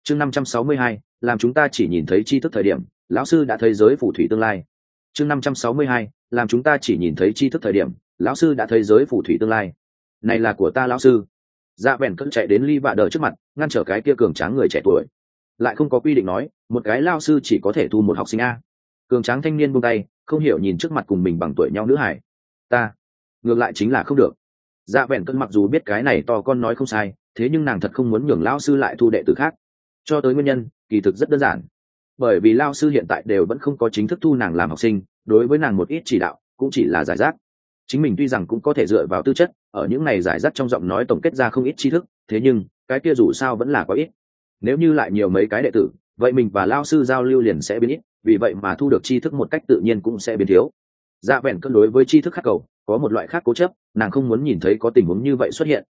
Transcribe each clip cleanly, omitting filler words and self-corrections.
chương 562, làm chúng ta chỉ nhìn thấy tri thức thời điểm lão sư đã thấy giới phù thủy tương lai. chương 562, làm chúng ta chỉ nhìn thấy tri thức thời điểm lão sư đã thấy giới phù thủy tương lai. Này là của ta lão sư. Dạ vẹn cất chạy đến Ly Vạ Đờ trước mặt, ngăn trở cái kia cường tráng người trẻ tuổi. Lại không có quy định nói một cái lao sư chỉ có thể thu một học sinh a. Cường tráng thanh niên buông tay, không hiểu nhìn trước mặt cùng mình bằng tuổi nhau nữ hải. Ta ngược lại chính là không được. Dạ vẹn cân mặc dù biết cái này to con nói không sai, thế nhưng nàng thật không muốn nhường lao sư lại thu đệ tử khác. Cho tới nguyên nhân kỳ thực rất đơn giản, bởi vì lao sư hiện tại đều vẫn không có chính thức thu nàng làm học sinh, đối với nàng một ít chỉ đạo cũng chỉ là giải rác. Chính mình tuy rằng cũng có thể dựa vào tư chất ở những này giải rác trong giọng nói tổng kết ra không ít tri thức, thế nhưng cái kia dù sao vẫn là quá ít. Nếu như lại nhiều mấy cái đệ tử, vậy mình và lao sư giao lưu liền sẽ biến ít, vì vậy mà thu được tri thức một cách tự nhiên cũng sẽ biến thiếu. Dạ vẹn cân đối với tri thức khắc cầu có một loại khác cố chấp, nàng không muốn nhìn thấy có tình huống như vậy xuất hiện.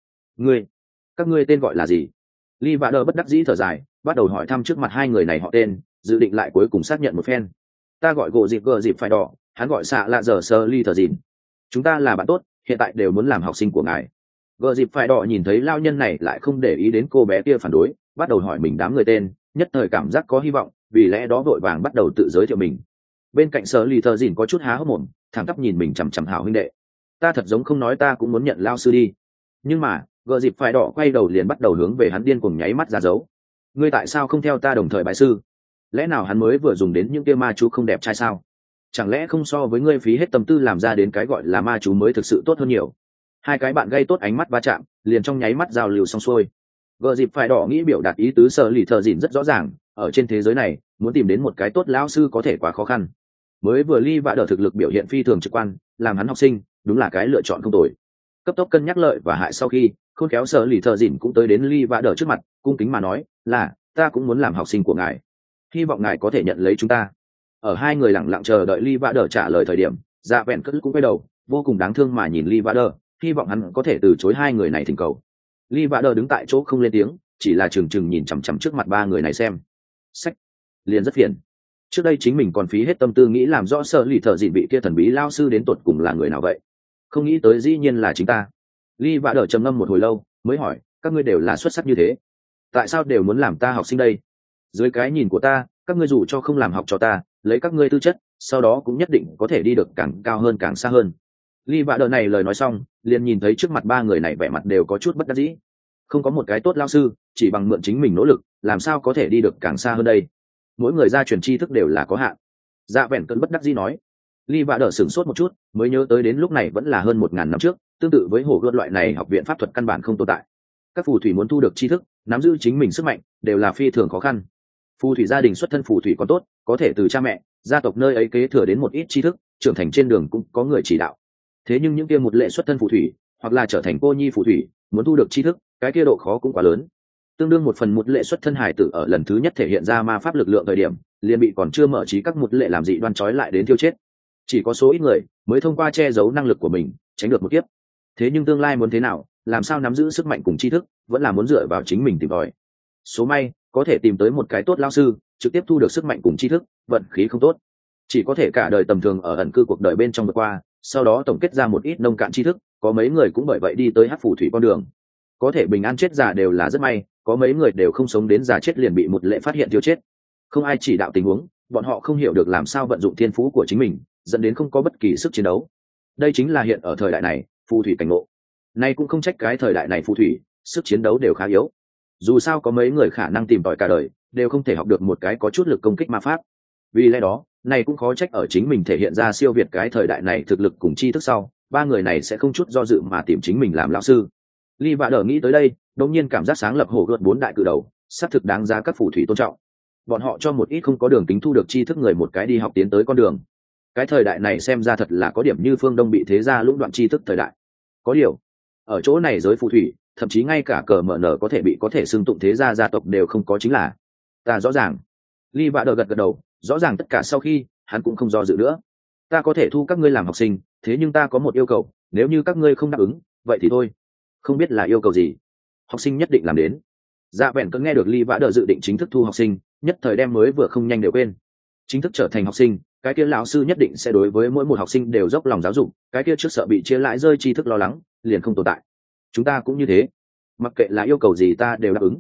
Các ngươi tên gọi là gì? Ly Vạ Đờ bất đắc dĩ thở dài, bắt đầu hỏi thăm trước mặt hai người này họ tên, dự định lại cuối cùng xác nhận một phen. Ta gọi gỗ dịp phải đỏ, hắn gọi xạ lạ giờ sơ ly thờ dìn. Chúng ta là bạn tốt, hiện tại đều muốn làm học sinh của ngài. Gợ dịp phải đỏ nhìn thấy lao nhân này lại không để ý đến cô bé kia phản đối, bắt đầu hỏi mình đám người tên, nhất thời cảm giác có hy vọng, vì lẽ đó vội vàng bắt đầu tự giới thiệu mình. Bên cạnh sơ ly thờ dìn có chút há hốc mồm, thẳng tắp nhìn mình chằm chằm hảo huynh đệ. Ta thật giống không nói ta cũng muốn nhận lao sư đi. Nhưng mà gợ dịp phải đỏ quay đầu liền bắt đầu hướng về hắn điên cuồng nháy mắt ra dấu. Ngươi tại sao không theo ta đồng thời bái sư? Lẽ nào hắn mới vừa dùng đến những kia ma chú không đẹp trai sao? Chẳng lẽ không so với ngươi phí hết tâm tư làm ra đến cái gọi là ma chú mới thực sự tốt hơn nhiều? Hai cái bạn gây tốt ánh mắt va chạm, liền trong nháy mắt giao lưu xong xuôi. Gợ dịp phải đỏ nghĩ biểu đạt ý tứ sơ lì thợ dìn rất rõ ràng, ở trên thế giới này muốn tìm đến một cái tốt lão sư có thể quá khó khăn. Mới vừa Ly Vạ Đờ thực lực biểu hiện phi thường trực quan, làm hắn học sinh đúng là cái lựa chọn không tồi. Cấp tốc cân nhắc lợi và hại sau khi, khôn khéo sơ lì thợ dìn cũng tới đến Ly Vạ Đờ trước mặt, cung kính mà nói là ta cũng muốn làm học sinh của ngài, hy vọng ngài có thể nhận lấy chúng ta. Ở hai người lặng lặng chờ đợi Ly Vạ Đờ trả lời thời điểm, dạ vẹn cất cũng quay đầu vô cùng đáng thương mà nhìn Ly Vạ Đờ, hy vọng hắn có thể từ chối hai người này thỉnh cầu. Ly Vạ Đờ đứng tại chỗ không lên tiếng, chỉ là trừng trừng nhìn chằm chằm trước mặt ba người này xem. Sách liền rất phiền. Trước đây chính mình còn phí hết tâm tư nghĩ làm rõ sơ lì thợ dịn vị kia thần bí lao sư đến tột cùng là người nào vậy, không nghĩ tới dĩ nhiên là chính ta. Ly Vạ Đờ trầm ngâm một hồi lâu mới hỏi, các ngươi đều là xuất sắc như thế, tại sao đều muốn làm ta học sinh đây? Dưới cái nhìn của ta, các ngươi dù cho không làm học cho ta, lấy các ngươi tư chất sau đó cũng nhất định có thể đi được càng cao hơn càng xa hơn. Ly Vạ Đờ này lời nói xong liền nhìn thấy trước mặt ba người này vẻ mặt đều có chút bất đắc dĩ. Không có một cái tốt lao sư, chỉ bằng mượn chính mình nỗ lực làm sao có thể đi được càng xa hơn đây? Mỗi người gia truyền tri thức đều là có hạn. Dạ vẹn cơn bất đắc dĩ nói. Ly Vạ Đờ sửng sốt một chút mới nhớ tới đến lúc này vẫn là hơn 1000 năm trước, tương tự với hồ gươm loại này học viện pháp thuật căn bản không tồn tại. Các phù thủy muốn thu được tri thức, nắm giữ chính mình sức mạnh đều là phi thường khó khăn. Phù thủy gia đình xuất thân phù thủy còn tốt, có thể từ cha mẹ gia tộc nơi ấy kế thừa đến một ít tri thức, trưởng thành trên đường cũng có người chỉ đạo. Thế nhưng những kia một lệ xuất thân phù thủy hoặc là trở thành cô nhi phù thủy, muốn thu được tri thức cái kia độ khó cũng quá lớn. Tương đương một phần một lệ xuất thân hải tử ở lần thứ nhất thể hiện ra ma pháp lực lượng thời điểm liền bị còn chưa mở trí các một lệ làm dị đoan trói lại đến tiêu chết. Chỉ có số ít người mới thông qua che giấu năng lực của mình tránh được một kiếp. Thế nhưng tương lai muốn thế nào, làm sao nắm giữ sức mạnh cùng tri thức, vẫn là muốn dựa vào chính mình tìm tòi. Số may có thể tìm tới một cái tốt lao sư trực tiếp thu được sức mạnh cùng tri thức, vận khí không tốt chỉ có thể cả đời tầm thường ở ẩn cư cuộc đời bên trong vượt qua, sau đó tổng kết ra một ít nông cạn tri thức. Có mấy người cũng bởi vậy đi tới hắc phù thủy con đường, có thể bình an chết già đều là rất may, có mấy người đều không sống đến già chết liền bị một lệ phát hiện thiếu chết. Không ai chỉ đạo tình huống, bọn họ không hiểu được làm sao vận dụng thiên phú của chính mình, dẫn đến không có bất kỳ sức chiến đấu. Đây chính là hiện ở thời đại này phù thủy cảnh ngộ. Nay cũng không trách cái thời đại này phù thủy sức chiến đấu đều khá yếu, dù sao có mấy người khả năng tìm tòi cả đời đều không thể học được một cái có chút lực công kích ma pháp. Vì lẽ đó này cũng khó trách ở chính mình thể hiện ra siêu việt cái thời đại này thực lực cùng tri thức sau, ba người này sẽ không chút do dự mà tìm chính mình làm lão sư. Ly Vạ Đờ nghĩ tới đây đột nhiên cảm giác sáng lập hồ gươm 4 đại cự đầu xác thực đáng giá các phù thủy tôn trọng. Bọn họ cho một ít không có đường tính thu được tri thức người một cái đi học tiến tới con đường. Cái thời đại này xem ra thật là có điểm như phương Đông bị thế gia lũng đoạn tri thức thời đại. Có điều ở chỗ này giới phù thủy thậm chí ngay cả cờ mở nở có thể xưng tụng thế gia gia tộc đều không có. Chính là ta rõ ràng. Ly Vạ Đờ gật đầu, rõ ràng tất cả sau khi hắn cũng không do dự nữa. Ta có thể thu các ngươi làm học sinh, thế nhưng ta có một yêu cầu, nếu như các ngươi không đáp ứng vậy thì thôi. Không biết là yêu cầu gì? Học sinh nhất định làm đến. Dạ vẹn cơn nghe được Ly Vạ Đờ dự định chính thức thu học sinh, nhất thời đem mới vừa không nhanh đều quên. Chính thức trở thành học sinh, cái kia lão sư nhất định sẽ đối với mỗi một học sinh đều dốc lòng giáo dục, cái kia trước sợ bị chia lãi rơi tri thức lo lắng liền không tồn tại. Chúng ta cũng như thế, mặc kệ là yêu cầu gì ta đều đáp ứng.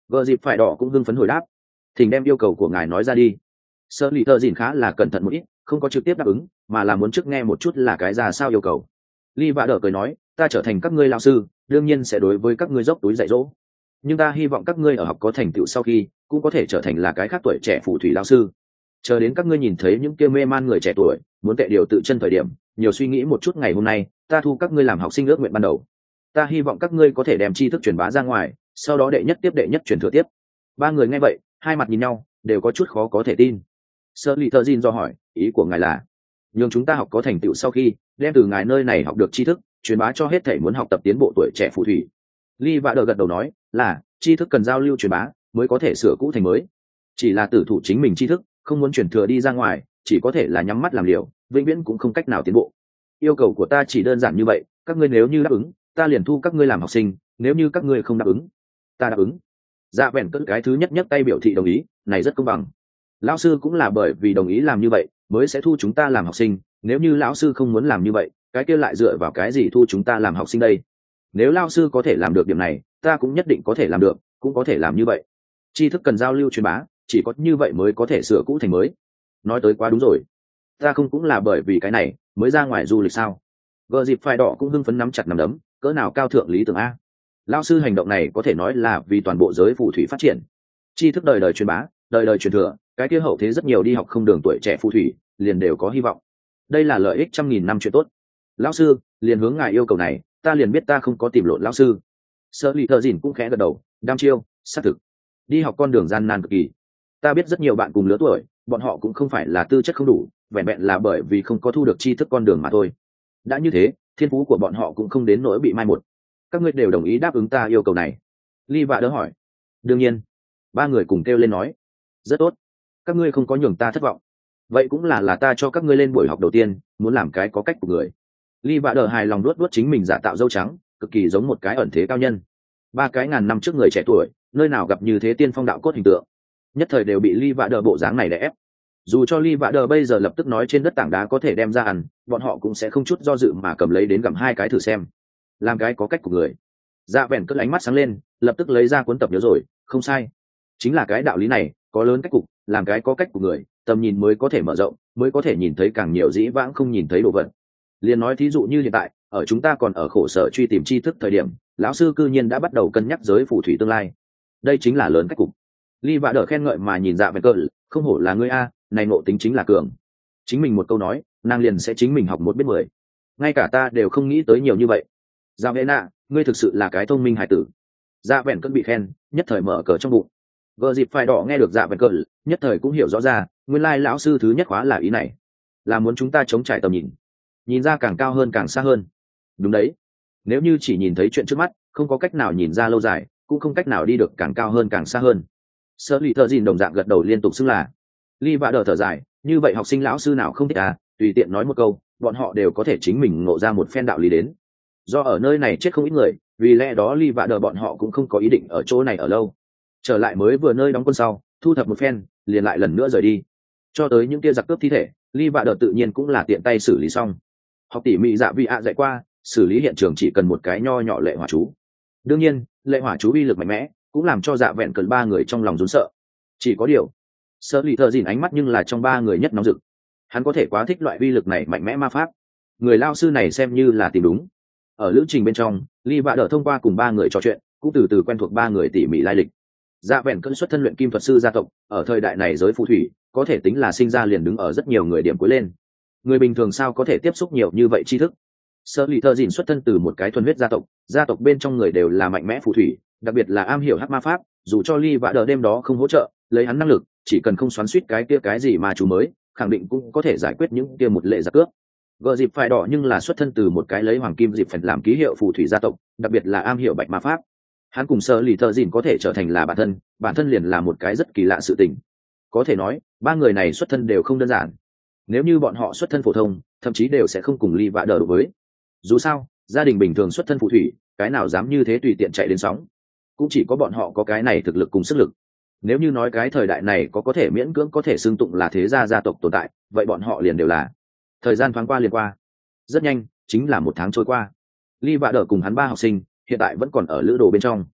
Gờ dịp phải đỏ cũng hưng phấn hồi đáp. Thỉnh đem yêu cầu của ngài nói ra đi. Sơ lì thợ dìn khá là cẩn thận một ít, không có trực tiếp đáp ứng, mà là muốn trước nghe một chút là cái ra sao yêu cầu. Ly vạ đỡ cười nói, ta trở thành các ngươi lao sư, đương nhiên sẽ đối với các ngươi dốc túi dạy dỗ, nhưng ta hy vọng các ngươi ở học có thành tựu sau khi cũng có thể trở thành là cái khác tuổi trẻ phù thủy lao sư. Chờ đến các ngươi nhìn thấy những kia mê man người trẻ tuổi muốn tệ điều tự chân thời điểm, nhiều suy nghĩ một chút ngày hôm nay ta thu các ngươi làm học sinh ước nguyện ban đầu. Ta hy vọng các ngươi có thể đem tri thức truyền bá ra ngoài, sau đó đệ nhất tiếp đệ nhất truyền thừa tiếp. Ba người nghe vậy hai mặt nhìn nhau, đều có chút khó có thể tin. Sơ lì thợ Jin do hỏi, ý của ngài là nhường chúng ta học có thành tựu sau khi đem từ ngài nơi này học được tri thức truyền bá cho hết thể muốn học tập tiến bộ tuổi trẻ phù thủy. Ly vạ đờ gật đầu nói, là tri thức cần giao lưu truyền bá mới có thể sửa cũ thành mới. Chỉ là tử thủ chính mình tri thức, không muốn truyền thừa đi ra ngoài, chỉ có thể là nhắm mắt làm liều, vĩnh viễn cũng không cách nào tiến bộ. Yêu cầu của ta chỉ đơn giản như vậy, các ngươi nếu như đáp ứng, ta liền thu các ngươi làm học sinh, nếu như các ngươi không đáp ứng, ta đáp ứng. Dạ vẹn cất cái thứ nhất nhấc tay biểu thị đồng ý, này rất công bằng. Lão sư cũng là bởi vì đồng ý làm như vậy mới sẽ thu chúng ta làm học sinh, nếu như lão sư không muốn làm như vậy, cái kia lại dựa vào cái gì thu chúng ta làm học sinh đây? Nếu lão sư có thể làm được điểm này, ta cũng nhất định có thể làm được, cũng có thể làm như vậy. Tri thức cần giao lưu truyền bá, chỉ có như vậy mới có thể sửa cũ thành mới. Nói tới quá đúng rồi, ta không cũng là bởi vì cái này mới ra ngoài du lịch sao? Gờ dịp phải đỏ cũng hưng phấn nắm chặt nắm đấm, cỡ nào cao thượng lý tưởng a. Lão sư hành động này có thể nói là vì toàn bộ giới phù thủy phát triển. Tri thức đời đời truyền bá, đời đời truyền thừa, cái kia hậu thế rất nhiều đi học không đường tuổi trẻ phù thủy liền đều có hy vọng. Đây là lợi ích trăm nghìn năm chuyện tốt. Lão sư, liền hướng ngài yêu cầu này, ta liền biết ta không có tìm lộn lão sư. Sơ lì thợ dìn cũng khẽ gật đầu, đam chiêu, xác thực. Đi học con đường gian nan cực kỳ. Ta biết rất nhiều bạn cùng lứa tuổi, bọn họ cũng không phải là tư chất không đủ, vẹn vẹn là bởi vì không có thu được tri thức con đường mà thôi. Đã như thế, thiên phú của bọn họ cũng không đến nỗi bị mai một. Các ngươi đều đồng ý đáp ứng ta yêu cầu này. Ly vạ đỡ hỏi. Đương nhiên. Ba người cùng kêu lên nói. Rất tốt. Các ngươi không có nhường ta thất vọng. Vậy cũng là ta cho các ngươi lên buổi học đầu tiên, muốn làm cái có cách của người. Ly vạ đỡ hài lòng luốt chính mình giả tạo dâu trắng, cực kỳ giống một cái ẩn thế cao nhân. Ba cái ngàn năm trước người trẻ tuổi, nơi nào gặp như thế tiên phong đạo cốt hình tượng, nhất thời đều bị Ly vạ đỡ bộ dáng này đè ép. Dù cho Ly vạ đỡ bây giờ lập tức nói trên đất tảng đá có thể đem ra ăn, bọn họ cũng sẽ không chút do dự mà cầm lấy đến gặm hai cái thử xem. Làm cái có cách của người. Dạ vẹn cất ánh mắt sáng lên, lập tức lấy ra cuốn tập nhớ rồi, không sai, chính là cái đạo lý này, có lớn cách cục, làm cái có cách của người, tầm nhìn mới có thể mở rộng, mới có thể nhìn thấy càng nhiều dĩ vãng không nhìn thấy đồ vật. Liên nói thí dụ như hiện tại, ở chúng ta còn ở khổ sở truy tìm tri thức thời điểm, lão sư cư nhiên đã bắt đầu cân nhắc giới phù thủy tương lai. Đây chính là lớn cách cục. Ly vạ đỡ khen ngợi mà nhìn dạ vẹn cờ, không hổ là ngươi a, này ngộ tính chính là cường. Chính mình một câu nói, nàng liền sẽ chính mình học một biết 10. Ngay cả ta đều không nghĩ tới nhiều như vậy. Dạ vẹn nạ, ngươi thực sự là cái thông minh hải tử. Dạ vẹn cơn bị khen, nhất thời mở cờ trong bụng. Vợ dịp phải đỏ nghe được dạ vẹn cờ, nhất thời cũng hiểu rõ ra, nguyên lai lão sư thứ nhất khóa là ý này, là muốn chúng ta chống trải tầm nhìn, nhìn ra càng cao hơn càng xa hơn. Đúng đấy, nếu như chỉ nhìn thấy chuyện trước mắt, không có cách nào nhìn ra lâu dài, cũng không cách nào đi được càng cao hơn càng xa hơn. Sơ lì thợ dìn đồng dạng gật đầu liên tục xưng là. Ly vạ đờ thở dài, như vậy học sinh lão sư nào không thích à, tùy tiện nói một câu, bọn họ đều có thể chính mình ngộ ra một phen đạo lý đến. Do ở nơi này chết không ít người, vì lẽ đó Ly vạ đờ bọn họ cũng không có ý định ở chỗ này ở lâu. Trở lại mới vừa nơi đóng quân sau, thu thập một phen, liền lại lần nữa rời đi. Cho tới những kia giặc cướp thi thể, Ly vạ đờ tự nhiên cũng là tiện tay xử lý xong. Học tỉ mỉ dạ vị ạ dạy qua, xử lý hiện trường chỉ cần một cái nho nhỏ lệ hỏa chú. Đương nhiên, lệ hỏa chú uy lực mạnh mẽ, cũng làm cho dạ vẹn cần ba người trong lòng run sợ. Chỉ có điều, Sơ lì thợ dìn ánh mắt nhưng là trong ba người nhất nóng rực. Hắn có thể quá thích loại uy lực này mạnh mẽ ma pháp. Người lao sư này xem như là tìm đúng. Ở lữ trình bên trong, Ly vạ đỡ thông qua cùng ba người trò chuyện, cũng từ từ quen thuộc ba người tỉ mỉ lai lịch. Dạ vẹn cơn xuất thân luyện kim thuật sư gia tộc, ở thời đại này giới phù thủy có thể tính là sinh ra liền đứng ở rất nhiều người điểm cuối lên. Người bình thường sao có thể tiếp xúc nhiều như vậy tri thức. Sơ lì thợ dìn xuất thân từ một cái thuần huyết gia tộc bên trong người đều là mạnh mẽ phù thủy, đặc biệt là am hiểu hắc ma pháp. Dù cho Ly vạ đỡ đêm đó không hỗ trợ, lấy hắn năng lực, chỉ cần không xoắn suýt cái kia cái gì mà chú mới, khẳng định cũng có thể giải quyết những kia một lệ giặc cướp. Gờ dịp phải đỏ nhưng là xuất thân từ một cái lấy hoàng kim dịp phần làm ký hiệu phù thủy gia tộc, đặc biệt là am hiểu bạch ma pháp. Hắn cùng Sơ lì thợ dìn có thể trở thành là bản thân liền là một cái rất kỳ lạ sự tình. Có thể nói ba người này xuất thân đều không đơn giản. Nếu như bọn họ xuất thân phổ thông, thậm chí đều sẽ không cùng Ly vạ đỡ đối với. Dù sao gia đình bình thường xuất thân phù thủy, cái nào dám như thế tùy tiện chạy đến sóng. Cũng chỉ có bọn họ có cái này thực lực cùng sức lực. Nếu như nói cái thời đại này có thể miễn cưỡng có thể xưng tụng là thế gia gia tộc tồn tại, vậy bọn họ liền đều là. Thời gian thoáng qua liền qua, rất nhanh chính là một tháng trôi qua. Ly vạ đỡ cùng hắn ba học sinh hiện tại vẫn còn ở lữ đồ bên trong.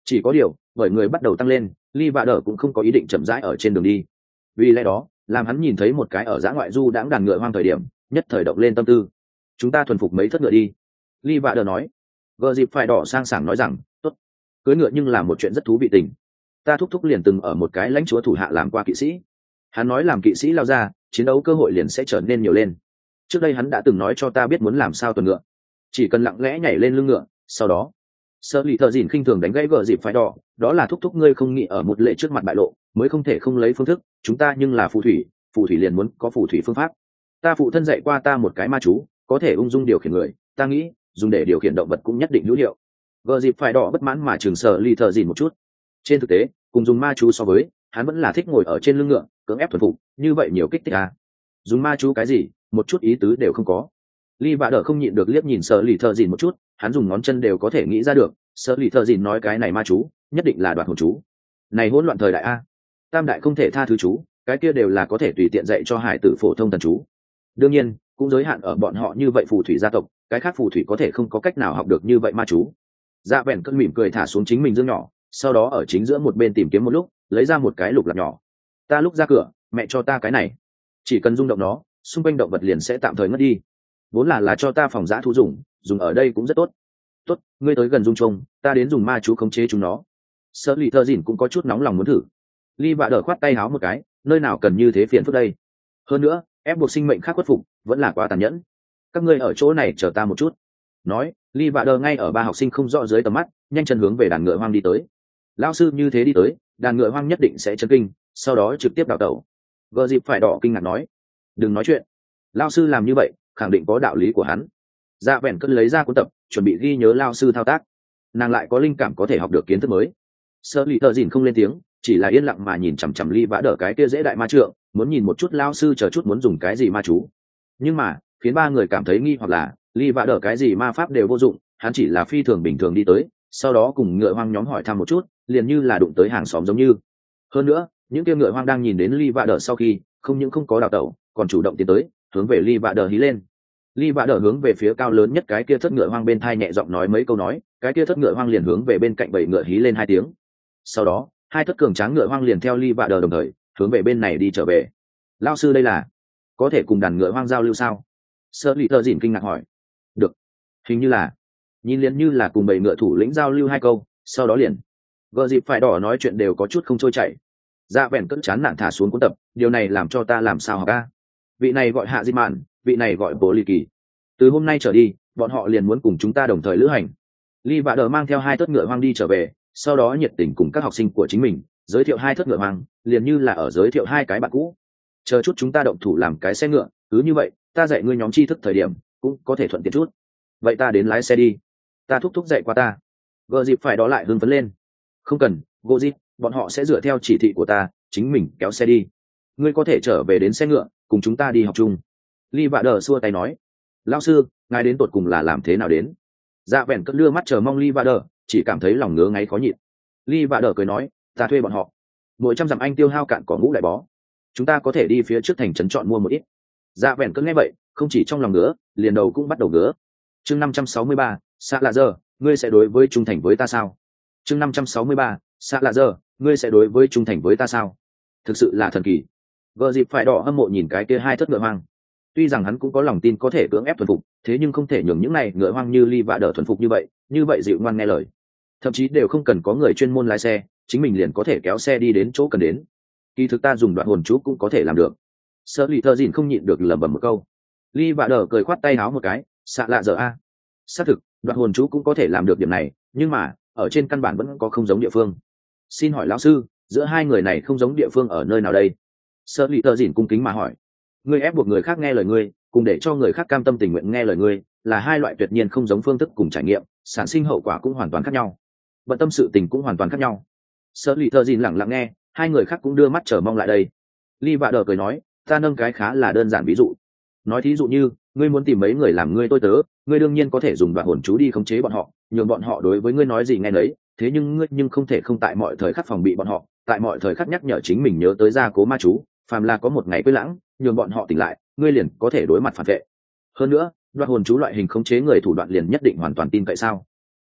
Chỉ có điều bởi người bắt đầu tăng lên, Ly Vạ Đờ cũng không có ý định chậm rãi ở trên đường đi. Vì lẽ đó làm hắn nhìn thấy một cái ở dã ngoại du đãng đàn ngựa hoang thời điểm, nhất thời động lên tâm tư. Chúng ta thuần phục mấy thất ngựa đi. Ly Vạ Đờ nói. Gờ dịp phải đỏ sang sảng nói rằng tốt, cưỡi ngựa nhưng là một chuyện rất thú vị tình. Ta thúc thúc liền từng ở một cái lãnh chúa thủ hạ làm qua kỵ sĩ. Hắn nói làm kỵ sĩ lao ra, chiến đấu cơ hội liền sẽ trở nên nhiều lên. Trước đây hắn đã từng nói cho ta biết muốn làm sao tuần ngựa, chỉ cần lặng lẽ nhảy lên lưng ngựa, sau đó Sở Lì Thợ Dìn khinh thường đánh gãy gờ dịp phải đỏ, đó là thúc thúc ngươi không nghĩ ở một lệ trước mặt bại lộ, mới không thể không lấy phương thức, chúng ta nhưng là phù thủy liền muốn có phù thủy phương pháp. Ta phụ thân dạy qua ta một cái ma chú, có thể ung dung điều khiển người, ta nghĩ dùng để điều khiển động vật cũng nhất định hữu hiệu. Gờ dịp phải đỏ bất mãn mà chừng Sở Lì Thợ Dìn một chút. Trên thực tế cùng dùng ma chú so với, hắn vẫn là thích ngồi ở trên lưng ngựa cưỡng ép thuần phục, như vậy nhiều kích thích à. Dùng ma chú cái gì, một chút ý tứ đều không có. Ly Vạ Đờ không nhịn được liếc nhìn Sở Lì Thợ Dìn một chút, hắn dùng ngón chân đều có thể nghĩ ra được, Sở Lì Thợ Dìn nói cái này ma chú nhất định là đoạt hồn chú. Này hỗn loạn thời đại a, tam đại không thể tha thứ chú, cái kia đều là có thể tùy tiện dạy cho hải tử phổ thông thần chú. Đương nhiên cũng giới hạn ở bọn họ như vậy phù thủy gia tộc, cái khác phù thủy có thể không có cách nào học được như vậy ma chú. Dạ Vẹn cơn mỉm cười thả xuống chính mình dương nhỏ, sau đó ở chính giữa một bên tìm kiếm một lúc, lấy ra một cái lục lạc nhỏ. Ta lúc ra cửa, mẹ cho ta cái này, chỉ cần rung động nó, xung quanh động vật liền sẽ tạm thời ngất đi. Vốn là cho ta phòng giã thú dùng ở đây cũng rất tốt. Tốt, ngươi tới gần dung trông, ta đến dùng ma chú khống chế chúng nó. Sở Lì Thợ Dìn cũng có chút nóng lòng muốn thử. Ly Vạ Đờ khoát tay háo một cái, nơi nào cần như thế phiền phức đây. Hơn nữa ép buộc sinh mệnh khác khuất phục vẫn là quá tàn nhẫn. Các ngươi ở chỗ này chờ ta một chút. Nói Ly Vạ Đờ ngay ở ba học sinh không rõ dưới tầm mắt, nhanh chân hướng về đàn ngựa hoang đi tới. Lão sư như thế đi tới, đàn ngựa hoang nhất định sẽ chấn kinh, sau đó trực tiếp đào tẩu. Gờ dịp phải đỏ kinh ngạc nói, đừng nói chuyện, lão sư làm như vậy khẳng định có đạo lý của hắn. Dạ Vẹn cân lấy ra cuốn tập, chuẩn bị ghi nhớ lão sư thao tác. Nàng lại có linh cảm có thể học được kiến thức mới. Sở Lì Thợ Dìn không lên tiếng, chỉ là yên lặng mà nhìn chằm chằm Ly Vạ Đờ cái kia dễ đại ma trượng, muốn nhìn một chút lão sư chờ chút muốn dùng cái gì ma chú. Nhưng mà khiến ba người cảm thấy nghi hoặc là Ly Vạ Đờ cái gì ma pháp đều vô dụng, hắn chỉ là phi thường bình thường đi tới, sau đó cùng ngựa hoang nhóm hỏi thăm một chút, liền như là đụng tới hàng xóm giống như. Hơn nữa những kia ngựa hoang đang nhìn đến Ly Vạ Đờ sau khi không những không có đào tẩu, còn chủ động tiến tới hướng về Ly Vạ Đờ hí lên. Ly Vạ Đờ hướng về phía cao lớn nhất cái kia thất ngựa hoang bên thai nhẹ giọng nói mấy câu nói, cái kia thất ngựa hoang liền hướng về bên cạnh bảy ngựa hí lên 2 tiếng. Sau đó hai thất cường tráng ngựa hoang liền theo Ly Vạ Đờ đồng thời hướng về bên này đi trở về. Lão sư đây là có thể cùng đàn ngựa hoang giao lưu sao? Sở Lì Thợ Dìn kinh ngạc hỏi. Được, hình như là, nhìn liền như là cùng bảy ngựa thủ lĩnh giao lưu 2 câu, sau đó liền gờ dịp phải đỏ nói chuyện đều có chút không trôi chảy. Dạ Vẹn cất chán nản thả xuống cuốn tập, điều này làm cho ta làm sao học a? Vị này gọi Hạ Di Mạn, vị này gọi Bố Lì Kỳ. Từ hôm nay trở đi bọn họ liền muốn cùng chúng ta đồng thời lữ hành. Ly Vạ Đờ mang theo 2 thất ngựa hoang đi trở về, sau đó nhiệt tình cùng các học sinh của chính mình giới thiệu 2 thất ngựa hoang, liền như là ở giới thiệu 2 cái bạn cũ. Chờ chút chúng ta động thủ làm cái xe ngựa, cứ như vậy ta dạy ngươi nhóm tri thức thời điểm cũng có thể thuận tiện chút. Vậy ta đến lái xe đi, ta thúc thúc dạy qua ta. Gờ dịp phải đó lại hưng phấn lên. Không cần, gô dịp, bọn họ sẽ dựa theo chỉ thị của ta chính mình kéo xe đi. Ngươi có thể trở về đến xe ngựa cùng chúng ta đi học chung. Ly Vạ Đờ xua tay nói. Lão sư ngài đến tột cùng là làm thế nào đến? Dạ Vẹn cất đưa mắt chờ mong Ly Vạ Đờ, chỉ cảm thấy lòng ngứa ngáy khó nhịn. Ly Vạ Đờ cười nói, ta thuê bọn họ, mỗi 100 dặm anh tiêu hao cạn cỏ ngũ đại bó, chúng ta có thể đi phía trước thành trấn chọn mua một ít. Dạ Vẹn cất nghe vậy không chỉ trong lòng ngứa, liền đầu cũng bắt đầu ngứa. Chương 563, Xạ Lạ Giờ, ngươi sẽ đối với trung thành với ta sao? Chương 563, Xạ Lạ Giờ, ngươi sẽ đối với trung thành với ta sao? Thực sự là thần kỳ. Gờ dịp phải đỏ hâm mộ nhìn cái kia 2 thất ngựa hoang. Tuy rằng hắn cũng có lòng tin có thể cưỡng ép thuần phục, thế nhưng không thể nhường những này ngựa hoang như Ly Vạ Đờ thuần phục như vậy dịu ngoan nghe lời. Thậm chí đều không cần có người chuyên môn lái xe, chính mình liền có thể kéo xe đi đến chỗ cần đến. Kỳ thực ta dùng đoạn hồn chú cũng có thể làm được. Sở Lì Thợ Dìn không nhịn được lẩm bẩm một câu. Ly Vạ Đờ cười khoát tay áo một cái, Xạ Lạ Giờ a. Xác thực đoạn hồn chú cũng có thể làm được điểm này, nhưng mà ở trên căn bản vẫn có không giống địa phương. Xin hỏi lão sư, giữa 2 người này không giống địa phương ở nơi nào đây? Sở Lì Thợ Dìn cung kính mà hỏi. Ngươi ép buộc người khác nghe lời ngươi, cùng để cho người khác cam tâm tình nguyện nghe lời ngươi, là 2 loại tuyệt nhiên không giống phương thức cùng trải nghiệm, sản sinh hậu quả cũng hoàn toàn khác nhau, bận tâm sự tình cũng hoàn toàn khác nhau. Sở Lì Thợ Dìn lặng lặng nghe, 2 người khác cũng đưa mắt chờ mong lại đây. Ly Vạ Đờ cười nói, ta nâng cái khá là đơn giản ví dụ. Nói thí dụ như ngươi muốn tìm mấy người làm ngươi tôi tớ, ngươi đương nhiên có thể dùng đoạn hồn chú đi khống chế bọn họ, nhường bọn họ đối với ngươi nói gì nghe nấy, thế nhưng ngươi không thể không tại mọi thời khắc phòng bị bọn họ, tại mọi thời khắc nhắc nhở chính mình nhớ tới gia cố ma chú, phàm là có một ngày quên lãng, nhường bọn họ tỉnh lại, ngươi liền có thể đối mặt phản vệ. Hơn nữa đoạn hồn chú loại hình khống chế người thủ đoạn liền nhất định hoàn toàn tin cậy sao?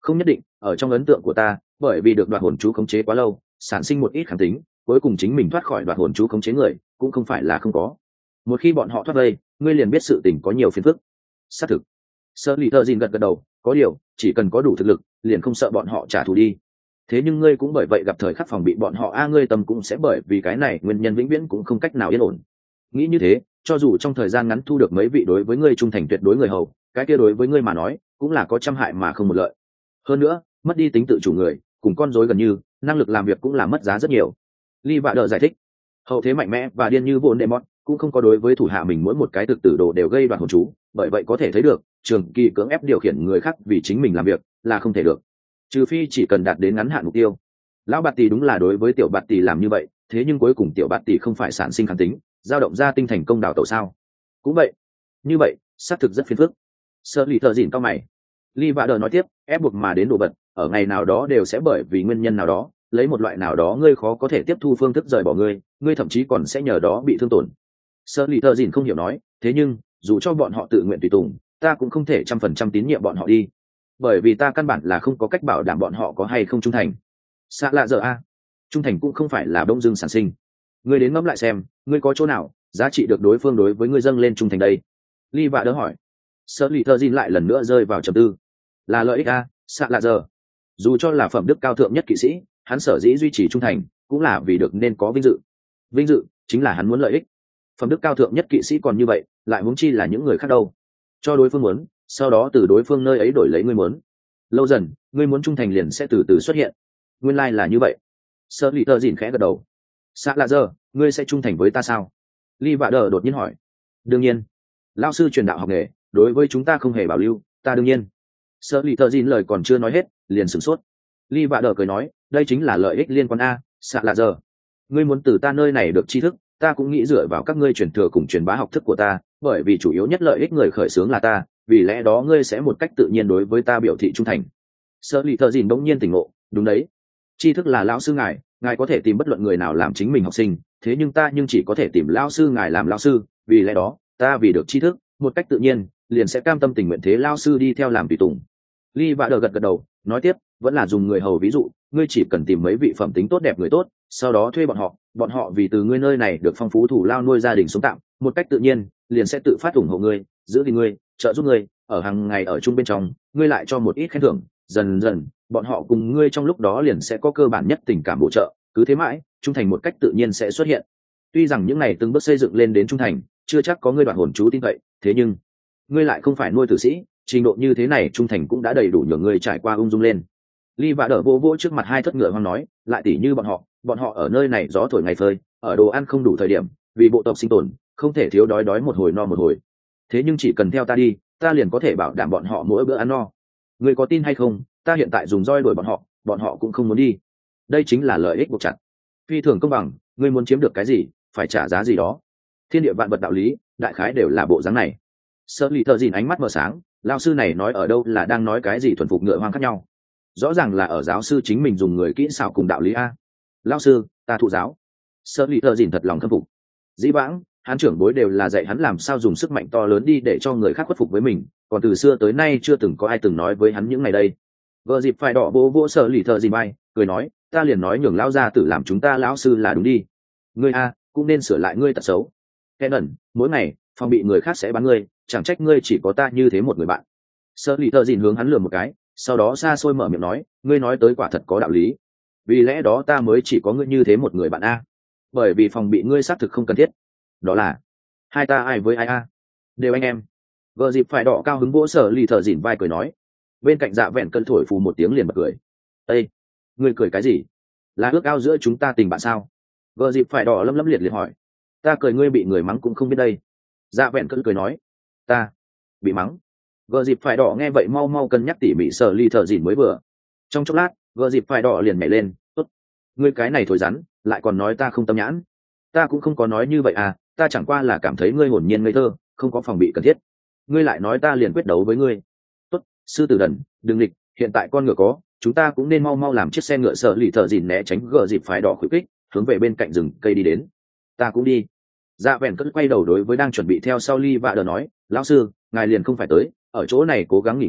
Không nhất định, ở trong ấn tượng của ta, bởi vì được đoạt hồn chú khống chế quá lâu, sản sinh một ít kháng tính, cuối cùng chính mình thoát khỏi đoạt hồn chú khống chế người, cũng không phải là không có. Một khi bọn họ thoát vây, ngươi liền biết sự tình có nhiều phiền phức. Xác thực. Sơ lì thợ dìn gật gật đầu, có điều chỉ cần có đủ thực lực liền không sợ bọn họ trả thù đi. Thế nhưng ngươi cũng bởi vậy gặp thời khắc phòng bị bọn họ ngươi tâm cũng sẽ bởi vì cái này nguyên nhân vĩnh viễn cũng không cách nào yên ổn. Nghĩ như thế, cho dù trong thời gian ngắn thu được mấy vị đối với ngươi trung thành tuyệt đối người hầu, cái kia đối với ngươi mà nói cũng là có trăm hại mà không một lợi. Hơn nữa, mất đi tính tự chủ người, cùng con rối gần như, năng lực làm việc cũng là mất giá rất nhiều. Ly Vạ Đờ giải thích, hậu thế mạnh mẽ và điên như vốn đệ mọt cũng không có đối với thủ hạ mình mỗi một cái thực tử đồ đều gây đoạt hồn chú, bởi vậy có thể thấy được trường kỳ cưỡng ép điều khiển người khác vì chính mình làm việc là không thể được, trừ phi chỉ cần đạt đến ngắn hạn mục tiêu. Lão bạt tỷ đúng là đối với tiểu bạt tỷ làm như vậy, thế nhưng cuối cùng tiểu bạt tỷ không phải sản sinh kháng tính, dao động ra tinh thành công đảo tẩu sao? Cũng vậy, như vậy xác thực rất phiền phức. Sơ lì thợ dỉn cao mày. Ly Vạ Đờ nói tiếp, ép buộc mà đến đồ vật ở ngày nào đó đều sẽ bởi vì nguyên nhân nào đó lấy một loại nào đó ngươi khó có thể tiếp thu phương thức rời bỏ ngươi thậm chí còn sẽ nhờ đó bị thương tổn. Sơ lì thợ dỉn không hiểu nói, thế nhưng dù cho bọn họ tự nguyện tùy tùng, ta cũng không thể 100% tín nhiệm bọn họ đi, bởi vì ta căn bản là không có cách bảo đảm bọn họ có hay không trung thành. Xạ lạ giờ a, trung thành cũng không phải là đông dương sản sinh. Ngươi đến ngẫm lại xem, ngươi có chỗ nào giá trị được đối phương đối với ngươi dâng lên trung thành đây? Ly Vạ Đỡ hỏi. Sơ lì thợ dỉn lại lần nữa rơi vào trầm tư. Là lợi ích a, xạ lạ giờ. Dù cho là phẩm đức cao thượng nhất kỵ sĩ, hắn sở dĩ duy trì trung thành cũng là vì được nên có vinh dự. Vinh dự chính là hắn muốn lợi ích. Phẩm đức cao thượng nhất kỵ sĩ còn như vậy, lại huống chi là những người khác đâu. Cho đối phương muốn, sau đó từ đối phương nơi ấy đổi lấy ngươi muốn. Lâu dần, ngươi muốn trung thành liền sẽ từ từ xuất hiện. Nguyên lai là như vậy. Sơ lì tơ dỉn khẽ gật đầu. Xạ lạ giờ, ngươi sẽ trung thành với ta sao? Ly Vạ Đờ đột nhiên hỏi. Đương nhiên. Lão sư truyền đạo học nghề, đối với chúng ta không hề bảo lưu, ta đương nhiên. Sơ lì thợ dìn lời còn chưa nói hết liền sửng sốt. Ly Vạ Đờ cười nói, đây chính là lợi ích liên quan a, xạ lạ giờ. Ngươi muốn từ ta nơi này được tri thức, ta cũng nghĩ dựa vào các ngươi truyền thừa cùng truyền bá học thức của ta, bởi vì chủ yếu nhất lợi ích người khởi xướng là ta, vì lẽ đó ngươi sẽ một cách tự nhiên đối với ta biểu thị trung thành. Sơ lì thợ dìn bỗng nhiên tỉnh ngộ, đúng đấy, tri thức là lão sư ngài có thể tìm bất luận người nào làm chính mình học sinh, thế nhưng ta chỉ có thể tìm lão sư ngài làm lão sư, vì lẽ đó ta vì được tri thức, một cách tự nhiên liền sẽ cam tâm tình nguyện thế lão sư đi theo làm tùy tùng. Ly Vạ Đờ gật gật đầu, nói tiếp, vẫn là dùng người hầu ví dụ, ngươi chỉ cần tìm mấy vị phẩm tính tốt đẹp người tốt, sau đó thuê bọn họ vì từ ngươi nơi này được phong phú thủ lao nuôi gia đình sống tạm, một cách tự nhiên liền sẽ tự phát ủng hộ ngươi, giữ gìn ngươi, trợ giúp ngươi, ở hàng ngày ở chung bên trong, ngươi lại cho một ít khen thưởng, dần dần bọn họ cùng ngươi trong lúc đó liền sẽ có cơ bản nhất tình cảm bổ trợ, cứ thế mãi, trung thành một cách tự nhiên sẽ xuất hiện. Tuy rằng những này từng bước xây dựng lên đến trung thành, chưa chắc có ngươi đoạt hồn chú tin cậy, thế nhưng ngươi lại không phải nuôi tử sĩ, trình độ như thế này trung thành cũng đã đầy đủ nhường ngươi trải qua ung dung lên. Ly Vạ Đờ vô trước mặt hai thất ngựa hoang nói, lại tỉ như bọn họ ở nơi này gió thổi ngày phơi, ở đồ ăn không đủ thời điểm, vì bộ tộc sinh tồn, không thể thiếu đói một hồi no một hồi. Thế nhưng chỉ cần theo ta đi, ta liền có thể bảo đảm bọn họ mỗi bữa ăn no. Ngươi có tin hay không, ta hiện tại dùng roi đuổi bọn họ cũng không muốn đi. Đây chính là lợi ích buộc chặt. Phi thường công bằng, ngươi muốn chiếm được cái gì, phải trả giá gì đó. Thiên địa vạn vật đạo lý, đại khái đều là bộ dáng này. Sơ lì thợ dìn ánh mắt mở sáng, lao sư này nói ở đâu là đang nói cái gì thuần phục ngựa hoang khác nhau, rõ ràng là ở giáo sư chính mình dùng người kỹ xảo cùng đạo lý a. Lao sư, ta thụ giáo. Sơ lì thợ dìn thật lòng khâm phục. Dĩ vãng hắn trưởng bối đều là dạy hắn làm sao dùng sức mạnh to lớn đi để cho người khác khuất phục với mình, còn từ xưa tới nay chưa từng có ai từng nói với hắn những ngày đây. Vợ dịp phải đỏ vô Sơ lì thợ dìn bay cười nói, ta liền nói nhường lao ra tử làm chúng ta lão sư là đúng đi. Ngươi a cũng nên sửa lại ngươi tật xấu. Kẻ ẩn mỗi ngày phòng bị người khác sẽ bắn ngươi, chẳng trách ngươi chỉ có ta như thế một người bạn. Sơ lì thợ dìn hướng hắn lườm một cái, sau đó xa xôi mở miệng nói, ngươi nói tới quả thật có đạo lý, vì lẽ đó ta mới chỉ có ngươi như thế một người bạn a, bởi vì phòng bị ngươi xác thực không cần thiết. Đó là hai ta ai với ai a, đều anh em. Vợ dịp phải đỏ cao hứng vỗ Sở lì thợ dìn vai cười nói. Bên cạnh Dạ Vẹn cơn thổi phù một tiếng liền bật cười. Ê, ngươi cười cái gì? Là ước ao giữa chúng ta tình bạn sao? Vợ dịp phải đỏ lấm liệt hỏi. Ta cười ngươi bị người mắng cũng không biết đây. Dạ Vẹn cơn cười nói. Ta bị mắng? Vợ dịp phải đỏ nghe vậy mau cân nhắc tỉ mỉ Sở lì thợ dìn mới vừa. Trong chốc lát vợ dịp phải đỏ liền nhảy lên, tốt, ngươi cái này thổi rắn lại còn nói ta không tâm nhãn. Ta cũng không có nói như vậy à, ta chẳng qua là cảm thấy ngươi hồn nhiên ngây thơ, không có phòng bị cần thiết. Ngươi lại nói ta liền quyết đấu với ngươi. Tốt, sư tử đần, đừng lịch, hiện tại con ngựa có, chúng ta cũng nên mau làm chiếc xe ngựa Sở lì thợ dìn né tránh gờ dịp phải đỏ khuyến kích, hướng về bên cạnh rừng cây đi đến. Ta cũng đi. Dạ Vẹn cất quay đầu đối với đang chuẩn bị theo sau Ly Vạ Đờ nói, lão sư ngài liền không phải tới ở chỗ này cố gắng nghỉ ngơi,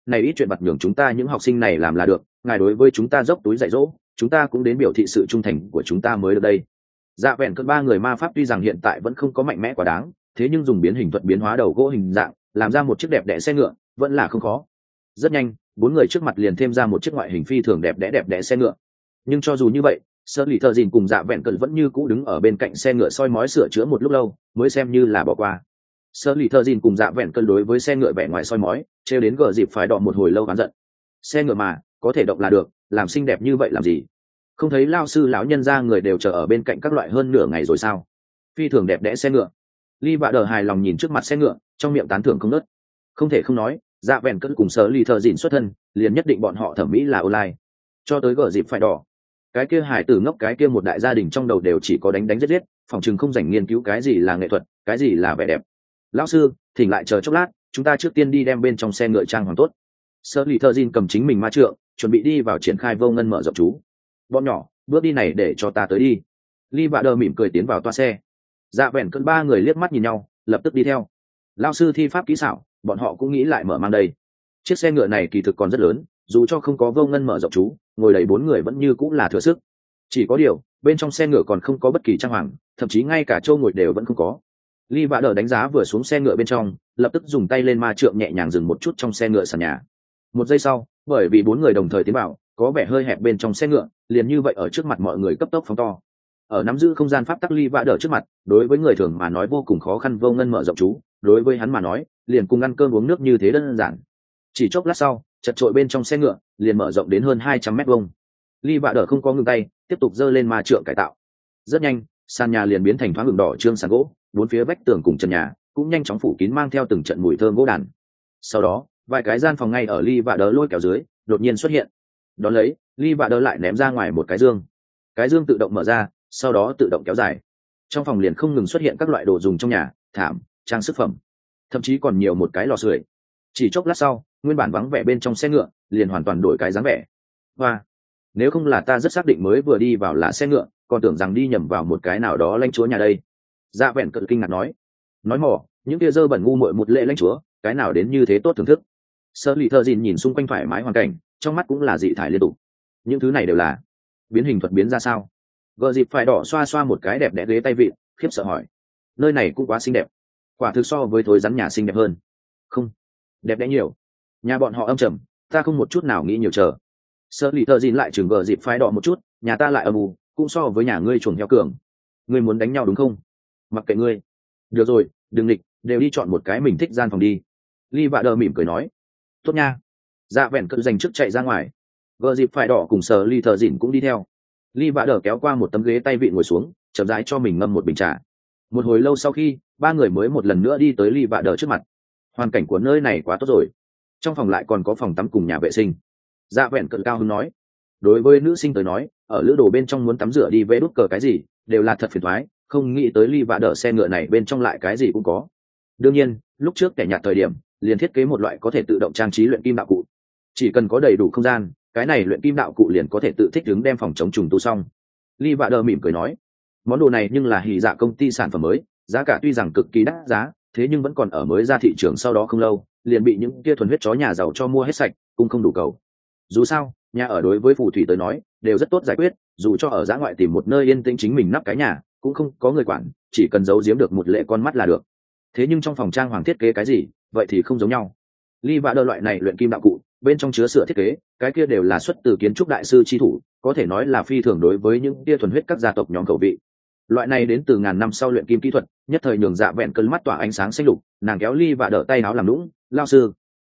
này ít chuyện vặt nhường chúng ta những học sinh này làm là được, ngài đối với chúng ta dốc túi dạy dỗ, chúng ta cũng đến biểu thị sự trung thành của chúng ta mới được đây. Dạ vẹn cơn ba người ma pháp tuy rằng hiện tại vẫn không có mạnh mẽ quá đáng, thế nhưng dùng biến hình thuật biến hóa đầu gỗ hình dạng làm ra một chiếc đẹp đẽ xe ngựa vẫn là không khó. Rất nhanh, bốn người trước mặt liền thêm ra một chiếc ngoại hình phi thường đẹp đẽ xe ngựa. Nhưng cho dù như vậy, Sơ Lì Thợ Dìn cùng Dạ Vẹn Cận vẫn như cũ đứng ở bên cạnh xe ngựa soi mói sửa chữa một lúc lâu mới xem như là bỏ qua. Sơ Lì Thợ Dìn cùng Dạ Vẹn Cận đối với xe ngựa vẻ ngoài soi mói trêu đến gờ dịp phải đọ một hồi lâu oán giận. Xe ngựa mà có thể động là được, làm xinh đẹp như vậy làm gì? Không thấy lao sư lão nhân ra người đều chờ ở bên cạnh các loại hơn nửa ngày rồi sao? Phi thường đẹp đẽ xe ngựa. Ly Vạ Đờ hài lòng nhìn trước mặt xe ngựa, trong miệng tán thưởng không ngớt. Không thể không nói, Dạ Vẹn Cận cùng Sơ Lì Thợ Dìn xuất thân liền nhất định bọn họ thẩm mỹ là online. Cho tới gờ dịp phải đỏ, cái kia hải tử ngốc, cái kia một đại gia đình trong đầu đều chỉ có đánh giết, phòng chừng không dành nghiên cứu cái gì là nghệ thuật, cái gì là vẻ đẹp. Lão sư, thỉnh lại chờ chốc lát, chúng ta trước tiên đi đem bên trong xe ngựa trang hoàng tốt. Sơ Lì Thợ Dìn cầm chính mình ma trượng, chuẩn bị đi vào triển khai vô ngân mở rộng chú. Bọn nhỏ, bước đi này để cho ta tới đi. Ly Vạ Đờ mỉm cười tiến vào toa xe. Dạ Vẹn Cận ba người liếc mắt nhìn nhau, lập tức đi theo. Lão sư thi pháp kỹ xảo, bọn họ cũng nghĩ lại mở mang đây. Chiếc xe ngựa này kỳ thực còn rất lớn, dù cho không có vô ngân mở rộng chú, ngồi đầy bốn người vẫn như cũng là thừa sức. Chỉ có điều bên trong xe ngựa còn không có bất kỳ trang hoàng, thậm chí ngay cả chỗ ngồi đều vẫn không có. Ly Vạ Đờ đánh giá vừa xuống xe ngựa bên trong, lập tức dùng tay lên ma trượng nhẹ nhàng dừng một chút trong xe ngựa sàn nhà. Một giây sau, bởi vì bốn người đồng thời tiến vào, có vẻ hơi hẹp bên trong xe ngựa, liền như vậy ở trước mặt mọi người cấp tốc phóng to. Ở nắm giữ không gian pháp tắc Ly Vạ Đờ trước mặt, đối với người thường mà nói vô cùng khó khăn vô ngân mở rộng chú, đối với hắn mà nói, liền cùng ăn cơm uống nước như thế đơn giản. Chỉ chốc lát sau, chật trội bên trong xe ngựa liền mở rộng đến hơn 200 mét vuông. Ly Vạ Đờ không có ngừng tay, tiếp tục giơ lên ma trượng cải tạo. Rất nhanh, sàn nhà liền biến thành thoáng ửng đỏ trương sàn gỗ, bốn phía vách tường cùng trần nhà cũng nhanh chóng phủ kín mang theo từng trận mùi thơm gỗ đàn. Sau đó, vài cái gian phòng ngay ở Ly Vạ Đờ lôi kéo dưới đột nhiên xuất hiện. Đón lấy, Ly Vạ Đờ lại ném ra ngoài một cái dương. Cái dương tự động mở ra, sau đó tự động kéo dài. Trong phòng liền không ngừng xuất hiện các loại đồ dùng trong nhà, thảm, trang sức phẩm, thậm chí còn nhiều một cái lò sưởi. Chỉ chốc lát sau, nguyên bản vắng vẻ bên trong xe ngựa liền hoàn toàn đổi cái dáng vẻ. Và nếu không là ta rất xác định mới vừa đi vào là xe ngựa, còn tưởng rằng đi nhầm vào một cái nào đó lãnh chúa nhà đây. Dạ Vẹn Cận kinh ngạc nói mỏ, những kia dơ bẩn ngu muội một lệ lãnh chúa, cái nào đến như thế tốt thưởng thức. Sơ Lì Thợ Dìn nhìn xung quanh thoải mái hoàn cảnh, trong mắt cũng là dị thải liên tục. Những thứ này đều là biến hình thuật biến ra sao? Gờ dịp phải đỏ xoa xoa một cái đẹp đẽ ghế tay vịn, khiếp sợ hỏi. Nơi này cũng quá xinh đẹp, quả thực so với thối rắn nhà xinh đẹp hơn. Không, đẹp đẽ nhiều. Nhà bọn họ âm trầm, ta không một chút nào nghĩ nhiều chờ. Sơ Lì Thợ Dìn lại chừng gờ dịp phái đỏ một chút, nhà ta lại âm u, cũng so với nhà ngươi chuồng heo cường. Ngươi muốn đánh nhau đúng không? Mặc kệ ngươi. Được rồi, đừng nghịch, đều đi chọn một cái mình thích gian phòng đi. Ly Vạ Đờ mỉm cười nói. Tốt nha. Dạ Vẹn Cận dành trước chạy ra ngoài. Gờ dịp phái đỏ cùng Sơ Lì Thợ Dìn cũng đi theo. Ly Vạ Đờ kéo qua một tấm ghế tay vịn ngồi xuống, chậm rãi cho mình ngâm một bình trà. Một hồi lâu sau khi, ba người mới một lần nữa đi tới Ly Vạ Đờ trước mặt. Hoàn cảnh của nơi này quá tốt rồi. Trong phòng lại còn có phòng tắm cùng nhà vệ sinh. Dạ Vẹn Cận cao hứng nói. Đối với nữ sinh tới nói, ở lữ đồ bên trong muốn tắm rửa đi vẽ đút cờ cái gì đều là thật phiền toái, không nghĩ tới Ly Vạ Đờ xe ngựa này bên trong lại cái gì cũng có. Đương nhiên, lúc trước kẻ nhạt thời điểm liền thiết kế một loại có thể tự động trang trí luyện kim đạo cụ, chỉ cần có đầy đủ không gian, cái này luyện kim đạo cụ liền có thể tự thích ứng đem phòng chống trùng tu xong. Ly Vạ Đờ mỉm cười nói, món đồ này nhưng là hỉ dạ công ty sản phẩm mới, giá cả tuy rằng cực kỳ đắt giá, thế nhưng vẫn còn ở mới ra thị trường sau đó không lâu, liền bị những kia thuần huyết chó nhà giàu cho mua hết sạch, cũng không đủ cầu. Dù sao, nhà ở đối với phù thủy tới nói đều rất tốt giải quyết, dù cho ở dã ngoại tìm một nơi yên tĩnh chính mình nắp cái nhà cũng không có người quản, chỉ cần giấu giếm được một lệ con mắt là được. Thế nhưng trong phòng trang hoàng thiết kế cái gì vậy thì không giống nhau. Ly Vạ Đờ loại này luyện kim đạo cụ bên trong chứa sửa thiết kế, cái kia đều là xuất từ kiến trúc đại sư chi thủ, có thể nói là phi thường đối với những kia thuần huyết các gia tộc nhóm khẩu vị. Loại này đến từ ngàn năm sau luyện kim kỹ thuật, nhất thời nhường Dạ Vẹn Cơn mắt tỏa ánh sáng xanh lục, nàng kéo Ly Vạ Đờ tay áo làm nũng, lao sư,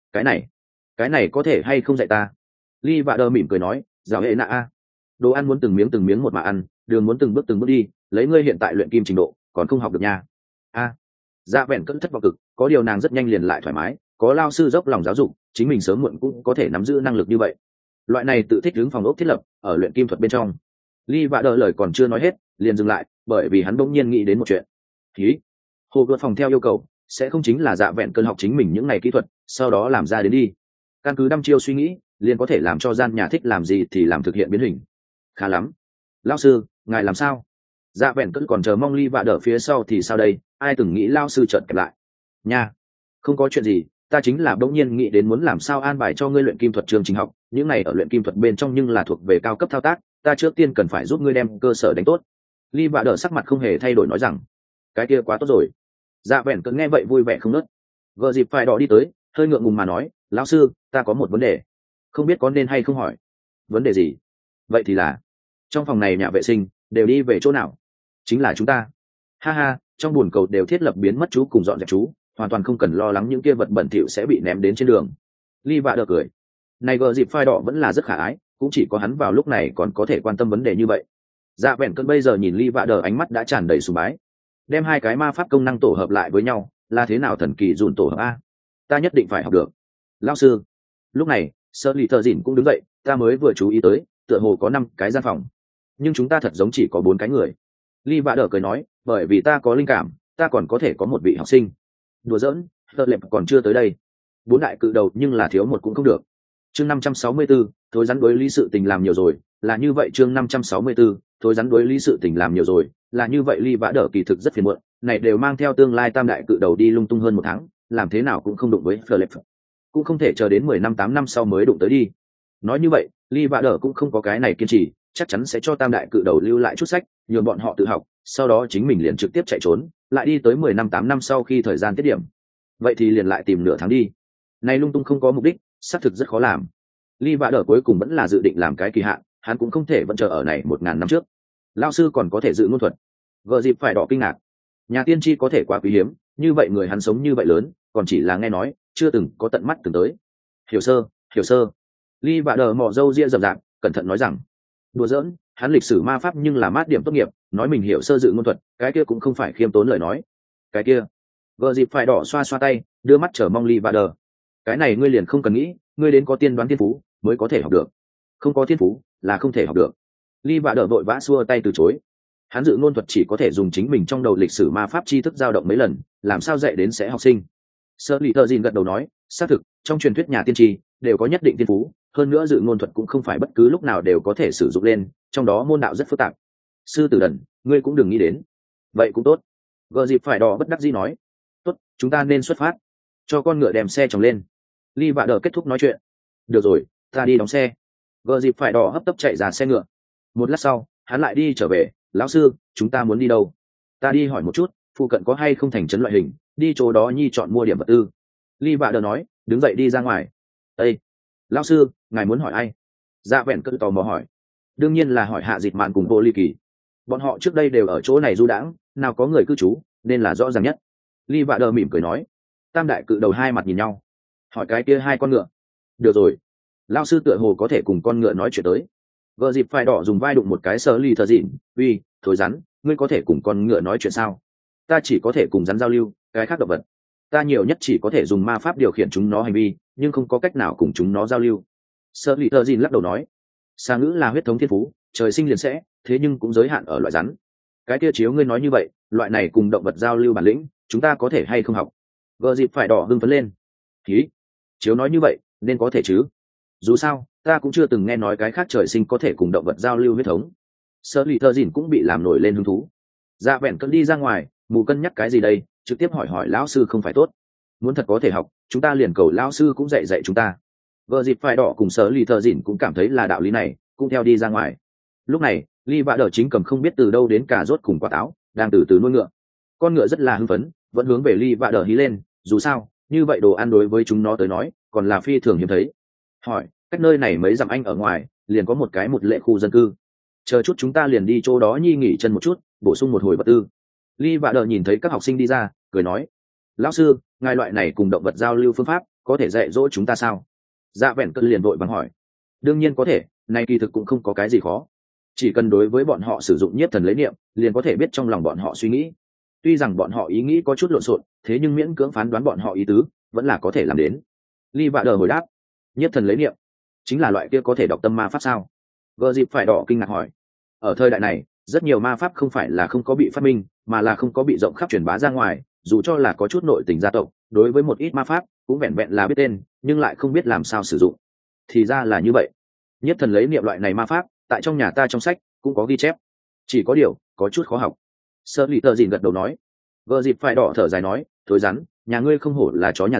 cái này có thể hay không dạy ta? Ly Vạ Đờ mỉm cười nói, dạo hệ nạ a, đồ ăn muốn từng miếng một mà ăn, đường muốn từng bước đi, lấy ngươi hiện tại luyện kim trình độ còn không học được nha. Dạ Vẹn Cơn thất vọng cực, có điều nàng rất nhanh liền lại thoải mái, có lao sư dốc lòng giáo dục, chính mình sớm muộn cũng có thể nắm giữ năng lực như vậy. Loại này tự thích ứng phòng ốc thiết lập ở luyện kim thuật bên trong. Ly Vạ Đờ lời còn chưa nói hết liền dừng lại, bởi vì hắn bỗng nhiên nghĩ đến một chuyện. Khí hồ gợt phòng theo yêu cầu sẽ không chính là Dạ Vẹn Cơn học chính mình những ngày kỹ thuật sau đó làm ra đến đi, căn cứ đăm chiêu suy nghĩ liền có thể làm cho gian nhà thích làm gì thì làm thực hiện biến hình. Khá lắm, lao sư ngài làm sao? Dạ Vẹn Cơn còn chờ mong Ly Vạ Đờ phía sau thì sao đây, ai từng nghĩ lao sư chợt kẹp lại nha. Không có chuyện gì, ta chính là bỗng nhiên nghĩ đến muốn làm sao an bài cho ngươi luyện kim thuật chương trình học, những này ở luyện kim thuật bên trong nhưng là thuộc về cao cấp thao tác, ta trước tiên cần phải giúp ngươi đem cơ sở đánh tốt. Ly Vạ Đờ sắc mặt không hề thay đổi nói rằng, cái kia quá tốt rồi. Dạ vẹn cơn nghe vậy vui vẻ không nớt. Gờ dịp phải đỏ đi tới, hơi ngượng ngùng mà nói, lão sư, ta có một vấn đề, không biết có nên hay không hỏi. Vấn đề gì? Vậy thì là, trong phòng này nhà vệ sinh đều đi về chỗ nào? Chính là chúng ta. Ha ha, trong buồng cầu đều thiết lập biến mất chú cùng dọn dẹp chú, hoàn toàn không cần lo lắng những kia vật bẩn thỉu sẽ bị ném đến trên đường. Ly Vạ Đờ cười. Này gờ dịp phai đỏ vẫn là rất khả ái, cũng chỉ có hắn vào lúc này còn có thể quan tâm vấn đề như vậy. Dạ vẹn cơn bây giờ nhìn Ly Vạ Đờ ánh mắt đã tràn đầy sùng bái. Đem hai cái ma pháp công năng tổ hợp lại với nhau, là thế nào thần kỳ dùn tổ hợp a? Ta nhất định phải học được. Lão sư. Lúc này, Sơ Lì Thợ Dìn cũng đứng dậy, ta mới vừa chú ý tới, tựa hồ có 5 cái gian phòng, nhưng chúng ta thật giống chỉ có 4 cái người. Ly Vạ Đờ cười nói, bởi vì ta có linh cảm, ta còn có thể có một vị học sinh. Đùa giỡn, Tơ Lệp còn chưa tới đây. 4 đại cự đầu nhưng là thiếu một cũng không được. Chương 564, thối rắn đối lý sự tình làm nhiều rồi, là như vậy. Chương 564, thối rắn đối lý sự tình làm nhiều rồi, là như vậy. Ly Vạ Đờ kỳ thực rất phiền muộn, này đều mang theo tương lai tam đại cự đầu đi lung tung hơn 1 tháng, làm thế nào cũng không đụng với Philip, cũng không thể chờ đến 10 năm 8 năm sau mới đụng tới đi. Nói như vậy, Ly Vạ Đờ cũng không có cái này kiên trì, chắc chắn sẽ cho tam đại cự đầu lưu lại chút sách, nhường bọn họ tự học, sau đó chính mình liền trực tiếp chạy trốn, lại đi tới 10 năm 8 năm sau khi thời gian tiết điểm. Vậy thì liền lại tìm nửa tháng đi. Này lung tung không có mục đích, xác thực rất khó làm. Ly Vạ Đờ cuối cùng vẫn là dự định làm cái kỳ hạn, hắn cũng không thể vẫn chờ ở này 1000 năm trước. Lão sư còn có thể dự ngôn thuật. Gờ dịp phải đỏ kinh ngạc. Nhà tiên tri có thể quá quý hiếm, như vậy người hắn sống như vậy lớn, còn chỉ là nghe nói, chưa từng có tận mắt từng tới. Hiểu sơ. Ly Vạ Đờ mỏ râu ria rậm rạp, cẩn thận nói rằng, đùa giỡn, hắn lịch sử ma pháp nhưng là mát điểm tốt nghiệp, nói mình hiểu sơ dự ngôn thuật, cái kia cũng không phải khiêm tốn lời nói. Cái kia. Gờ dịp phải đỏ xoa xoa tay, đưa mắt chờ mong Ly Vạ Đờ. Cái này ngươi liền không cần nghĩ, ngươi đến có tiên đoán thiên phú mới có thể học được, không có thiên phú là không thể học được. Ly Vạ Đờ vội vã xua tay từ chối. Hắn dự ngôn thuật chỉ có thể dùng chính mình trong đầu lịch sử ma pháp tri thức dao động mấy lần, làm sao dạy đến sẽ học sinh. Sơ Lì Thợ Dìn gật đầu nói, xác thực, trong truyền thuyết nhà tiên tri đều có nhất định thiên phú, hơn nữa dự ngôn thuật cũng không phải bất cứ lúc nào đều có thể sử dụng lên, trong đó môn đạo rất phức tạp. Sư tử đần, ngươi cũng đừng nghĩ đến. Vậy cũng tốt. Gờ dịp phải đỏ bất đắc dĩ nói, tốt, chúng ta nên xuất phát. Cho con ngựa đem xe trồng lên. Ly Vạ Đờ kết thúc nói chuyện. Được rồi, ta đi đóng xe. Gờ dịp phải đỏ hấp tấp chạy ra xe ngựa. Một lát sau, hắn lại đi trở về, lão sư, chúng ta muốn đi đâu? Ta đi hỏi một chút, phụ cận có hay không thành trấn loại hình, đi chỗ đó nhi chọn mua điểm vật tư. Ly Vạ Đờ nói, đứng dậy đi ra ngoài. Ê, lão sư, ngài muốn hỏi ai? Dạ vẹn cất tò mò hỏi. Đương nhiên là hỏi Hạ Dịch Mạn cùng Vô Ly Kỳ. Bọn họ trước đây đều ở chỗ này du đãng, nào có người cư trú, nên là rõ ràng nhất. Ly Vạ Đờ mỉm cười nói. Tam đại cự đầu hai mặt nhìn nhau. Hỏi cái kia hai con ngựa. Được rồi. Lão sư tựa hồ có thể cùng con ngựa nói chuyện tới. Vợ dịp phải đỏ dùng vai đụng một cái Sơ Lì Thợ Dìn, uy, thối rắn, ngươi có thể cùng con ngựa nói chuyện sao? Ta chỉ có thể cùng rắn giao lưu, cái khác động vật ta nhiều nhất chỉ có thể dùng ma pháp điều khiển chúng nó hành vi, nhưng không có cách nào cùng chúng nó giao lưu. Sơ Lì Thợ Dìn lắc đầu nói, xa ngữ là huyết thống thiên phú, trời sinh liền sẽ, thế nhưng cũng giới hạn ở loại rắn. Cái kia chiếu ngươi nói như vậy, loại này cùng động vật giao lưu bản lĩnh, chúng ta có thể hay không học? Vợ dịp phải đỏ hưng phấn lên. Ký, chiếu nói như vậy, nên có thể chứ? Dù sao, ta cũng chưa từng nghe nói cái khác trời sinh có thể cùng động vật giao lưu huyết thống. Sơ Lì Thợ Dìn cũng bị làm nổi lên hứng thú. Dạ vẹn cân đi ra ngoài, mù cân nhắc cái gì đây, trực tiếp hỏi lão sư không phải tốt. Muốn thật có thể học, chúng ta liền cầu lão sư cũng dạy chúng ta. Vợ dịp phải đỏ cùng Sơ Lì Thợ Dìn cũng cảm thấy là đạo lý này, cũng theo đi ra ngoài. Lúc này, Ly Vạ Đờ chính cầm không biết từ đâu đến cà rốt cùng quả táo, đang từ từ nuôi ngựa. Con ngựa rất là hưng phấn, vẫn hướng về Ly Vạ Đờ hí lên, dù sao, như vậy đồ ăn đối với chúng nó tới nói, còn là phi thường hiếm thấy. Hỏi, cách nơi này mấy dặm anh ở ngoài, liền có một cái một lệ khu dân cư. Chờ chút chúng ta liền đi chỗ đó nhi nghỉ chân một chút, bổ sung một hồi vật tư. Ly Vạ Đờ nhìn thấy các học sinh đi ra, cười nói, lão sư, ngài loại này cùng động vật giao lưu phương pháp có thể dạy dỗ chúng ta sao? Dạ vẹn cơn liền vội bằng hỏi. Đương nhiên có thể, này kỳ thực cũng không có cái gì khó, chỉ cần đối với bọn họ sử dụng nhiếp thần lấy niệm, liền có thể biết trong lòng bọn họ suy nghĩ. Tuy rằng bọn họ ý nghĩ có chút lộn xộn, thế nhưng miễn cưỡng phán đoán bọn họ ý tứ vẫn là có thể làm đến. Ly Vạ Đờ hồi đáp, nhiếp thần lấy niệm chính là loại kia có thể đọc tâm ma pháp sao? Gờ dịp phải đỏ kinh ngạc hỏi. Ở thời đại này, rất nhiều ma pháp không phải là không có bị phát minh, mà là không có bị rộng khắp truyền bá ra ngoài, dù cho là có chút nội tình gia tộc, đối với một ít ma pháp cũng vẹn vẹn là biết tên, nhưng lại không biết làm sao sử dụng. Thì ra là như vậy. Nhất thần lấy niệm loại này ma pháp, tại trong nhà ta trong sách cũng có ghi chép, chỉ có điều có chút khó học. Sơ Lì Tờ Dìn gật đầu nói. Gờ dịp phải đỏ thở dài nói, thối rắn, nhà ngươi không hổ là chó nhà giàu,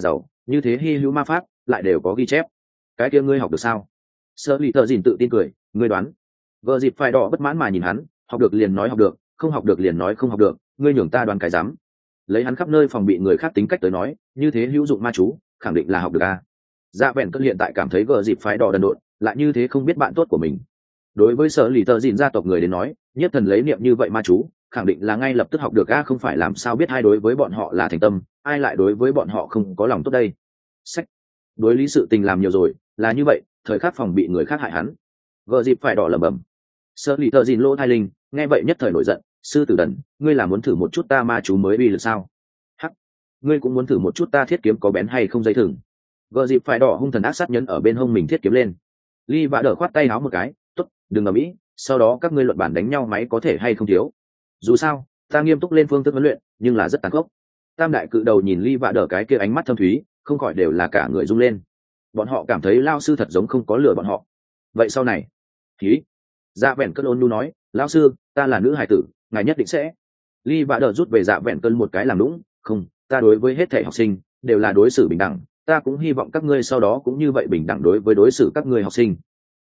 như thế hy hữu ma pháp lại đều có ghi chép. Cái kia ngươi học được sao? Sơ lì tờ dìn tự tin cười, ngươi đoán. Vợ dịp phải đỏ bất mãn mà nhìn hắn, học được liền nói học được, không học được liền nói không học được, ngươi nhường ta đoán cái dám. Lấy hắn khắp nơi phòng bị người khác tính cách tới nói, như thế hữu dụng ma chú khẳng định là học được a. Dạ vẹn cơn hiện tại cảm thấy vợ dịp phái đỏ đần độn, lại như thế không biết bạn tốt của mình. Đối với sở lì tờ dìn gia tộc người đến nói, nhất thần lấy niệm như vậy ma chú khẳng định là ngay lập tức học được a, không phải làm sao biết ai đối với bọn họ là thành tâm, ai lại đối với bọn họ không có lòng tốt đây. Sách, đối lý sự tình làm nhiều rồi, là như vậy, thời khắc phòng bị người khác hại hắn. Vợ dịp phải đỏ lẩm bẩm. Sở lì tờ dìn lỗ thai linh nghe vậy nhất thời nổi giận, sư tử đần, ngươi là muốn thử một chút ta ma chú mới uy lực sao? Hắc, ngươi cũng muốn thử một chút ta thiết kiếm có bén hay không dây thừng? Vợ dịp phải đỏ hung thần ác sát nhấn ở bên hông mình thiết kiếm lên. Ly vã đỡ khoát tay háo một cái, tốt, đừng ở mỹ, sau đó các ngươi luận bản đánh nhau máy có thể hay không thiếu. Dù sao, ta nghiêm túc lên phương thức huấn luyện, nhưng là rất tàn khốc. Tam đại cự đầu nhìn Ly vã đỡ cái kia ánh mắt thâm thúy, không khỏi đều là cả người rung lên. Bọn họ cảm thấy lao sư thật giống không có lừa bọn họ. Vậy sau này, khí. Dạ vẹn cơn ôn nhu nói, lao sư, ta là nữ hài tử, ngài nhất định sẽ. Ly vã đỡ rút về dạ vẹn cơn một cái làm lũng, không, ta đối với hết thảy học sinh đều là đối xử bình đẳng, ta cũng hy vọng các ngươi sau đó cũng như vậy bình đẳng đối với đối xử các ngươi học sinh.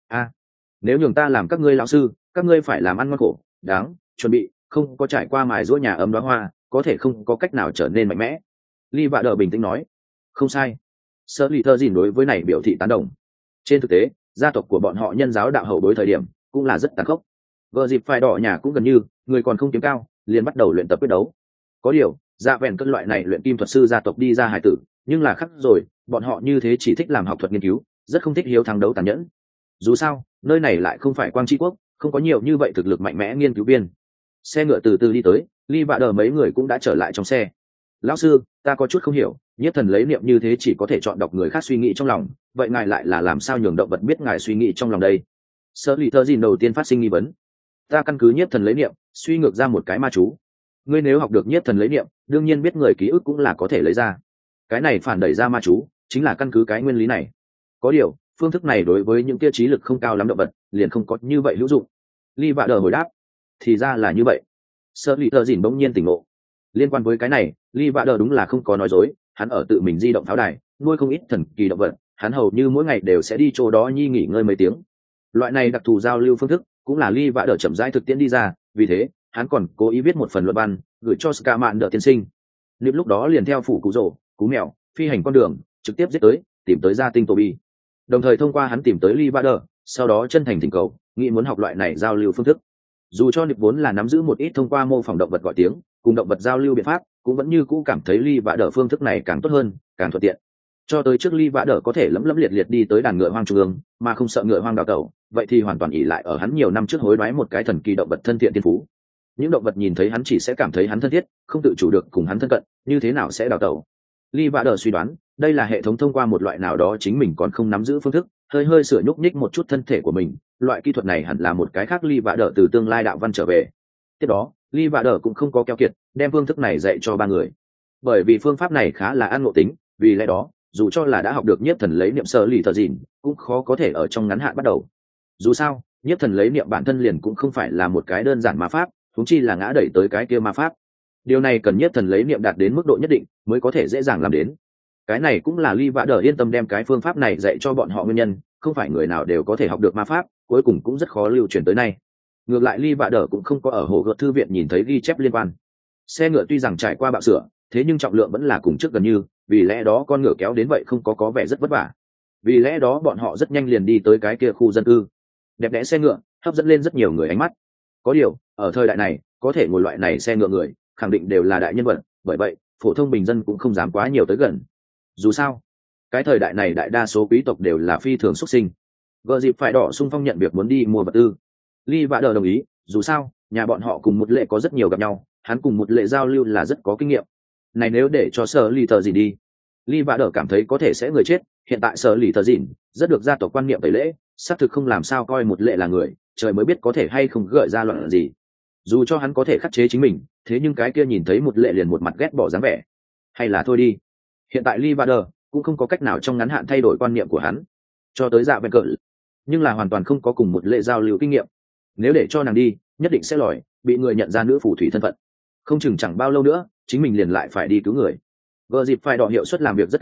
Nếu nhường ta làm các ngươi lão sư, các ngươi phải làm ăn ngon khổ đáng chuẩn bị, không có trải qua mài giũa nhà ấm đóa hoa, có thể không có cách nào trở nên mạnh mẽ. Ly vạ đờ bình tĩnh nói, không sai. Sơ lì thơ dìn đối với này biểu thị tán đồng. Trên thực tế, gia tộc của bọn họ nhân giáo đạo hậu bối thời điểm cũng là rất tàn khốc. Vợ dịp phải đỏ nhà cũng gần như người còn không kiếm cao liền bắt đầu luyện tập quyết đấu. Có điều dạ vẹn cân loại này luyện kim thuật sư gia tộc đi ra hải tử, nhưng là khắc rồi, bọn họ như thế chỉ thích làm học thuật nghiên cứu, rất không thích hiếu thắng đấu tàn nhẫn. Dù sao nơi này lại không phải quang tri quốc, không có nhiều như vậy thực lực mạnh mẽ nghiên cứu viên. Xe ngựa từ từ đi tới, Ly vạ đờ mấy người cũng đã trở lại trong xe. Lão sư, ta có chút không hiểu, nhất thần lấy niệm như thế chỉ có thể chọn đọc người khác suy nghĩ trong lòng, vậy ngài lại là làm sao nhường động vật biết ngài suy nghĩ trong lòng đây? Sơ lì thơ dìn đầu tiên phát sinh nghi vấn. Ta căn cứ nhất thần lấy niệm suy ngược ra một cái ma chú. Ngươi nếu học được nhất thần lấy niệm, đương nhiên biết người ký ức cũng là có thể lấy ra. Cái này phản đẩy ra ma chú chính là căn cứ cái nguyên lý này. Có điều phương thức này đối với những tiêu chí lực không cao lắm động vật liền không có như vậy hữu dụng. Ly vạ đờ hồi đáp, thì ra là như vậy. Sơ lì thơ dìn bỗng nhiên tỉnh ngộ. Liên quan với cái này, Ly vạ đờ đúng là không có nói dối, hắn ở tự mình di động pháo đài nuôi không ít thần kỳ động vật, hắn hầu như mỗi ngày đều sẽ đi chỗ đó nghỉ ngơi mấy tiếng. Loại này đặc thù giao lưu phương thức cũng là Ly vạ đờ chậm rãi thực tiễn đi ra, vì thế hắn còn cố ý viết một phần luận văn gửi cho Ska Mạn Đờ tiên sinh. Nịp lúc đó liền theo phủ cú rổ, cú mèo, phi hành con đường trực tiếp giết tới, tìm tới gia tinh Toby. Đồng thời thông qua hắn tìm tới Lee Vader, sau đó chân thành thỉnh cầu, nghĩ muốn học loại này giao lưu phương thức. Dù cho Nịp vốn là nắm giữ một ít thông qua mô phỏng động vật gọi tiếng, cùng động vật giao lưu biện pháp, cũng vẫn như cũ cảm thấy Lee Vader phương thức này càng tốt hơn, càng thuận tiện. Cho tới trước Lee Vader có thể lấm lấm liệt liệt đi tới đàn ngựa hoang trung ương, mà không sợ ngựa hoang đào tẩu, vậy thì hoàn toàn ỷ lại ở hắn nhiều năm trước hối đoái một cái thần kỳ động vật thân thiện tiên phú. Những động vật nhìn thấy hắn chỉ sẽ cảm thấy hắn thân thiết, không tự chủ được cùng hắn thân cận, như thế nào sẽ đào tẩu. Lee Vader suy đoán, đây là hệ thống thông qua một loại nào đó chính mình còn không nắm giữ phương thức, hơi sửa nhúc nhích một chút thân thể của mình. Loại kỹ thuật này hẳn là một cái khác Lee Vader từ tương lai đạo văn trở về. Tiếp đó, Lee Vader cũng không có keo kiệt, đem phương thức này dạy cho ba người. Bởi vì phương pháp này khá là ăn ngộ tính, vì lẽ đó, dù cho là đã học được nhiếp thần lấy niệm sơ lì thờ dìn, cũng khó có thể ở trong ngắn hạn bắt đầu. Dù sao, nhiếp thần lấy niệm bản thân liền cũng không phải là một cái đơn giản ma pháp, huống chi là ngã đẩy tới cái kia ma pháp. Điều này cần nhiếp thần lấy niệm đạt đến mức độ nhất định mới có thể dễ dàng làm đến. Cái này cũng là Ly Vã Đờ yên tâm đem cái phương pháp này dạy cho bọn họ nguyên nhân, không phải người nào đều có thể học được ma pháp, cuối cùng cũng rất khó lưu truyền tới nay. Ngược lại Ly Vã Đờ cũng không có ở hồ gợt thư viện nhìn thấy ghi chép liên quan. Xe ngựa tuy rằng trải qua bạo sửa, thế nhưng trọng lượng vẫn là cùng trước gần như, vì lẽ đó con ngựa kéo đến vậy không có vẻ rất vất vả. Vì lẽ đó bọn họ rất nhanh liền đi tới cái kia khu dân cư. Đẹp đẽ xe ngựa hấp dẫn lên rất nhiều người ánh mắt. Có điều, ở thời đại này, có thể ngồi loại này xe ngựa người, khẳng định đều là đại nhân vật, bởi vậy, phổ thông bình dân cũng không dám quá nhiều tới gần. Dù sao, cái thời đại này đại đa số quý tộc đều là phi thường xuất sinh. Gờ dịp phải đỏ xung phong nhận việc muốn đi mua vật tư. Ly Vã Đờ đồng ý, dù sao, nhà bọn họ cùng một lệ có rất nhiều gặp nhau, hắn cùng một lệ giao lưu là rất có kinh nghiệm. Này nếu để cho sở lì tờ gì đi, Ly Vã Đờ cảm thấy có thể sẽ người chết. Hiện tại sở lì tờ dìn rất được gia tộc quan niệm tẩy lễ, xác thực không làm sao coi một lệ là người, trời mới biết có thể hay không gợi ra loạn gì. Dù cho hắn có thể khắc chế chính mình, thế nhưng cái kia nhìn thấy một lệ liền một mặt ghét bỏ dáng vẻ. Hay là thôi đi. Hiện tại Lee Vader cũng không có cách nào trong ngắn hạn thay đổi quan niệm của hắn, cho tới dạ bên cỡ, nhưng là hoàn toàn không có cùng một lệ giao lưu kinh nghiệm. Nếu để cho nàng đi, nhất định sẽ lòi, bị người nhận ra nữ phù thủy thân phận. Không chừng chẳng bao lâu nữa, chính mình liền lại phải đi cứu người. Vợ dịp phải đỏ hiệu suất làm việc rất cao,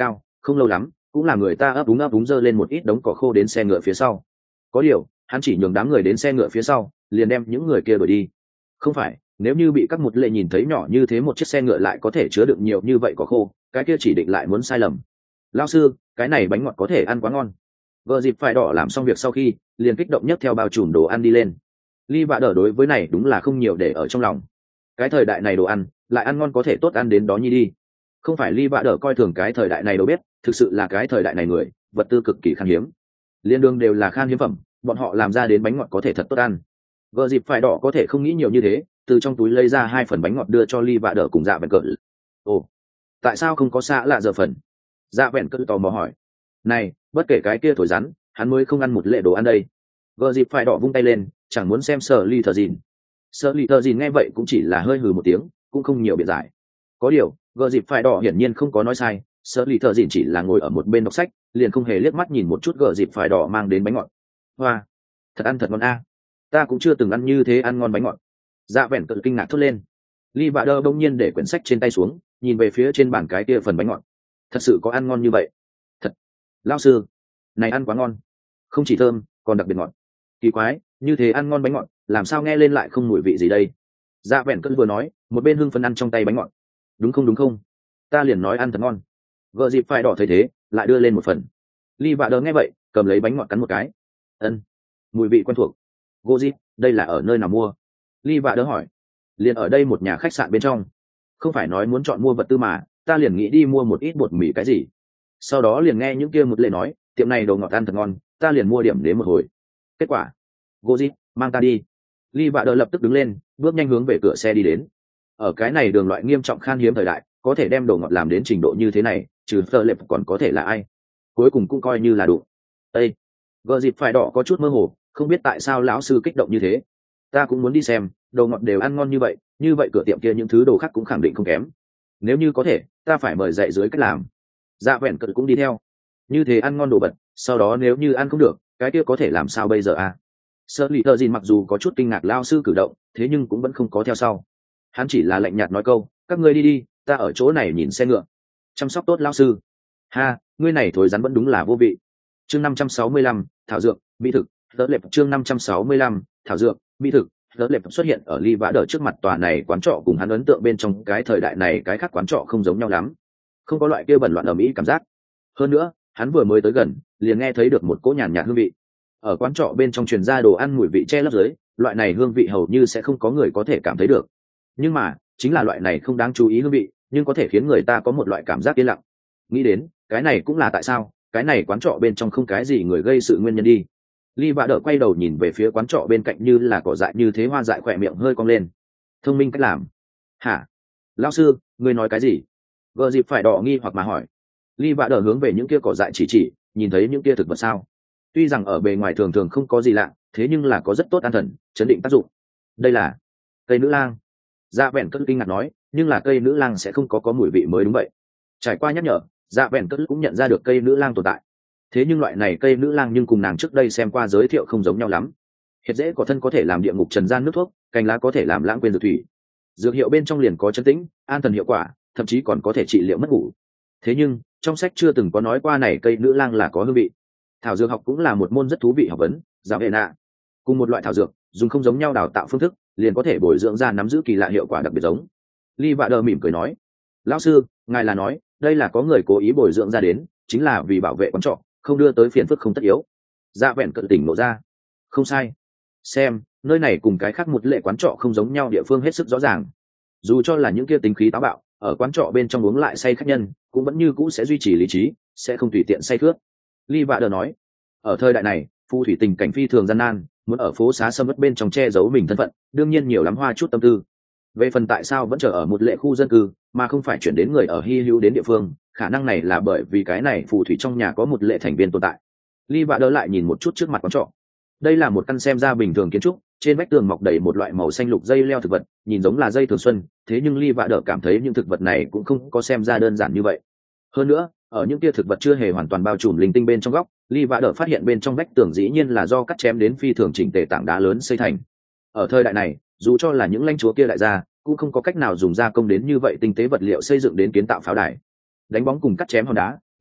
không lâu lắm cũng là người ta ấp úng giơ lên một ít đống cỏ khô đến xe ngựa phía sau. Có điều hắn chỉ nhường đám người đến xe ngựa phía sau liền đem những người kia đuổi đi. Không phải, nếu như bị các một lệ nhìn thấy nhỏ như thế một chiếc xe ngựa lại có thể chứa đựng nhiều như vậy cỏ khô, cái kia chỉ định lại muốn sai lầm. Lao sư, cái này bánh ngọt có thể ăn quá ngon. Vợ dịp phải đỏ làm xong việc sau khi liền kích động nhất theo bao trùm đồ ăn đi lên. Ly Vạ Đờ đối với này đúng là không nhiều để ở trong lòng. Cái thời đại này đồ ăn lại ăn ngon có thể tốt ăn đến đó nhi đi. Không phải Ly Vạ Đờ coi thường cái thời đại này đâu biết, thực sự là cái thời đại này người vật tư cực kỳ khan hiếm, liên đương đều là khan hiếm phẩm, bọn họ làm ra đến bánh ngọt có thể thật tốt ăn. Vợ dịp phải đỏ có thể không nghĩ nhiều như thế, từ trong túi lấy ra 2 phần bánh ngọt đưa cho Ly Vạ Đờ cùng Dạ Vẹn Cỡ. Ồ, tại sao không có xạ lạ giờ phần? Dạ Vẹn Cỡ tò mò hỏi. Này, bất kể cái kia thổi rắn, hắn mới không ăn một lệ đồ ăn đây. Vợ dịp phải đỏ vung tay lên, chẳng muốn xem Sở Ly Thờ Dìn. Sở Ly Thờ Dìn nghe vậy cũng chỉ là hơi hừ một tiếng, cũng không nhiều biện giải. Có điều vợ dịp phải đỏ hiển nhiên không có nói sai, Sở Ly Thờ Dìn chỉ là ngồi ở một bên đọc sách, liền không hề liếc mắt nhìn một chút vợ dịp phải đỏ mang đến bánh ngọt. Hoa, thật ăn thật ngon a, ta cũng chưa từng ăn như thế ăn ngon bánh ngọt. Dạ Vẹn Cỡ kinh ngạc thốt lên. Ly Vạ Đơ bỗng nhiên để quyển sách trên tay xuống, nhìn về phía trên bàn cái kia phần bánh ngọt. Thật sự có ăn ngon như vậy? Thật. Lão sư, này ăn quá ngon, không chỉ thơm còn đặc biệt ngọt. Kỳ quái, như thế ăn ngon bánh ngọt làm sao nghe lên lại không mùi vị gì đây? Dạ Vẹn Cỡ vừa nói một bên hưng phấn ăn trong tay bánh ngọt. Đúng không, ta liền nói ăn thật ngon. Vợ dịp phải đỏ thấy thế lại đưa lên một phần. Ly Vạ Đơ nghe vậy cầm lấy bánh ngọt cắn một cái. Ân, mùi vị quen thuộc. Gô dịp, đây là ở nơi nào mua? Ly Vạ Đơ hỏi. Liền ở đây một nhà khách sạn bên trong. Không phải nói muốn chọn mua vật tư mà, ta liền nghĩ đi mua một ít bột mì cái gì. Sau đó liền nghe những kia một lệ nói tiệm này đồ ngọt ăn thật ngon, ta liền mua điểm đến một hồi. Kết quả, Goji, mang ta đi. Ly Vạ Đờ lập tức đứng lên, bước nhanh hướng về cửa xe đi đến. Ở cái này đường loại nghiêm trọng khan hiếm thời đại, có thể đem đồ ngọt làm đến trình độ như thế này, trừ Phở Lệp còn có thể là ai? Cuối cùng cũng coi như là đủ. Ê, vợ dịp phải đỏ có chút mơ hồ, không biết tại sao lão sư kích động như thế. Ta cũng muốn đi xem, đồ ngọt đều ăn ngon như vậy cửa tiệm kia những thứ đồ khác cũng khẳng định không kém. Nếu như có thể, ta phải mời dạy dưới cách làm. Dạ Vẹn Cỡ cũng đi theo. Như thế ăn ngon đồ vật, sau đó nếu như ăn không được, cái kia có thể làm sao bây giờ à? Sở Lý Thờ Dìn mặc dù có chút kinh ngạc lao sư cử động, thế nhưng cũng vẫn không có theo sau. Hắn chỉ là lạnh nhạt nói câu, các ngươi đi đi, ta ở chỗ này nhìn xe ngựa. Chăm sóc tốt lao sư. Ha, ngươi này thối rắn vẫn đúng là vô vị. Chương 565, thảo dược, mỹ thực, đỡ lệp. Chương 565, thảo dược, mỹ thực, đỡ lệp xuất hiện ở Ly Vã Đờ trước mặt tòa này quán trọ cùng hắn ấn tượng bên trong cái thời đại này cái khác quán trọ không giống nhau lắm. Không có loại kia bẩn loạn ầm ĩ cảm giác. Hơn nữa, hắn vừa mới tới gần, liền nghe thấy được một cỗ nhàn nhạt hương vị. Ở quán trọ bên trong truyền ra đồ ăn mùi vị che lấp dưới, loại này hương vị hầu như sẽ không có người có thể cảm thấy được. Nhưng mà, chính là loại này không đáng chú ý hương vị, nhưng có thể khiến người ta có một loại cảm giác yên lặng. Nghĩ đến, cái này cũng là tại sao, cái này quán trọ bên trong không cái gì người gây sự nguyên nhân đi. Ly Vã Đờ quay đầu nhìn về phía quán trọ bên cạnh như là cỏ dại như thế hoa dại khỏe miệng hơi cong lên. Thông minh cách làm. Hả? Lão sư, ngươi nói cái gì? Vợ dịp phải đỏ nghi hoặc mà hỏi. Ly Vã Đờ hướng về những kia cỏ dại chỉ, nhìn thấy những kia thực vật sao? Tuy rằng ở bề ngoài thường thường không có gì lạ, thế nhưng là có rất tốt an thần, chấn định tác dụng. Đây là cây nữ lang. Dạ Vẹn Cất kinh ngạc nói, nhưng là cây nữ lang sẽ không có mùi vị mới đúng vậy. Trải qua nhắc nhở, Dạ Vẹn Cất cũng nhận ra được cây nữ lang tồn tại. Thế nhưng loại này cây nữ lang nhưng cùng nàng trước đây xem qua giới thiệu không giống nhau lắm. Hiệt rễ có thân có thể làm địa ngục trần gian nước thuốc, cành lá có thể làm lãng quên dược thủy. Dược hiệu bên trong liền có chân tĩnh, an thần hiệu quả, thậm chí còn có thể trị liệu mất ngủ. Thế nhưng trong sách chưa từng có nói qua này cây nữ lang là có hương vị. Thảo dược học cũng là một môn rất thú vị học vấn, giáo hệ nạ. Cùng một loại thảo dược, dùng không giống nhau đào tạo phương thức, liền có thể bồi dưỡng ra nắm giữ kỳ lạ hiệu quả đặc biệt giống. Ly Vã Đờ mỉm cười nói, lão sư, ngài là nói đây là có người cố ý bồi dưỡng ra đến, chính là vì bảo vệ quán trọ, không đưa tới phiền phức không tất yếu. Dạ Vẹn Cận tỉnh nộ ra. Không sai. Xem, nơi này cùng cái khác một lệ quán trọ không giống nhau địa phương hết sức rõ ràng. Dù cho là những kia tính khí táo bạo, ở quán trọ bên trong uống lại say khách nhân, cũng vẫn như cũ sẽ duy trì lý trí, sẽ không tùy tiện say khướt. Ly Vã Đờ nói, ở thời đại này, phù thủy tình cảnh phi thường gian nan, muốn ở phố xá sâm uất bên trong che giấu mình thân phận, đương nhiên nhiều lắm hoa chút tâm tư. Về phần tại sao vẫn chờ ở một lệ khu dân cư, mà không phải chuyển đến người ở hy hữu đến địa phương, khả năng này là bởi vì cái này phù thủy trong nhà có một lệ thành viên tồn tại. Ly Vã Đỡ lại nhìn một chút trước mặt quán trọ. Đây là một căn xem ra bình thường kiến trúc, trên vách tường mọc đầy một loại màu xanh lục dây leo thực vật, nhìn giống là dây thường xuân, thế nhưng Ly Vã Đỡ cảm thấy những thực vật này cũng không có xem ra đơn giản như vậy. Hơn nữa, ở những kia thực vật chưa hề hoàn toàn bao trùm linh tinh bên trong góc, Ly Vã Đỡ phát hiện bên trong vách tường dĩ nhiên là do cắt chém đến phi thường chỉnh tề tảng đá lớn xây thành. Ở thời đại này, dù cho là những lãnh chúa kia đại gia, cũng không có cách nào dùng gia công đến như vậy tinh tế vật liệu xây dựng đến kiến tạo pháo đài. Đánh bóng cùng cắt chém hòn đá,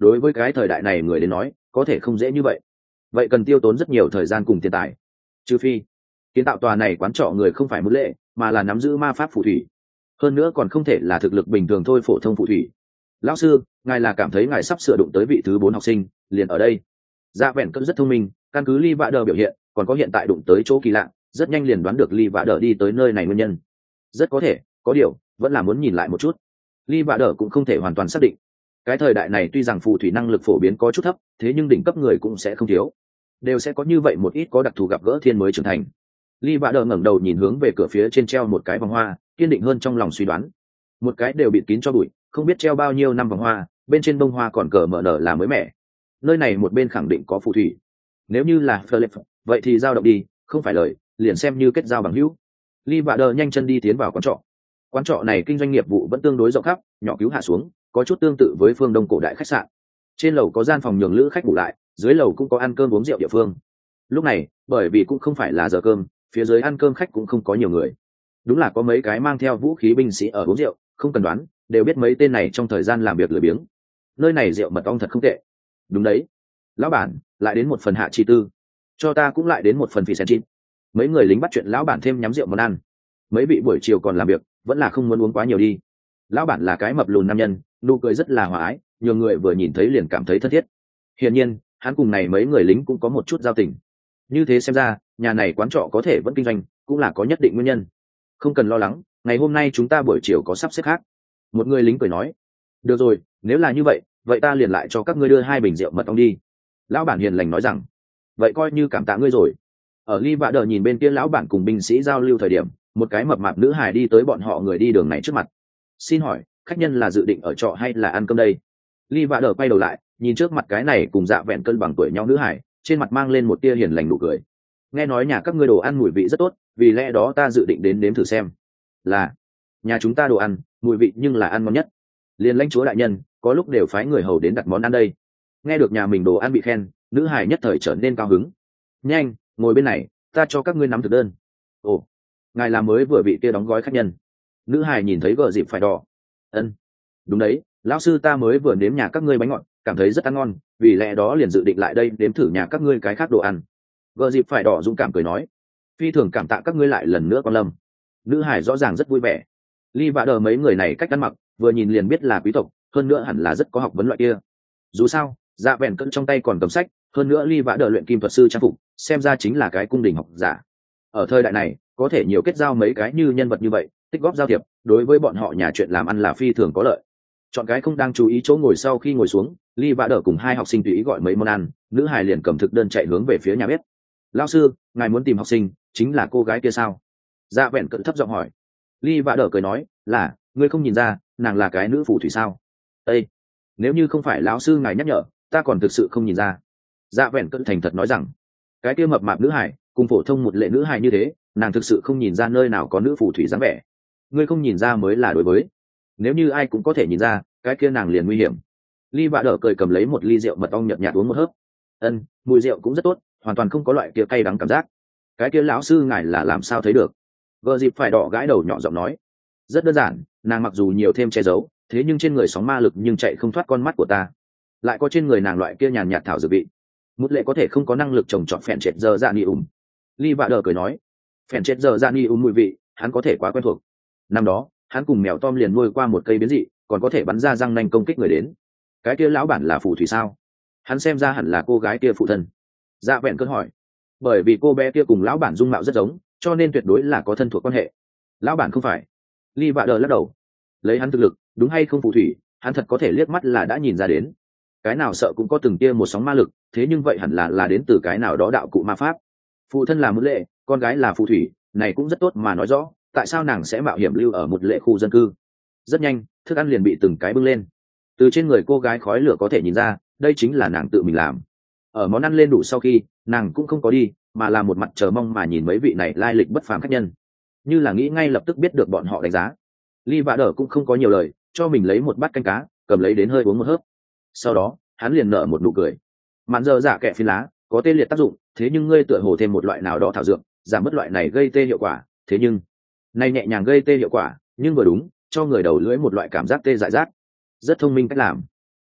đối với cái thời đại này người đến nói có thể không dễ như vậy. Vậy cần tiêu tốn rất nhiều thời gian cùng tiền tài, trừ phi kiến tạo tòa này quán trọ người không phải muốn lệ mà là nắm giữ ma pháp phù thủy, hơn nữa còn không thể là thực lực bình thường thôi, phổ thông phù thủy. Lão sư, ngài là cảm thấy ngài sắp sửa đụng tới vị thứ 4 học sinh liền ở đây? Dạ vẹn cơn rất thông minh, căn cứ Ly Vạ Đờ biểu hiện còn có hiện tại đụng tới chỗ kỳ lạ, rất nhanh liền đoán được Ly Vạ Đờ đi tới nơi này nguyên nhân. Rất có thể có điều vẫn là muốn nhìn lại một chút. Ly Vạ Đờ cũng không thể hoàn toàn xác định. Cái thời đại này tuy rằng phù thủy năng lực phổ biến có chút thấp, thế nhưng đỉnh cấp người cũng sẽ không thiếu, đều sẽ có như vậy một ít có đặc thù gặp gỡ thiên mới trưởng thành. Ly Vạ Đờ ngẩng đầu nhìn hướng về cửa phía trên treo một cái vòng hoa, kiên định hơn trong lòng suy đoán. Một cái đều bịt kín cho bụi, không biết treo bao nhiêu năm vòng hoa, bên trên bông hoa còn cờ mở nở là mới mẻ. Nơi này một bên khẳng định có phù thủy. Nếu như là Philip, vậy thì giao động đi, không phải lời, liền xem như kết giao bằng hữu. Ly Vạ Đờ nhanh chân đi tiến vào quán trọ. Quán trọ này kinh doanh nghiệp vụ vẫn tương đối rộng khắp, nhỏ cứu hạ xuống, có chút tương tự với phương Đông cổ đại khách sạn. Trên lầu có gian phòng nhường lữ khách ngủ lại, dưới lầu cũng có ăn cơm uống rượu địa phương. Lúc này, bởi vì cũng không phải là giờ cơm, phía dưới ăn cơm khách cũng không có nhiều người. Đúng là có mấy cái mang theo vũ khí binh sĩ ở uống rượu, không cần đoán, đều biết mấy tên này trong thời gian làm việc lười biếng. Nơi này rượu mật ong thật không tệ. Đúng đấy, lão bản, lại đến một phần hạ chi tư, cho ta cũng lại đến một phần phì sen chít. Mấy người lính bắt chuyện lão bản thêm nhắm rượu món ăn. Mấy vị buổi chiều còn làm việc, vẫn là không muốn uống quá nhiều đi. Lão bản là cái mập lùn nam nhân, nụ cười rất là hòa ái, nhiều người vừa nhìn thấy liền cảm thấy thân thiết. Hiển nhiên hắn cùng này mấy người lính cũng có một chút giao tình. Như thế xem ra nhà này quán trọ có thể vẫn kinh doanh cũng là có nhất định nguyên nhân. Không cần lo lắng, ngày hôm nay chúng ta buổi chiều có sắp xếp khác. Một người lính cười nói. Được rồi, nếu là như vậy, vậy ta liền lại cho các ngươi đưa 2 bình rượu mật ong đi. Lão bản hiền lành nói rằng. Vậy coi như cảm tạ ngươi rồi. Ở Ly Vạ Đờ nhìn bên kia lão bản cùng binh sĩ giao lưu thời điểm, một cái mập mạp nữ hài đi tới bọn họ người đi đường này trước mặt. Xin hỏi, khách nhân là dự định ở trọ hay là ăn cơm đây? Ly Vạ Đờ quay đầu lại, nhìn trước mặt cái này cùng Dạ Vẹn cân bằng tuổi nhau nữ hài, trên mặt mang lên một tia hiền lành nụ cười. Nghe nói nhà các ngươi đồ ăn mùi vị rất tốt, vì lẽ đó ta dự định đến nếm thử xem. Là, nhà chúng ta đồ ăn mùi vị nhưng là ăn ngon nhất, liền lãnh chúa đại nhân có lúc đều phái người hầu đến đặt món ăn đây. Nghe được nhà mình đồ ăn bị khen, nữ hài nhất thời trở nên cao hứng. Nhanh ngồi bên này, ta cho các ngươi nắm thực đơn. Ồ, ngài là mới vừa bị kia đóng gói khách nhân? Nữ hài nhìn thấy gờ dịp phải đỏ. Ân, đúng đấy, lão sư ta mới vừa nếm nhà các ngươi bánh ngọt, cảm thấy rất ăn ngon, vì lẽ đó liền dự định lại đây đếm thử nhà các ngươi cái khác đồ ăn. Gờ dịp phải đỏ dũng cảm cười nói. Phi thường cảm tạ các ngươi lại lần nữa quan lâm. Nữ hải rõ ràng rất vui vẻ. Ly Vạ Đờ mấy người này cách ăn mặc vừa nhìn liền biết là quý tộc, hơn nữa hẳn là rất có học vấn loại kia. Dù sao Dạ Vẹn cân trong tay còn cầm sách, hơn nữa Ly Vạ Đờ luyện kim thuật sư trang phục, xem ra chính là cái cung đình học giả. Ở thời đại này có thể nhiều kết giao mấy cái như nhân vật như vậy, tích góp giao thiệp, đối với bọn họ nhà chuyện làm ăn là phi thường có lợi. Chọn cái không đang chú ý chỗ ngồi, sau khi ngồi xuống, Ly Vạ Đờ cùng 2 học sinh tùy ý gọi mấy món ăn, nữ hài liền cầm thực đơn chạy hướng về phía nhà bếp. Lão sư, ngài muốn tìm học sinh chính là cô gái kia sao? Dạ Vẹn cận thấp giọng hỏi. Ly Vạ Đờ cười nói, là, ngươi không nhìn ra nàng là cái nữ phù thủy sao? Ê, nếu như không phải lão sư ngài nhắc nhở, ta còn thực sự không nhìn ra. Dạ Vẹn cận thành thật nói rằng, cái kia mập mạp nữ hải cùng phổ thông một lệ nữ hải như thế, nàng thực sự không nhìn ra nơi nào có nữ phù thủy dáng vẻ. Ngươi không nhìn ra mới là đối với, nếu như ai cũng có thể nhìn ra, cái kia nàng liền nguy hiểm. Ly Vạ Đờ cười cầm lấy một ly rượu mật ong nhợt nhạt uống một hớp. Ân, mùi rượu cũng rất tốt, hoàn toàn không có loại kia cay đắng cảm giác. Cái kia lão sư ngài là làm sao thấy được? Gờ dịp phải đỏ gãi đầu nhỏ giọng nói. Rất đơn giản, nàng mặc dù nhiều thêm che giấu, thế nhưng trên người sóng ma lực nhưng chạy không thoát con mắt của ta. Lại có trên người nàng loại kia nhàn nhạt thảo dược vị. Một lệ có thể không có năng lực trồng trọt phèn chết giờ dạ ni Ly Vạ Đờ cười nói. Phèn chết giờ dạ ni mùi vị hắn có thể quá quen thuộc. Năm đó hắn cùng mèo Tom liền nuôi qua một cây biến dị, còn có thể bắn ra răng nanh công kích người đến. Cái kia lão bản là phù thủy sao? Hắn xem ra hẳn là cô gái kia phụ thân. Dạ Vẹn cơn hỏi. Bởi vì cô bé kia cùng lão bản dung mạo rất giống, cho nên tuyệt đối là có thân thuộc quan hệ. Lão bản không phải. Ly Vạ Đờ lắc đầu. Lấy hắn thực lực, đúng hay không phù thủy, hắn thật có thể liếc mắt là đã nhìn ra đến. Cái nào sợ cũng có từng tia một sóng ma lực, thế nhưng vậy hẳn là đến từ cái nào đó đạo cụ ma pháp. Phụ thân là một lệ, con gái là phù thủy, này cũng rất tốt mà nói rõ, tại sao nàng sẽ mạo hiểm lưu ở một lệ khu dân cư. Rất nhanh, thức ăn liền bị từng cái bưng lên. Từ trên người cô gái khói lửa có thể nhìn ra, đây chính là nàng tự mình làm. Ở món ăn lên đủ sau khi, nàng cũng không có đi, mà là một mặt chờ mong mà nhìn mấy vị này lai lịch bất phàm khách nhân, như là nghĩ ngay lập tức biết được bọn họ đánh giá. Ly Vạ Đờ cũng không có nhiều lời, cho mình lấy một bát canh cá, cầm lấy đến hơi uống một hớp. Sau đó hắn liền nở một nụ cười. Mạn giờ dạ kẹ phi lá có tê liệt tác dụng, thế nhưng ngươi tựa hồ thêm một loại nào đó thảo dược, giảm bớt loại này gây tê hiệu quả, thế nhưng này nhẹ nhàng gây tê hiệu quả, nhưng vừa đúng cho người đầu lưỡi một loại cảm giác tê dại rát. Rất thông minh cách làm.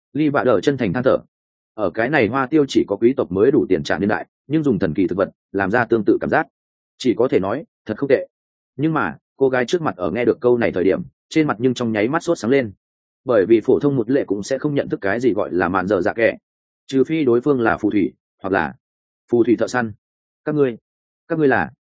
Ly Vạ Đờ chân thành than thở. Ở cái này hoa tiêu chỉ có quý tộc mới đủ tiền trả niên đại, nhưng dùng thần kỳ thực vật làm ra tương tự cảm giác, chỉ có thể nói thật không tệ. Nhưng mà cô gái trước mặt ở nghe được câu này thời điểm, trên mặt nhưng trong nháy mắt sốt sáng lên, bởi vì phổ thông một lệ cũng sẽ không nhận thức cái gì gọi là mạn dở dạ kẻ, trừ phi đối phương là phù thủy hoặc là phù thủy thợ săn. Các ngươi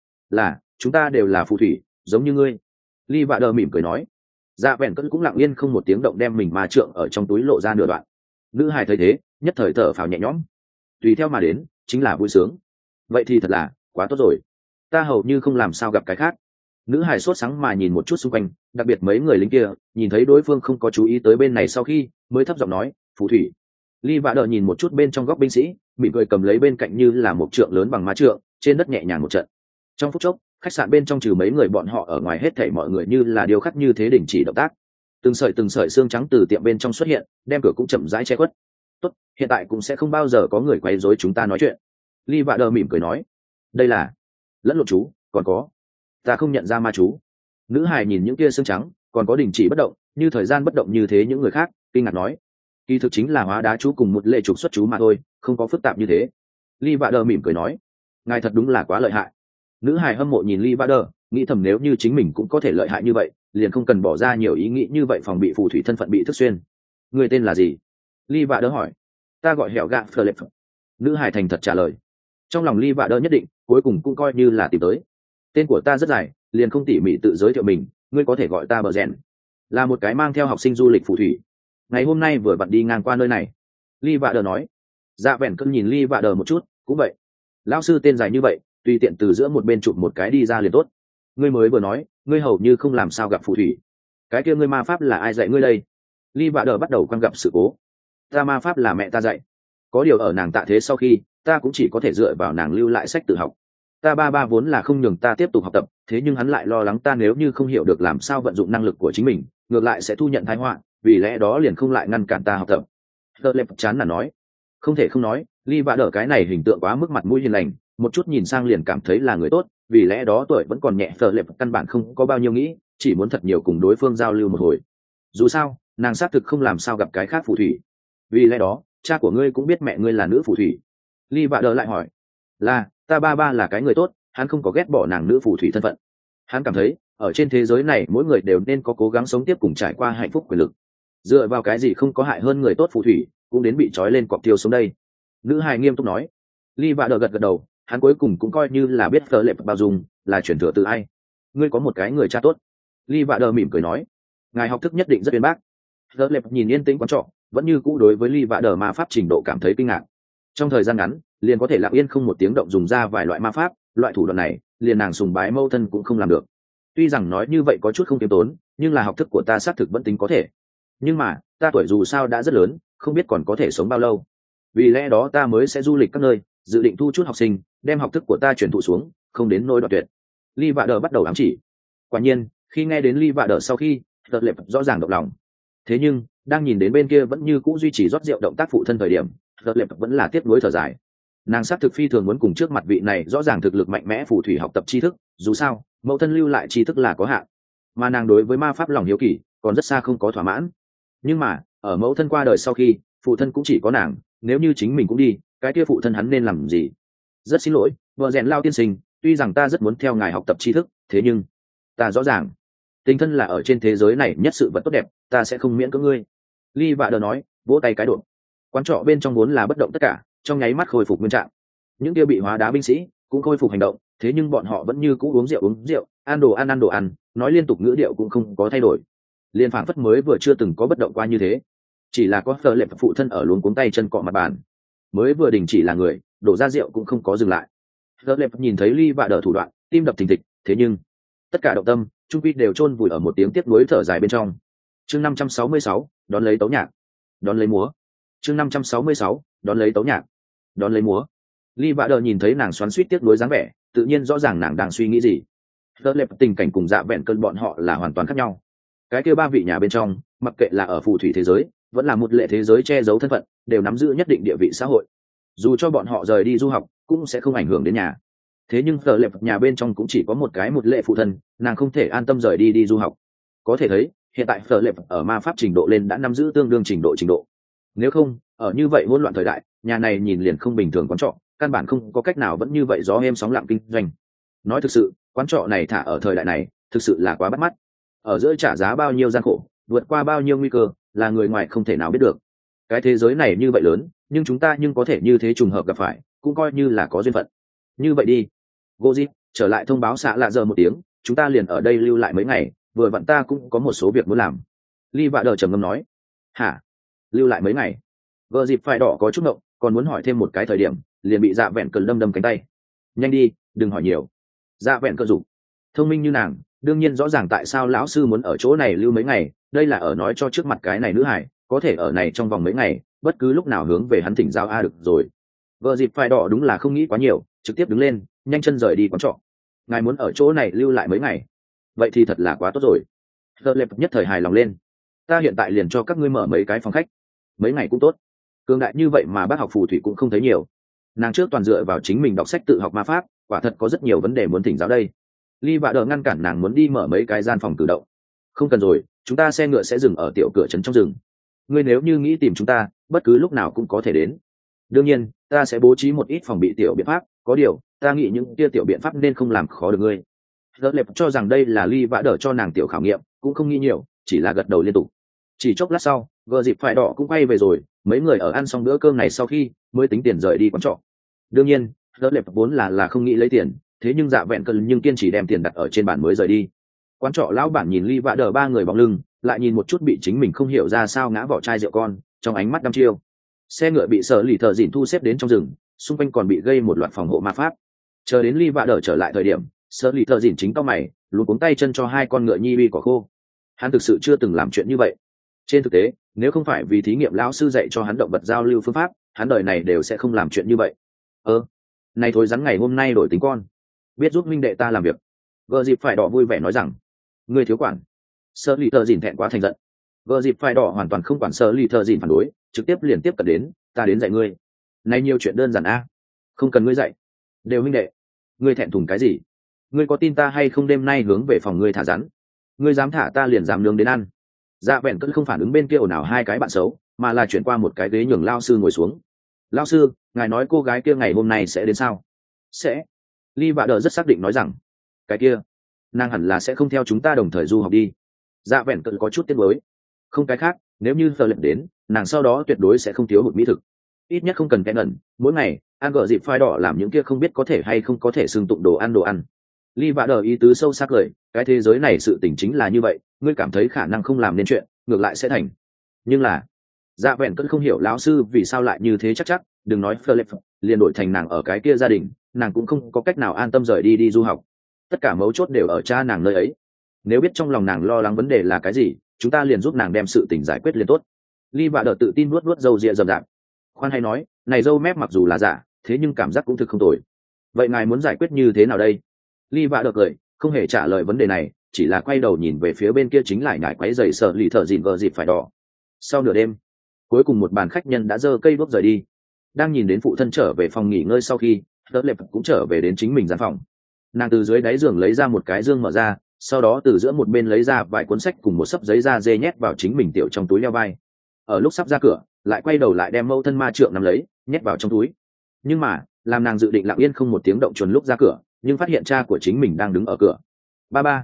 là chúng ta đều là phù thủy giống như ngươi. Ly Vạ Đờ mỉm cười nói. Dạ vẹn cất cũng lặng yên không một tiếng động đem mình ma trượng ở trong túi lộ ra nửa đoạn. Nữ hài thấy thế nhất thời thở phào nhẹ nhõm, tùy theo mà đến chính là vui sướng. Vậy thì thật là quá tốt rồi, ta hầu như không làm sao gặp cái khác. Nữ hài sốt sáng mà nhìn một chút xung quanh, đặc biệt mấy người lính kia nhìn thấy đối phương không có chú ý tới bên này sau khi mới thấp giọng nói phù thủy. Ly Vạ Đờ nhìn một chút bên trong góc binh sĩ, mỉm cười cầm lấy bên cạnh như là một trượng lớn bằng ma trượng, trên đất nhẹ nhàng một trận. Trong phút chốc, khách sạn bên trong trừ mấy người bọn họ ở ngoài hết thảy mọi người như là điêu khắc như thế đình chỉ động tác. Từng sợi xương trắng từ tiệm bên trong xuất hiện, đem cửa cũng chậm rãi che khuất. Tốt, hiện tại cũng sẽ không bao giờ có người quấy rối chúng ta nói chuyện. Ly Vạ Đờ mỉm cười nói. Đây là lẫn lộn chú, còn có ta không nhận ra ma chú. Nữ hài nhìn những kia xương trắng, còn có đình chỉ bất động, như thời gian bất động như thế những người khác, kinh ngạc nói. Kỳ thực chính là hóa đá chú cùng một lệ trục xuất chú mà thôi, không có phức tạp như thế. Ly Vạ Đờ mỉm cười nói. Ngài thật đúng là quá lợi hại. Nữ hài hâm mộ nhìn Ly Vạ Đờ, nghĩ thầm nếu như chính mình cũng có thể lợi hại như vậy, liền không cần bỏ ra nhiều ý nghĩ như vậy phòng bị phù thủy thân phận bị thức xuyên. Người tên là gì? Ly Vạ Đờ hỏi. Ta gọi hẻo gạ Philip. Nữ hài thành thật trả lời. Trong lòng Ly Vạ Đờ nhất định cuối cùng cũng coi như là tìm tới. Tên của ta rất dài, liền không tỉ mỉ tự giới thiệu mình, ngươi có thể gọi ta Bờ Rèn, là một cái mang theo học sinh du lịch phù thủy, ngày hôm nay vừa vặn đi ngang qua nơi này. Ly Vạ Đờ nói. Dạ vẹn cơn nhìn Ly Vạ Đờ một chút, cũng vậy, lão sư tên dài như vậy, tùy tiện từ giữa một bên chụp một cái đi ra liền tốt. Ngươi mới vừa nói ngươi hầu như không làm sao gặp phù thủy, cái kia ngươi ma pháp là ai dạy ngươi đây? Ly Vạ Đờ bắt đầu quan gặp sự cố. Ta ma pháp là mẹ ta dạy, có điều ở nàng tạ thế sau khi ta cũng chỉ có thể dựa vào nàng lưu lại sách tự học. Ta ba vốn là không nhường ta tiếp tục học tập, thế nhưng hắn lại lo lắng ta nếu như không hiểu được làm sao vận dụng năng lực của chính mình, ngược lại sẽ thu nhận tai họa, vì lẽ đó liền không lại ngăn cản ta học tập. Tờ lệp chán là nói. Không thể không nói, Ly Vạ Đờ cái này hình tượng quá mức mặt mũi hiền lành, một chút nhìn sang liền cảm thấy là người tốt, vì lẽ đó tuổi vẫn còn nhẹ. Tờ lệp căn bản không có bao nhiêu nghĩ, chỉ muốn thật nhiều cùng đối phương giao lưu một hồi. Dù sao nàng xác thực không làm sao gặp cái khác phù thủy, vì lẽ đó cha của ngươi cũng biết mẹ ngươi là nữ phù thủy. Ly Vạ Đờ lại hỏi. Là, ta ba là cái người tốt, hắn không có ghét bỏ nàng nữ phù thủy thân phận. Hắn cảm thấy ở trên thế giới này mỗi người đều nên có cố gắng sống tiếp cùng trải qua hạnh phúc quyền lực. Dựa vào cái gì không có hại hơn người tốt phù thủy cũng đến bị trói lên cọc tiêu sống đây? Nữ hài nghiêm túc nói. Ly Vạ Đờ gật đầu, hắn cuối cùng cũng coi như là biết Tờ lệp bao dung là chuyển thừa từ ai. Ngươi có một cái người cha tốt. Ly Vạ Đờ mỉm cười nói. Ngài học thức nhất định rất uyên bác. Tờ lệp nhìn yên tĩnh quán trọ, vẫn như cũ đối với Ly Vạ Đờ ma pháp trình độ cảm thấy kinh ngạc. Trong thời gian ngắn liền có thể lặng yên không một tiếng động dùng ra vài loại ma pháp, loại thủ đoạn này liền nàng sùng bái mâu thân cũng không làm được. Tuy rằng nói như vậy có chút không kiêm tốn, nhưng là học thức của ta xác thực vẫn tính có thể. Nhưng mà ta tuổi dù sao đã rất lớn, không biết còn có thể sống bao lâu, vì lẽ đó ta mới sẽ du lịch các nơi, dự định thu chút học sinh đem học thức của ta truyền thụ xuống, không đến nỗi đoạn tuyệt. Ly Vạ Đờ bắt đầu ám chỉ. Quả nhiên khi nghe đến Ly Vạ Đờ sau khi, Tờ lệp rõ ràng động lòng. Thế nhưng đang nhìn đến bên kia vẫn như cũ duy trì rót rượu động tác phụ thân thời điểm, Tờ lệp vẫn là tiếp nối thở dài. Nàng xác thực phi thường muốn cùng trước mặt vị này rõ ràng thực lực mạnh mẽ phù thủy học tập tri thức, dù sao mẫu thân lưu lại tri thức là có hạn, mà nàng đối với ma pháp lòng hiếu kỳ còn rất xa không có thỏa mãn. Nhưng mà ở mẫu thân qua đời sau khi, phụ thân cũng chỉ có nàng, nếu như chính mình cũng đi, cái kia phụ thân hắn nên làm gì? Rất xin lỗi vợ rèn lao tiên sinh, tuy rằng ta rất muốn theo ngài học tập tri thức, thế nhưng ta rõ ràng tình thân là ở trên thế giới này nhất sự vật tốt đẹp, ta sẽ không miễn cưỡng ngươi. Ly Vạ Đờ nói, vỗ tay cái độ. Quán trọ bên trong vốn là bất động tất cả, trong nháy mắt khôi phục nguyên trạng. Những kia bị hóa đá binh sĩ cũng khôi phục hành động, thế nhưng bọn họ vẫn như cũ uống rượu, ăn đồ ăn, nói liên tục ngữ điệu cũng không có thay đổi, liên phảng phất mới vừa chưa từng có bất động qua như thế. Chỉ là có Tờ lệp phụ thân ở luống cuống tay chân cọ mặt bàn, mới vừa đình chỉ là người, đổ ra rượu cũng không có dừng lại. Tờ lệp nhìn thấy Ly Vạ Đờ thủ đoạn, tim đập thình thịch, thế nhưng tất cả động tâm trung quy đều chôn vùi ở một tiếng tiếc nuối thở dài bên trong. Chương 566, đón lấy tấu nhạc, đón lấy múa. Chương 566, đón lấy tấu nhạc, đón lấy múa. Ly Vạ Đờ nhìn thấy nàng xoắn xuýt tiếc nuối dáng vẻ, tự nhiên rõ ràng nàng đang suy nghĩ gì. Tờ lệp tình cảnh cùng Dạ vẹn cơn bọn họ là hoàn toàn khác nhau. Cái kia ba vị nhà bên trong, mặc kệ là ở phù thủy thế giới vẫn là một lệ thế giới che giấu thân phận, đều nắm giữ nhất định địa vị xã hội. Dù cho bọn họ rời đi du học cũng sẽ không ảnh hưởng đến nhà. Thế nhưng Tờ lệp nhà bên trong cũng chỉ có một cái một lệ phụ thân, nàng không thể an tâm rời đi du học. Có thể thấy hiện tại Tờ lệp ở ma pháp trình độ lên đã nắm giữ tương đương trình độ. nếu không ở như vậy hỗn loạn thời đại, nhà này nhìn liền không bình thường quán trọ, căn bản không có cách nào vẫn như vậy gió êm sóng lặng kinh doanh. Nói thực sự, quán trọ này thả ở thời đại này thực sự là quá bắt mắt. Ở giữa trả giá bao nhiêu gian khổ, vượt qua bao nhiêu nguy cơ, là người ngoài không thể nào biết được. Cái thế giới này như vậy lớn, nhưng chúng ta nhưng có thể như thế trùng hợp gặp phải, cũng coi như là có duyên phận. Như vậy đi, Goji, trở lại thông báo xã lạ giờ một tiếng, chúng ta liền ở đây lưu lại mấy ngày, vừa vặn ta cũng có một số việc muốn làm. Ly Vạ Đờ trầm ngâm nói. Hả? Lưu lại mấy ngày? Gờ dịp phải đỏ có chút ngộng, còn muốn hỏi thêm một cái thời điểm, liền bị Dạ Vẹn Cờ đâm đâm cánh tay. Nhanh đi, đừng hỏi nhiều. Dạ Vẹn Cờ rủ. Thông minh như nàng, đương nhiên rõ ràng tại sao lão sư muốn ở chỗ này lưu mấy ngày, đây là ở nói cho trước mặt cái này nữ hải, có thể ở này trong vòng mấy ngày, bất cứ lúc nào hướng về hắn thỉnh giáo a được rồi. Gờ dịp phải đỏ đúng là không nghĩ quá nhiều, trực tiếp đứng lên, nhanh chân rời đi quán trọ. Ngài muốn ở chỗ này lưu lại mấy ngày? Vậy thì thật là quá tốt rồi. Tờ lệp nhất thời hài lòng lên. Ta hiện tại liền cho các ngươi mở mấy cái phòng khách, mấy ngày cũng tốt. Cường đại như vậy mà bác học phù thủy cũng không thấy nhiều. Nàng trước toàn dựa vào chính mình đọc sách tự học ma pháp, quả thật có rất nhiều vấn đề muốn thỉnh giáo đây. Ly Vạ Đờ ngăn cản nàng muốn đi mở mấy cái gian phòng tự động. Không cần rồi, chúng ta xe ngựa sẽ dừng ở tiểu cửa trấn trong rừng. Ngươi nếu như nghĩ tìm chúng ta, bất cứ lúc nào cũng có thể đến. Đương nhiên, ta sẽ bố trí một ít phòng bị tiểu biện pháp, có điều, ta nghĩ những kia tiểu biện pháp nên không làm khó được ngươi. Đỡ lệp cho rằng đây là Ly Vạ Đờ cho nàng tiểu khảo nghiệm, cũng không nghĩ nhiều, chỉ là gật đầu liên tục. Chỉ chốc lát sau, gờ dịp phải đỏ cũng quay về rồi, mấy người ở ăn xong bữa cơm này sau khi mới tính tiền rời đi quán trọ. Đương nhiên, đỡ lệp vốn là không nghĩ lấy tiền, thế nhưng Dạ Vẹn Cờ nhưng kiên trì đem tiền đặt ở trên bàn mới rời đi. Quán trọ lão bản nhìn Ly Vạ Đờ ba người bóng lưng, lại nhìn một chút bị chính mình không hiểu ra sao ngã vỏ chai rượu con, trong ánh mắt đăm chiêu. Xe ngựa bị Sở Lì Thợ Dịn thu xếp đến trong rừng, xung quanh còn bị gây một loạt phòng hộ ma pháp. Chờ đến Ly Vạ Đờ trở lại thời điểm, Sở Lì Thợ Dịn chính cau mày, luống cuống tay chân cho hai con ngựa nhi uy cỏ khô. Hắn thực sự chưa từng làm chuyện như vậy. Trên thực tế, nếu không phải vì thí nghiệm lão sư dạy cho hắn động vật giao lưu phương pháp, hắn đời này đều sẽ không làm chuyện như vậy. Này thối rắn ngày hôm nay đổi tính con, biết giúp minh đệ ta làm việc. Gờ dịp phải đỏ vui vẻ nói rằng, ngươi thiếu quản. Sơ lì thợ dìn thẹn quá thành giận. Gờ dịp phải đỏ hoàn toàn không quản sơ lì thợ dìn phản đối, trực tiếp liền tiếp cận đến, ta đến dạy ngươi. Này nhiều chuyện đơn giản a, không cần ngươi dạy, đều minh đệ. Ngươi thẹn thùng cái gì? Ngươi có tin ta hay không, đêm nay hướng về phòng ngươi thả rắn, ngươi dám thả ta liền dám nướng đến ăn. Dạ Vẹn Cơn không phản ứng bên kia ồn ào hai cái bạn xấu, mà là chuyển qua một cái ghế nhường lao sư ngồi xuống. Lao sư, ngài nói cô gái kia ngày hôm nay sẽ đến sao? Sẽ. Ly Vạ Đờ rất xác định nói rằng, cái kia, nàng hẳn là sẽ không theo chúng ta đồng thời du học đi. Dạ Vẹn Cơn có chút tiếc nuối. Không cái khác, nếu như Phờ Lệp đến, nàng sau đó tuyệt đối sẽ không thiếu hụt mỹ thực. Ít nhất không cần kén ẩn, mỗi ngày ăn gợ dịp phai đỏ làm những kia không biết có thể hay không có thể xưng tụng đồ ăn. Ly Vạ Đờ ý tứ sâu sắc lời, cái thế giới này sự tình chính là như vậy, ngươi cảm thấy khả năng không làm nên chuyện, ngược lại sẽ thành. Nhưng là, Dạ Vẹn Cơn không hiểu lão sư vì sao lại như thế chắc, đừng nói Philip, liền đổi thành nàng ở cái kia gia đình, nàng cũng không có cách nào an tâm rời đi du học. Tất cả mấu chốt đều ở cha nàng nơi ấy. Nếu biết trong lòng nàng lo lắng vấn đề là cái gì, chúng ta liền giúp nàng đem sự tình giải quyết liền tốt. Ly Vạ Đờ tự tin nuốt râu ria rậm rạp. Khoan hay nói, này râu mép mặc dù là giả, thế nhưng cảm giác cũng thực không tồi. Vậy ngài muốn giải quyết như thế nào đây? Ly Vạ Đờ cười, không hề trả lời vấn đề này, chỉ là quay đầu nhìn về phía bên kia chính lại nhải quấy giày sợ lì thợ dịn gờ dịp phải đỏ. Sau nửa đêm, cuối cùng một bàn khách nhân đã giơ cây đuốc rời đi. Đang nhìn đến phụ thân trở về phòng nghỉ ngơi sau khi, Đỡ Lệp cũng trở về đến chính mình gian phòng. Nàng từ dưới đáy giường lấy ra một cái dương mở ra, sau đó từ giữa một bên lấy ra vài cuốn sách cùng một xấp giấy da dê nhét vào chính mình tiểu trong túi leo vai. Ở lúc sắp ra cửa, lại quay đầu lại đem mẫu thân ma trượng nắm lấy, nhét vào trong túi. Nhưng mà, làm nàng dự định lặng yên không một tiếng động chuẩn lúc ra cửa, nhưng phát hiện cha của chính mình đang đứng ở cửa. Ba,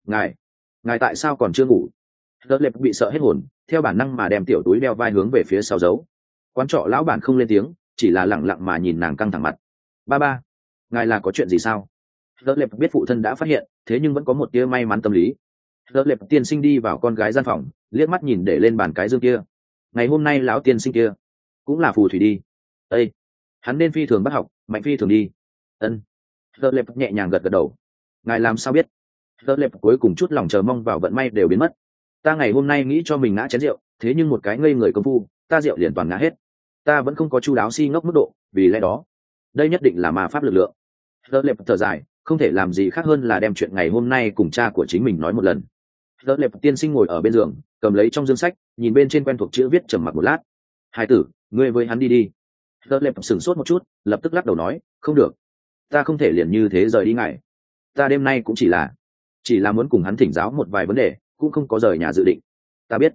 ngài tại sao còn chưa ngủ? Đỡ Lệp bị sợ hết hồn, theo bản năng mà đem tiểu túi đeo vai hướng về phía sau giấu. Quán trọ lão bản không lên tiếng, chỉ là lặng lặng mà nhìn nàng căng thẳng mặt. Ba, ngài là có chuyện gì sao? Đỡ Lệp biết phụ thân đã phát hiện, thế nhưng vẫn có một tia may mắn tâm lý. Đỡ Lệp tiên sinh đi vào con gái gian phòng, liếc mắt nhìn để lên bàn cái dương kia. Ngày hôm nay lão tiên sinh kia cũng là phù thủy đi. Ê, hắn nên phi thường bắt học, mạnh phi thường đi. Ân. Đỡ Lệp nhẹ nhàng gật đầu. Ngài làm sao biết? Đỡ Lệp cuối cùng chút lòng chờ mong vào vận may đều biến mất. Ta ngày hôm nay nghĩ cho mình ngã chén rượu, thế nhưng một cái ngây người công phu, ta rượu liền toàn ngã hết. Ta vẫn không có chu đáo si ngốc mức độ, vì lẽ đó, đây nhất định là ma pháp lực lượng. Đỡ Lệp thở dài, không thể làm gì khác hơn là đem chuyện ngày hôm nay cùng cha của chính mình nói một lần. Đỡ Lệp tiên sinh ngồi ở bên giường, cầm lấy trong dương sách, nhìn bên trên quen thuộc chữ viết, trầm mặc một lát. Hai tử, ngươi với hắn đi đi. Đỡ Lệp sửng sốt một chút, lập tức lắc đầu nói, không được, ta không thể liền như thế rời đi ngài. Ta đêm nay cũng chỉ là muốn cùng hắn thỉnh giáo một vài vấn đề, cũng không có rời nhà dự định. Ta biết.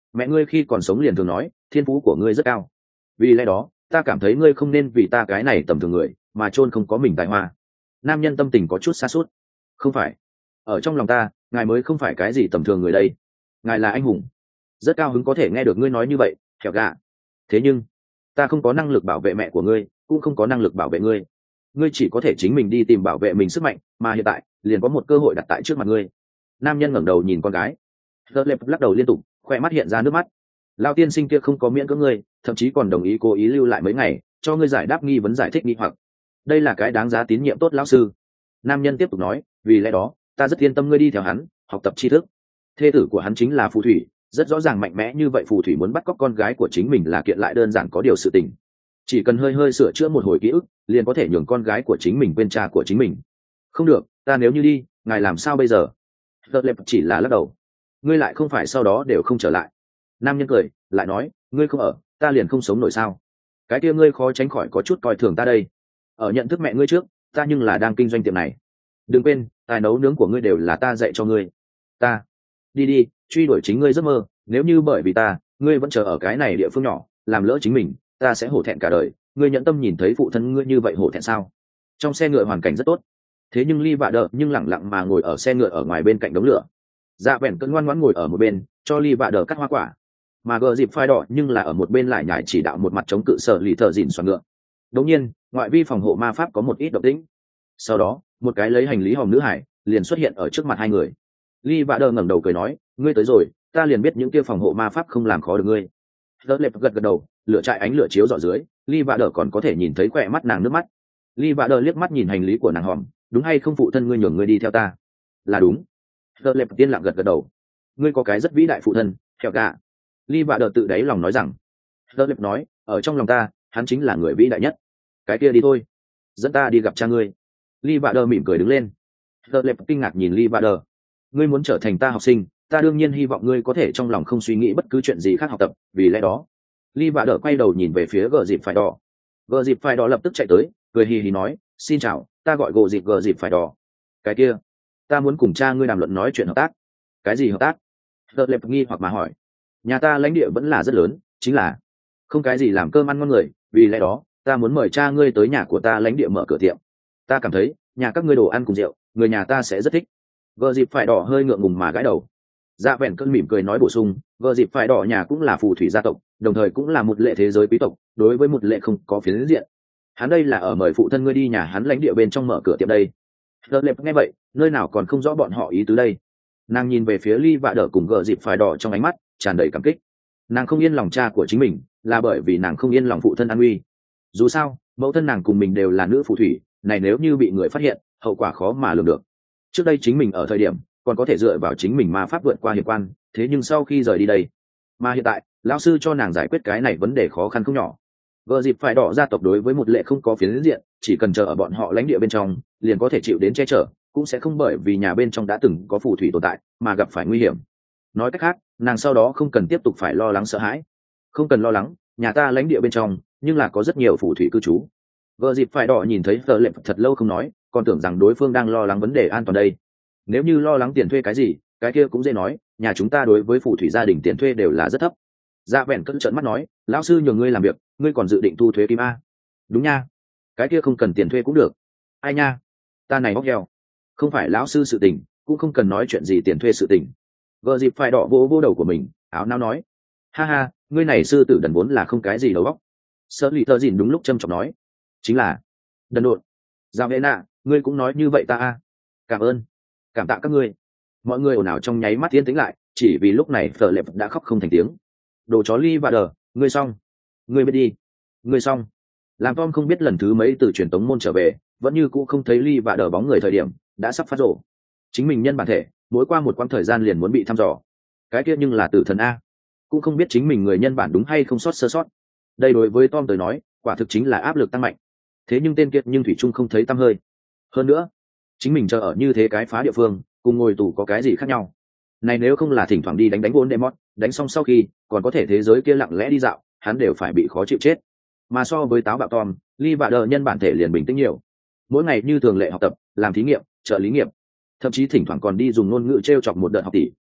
mẹ ngươi khi còn sống liền thường nói thiên phú của ngươi rất cao, vì lẽ đó ta cảm thấy ngươi không nên vì ta cái này tầm thường người mà chôn không có mình tài hoa. Nam nhân tâm tình có chút xa suốt. Không phải, ở trong lòng ta ngài mới không phải cái gì tầm thường người đây, ngài là anh hùng. Rất cao hứng có thể nghe được ngươi nói như vậy, hẻo gạ. Thế nhưng ta không có năng lực bảo vệ mẹ của ngươi, cũng không có năng lực bảo vệ ngươi. Ngươi chỉ có thể chính mình đi tìm bảo vệ mình sức mạnh, mà hiện tại liền có một cơ hội đặt tại trước mặt ngươi. Nam nhân ngẩng đầu nhìn con gái. Tơ lệp lắc đầu liên tục, khoe mắt hiện ra nước mắt. Lao tiên sinh kia không có miễn cưỡng ngươi, thậm chí còn đồng ý cố ý lưu lại mấy ngày cho ngươi giải đáp nghi vấn, giải thích nghi hoặc. Đây là cái đáng giá tín nhiệm tốt lão sư. Nam nhân tiếp tục nói, vì lẽ đó ta rất yên tâm ngươi đi theo hắn học tập tri thức. Thê tử của hắn chính là phù thủy, rất rõ ràng mạnh mẽ như vậy. Phù thủy muốn bắt cóc con gái của chính mình là kiện lại đơn giản có điều sự tình, chỉ cần hơi hơi sửa chữa một hồi ký ức liền có thể nhường con gái của chính mình quên cha của chính mình. Không được, ta nếu như đi ngài làm sao bây giờ? Tơ lệp chỉ là lắc đầu. Ngươi lại không phải sau đó đều không trở lại. Nam nhân cười lại nói, ngươi không ở ta liền không sống nổi sao? Cái kia ngươi khó tránh khỏi có chút coi thường ta đây. Ở nhận thức mẹ ngươi trước, ta nhưng là đang kinh doanh tiệm này. Đừng quên tài nấu nướng của ngươi đều là ta dạy cho ngươi. Ta đi đi, truy đuổi chính ngươi giấc mơ. Nếu như bởi vì ta ngươi vẫn chờ ở cái này địa phương nhỏ làm lỡ chính mình, ta sẽ hổ thẹn cả đời. Ngươi nhẫn tâm nhìn thấy phụ thân ngươi như vậy hổ thẹn sao? Trong xe ngựa hoàn cảnh rất tốt, thế nhưng Ly Vạ Đờ nhưng lẳng lặng mà ngồi ở xe ngựa ở ngoài bên cạnh đống lửa. Dạ vẹn cơn ngoan ngoãn ngồi ở một bên cho Ly Vạ Đờ cắt hoa quả, mà gờ dịp phai đỏ nhưng là ở một bên lại nhải chỉ đạo một mặt chống cự Sở Lì Thợ Dìn xoắn ngựa. Đống nhiên ngoại vi phòng hộ ma pháp có một ít động tĩnh, sau đó một cái lấy hành lý hòm nữ hải liền xuất hiện ở trước mặt hai người. Ly Vạ Đờ ngẩng đầu cười nói, ngươi tới rồi, ta liền biết những kia phòng hộ ma pháp không làm khó được ngươi. Đỡ lệp gật gật đầu, lửa trại ánh lửa chiếu rọi dưới, Ly Vạ Đờ còn có thể nhìn thấy khỏe mắt nàng nước mắt. Ly Vạ Đờ liếc mắt nhìn hành lý của nàng hòm, đúng hay không phụ thân ngươi nhường ngươi đi theo ta? Là đúng. Đỡ lệp tiên lặng gật gật đầu. Ngươi có cái rất vĩ đại phụ thân, hẻo gạ. Ly Vạ Đờ tự đáy lòng nói rằng. Đỡ lệp nói, ở trong lòng ta hắn chính là người vĩ đại nhất. Cái kia đi thôi, dẫn ta đi gặp cha ngươi. Ly Vạ Đờ mỉm cười đứng lên. Đỡ lệp kinh ngạc nhìn Ly Vạ Đờ. Ngươi muốn trở thành ta học sinh, ta đương nhiên hy vọng ngươi có thể trong lòng không suy nghĩ bất cứ chuyện gì khác học tập, vì lẽ đó. Ly Vạ Đờ quay đầu nhìn về phía gờ dịp phải đỏ. Gờ dịp phải đỏ lập tức chạy tới, cười hì hì nói, xin chào, ta gọi gờ dịp phải đỏ. Cái kia, ta muốn cùng cha ngươi đàm luận nói chuyện hợp tác. Cái gì hợp tác? Đỡ lệp nghi hoặc mà hỏi. Nhà ta lãnh địa vẫn là rất lớn, chính là không cái gì làm cơm ăn ngon người, vì lẽ đó ta muốn mời cha ngươi tới nhà của ta lãnh địa mở cửa tiệm. Ta cảm thấy nhà các ngươi đồ ăn cùng rượu người nhà ta sẽ rất thích. Gờ dịp phải đỏ hơi ngượng ngùng mà gãi đầu. Dạ vẹn cơn mỉm cười nói bổ sung, gờ dịp phải đỏ nhà cũng là phù thủy gia tộc, đồng thời cũng là một lệ thế giới quý tộc, đối với một lệ không có phiến diện. Hắn đây là ở mời phụ thân ngươi đi nhà hắn lãnh địa bên trong mở cửa tiệm đây. Đỡ lệp nghe vậy, nơi nào còn không rõ bọn họ ý tứ đây. Nàng nhìn về phía Ly Vạ Đờ cùng gờ dịp phải đỏ trong ánh mắt tràn đầy cảm kích. Nàng không yên lòng cha của chính mình là bởi vì nàng không yên lòng phụ thân an uy. Dù sao mẫu thân nàng cùng mình đều là nữ phù thủy, này nếu như bị người phát hiện hậu quả khó mà lường được. Trước đây chính mình ở thời điểm còn có thể dựa vào chính mình ma pháp vượt qua hiểm quan, thế nhưng sau khi rời đi đây, mà hiện tại lão sư cho nàng giải quyết cái này vấn đề khó khăn không nhỏ. Gờ dịp phải đỏ gia tộc đối với một lệ không có phiến diện, chỉ cần chờ ở bọn họ lãnh địa bên trong liền có thể chịu đến che chở, cũng sẽ không bởi vì nhà bên trong đã từng có phù thủy tồn tại mà gặp phải nguy hiểm. Nói cách khác, nàng sau đó không cần tiếp tục phải lo lắng sợ hãi. Không cần lo lắng, nhà ta lãnh địa bên trong nhưng là có rất nhiều phù thủy cư trú. Gờ dịp phải đỏ nhìn thấy Tờ lệp thật lâu không nói, còn tưởng rằng đối phương đang lo lắng vấn đề an toàn đây. Nếu như lo lắng tiền thuê cái gì, cái kia cũng dễ nói, nhà chúng ta đối với phù thủy gia đình tiền thuê đều là rất thấp. Dạ vẹn cất trợn mắt nói, lão sư nhờ ngươi làm việc, ngươi còn dự định thu thuế kim a? Đúng nha, cái kia không cần tiền thuê cũng được. Ai nha, ta này bóc heo, không phải lão sư sự tình, cũng không cần nói chuyện gì tiền thuê sự tình. Gờ dịp phải đỏ vô vô đầu của mình, áo não nói, ha ha, ngươi này sư tử đần vốn là không cái gì đầu óc. Sở Lì Thợ Dìn đúng lúc châm chọc nói, chính là đần độn. Giao vệ nạ, ngươi cũng nói như vậy ta a? Cảm ơn, cảm tạ các ngươi. Mọi người ồn ào trong nháy mắt yên tĩnh lại, chỉ vì lúc này Phở Lệp đã khóc không thành tiếng. Đồ chó Ly Vạ Đờ, ngươi xong, ngươi biết đi, ngươi xong. Làm Tom không biết lần thứ mấy từ truyền tống môn trở về, vẫn như cũ không thấy Ly Vạ Đờ bóng người thời điểm đã sắp phát rổ. Chính mình nhân bản thể mỗi qua một quãng thời gian liền muốn bị thăm dò. Cái kia nhưng là tử thần a, cũng không biết chính mình người nhân bản đúng hay không sót sơ sót. Đây đối với Tom tới nói quả thực chính là áp lực tăng mạnh. Thế nhưng tên kiệt nhưng thủy trung không thấy tăm hơi. Hơn nữa chính mình chờ ở như thế cái phá địa phương cùng ngồi tù có cái gì khác nhau. Này nếu không là thỉnh thoảng đi đánh vốn Demot, đánh xong sau khi còn có thể thế giới kia lặng lẽ đi dạo, hắn đều phải bị khó chịu chết. Mà so với táo bạo Tom, Ly Vạ Đờ nhân bản thể liền bình tĩnh nhiều. Mỗi ngày như thường lệ học tập, làm thí nghiệm, trợ lý nghiệp, thậm chí thỉnh thoảng còn đi dùng ngôn ngữ trêu chọc một đợt học tỷ,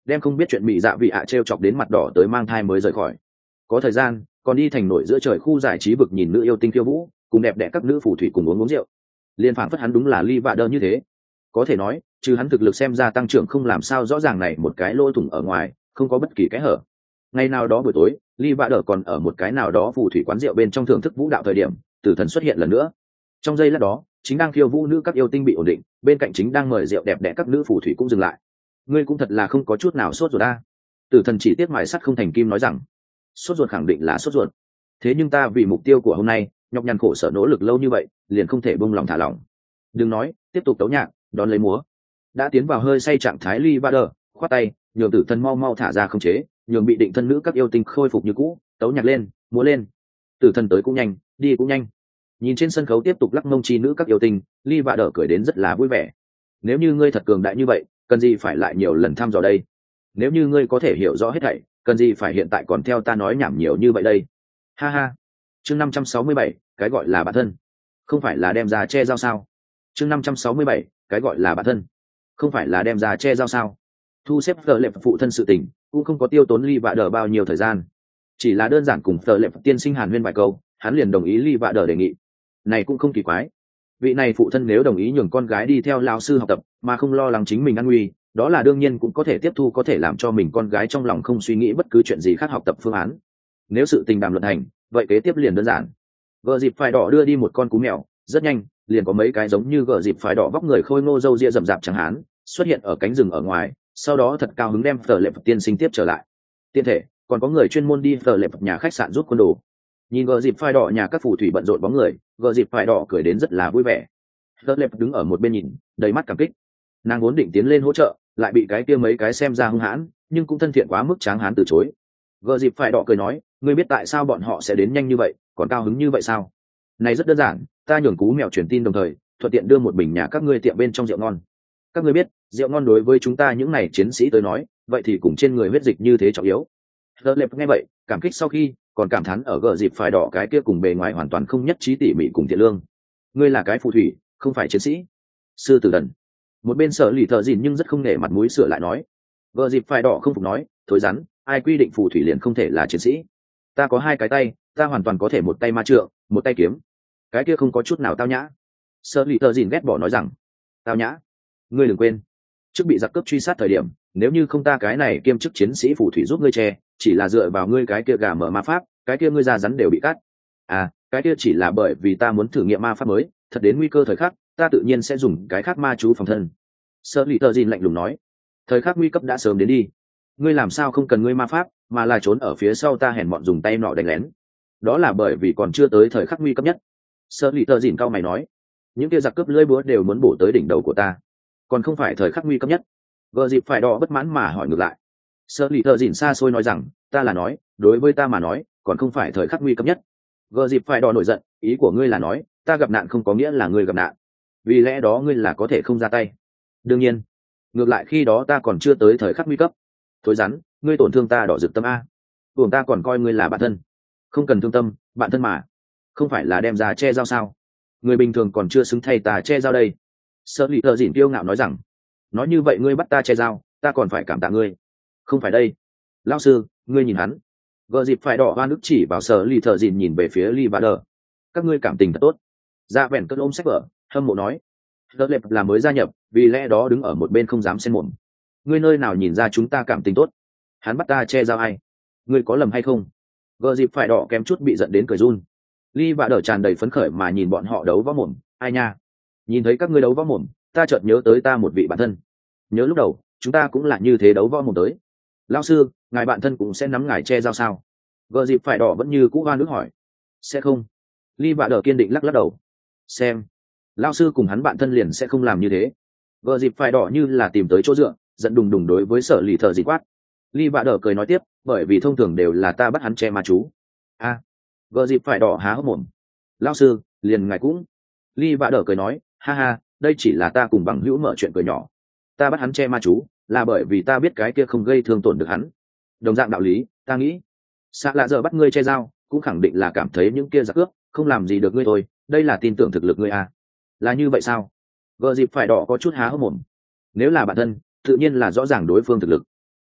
đem không biết chuyện mỹ dạ vị ạ t chọc đến mặt đỏ tới mang thai mới rời khỏi. Có thời gian còn đi thành nổi giữa trời khu giải trí vực nhìn nữ yêu tinh khiêu vũ, cùng đẹp đẽ các nữ phù thủy cùng uống rượu. Liên phảng phất hắn đúng là Lee Vader như thế. Có thể nói, trừ hắn thực lực xem ra tăng trưởng không làm sao rõ ràng này một cái lỗ thủng ở ngoài, không có bất kỳ cái hở. Ngày nào đó buổi tối, Lee Vader còn ở một cái nào đó phù thủy quán rượu bên trong thưởng thức vũ đạo thời điểm, tử thần xuất hiện lần nữa. Trong giây lát đó, chính đang khiêu vũ nữ các yêu tinh bị ổn định, bên cạnh chính đang mời rượu đẹp đẽ các nữ phù thủy cũng dừng lại. Ngươi cũng thật là không có chút nào sốt ruột a. Tử thần chỉ tiếc mài sắt không thành kim nói rằng, sốt ruột khẳng định là sốt ruột. Thế nhưng ta vì mục tiêu của hôm nay, nhọc nhằn khổ sở nỗ lực lâu như vậy, liền không thể buông lòng thả lỏng. Đừng nói, tiếp tục tấu nhạc, đón lấy múa. Đã tiến vào hơi say trạng thái Lee Vader, khoát tay, nhường tử thần mau mau thả ra không chế, nhường bị định thân nữ các yêu tinh khôi phục như cũ, tấu nhạc lên, múa lên. Tử thần tới cũng nhanh, đi cũng nhanh. Nhìn trên sân khấu tiếp tục lắc mông chi nữ các yêu tinh, Lee Vader cười đến rất là vui vẻ. Nếu như ngươi thật cường đại như vậy, cần gì phải lại nhiều lần thăm dò đây? Nếu như ngươi có thể hiểu rõ hết thảy, cần gì phải hiện tại còn theo ta nói nhảm nhiều như vậy đây? Ha ha. Chương 567, cái gọi là bản thân, không phải là đem ra che dao sao? Chương 567, cái gọi là bản thân, không phải là đem ra che dao sao? Thu xếp tờ lệ phụ thân sự tình, cũng không có tiêu tốn Lee Vader bao nhiêu thời gian, chỉ là đơn giản cùng tờ lệ tiên sinh hàn huyên vài câu, hắn liền đồng ý Lee Vader đề nghị. Này cũng không kỳ quái, vị này phụ thân nếu đồng ý nhường con gái đi theo lão sư học tập mà không lo lắng chính mình an nguy, đó là đương nhiên cũng có thể tiếp thu, có thể làm cho mình con gái trong lòng không suy nghĩ bất cứ chuyện gì khác học tập phương án. Nếu sự tình đàm luận thành, vậy kế tiếp liền đơn giản. Gờ dịp phải đỏ đưa đi một con cú mèo, rất nhanh liền có mấy cái giống như gờ dịp phải đỏ vóc người khôi ngô râu ria rậm rạp chẳng hán xuất hiện ở cánh rừng ở ngoài, sau đó thật cao hứng đem phở lệ tiên sinh tiếp trở lại. Tiện thể còn có người chuyên môn đi phở lệ nhà khách sạn rút quân đồ. Nhìn gờ dịp phải đỏ nhà các phù thủy bận rộn bóng người, gờ dịp phải đỏ cười đến rất là vui vẻ. Phở lệ đứng ở một bên nhìn, đầy mắt cảm kích. Nàng vốn định tiến lên hỗ trợ, lại bị cái kia mấy cái xem ra hung hãn nhưng cũng thân thiện quá mức tráng hán từ chối. Gờ dịp phải đỏ cười nói, ngươi biết tại sao bọn họ sẽ đến nhanh như vậy, còn cao hứng như vậy sao? Này rất đơn giản, ta nhường cú mèo truyền tin đồng thời thuận tiện đưa một bình nhà các ngươi tiệm bên trong rượu ngon. Các ngươi biết, rượu ngon đối với chúng ta những này chiến sĩ tới nói, vậy thì cùng trên người huyết dịch như thế trọng yếu. Đỡ lệp nghe vậy, cảm kích sau khi còn cảm thán ở gờ dịp phải đỏ cái kia cùng bề ngoài hoàn toàn không nhất trí tỉ mỉ cùng thiện lương. Ngươi là cái phù thủy, không phải chiến sĩ. Sư tử đần. Một bên sở lì thợ dìn nhưng rất không nể mặt mũi sửa lại nói. Gờ dịp phải đỏ không phục nói, thối rắn, ai quy định phù thủy liền không thể là chiến sĩ? Ta có hai cái tay, ta hoàn toàn có thể một tay ma trượng, một tay kiếm. Cái kia không có chút nào tao nhã. Sở lì thợ dìn ghét bỏ nói rằng, tao nhã? Ngươi đừng quên, trước bị giặc cướp truy sát thời điểm, nếu như không ta cái này kiêm chức chiến sĩ phù thủy giúp ngươi che, chỉ là dựa vào ngươi cái kia gà mở ma pháp, cái kia ngươi ra rắn đều bị cắt. À, cái kia chỉ là bởi vì ta muốn thử nghiệm ma pháp mới, thật đến nguy cơ thời khắc, ta tự nhiên sẽ dùng cái khác ma chú phòng thân. Sở lì thợ dìn lạnh lùng nói, thời khắc nguy cấp đã sớm đến đi. Ngươi làm sao không cần ngươi ma pháp, mà là trốn ở phía sau ta hèn mọn dùng tay nọ đánh lén? Đó là bởi vì còn chưa tới thời khắc nguy cấp nhất. Sở lì thợ dìn cao mày nói, những kia giặc cướp lưỡi búa đều muốn bổ tới đỉnh đầu của ta, còn không phải thời khắc nguy cấp nhất. Gờ dịp phải đỏ bất mãn mà hỏi ngược lại. Sở lì thợ dìn xa xôi nói rằng, ta là nói, đối với ta mà nói, còn không phải thời khắc nguy cấp nhất. Gờ dịp phải đỏ nổi giận, ý của ngươi là nói, ta gặp nạn không có nghĩa là ngươi gặp nạn, vì lẽ đó ngươi là có thể không ra tay. Đương nhiên, ngược lại khi đó ta còn chưa tới thời khắc nguy cấp. Thối rắn, ngươi tổn thương ta đỏ rực tâm a, buồng ta còn coi ngươi là bạn thân. Không cần thương tâm, bạn thân mà, không phải là đem ra che dao sao? Người bình thường còn chưa xứng thay ta che dao đây. Sở lì thợ dìn kiêu ngạo nói rằng, nói như vậy ngươi bắt ta che dao, ta còn phải cảm tạ ngươi. Không phải đây. Lão sư, ngươi nhìn hắn. Gờ dịp phải đỏ hoa nước chỉ vào sở lì thợ dìn nhìn về phía Lee Vader. Các ngươi cảm tình thật tốt. Dạ vẹn cất ôm sách vở, hâm mộ nói. Đỡ lệp là mới gia nhập, vì lẽ đó đứng ở một bên không dám xen mồm. Ngươi nơi nào nhìn ra chúng ta cảm tình tốt? Hắn bắt ta che dao ai? Ngươi có lầm hay không? Gờ dịp phải đỏ kém chút bị giận đến cười run. Lee Vader tràn đầy phấn khởi mà nhìn bọn họ đấu võ mồm, ai nha? Nhìn thấy các ngươi đấu võ mồm, ta chợt nhớ tới ta một vị bạn thân. Nhớ lúc đầu chúng ta cũng là như thế đấu võ mồm tới. Lão sư, ngài bạn thân cũng sẽ nắm ngài che dao sao? Gờ dịp phải đỏ vẫn như cũ hoa nước hỏi. Sẽ không. Lee Vader kiên định lắc lắc đầu. Xem, lão sư cùng hắn bạn thân liền sẽ không làm như thế. Gờ dịp phải đỏ như là tìm tới chỗ dựa, giận đùng đùng đối với sở lì thợ dịt quát. Lee Vader cười nói tiếp, bởi vì thông thường đều là ta bắt hắn che ma chú. A. Gờ dịp phải đỏ há hốc mồm. Lão sư, liền ngài cũng. Lee Vader cười nói, ha ha, đây chỉ là ta cùng bằng hữu mở chuyện cười nhỏ. Ta bắt hắn che ma chú là bởi vì ta biết cái kia không gây thương tổn được hắn. Đồng dạng đạo lý, ta nghĩ xạ lạ giờ bắt ngươi che dao cũng khẳng định là cảm thấy những kia giặc cướp không làm gì được ngươi thôi, đây là tin tưởng thực lực ngươi à? Là như vậy sao? Gờ dịp phải đỏ có chút há hốc mồm. Nếu là bản thân tự nhiên là rõ ràng đối phương thực lực,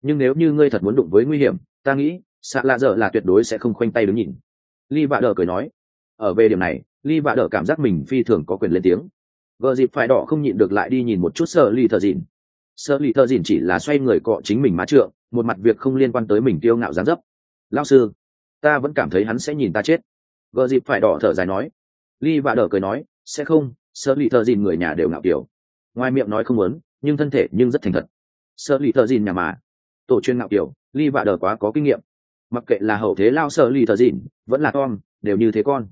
nhưng nếu như ngươi thật muốn đụng với nguy hiểm, ta nghĩ xạ lạ dở là tuyệt đối sẽ không khoanh tay đứng nhìn. Lee Vạ Đờ cười nói. Ở về điểm này, Lee Vạ Đờ cảm giác mình phi thường có quyền lên tiếng. Gờ dịp phải đỏ không nhịn được lại đi nhìn một chút Sở Ly Thợ Dìn. Sở Ly Thợ Dìn chỉ là xoay người cọ chính mình má trượng, một mặt việc không liên quan tới mình kiêu ngạo dáng dấp. Lão sư, ta vẫn cảm thấy hắn sẽ nhìn ta chết. Gờ dịp phải đỏ thở dài nói. Lee Vạ Đờ cười nói, sẽ không, Sở Ly Thợ Dìn người nhà đều ngạo kiểu. Ngoài miệng nói không muốn, nhưng thân thể nhưng rất thành thật. Sở Ly Thợ Dìn nhà mà, tổ chuyên ngạo kiểu, Lee Vạ Đờ quá có kinh nghiệm. Mặc kệ là hậu thế lao Sở Ly Thợ Dìn, vẫn là Tom, đều như thế con.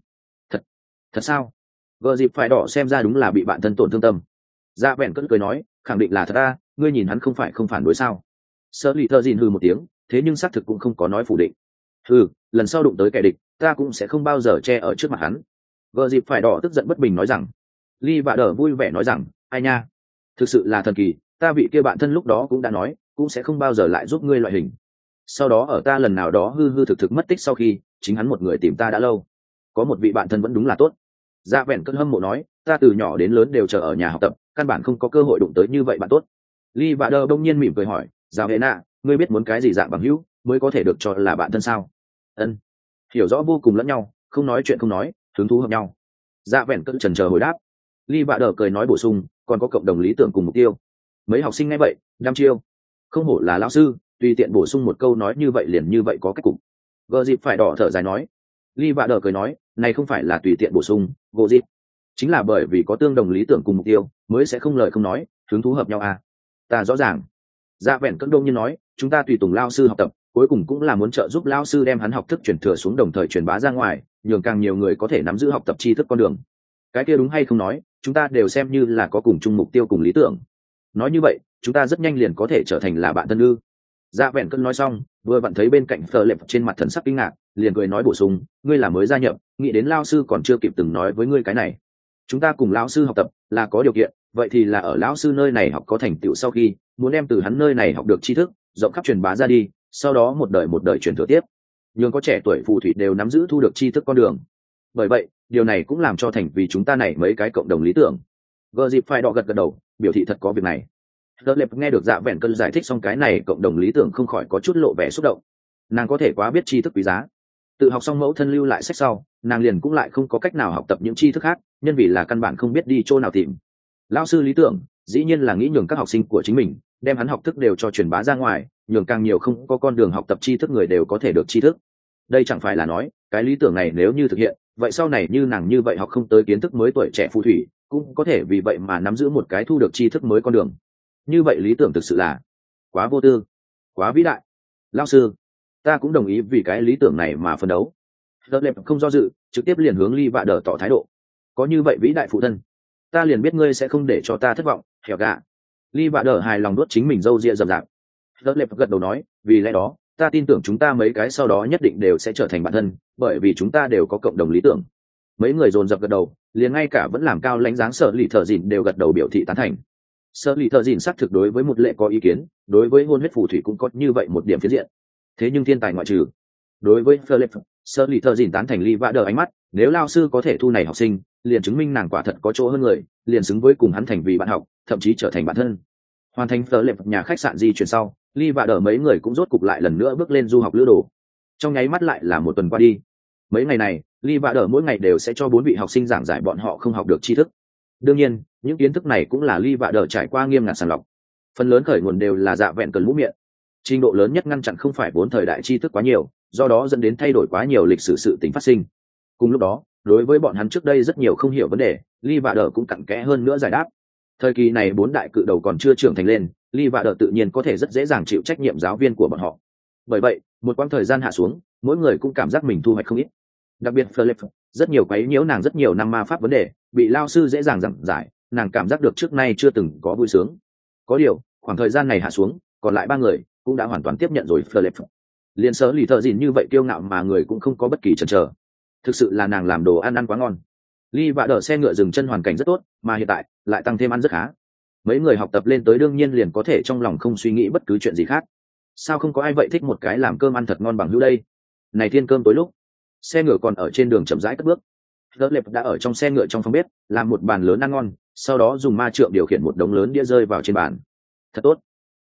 Thật sao? Gờ dịp phải đỏ xem ra đúng là bị bạn thân tổn thương tâm. Dạ vẹn cất cười nói, khẳng định là thật ta, ngươi nhìn hắn không phải không phản đối sao? Sở Ly Thợ Dìn hừ một tiếng, thế nhưng xác thực cũng không có nói phủ định. Hừ, lần sau đụng tới kẻ địch, ta cũng sẽ không bao giờ che ở trước mặt hắn. Gờ dịp phải đỏ tức giận bất bình nói rằng. Ly Vạ Đờ vui vẻ nói rằng, ai nha, thực sự là thần kỳ, ta vị kia bạn thân lúc đó cũng đã nói, cũng sẽ không bao giờ lại giúp ngươi loại hình. Sau đó ở ta lần nào đó hư hư thực thực mất tích sau khi, chính hắn một người tìm ta đã lâu. Có một vị bạn thân vẫn đúng là tốt. Dạ vẹn cất hâm mộ nói, ta từ nhỏ đến lớn đều chờ ở nhà học tập, căn bản không có cơ hội đụng tới như vậy bạn tốt. Ly Vạ Đờ đông nhiên mỉm cười hỏi, Giao Hệ Nạ, ngươi biết muốn cái gì dạng bằng hữu mới có thể được cho là bạn thân sao? Ân, hiểu rõ vô cùng lẫn nhau, không nói chuyện không nói, hứng thú hợp nhau. Dạ vẹn cất chần chờ hồi đáp. Ly Vạ Đờ cười nói bổ sung, còn có cộng đồng lý tưởng cùng mục tiêu. Mấy học sinh nghe vậy, đăm chiêu. Không hổ là lão sư, tùy tiện bổ sung một câu nói như vậy liền như vậy có cách cục. Gờ dịp phải đỏ thở dài nói. Ly Vạ Đờ cười nói, này không phải là tùy tiện bổ sung, gỗ dịp. Chính là bởi vì có tương đồng lý tưởng cùng mục tiêu, mới sẽ không lời không nói, hứng thú hợp nhau à. Ta rõ ràng. Dạ vẹn cất đông như nói, chúng ta tùy tùng lao sư học tập, cuối cùng cũng là muốn trợ giúp lao sư đem hắn học thức truyền thừa xuống đồng thời truyền bá ra ngoài, nhường càng nhiều người có thể nắm giữ học tập tri thức con đường. Cái kia đúng hay không nói, chúng ta đều xem như là có cùng chung mục tiêu cùng lý tưởng. Nói như vậy, chúng ta rất nhanh liền có thể trở thành là bạn thân ư? Dạ vẹn cơn nói xong, vừa vặn thấy bên cạnh Phở Lệp trên mặt thần sắc kinh ngạc, liền cười nói bổ sung, ngươi là mới gia nhập, nghĩ đến lao sư còn chưa kịp từng nói với ngươi cái này. Chúng ta cùng lão sư học tập là có điều kiện, vậy thì là ở lão sư nơi này học có thành tựu sau khi, muốn đem từ hắn nơi này học được tri thức, rộng khắp truyền bá ra đi, sau đó một đời truyền thừa tiếp. Nhưng có trẻ tuổi phù thủy đều nắm giữ thu được tri thức con đường. Bởi vậy, điều này cũng làm cho thành vì chúng ta này mấy cái cộng đồng lý tưởng. Gờ dịp phải đỏ gật gật đầu, biểu thị thật có việc này. Đợt Lệp nghe được Dạ vẹn cơn giải thích xong cái này cộng đồng lý tưởng không khỏi có chút lộ vẻ xúc động. Nàng có thể quá biết tri thức quý giá. Tự học xong mẫu thân lưu lại sách sau, nàng liền cũng lại không có cách nào học tập những tri thức khác, nhân vì là căn bản không biết đi chỗ nào tìm. Lão sư lý tưởng, dĩ nhiên là nghĩ nhường các học sinh của chính mình, đem hắn học thức đều cho truyền bá ra ngoài, nhường càng nhiều không có con đường học tập tri thức người đều có thể được tri thức. Đây chẳng phải là nói, cái lý tưởng này nếu như thực hiện, vậy sau này như nàng như vậy học không tới kiến thức mới tuổi trẻ phù thủy, cũng có thể vì vậy mà nắm giữ một cái thu được tri thức mới con đường. Như vậy lý tưởng thực sự là quá vô tư, quá vĩ đại. Lão sư, ta cũng đồng ý vì cái lý tưởng này mà phấn đấu. Đợt Lệp không do dự, trực tiếp liền hướng Ly Vạ Đờ tỏ thái độ. Có như vậy vĩ đại phụ thân, ta liền biết ngươi sẽ không để cho ta thất vọng, hẻo gạ. Ly Vạ Đờ hài lòng đốt chính mình râu ria rậm rạp. Đợt Lệp gật đầu nói, vì lẽ đó, ta tin tưởng chúng ta mấy cái sau đó nhất định đều sẽ trở thành bạn thân, bởi vì chúng ta đều có cộng đồng lý tưởng. Mấy người dồn dập gật đầu, liền ngay cả vẫn làm cao lãnh dáng Sở Lì Thợ Dìn đều gật đầu biểu thị tán thành. Sở Lì Thợ Dìn xác thực đối với một lệ có ý kiến, đối với hôn huyết phù thủy cũng có như vậy một điểm phiến diện. Thế nhưng thiên tài ngoại trừ. Đối với Philip, Sở Lì Thợ Dìn tán thành Ly Vạ Đờ ánh mắt, nếu lao sư có thể thu này học sinh, liền chứng minh nàng quả thật có chỗ hơn người, liền xứng với cùng hắn thành vì bạn học, thậm chí trở thành bạn thân. Hoàn thành Philip nhà khách sạn di chuyển sau, Ly Vạ Đờ mấy người cũng rốt cục lại lần nữa bước lên du học lữ đồ. Trong nháy mắt lại là một tuần qua đi. Mấy ngày này, Ly Vạ Đờ mỗi ngày đều sẽ cho 4 vị học sinh giảng giải bọn họ không học được tri thức. Đương nhiên, những kiến thức này cũng là Ly Vạ Đờ trải qua nghiêm ngặt sàng lọc. Phần lớn khởi nguồn đều là Dạ vẹn cần mũ miệng. Trình độ lớn nhất ngăn chặn không phải 4 thời đại tri thức quá nhiều, do đó dẫn đến thay đổi quá nhiều lịch sử sự tình phát sinh. Cùng lúc đó, đối với bọn hắn trước đây rất nhiều không hiểu vấn đề, Ly Vạ Đờ cũng cặn kẽ hơn nữa giải đáp. Thời kỳ này 4 đại cự đầu còn chưa trưởng thành lên, Ly Vạ Đờ tự nhiên có thể rất dễ dàng chịu trách nhiệm giáo viên của bọn họ. Bởi vậy, một quãng thời gian hạ xuống, mỗi người cũng cảm giác mình thu hoạch không ít. Đặc biệt Philip, rất nhiều quấy nhiễu nàng rất nhiều năm ma pháp vấn đề, bị lao sư dễ dàng giảng giải, nàng cảm giác được trước nay chưa từng có vui sướng. Có điều, khoảng thời gian này hạ xuống, còn lại 3 người cũng đã hoàn toàn tiếp nhận rồi Philip. Liên Sở Lì Thợ Dìn như vậy kiêu ngạo mà người cũng không có bất kỳ chần chờ. Thực sự là nàng làm đồ ăn quá ngon. Ly Vạ Đờ xe ngựa dừng chân hoàn cảnh rất tốt, mà hiện tại lại tăng thêm ăn rất khá. Mấy người học tập lên tới đương nhiên liền có thể trong lòng không suy nghĩ bất cứ chuyện gì khác. Sao không có ai vậy thích một cái làm cơm ăn thật ngon bằng hữu đây? Này thiên cơm tối lúc, xe ngựa còn ở trên đường chậm rãi cất bước. Đợt Lệp đã ở trong xe ngựa trong phòng bếp làm một bàn lớn ăn ngon, sau đó dùng ma trượng điều khiển một đống lớn đĩa rơi vào trên bàn. Thật tốt.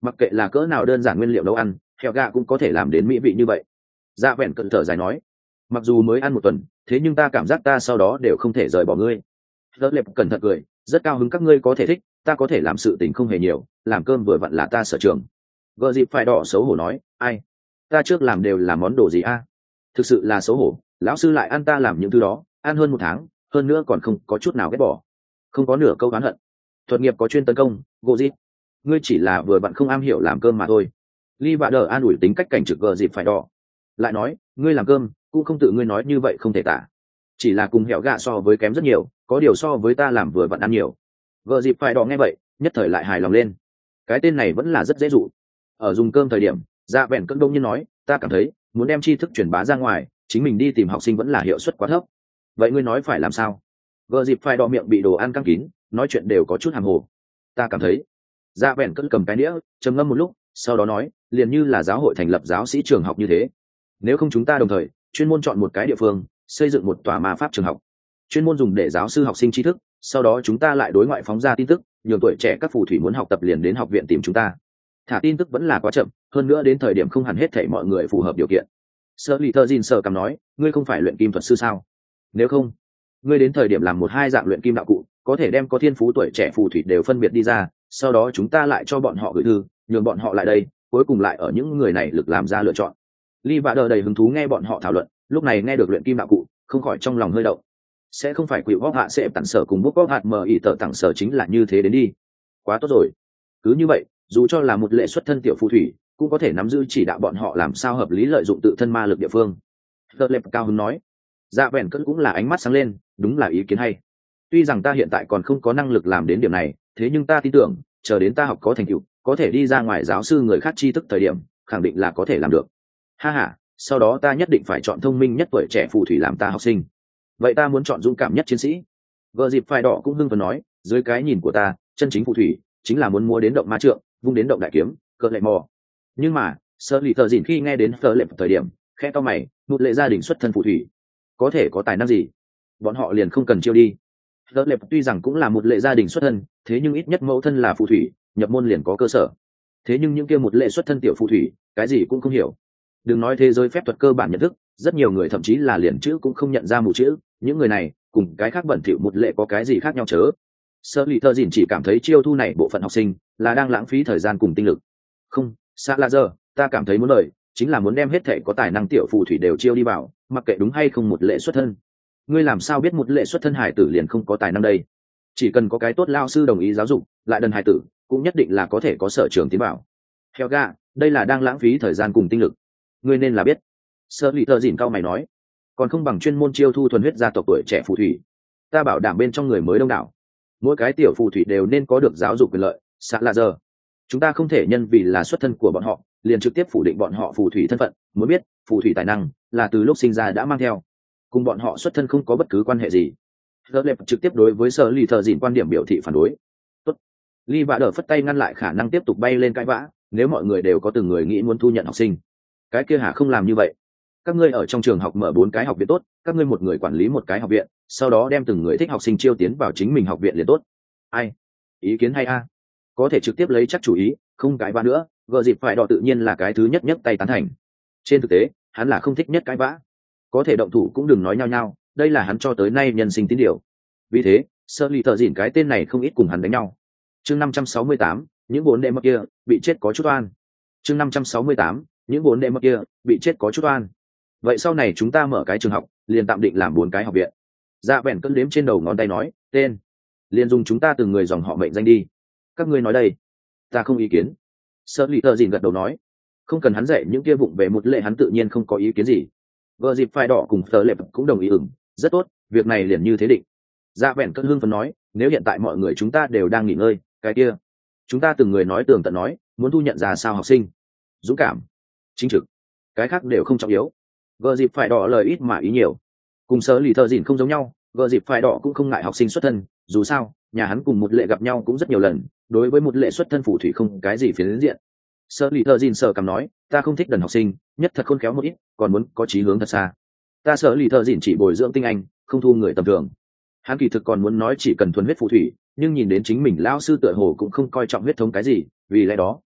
Mặc kệ là cỡ nào đơn giản nguyên liệu nấu ăn, heo gà cũng có thể làm đến mỹ vị như vậy. Dạ vẹn cận thở dài nói, mặc dù mới ăn một tuần, thế nhưng ta cảm giác ta sau đó đều không thể rời bỏ ngươi. Đỡ lệp cẩn thận cười, rất cao hứng các ngươi có thể thích, ta có thể làm sự tình không hề nhiều, làm cơm vừa vặn là ta sở trường. Gợ dịp phải đỏ xấu hổ nói, ai, ta trước làm đều là món đồ gì a? Thực sự là xấu hổ, lão sư lại ăn ta làm những thứ đó, ăn hơn một tháng, hơn nữa còn không có chút nào ghét bỏ, không có nửa câu oán hận. Thuật nghiệp có chuyên tấn công, gỗ dịp, ngươi chỉ là vừa vặn không am hiểu làm cơm mà thôi. Ly Vạ Đờ an ủi tính cách cảnh trực gợ dịp phải đỏ, lại nói, ngươi làm cơm cũng không tự ngươi nói như vậy không thể tả, chỉ là cùng hẻo gạ so với kém rất nhiều, có điều so với ta làm vừa vặn ăn nhiều. Gợ dịp phải đỏ nghe vậy, nhất thời lại hài lòng lên, cái tên này vẫn là rất dễ dụ. Ở dùng cơm thời điểm, dạ vẹn cất đông nhiên nói, ta cảm thấy muốn đem tri thức truyền bá ra ngoài, chính mình đi tìm học sinh vẫn là hiệu suất quá thấp. Vậy ngươi nói phải làm sao? Gợ dịp phải đỏ miệng bị đồ ăn căng kín, nói chuyện đều có chút hàm hồ. Ta cảm thấy, dạ vẹn cất cầm cái đĩa, trầm ngâm một lúc, sau đó nói, liền như là giáo hội thành lập giáo sĩ trường học như thế, nếu không chúng ta đồng thời chuyên môn chọn một cái địa phương, xây dựng một tòa ma pháp trường học, chuyên môn dùng để giáo sư học sinh tri thức, sau đó chúng ta lại đối ngoại phóng ra tin tức, nhường tuổi trẻ các phù thủy muốn học tập liền đến học viện tìm chúng ta. Thả tin tức vẫn là quá chậm, hơn nữa đến thời điểm không hẳn hết thảy mọi người phù hợp điều kiện. Sơ lì thơ dìn sơ cầm nói, ngươi không phải luyện kim thuật sư sao? Nếu không, ngươi đến thời điểm làm một hai dạng luyện kim đạo cụ, có thể đem có thiên phú tuổi trẻ phù thủy đều phân biệt đi ra, sau đó chúng ta lại cho bọn họ gửi thư, nhường bọn họ lại đây, cuối cùng lại ở những người này lực làm ra lựa chọn. Ly Vạ Đờ đầy hứng thú nghe bọn họ thảo luận, lúc này nghe được luyện kim đạo cụ, không khỏi trong lòng hơi động. Sẽ không phải quỷ vóc hạ sẽ tặng sở cùng bút vóc hạt mờ ỉ tờ tặng sở chính là như thế đến đi. Quá tốt rồi. Cứ như vậy, dù cho là một lệ xuất thân tiểu phù thủy, cũng có thể nắm giữ chỉ đạo bọn họ làm sao hợp lý lợi dụng tự thân ma lực địa phương. Tờ lệp cao hứng nói. Dạ vẹn cất cũng là ánh mắt sáng lên, đúng là ý kiến hay. Tuy rằng ta hiện tại còn không có năng lực làm đến điểm này, thế nhưng ta tin tưởng, chờ đến ta học có thành tựu, có thể đi ra ngoài giáo sư người khác tri thức thời điểm, khẳng định là có thể làm được. Ha ha, sau đó ta nhất định phải chọn thông minh nhất tuổi trẻ phù thủy làm ta học sinh. Vậy ta muốn chọn dũng cảm nhất chiến sĩ. Vợ dịp phai đỏ cũng hưng phấn nói, dưới cái nhìn của ta, chân chính phù thủy chính là muốn múa đến động ma trượng, vung đến động đại kiếm, cỡ lệ mò. Nhưng mà sơ lì thợ dìn khi nghe đến phở lệ thời điểm, khẽ to mày, một lệ gia đình xuất thân phù thủy có thể có tài năng gì, bọn họ liền không cần chiêu đi. Phở lệ tuy rằng cũng là một lệ gia đình xuất thân, thế nhưng ít nhất mẫu thân là phù thủy, nhập môn liền có cơ sở. Thế nhưng những kia một lệ xuất thân tiểu phù thủy cái gì cũng không hiểu, đừng nói thế giới phép thuật cơ bản nhận thức, rất nhiều người thậm chí là liền chữ cũng không nhận ra mù chữ. Những người này cùng cái khác bẩn thỉu một lệ có cái gì khác nhau chớ. Sơ lì thợ dìn chỉ cảm thấy chiêu thu này bộ phận học sinh là đang lãng phí thời gian cùng tinh lực. Không, xa là giờ ta cảm thấy muốn lời chính là muốn đem hết thể có tài năng tiểu phù thủy đều chiêu đi vào, mặc kệ đúng hay không một lệ xuất thân. Ngươi làm sao biết một lệ xuất thân hải tử liền không có tài năng đây? Chỉ cần có cái tốt lao sư đồng ý giáo dục, lại đần hải tử cũng nhất định là có thể có sở trường tiến bảo. Theo ga, đây là đang lãng phí thời gian cùng tinh lực. Ngươi nên là biết. Sơ lì thợ dìn cao mày nói, còn không bằng chuyên môn chiêu thu thuần huyết gia tộc tuổi trẻ phù thủy. Ta bảo đảm bên trong người mới đông đảo, mỗi cái tiểu phù thủy đều nên có được giáo dục quyền lợi. Xã là giờ chúng ta không thể nhân vì là xuất thân của bọn họ liền trực tiếp phủ định bọn họ phù thủy thân phận. Muốn biết, phù thủy tài năng là từ lúc sinh ra đã mang theo, cùng bọn họ xuất thân không có bất cứ quan hệ gì. Đỡ lệp trực tiếp đối với Sơ lì thợ dìn quan điểm biểu thị phản đối. Tốt. Ly Vạ Đờ phất tay ngăn lại khả năng tiếp tục bay lên cãi vã. Nếu mọi người đều có từng người nghĩ muốn thu nhận học sinh, cái kia hả không làm như vậy. Các ngươi ở trong trường học mở 4 cái học viện tốt, các ngươi một người quản lý một cái học viện, sau đó đem từng người thích học sinh chiêu tiến vào chính mình học viện liền tốt. Ai? Ý kiến hay a? Có thể trực tiếp lấy chắc chủ ý, không cãi vã nữa. Gợ dịp phải đỏ tự nhiên là cái thứ nhất tay tán thành. Trên thực tế, hắn là không thích nhất cãi vã. Có thể động thủ cũng đừng nói nhau nhau, đây là hắn cho tới nay nhân sinh tín điều. Vì thế, Sơ lì thợ dìn cái tên này không ít cùng hắn đánh nhau. Chương 568, những bốn đệ mật kia bị chết có chút oan. Chương 568, những bốn đệ mật kia bị chết có chút oan. Vậy sau này chúng ta mở cái trường học, liền tạm định làm 4 cái học viện. Dạ bèn cất đếm trên đầu ngón tay nói, tên liền dùng chúng ta từng người dòng họ mệnh danh đi. Các ngươi nói đây, ta không ý kiến. Sơ lì thợ dìn gật đầu nói, không cần hắn dạy những kia vụng về một lệ, hắn tự nhiên không có ý kiến gì. Vợ dịp phai đỏ cùng Tờ lệ cũng đồng ý rất tốt, việc này liền như thế định. Dạ bèn cất hương phấn nói, nếu hiện tại mọi người chúng ta đều đang nghỉ ngơi, cái kia chúng ta từng người nói tường tận nói, muốn thu nhận ra sao học sinh, dũng cảm, chính trực, cái khác đều không trọng yếu. Vợ dịp phải đỏ lời ít mà ý nhiều, cùng Sơ lì thợ dìn không giống nhau. Vợ dịp phải đỏ cũng không ngại học sinh xuất thân, dù sao nhà hắn cùng một lệ gặp nhau cũng rất nhiều lần, đối với một lệ xuất thân phù thủy không cái gì phiến diện. Sơ lì thợ dìn sợ cầm nói, ta không thích đần học sinh, nhất thật khôn khéo một ít, còn muốn có chí hướng thật xa. Ta Sơ lì thợ dìn chỉ bồi dưỡng tinh anh, không thu người tầm thường. Hắn kỳ thực còn muốn nói chỉ cần thuần huyết phù thủy, nhưng nhìn đến chính mình lão sư tựa hồ cũng không coi trọng huyết thống cái gì, vì lẽ đó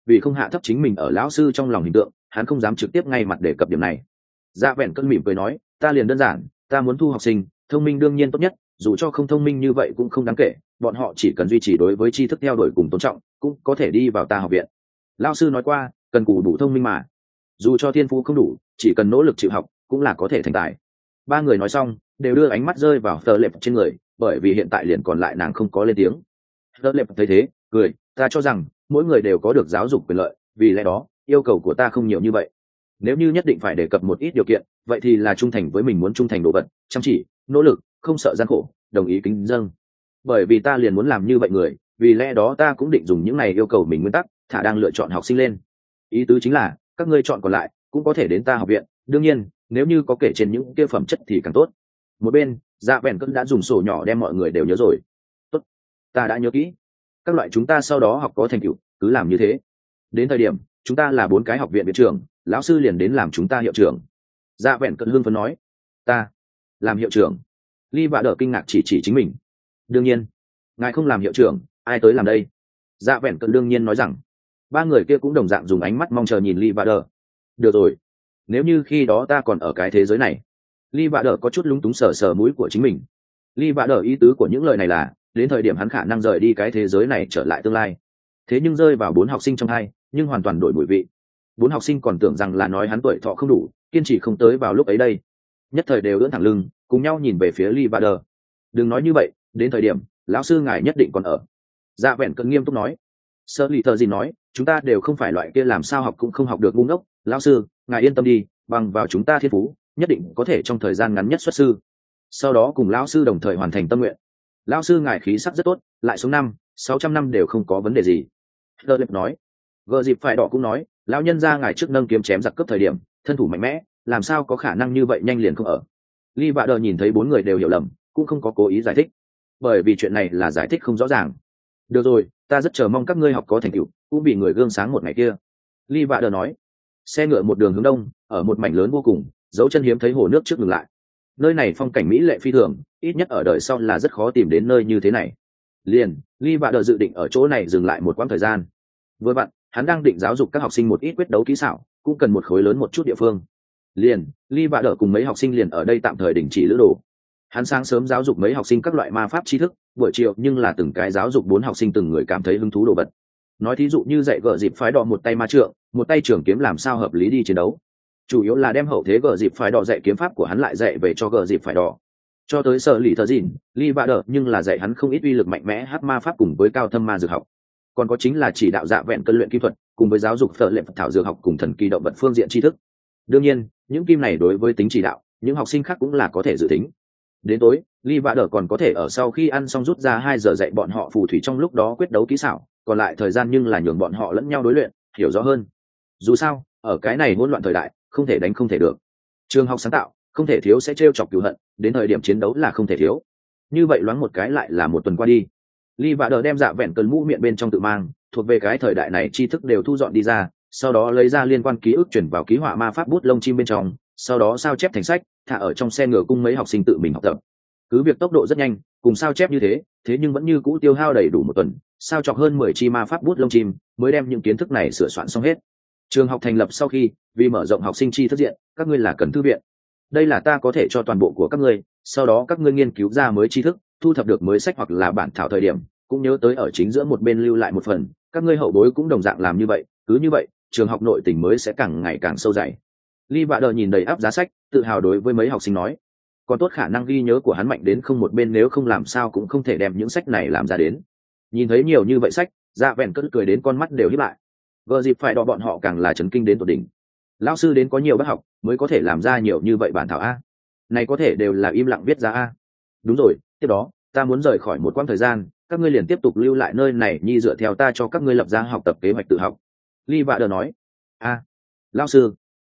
vì không hạ thấp chính mình ở lão sư trong lòng hình tượng, hắn không dám trực tiếp ngay mặt đề cập điểm này. Dạ vẹn cơn mỉm cười nói, ta liền đơn giản, ta muốn thu học sinh, thông minh đương nhiên tốt nhất, dù cho không thông minh như vậy cũng không đáng kể, bọn họ chỉ cần duy trì đối với tri thức theo đuổi cùng tôn trọng, cũng có thể đi vào ta học viện. Lão sư nói qua, cần cù đủ thông minh mà, dù cho thiên phú không đủ, chỉ cần nỗ lực chịu học, cũng là có thể thành tài. Ba người nói xong, đều đưa ánh mắt rơi vào Tờ Lệp trên người, bởi vì hiện tại liền còn lại nàng không có lên tiếng. Tờ Lệp thấy thế, cười, ta cho rằng mỗi người đều có được giáo dục quyền lợi, vì lẽ đó yêu cầu của ta không nhiều như vậy. Nếu như nhất định phải đề cập một ít điều kiện, vậy thì là trung thành với mình muốn trung thành đồ vật, chăm chỉ, nỗ lực, không sợ gian khổ, đồng ý kính dâng. Bởi vì ta liền muốn làm như vậy người, vì lẽ đó ta cũng định dùng những này yêu cầu mình nguyên tắc, thả đang lựa chọn học sinh lên. Ý tứ chính là, các ngươi chọn còn lại cũng có thể đến ta học viện, đương nhiên, nếu như có kể trên những kia phẩm chất thì càng tốt. Một bên, Dạ Vẹn Cơn đã dùng sổ nhỏ đem mọi người đều nhớ rồi. Tốt, ta đã nhớ kỹ. Các loại chúng ta sau đó học có thành tựu, cứ làm như thế. Đến thời điểm, chúng ta là 4 cái học viện viện trưởng, lão sư liền đến làm chúng ta hiệu trưởng. Dạ Vẹn Cơn hưng phấn nói, ta làm hiệu trưởng. Ly Vạ Đỡ kinh ngạc chỉ chính mình. Đương nhiên, ngài không làm hiệu trưởng, ai tới làm đây? Dạ Vẹn Cơn đương nhiên nói rằng. Ba người kia cũng đồng dạng dùng ánh mắt mong chờ nhìn Ly Vạ Đỡ. Được rồi, nếu như khi đó ta còn ở cái thế giới này. Ly Vạ Đỡ có chút lúng túng sờ mũi của chính mình. Ly Vạ Đỡ ý tứ của những lời này là, đến thời điểm hắn khả năng rời đi cái thế giới này trở lại tương lai. Thế nhưng rơi vào 4 học sinh trong 2, nhưng hoàn toàn đổi mùi vị. 4 học sinh còn tưởng rằng là nói hắn tuổi thọ không đủ, kiên trì không tới vào lúc ấy đây. Nhất thời đều ưỡn thẳng lưng, cùng nhau nhìn về phía Ly Vạ Đỡ. Đừng nói như vậy, đến thời điểm lão sư ngài nhất định còn ở. Dạ Vẹn Cơn nghiêm túc nói. Sơ Lì Thờ gì nói, chúng ta đều không phải loại kia làm sao học cũng không học được ngu ngốc, lão sư ngài yên tâm đi, bằng vào chúng ta thiên phú nhất định có thể trong thời gian ngắn nhất xuất sư, sau đó cùng lão sư đồng thời hoàn thành tâm nguyện. Lão sư ngài khí sắc rất tốt, lại sống 600 năm đều không có vấn đề gì. Đơ Lệp nói. Gờ dịp phải đỏ cũng nói, lão nhân gia ngài trước nâng kiếm chém giặc cướp thời điểm thân thủ mạnh mẽ, làm sao có khả năng như vậy nhanh liền không ở. Ly Vạ Đờ nhìn thấy 4 người đều hiểu lầm, cũng không có cố ý giải thích, bởi vì chuyện này là giải thích không rõ ràng. Được rồi, ta rất chờ mong các ngươi học có thành tựu, cũng bị người gương sáng một ngày kia. Ly Vạ Đờ nói. Xe ngựa một đường hướng đông, ở một mảnh lớn vô cùng, dấu chân hiếm thấy hồ nước trước ngừng lại. Nơi này phong cảnh mỹ lệ phi thường, ít nhất ở đời sau là rất khó tìm đến nơi như thế này. Liền, Ly Vạ Đờ dự định ở chỗ này dừng lại một quãng thời gian. Vừa vặn, hắn đang định giáo dục các học sinh một ít quyết đấu kỹ xảo, cũng cần một khối lớn một chút địa phương. Liền, Ly Vạ Đờ cùng mấy học sinh liền ở đây tạm thời đình chỉ lữ đồ. Hắn sáng sớm giáo dục mấy học sinh các loại ma pháp tri thức, buổi chiều nhưng là từng cái giáo dục 4 học sinh từng người cảm thấy hứng thú đồ vật. Nói thí dụ như dạy Gờ dịp phái đỏ một tay ma trượng, một tay trường kiếm làm sao hợp lý đi chiến đấu. Chủ yếu là đem hậu thế Gờ dịp phái đỏ dạy kiếm pháp của hắn lại dạy về cho Gờ dịp phái đỏ. Cho tới Sở Lì Thờ Dìn, Ly Vạ Đờ nhưng là dạy hắn không ít uy lực mạnh mẽ hát ma pháp cùng với cao thâm ma dược học. Còn có chính là chỉ đạo Dạ Vẹn Cơn luyện kim thuật, cùng với giáo dục Phở lệ thảo dược học cùng thần kỳ động vật phương diện tri thức. Đương nhiên, những kim này đối với tính chỉ đạo, những học sinh khác cũng là có thể dự tính. Đến tối, Ly Vạ Đờ còn có thể ở sau khi ăn xong rút ra 2 giờ dạy bọn họ phù thủy trong lúc đó quyết đấu kỹ xảo, còn lại thời gian nhưng là nhường bọn họ lẫn nhau đối luyện, hiểu rõ hơn. Dù sao, ở cái này hỗn loạn thời đại, không thể đánh không thể được. Trường học sáng tạo, không thể thiếu sẽ trêu chọc cừu hận, đến thời điểm chiến đấu là không thể thiếu. Như vậy loáng một cái lại là một tuần qua đi. Ly Vạ Đờ đem Dạ Vẹn Cơn mũ miệng bên trong tự mang, thuộc về cái thời đại này tri thức đều thu dọn đi ra, sau đó lấy ra liên quan ký ức chuyển vào ký họa ma pháp bút lông chim bên trong, sau đó sao chép thành sách, thả ở trong xe ngựa cung mấy học sinh tự mình học tập. Cứ việc tốc độ rất nhanh, cùng sao chép như thế, thế nhưng vẫn như cũ tiêu hao đầy đủ một tuần, sao chọc hơn 10 chi ma pháp bút lông chim, mới đem những kiến thức này sửa soạn xong hết. Trường học thành lập sau khi, vì mở rộng học sinh chi thức diện, các ngươi là cần thư viện. Đây là ta có thể cho toàn bộ của các ngươi, sau đó các ngươi nghiên cứu ra mới tri thức, thu thập được mới sách hoặc là bản thảo thời điểm, cũng nhớ tới ở chính giữa một bên lưu lại một phần, các ngươi hậu bối cũng đồng dạng làm như vậy, cứ như vậy, trường học nội tình mới sẽ càng ngày càng sâu dày. Ly Vạ Đờ nhìn đầy áp giá sách, tự hào đối với mấy học sinh nói. Còn tốt khả năng ghi nhớ của hắn mạnh đến không một bên, nếu không làm sao cũng không thể đem những sách này làm ra đến. Nhìn thấy nhiều như vậy sách, Dạ Vẹn Cơn cười đến con mắt đều híp lại. Gờ dịp phải đỏ bọn họ càng là chấn kinh đến tột đỉnh. Lão sư đến có nhiều bác học mới có thể làm ra nhiều như vậy bản thảo a. Này có thể đều là im lặng viết ra a. Đúng rồi, tiếp đó ta muốn rời khỏi một quãng thời gian, các ngươi liền tiếp tục lưu lại nơi này nhi, dựa theo ta cho các ngươi lập ra học tập kế hoạch tự học. Ly Vạ Đờ nói. A, lão sư,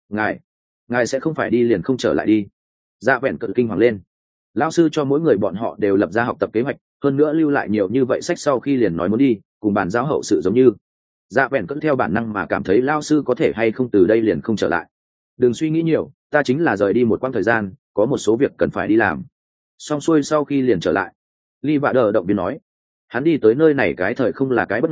ngài sẽ không phải đi liền không trở lại đi? Dạ Vẹn Cơn kinh hoàng lên. Lão sư cho mỗi người bọn họ đều lập ra học tập kế hoạch, hơn nữa lưu lại nhiều như vậy sách, sau khi liền nói muốn đi, cùng bàn giao hậu sự giống như. Dạ Vẹn Cơn theo bản năng mà cảm thấy lão sư có thể hay không từ đây liền không trở lại. Đừng suy nghĩ nhiều, ta chính là rời đi một quãng thời gian, có một số việc cần phải đi làm. Xong xuôi sau khi liền trở lại. Ly Vạ Đờ động viên nói. Hắn đi tới nơi này cái thời không là cái bất ngờ,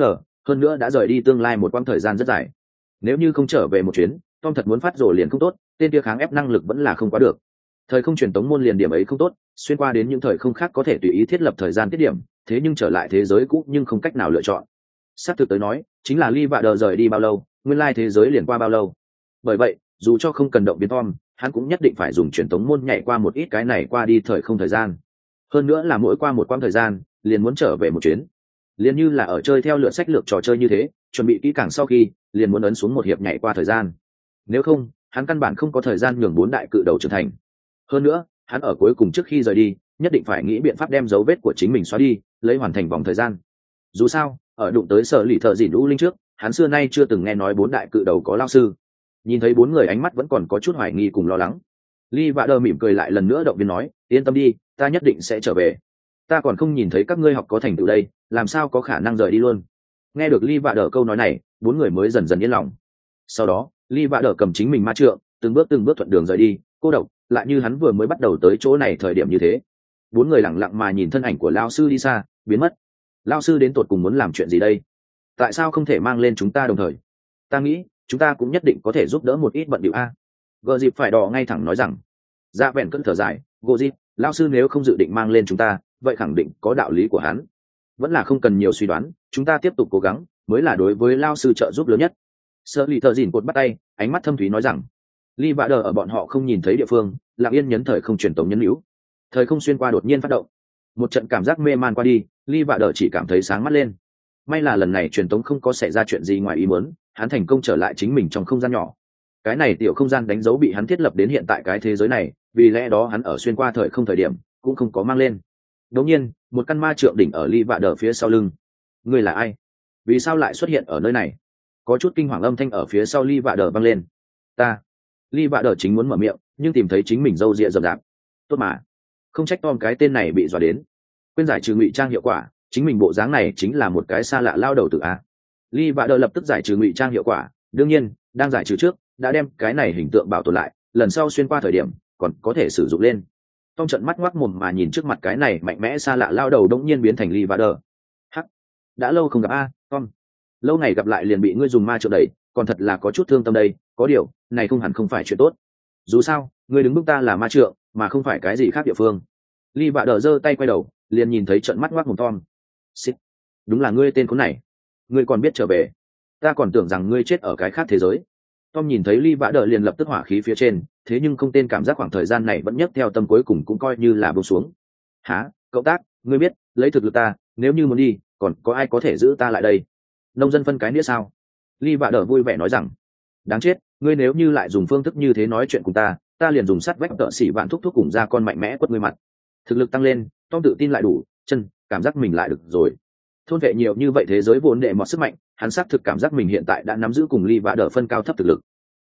hơn nữa đã rời đi tương lai một quãng thời gian rất dài. Nếu như không trở về một chuyến, Tom thật muốn phát rồ liền không tốt, tên kia kháng ép năng lực vẫn là không quá được. Thời không truyền tống môn liền điểm ấy không tốt, xuyên qua đến những thời không khác có thể tùy ý thiết lập thời gian tiết điểm, thế nhưng trở lại thế giới cũ nhưng không cách nào lựa chọn. Xác thực tới nói, chính là Lee Vader rời đi bao lâu, nguyên lai thế giới liền qua bao lâu. Bởi vậy, dù cho không cần động biến Tom, hắn cũng nhất định phải dùng truyền tống môn nhảy qua một ít cái này qua đi thời không thời gian. Hơn nữa là mỗi qua một quãng thời gian, liền muốn trở về một chuyến. Liền như là ở chơi theo lựa sách lược trò chơi như thế, chuẩn bị kỹ càng sau khi, liền muốn ấn xuống một hiệp nhảy qua thời gian. Nếu không, hắn căn bản không có thời gian nhường 4 đại cự đầu trưởng thành. Hơn nữa, hắn ở cuối cùng trước khi rời đi, nhất định phải nghĩ biện pháp đem dấu vết của chính mình xóa đi, lấy hoàn thành vòng thời gian. Dù sao, ở đụng tới Sở Lì Thợ Dìn U Linh trước, hắn xưa nay chưa từng nghe nói 4 đại cự đầu có lao sư. Nhìn thấy 4 người ánh mắt vẫn còn có chút hoài nghi cùng lo lắng. Lee Vader mỉm cười lại lần nữa động viên nói, yên tâm đi, ta nhất định sẽ trở về. Ta còn không nhìn thấy các ngươi học có thành tựu đây, làm sao có khả năng rời đi luôn. Nghe được Lee Vader câu nói này, 4 người mới dần dần yên lòng. Sau đó, Lee Vader cầm chính mình ma trượng, từng bước thuận đường rời đi, cô độc, lại như hắn vừa mới bắt đầu tới chỗ này thời điểm như thế. 4 người lặng lặng mà nhìn thân ảnh của lão sư đi xa, biến mất. Lão sư đến tột cùng muốn làm chuyện gì đây? Tại sao không thể mang lên chúng ta đồng thời? Ta nghĩ, chúng ta cũng nhất định có thể giúp đỡ một ít bận điệu a. Gờ dịp phải đỏ ngay thẳng nói rằng. Dạ vẹn cất thở dài, gỗ dịp, lão sư nếu không dự định mang lên chúng ta, vậy khẳng định có đạo lý của hắn. Vẫn là không cần nhiều suy đoán, chúng ta tiếp tục cố gắng, mới là đối với lão sư trợ giúp lớn nhất. Sở Lì Thợ Dìn cột bắt tay, ánh mắt thâm thúy nói rằng. Lee Vader ở bọn họ không nhìn thấy địa phương, lặng yên nhấn thời không truyền tống nhấn níu. Thời không xuyên qua đột nhiên phát động. Một trận cảm giác mê man qua đi, Lee Vader chỉ cảm thấy sáng mắt lên. May là lần này truyền tống không có xảy ra chuyện gì ngoài ý muốn, hắn thành công trở lại chính mình trong không gian nhỏ. Cái này tiểu không gian đánh dấu bị hắn thiết lập đến hiện tại cái thế giới này, vì lẽ đó hắn ở xuyên qua thời không thời điểm cũng không có mang lên. Đột nhiên, một căn ma trượng đỉnh ở Lee Vader phía sau lưng. Ngươi là ai? Vì sao lại xuất hiện ở nơi này? Có chút kinh hoàng âm thanh ở phía sau Lee Vader vang lên. Ta. Lee Vader chính muốn mở miệng, nhưng tìm thấy chính mình râu ria rậm rạp. Tốt mà, không trách Tom cái tên này bị dọa đến. Quên giải trừ ngụy trang hiệu quả, chính mình bộ dáng này chính là một cái xa lạ lao đầu tử a. Lee Vader lập tức giải trừ ngụy trang hiệu quả, đương nhiên, đang giải trừ trước, đã đem cái này hình tượng bảo tồn lại, lần sau xuyên qua thời điểm, còn có thể sử dụng lên. Tom trận mắt ngoác mồm mà nhìn trước mặt cái này mạnh mẽ xa lạ lao đầu đống nhiên biến thành Lee Vader. Hắc, đã lâu không gặp a, Tom. Lâu ngày gặp lại liền bị ngươi dùng ma trượng đẩy, còn thật là có chút thương tâm đây, có điều, này không hẳn không phải chuyện tốt. Dù sao, ngươi đứng bước ta là ma trượng, mà không phải cái gì khác địa phương. Lee Vader giơ tay quay đầu, liền nhìn thấy trận mắt ngoác mồm Tom. Xích, đúng là ngươi tên khốn này. Ngươi còn biết trở về? Ta còn tưởng rằng ngươi chết ở cái khác thế giới. Tom nhìn thấy Lee Vader liền lập tức hỏa khí phía trên, thế nhưng không tên cảm giác khoảng thời gian này vẫn nhấc theo tâm cuối cùng cũng coi như là buông xuống. Hả, cậu tác, ngươi biết, lấy thực lực ta, nếu như muốn đi, còn có ai có thể giữ ta lại đây? Nông dân phân cái nghĩa sao? Lee Vader vui vẻ nói rằng, đáng chết, ngươi nếu như lại dùng phương thức như thế nói chuyện cùng ta, ta liền dùng sắt vách tợ xỉ vạn thúc thúc cùng ra con mạnh mẽ quất ngươi mặt. Thực lực tăng lên, Tom tự tin lại đủ, chân, cảm giác mình lại được rồi. Thôn vệ nhiều như vậy thế giới vốn đệ mọt sức mạnh, hắn xác thực cảm giác mình hiện tại đã nắm giữ cùng Lee Vader phân cao thấp thực lực.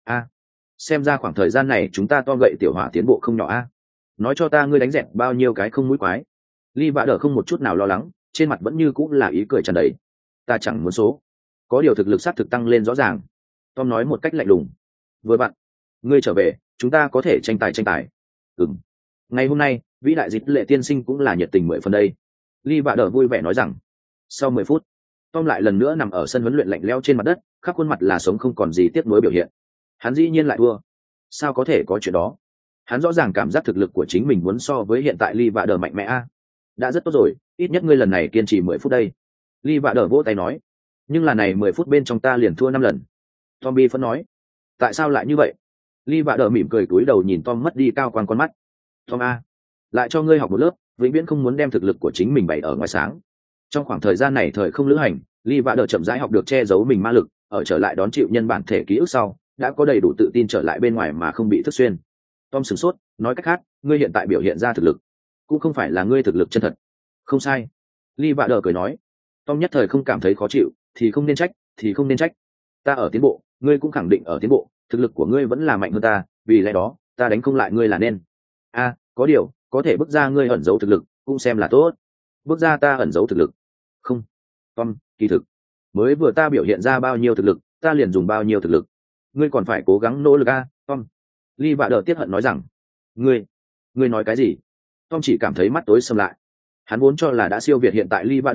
Xem ra khoảng thời gian này chúng ta to gậy tiểu hỏa tiến bộ không nhỏ a. Nói cho ta ngươi đánh dẹp bao nhiêu cái không mũi quái. Lee Vader không một chút nào lo lắng, trên mặt vẫn như cũng là ý cười tràn đầy. Ta chẳng muốn số, có điều thực lực xác thực tăng lên rõ ràng. Tom nói một cách lạnh lùng. Vừa bạn, ngươi trở về, chúng ta có thể tranh tài. Ngày hôm nay, vĩ đại dịch lệ tiên sinh cũng là nhiệt tình 10 phần đây. Lee Vader vui vẻ nói rằng. Sau 10 phút, Tom lại lần nữa nằm ở sân huấn luyện lạnh lẽo trên mặt đất, khắp khuôn mặt là sống không còn gì tiếc nuối biểu hiện. Hắn dĩ nhiên lại thua. Sao có thể có chuyện đó? Hắn rõ ràng cảm giác thực lực của chính mình muốn so với hiện tại Lee Vader mạnh mẽ a. Đã rất tốt rồi, ít nhất ngươi lần này kiên trì 10 phút đây. Lee Vader vỗ tay nói. Nhưng là này 10 phút bên trong ta liền thua 5 lần. Tom bi phẫn nói. Tại sao lại như vậy? Lee Vader mỉm cười cúi đầu nhìn Tom mất đi cao quan con mắt. Tom a, lại cho ngươi học một lớp, vĩnh viễn không muốn đem thực lực của chính mình bày ở ngoài sáng. Trong khoảng thời gian này thời không lữ hành, Lee Vader chậm rãi học được che giấu mình ma lực, ở trở lại đón chịu nhân bản thể ký ức sau, đã có đầy đủ tự tin trở lại bên ngoài mà không bị thức xuyên. Tom sửng sốt, nói cách khác, ngươi hiện tại biểu hiện ra thực lực, cũng không phải là ngươi thực lực chân thật. Không sai. Lee Vader cười nói. Tom nhất thời không cảm thấy khó chịu, thì không nên trách. Ta ở tiến bộ, ngươi cũng khẳng định ở tiến bộ, thực lực của ngươi vẫn là mạnh hơn ta, vì lẽ đó, ta đánh không lại ngươi là nên. Có điều, có thể bước ra ngươi ẩn giấu thực lực, cũng xem là tốt. Bước ra ta ẩn giấu thực lực. Không. Tom, kỳ thực, mới vừa ta biểu hiện ra bao nhiêu thực lực, ta liền dùng bao nhiêu thực lực. Ngươi còn phải cố gắng nỗ lực Tom. Lee Vader tiếc hận nói rằng. Ngươi nói cái gì? Tom chỉ cảm thấy mắt tối sầm lại. Hắn vốn cho là đã siêu việt hiện tại Lee Vader,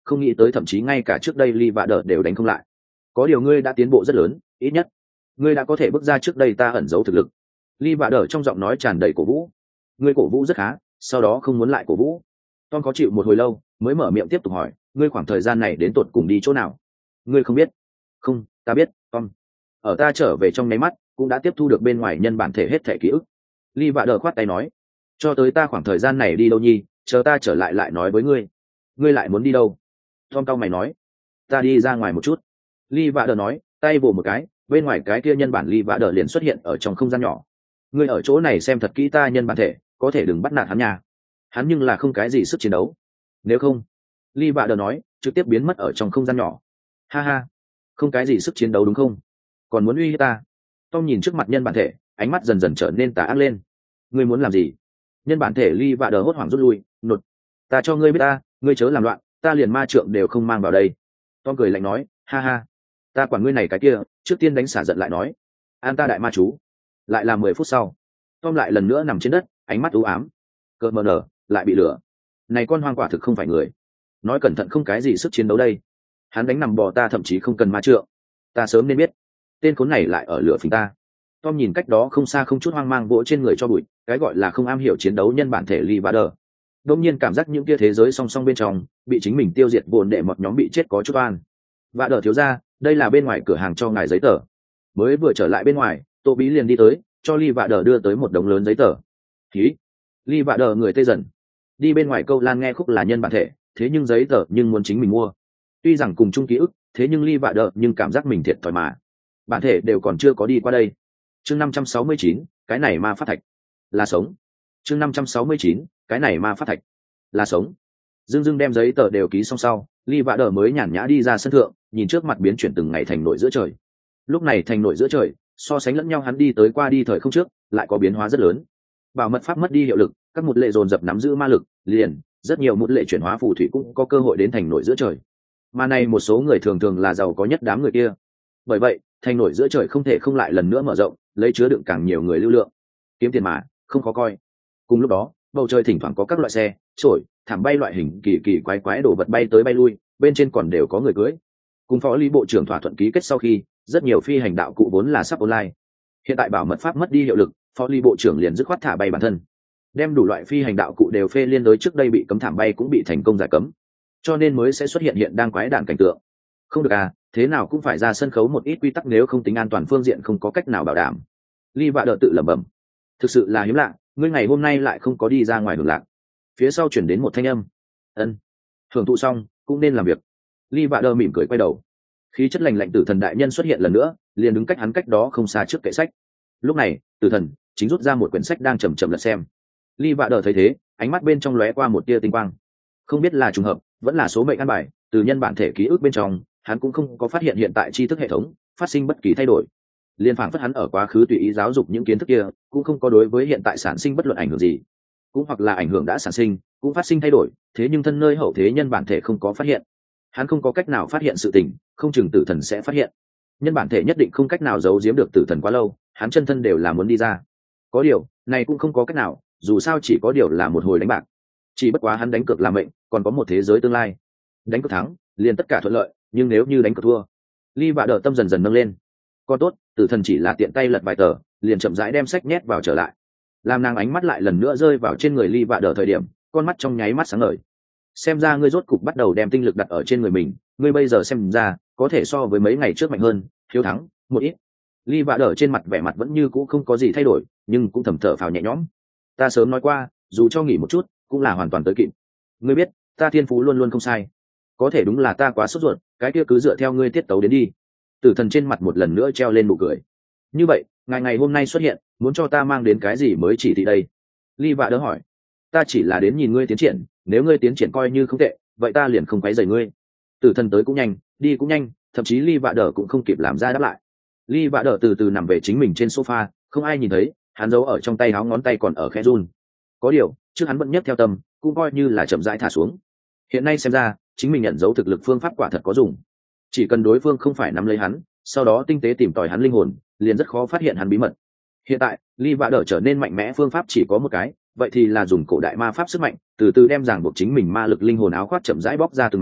không nghĩ tới thậm chí ngay cả trước đây Ly Vạ Đờ đều đánh không lại. Có điều ngươi đã tiến bộ rất lớn, ít nhất ngươi đã có thể bước ra trước đây ta ẩn giấu thực lực. Ly Vạ Đờ trong giọng nói tràn đầy cổ vũ. Ngươi cổ vũ rất khá, sau đó không muốn lại cổ vũ. Tom có chịu một hồi lâu mới mở miệng tiếp tục hỏi, ngươi khoảng thời gian này đến tụt cùng đi chỗ nào? Ngươi không biết? Không, ta biết, Tom. Ở ta trở về trong nháy mắt cũng đã tiếp thu được bên ngoài nhân bản thể hết thể ký ức. Ly Vạ Đờ khoát tay nói, cho tới ta khoảng thời gian này đi đâu nhi, chờ ta trở lại lại nói với ngươi. Ngươi lại muốn đi đâu? Tom cau mày nói, ta đi ra ngoài một chút. Ly Vạ Đờ nói, tay vồ một cái, bên ngoài cái kia nhân bản Ly Vạ Đờ liền xuất hiện ở trong không gian nhỏ. Ngươi ở chỗ này xem thật kỹ ta nhân bản thể, có thể đừng bắt nạt hắn nha. Hắn nhưng là không cái gì sức chiến đấu. Nếu không, Ly Vạ Đờ nói, trực tiếp biến mất ở trong không gian nhỏ. Ha ha, không cái gì sức chiến đấu đúng không? Còn muốn uy hiếp ta? Tom nhìn trước mặt nhân bản thể, ánh mắt dần dần trở nên tà ác lên. Ngươi muốn làm gì? Nhân bản thể Ly Vạ Đờ hốt hoảng rút lui, nột. Ta cho ngươi biết ta, ngươi chớ làm loạn, ta liền ma trượng đều không mang vào đây. Tom cười lạnh nói, ha ha, ta quản ngươi này cái kia, trước tiên đánh xả giận lại nói. An ta đại ma chú. Lại là 10 phút sau, Tom lại lần nữa nằm trên đất, ánh mắt u ám. Cợt mờ nở, lại bị lửa. Này con hoang quả thực không phải người. Nói cẩn thận không cái gì sức chiến đấu đây. Hắn đánh nằm bò ta thậm chí không cần ma trượng. Ta sớm nên biết. Tên khốn này lại ở lửa phình ta. Tom nhìn cách đó không xa không chút hoang mang vỗ trên người cho bụi, cái gọi là không am hiểu chiến đấu nhân bản thể Lee Vader. Đột nhiên cảm giác những kia thế giới song song bên trong, bị chính mình tiêu diệt vồn đệ một nhóm bị chết có chút oan. Vader thiếu gia, đây là bên ngoài cửa hàng cho ngài giấy tờ. Mới vừa trở lại bên ngoài, Tô Bí liền đi tới, cho Lee Vader đưa tới một đống lớn giấy tờ. Khí. Lee Vader người tê dần. Đi bên ngoài câu lan nghe khúc là nhân bản thể, thế nhưng giấy tờ nhưng muốn chính mình mua. Tuy rằng cùng chung ký ức, thế nhưng Lee Vader nhưng cảm giác mình thiệt thòi mà. Bản thể đều còn chưa có đi qua đây. Chương 569, cái này ma phát thạch là sống. Chương 569, cái này ma phát thạch là sống. Dương đem giấy tờ đều ký xong sau, Lee Vader mới nhàn nhã đi ra sân thượng, nhìn trước mặt biến chuyển từng ngày thành nội giữa trời. Lúc này thành nội giữa trời, so sánh lẫn nhau hắn đi tới qua đi thời không trước, lại có biến hóa rất lớn. Bảo mật pháp mất đi hiệu lực, các một lệ dồn dập nắm giữ ma lực, liền rất nhiều một lệ chuyển hóa phù thủy cũng có cơ hội đến thành nội giữa trời. Mà này một số người thường thường là giàu có nhất đám người kia. Bởi vậy, thành nội giữa trời không thể không lại lần nữa mở rộng, lấy chứa đựng càng nhiều người lưu lượng. Kiếm tiền mà, không khó coi. Cùng lúc đó, bầu trời thỉnh thoảng có các loại xe, trổi, thảm bay loại hình kỳ kỳ quái quái đổ vật bay tới bay lui, bên trên còn đều có người cưới. Cùng phó lý bộ trưởng thỏa thuận ký kết sau khi, rất nhiều phi hành đạo cụ vốn là sắp online. Hiện tại bảo mật pháp mất đi hiệu lực, phó lý bộ trưởng liền dứt khoát thả bay bản thân, đem đủ loại phi hành đạo cụ đều phê liên đối trước đây bị cấm thảm bay cũng bị thành công giải cấm, cho nên mới sẽ xuất hiện đang quái đản cảnh tượng. Không được à, thế nào cũng phải ra sân khấu một ít quy tắc, nếu không tính an toàn phương diện không có cách nào bảo đảm. Lee Vader tự lẩm bẩm, thực sự là hiếm lạ, ngươi ngày hôm nay lại không có đi ra ngoài hưởng lạc. Phía sau chuyển đến một thanh âm, ân, hưởng thụ xong cũng nên làm việc. Lee Vader mỉm cười quay đầu, khí chất lành lạnh tử thần đại nhân xuất hiện lần nữa, liền đứng cách hắn cách đó không xa trước kệ sách. Lúc này tử thần chính rút ra một quyển sách đang chậm chậm lật xem. Lee Vader thấy thế, ánh mắt bên trong lóe qua một tia tinh quang. Không biết là trùng hợp, vẫn là số mệnh ăn bài, từ nhân bản thể ký ức bên trong, hắn cũng không có phát hiện hiện tại tri thức hệ thống phát sinh bất kỳ thay đổi. Liên phảng phất hắn ở quá khứ tùy ý giáo dục những kiến thức kia, cũng không có đối với hiện tại sản sinh bất luận ảnh hưởng gì. Cũng hoặc là ảnh hưởng đã sản sinh, cũng phát sinh thay đổi, thế nhưng thân nơi hậu thế nhân bản thể không có phát hiện. Hắn không có cách nào phát hiện sự tình, không chừng tử thần sẽ phát hiện. Nhân bản thể nhất định không cách nào giấu giếm được tử thần quá lâu, hắn chân thân đều là muốn đi ra. Có điều, này cũng không có cách nào, dù sao chỉ có điều là một hồi đánh bạc. Chỉ bất quá hắn đánh cược làm mệnh, còn có một thế giới tương lai. Đánh cược thắng, liền tất cả thuận lợi, nhưng nếu như đánh cược thua, Lee Vader tâm dần dần nâng lên. Con tốt, tử thần chỉ là tiện tay lật vài tờ, liền chậm rãi đem sách nhét vào trở lại. Làm nàng ánh mắt lại lần nữa rơi vào trên người Lee Vader thời điểm, con mắt trong nháy mắt sáng ngời. Xem ra ngươi rốt cục bắt đầu đem tinh lực đặt ở trên người mình, ngươi bây giờ xem ra có thể so với mấy ngày trước mạnh hơn, hiếu thắng một ít. Lee Vader trên mặt vẻ mặt vẫn như cũ không có gì thay đổi, nhưng cũng thầm thở phào nhẹ nhõm. Ta sớm nói qua, dù cho nghỉ một chút, cũng là hoàn toàn tới kịp. Ngươi biết, ta thiên phú luôn luôn không sai. Có thể đúng là ta quá sốt ruột, cái kia cứ dựa theo ngươi tiết tấu đến đi. Tử thần trên mặt một lần nữa treo lên nụ cười. Như vậy, ngày hôm nay xuất hiện, muốn cho ta mang đến cái gì mới chỉ thị đây? Lee Vader hỏi. Ta chỉ là đến nhìn ngươi tiến triển, nếu ngươi tiến triển coi như không tệ, vậy ta liền không quấy rầy ngươi. Tử thần tới cũng nhanh, đi cũng nhanh, thậm chí Lee Vader cũng không kịp làm ra đáp lại. Lee Vader từ từ nằm về chính mình trên sofa, không ai nhìn thấy, hắn giấu ở trong tay áo ngón tay còn ở khẽ run. Có điều, trước hắn vẫn nhất theo tâm, cũng coi như là chậm rãi thả xuống. Hiện nay xem ra, chính mình nhận dấu thực lực phương pháp quả thật có dùng. Chỉ cần đối phương không phải nắm lấy hắn, sau đó tinh tế tìm tòi hắn linh hồn, liền rất khó phát hiện hắn bí mật. Hiện tại, Lee Vader trở nên mạnh mẽ phương pháp chỉ có một cái, vậy thì là dùng cổ đại ma pháp sức mạnh, từ từ đem ràng buộc chính mình ma lực linh hồn áo khoác chậm rãi bóc ra từng mảng,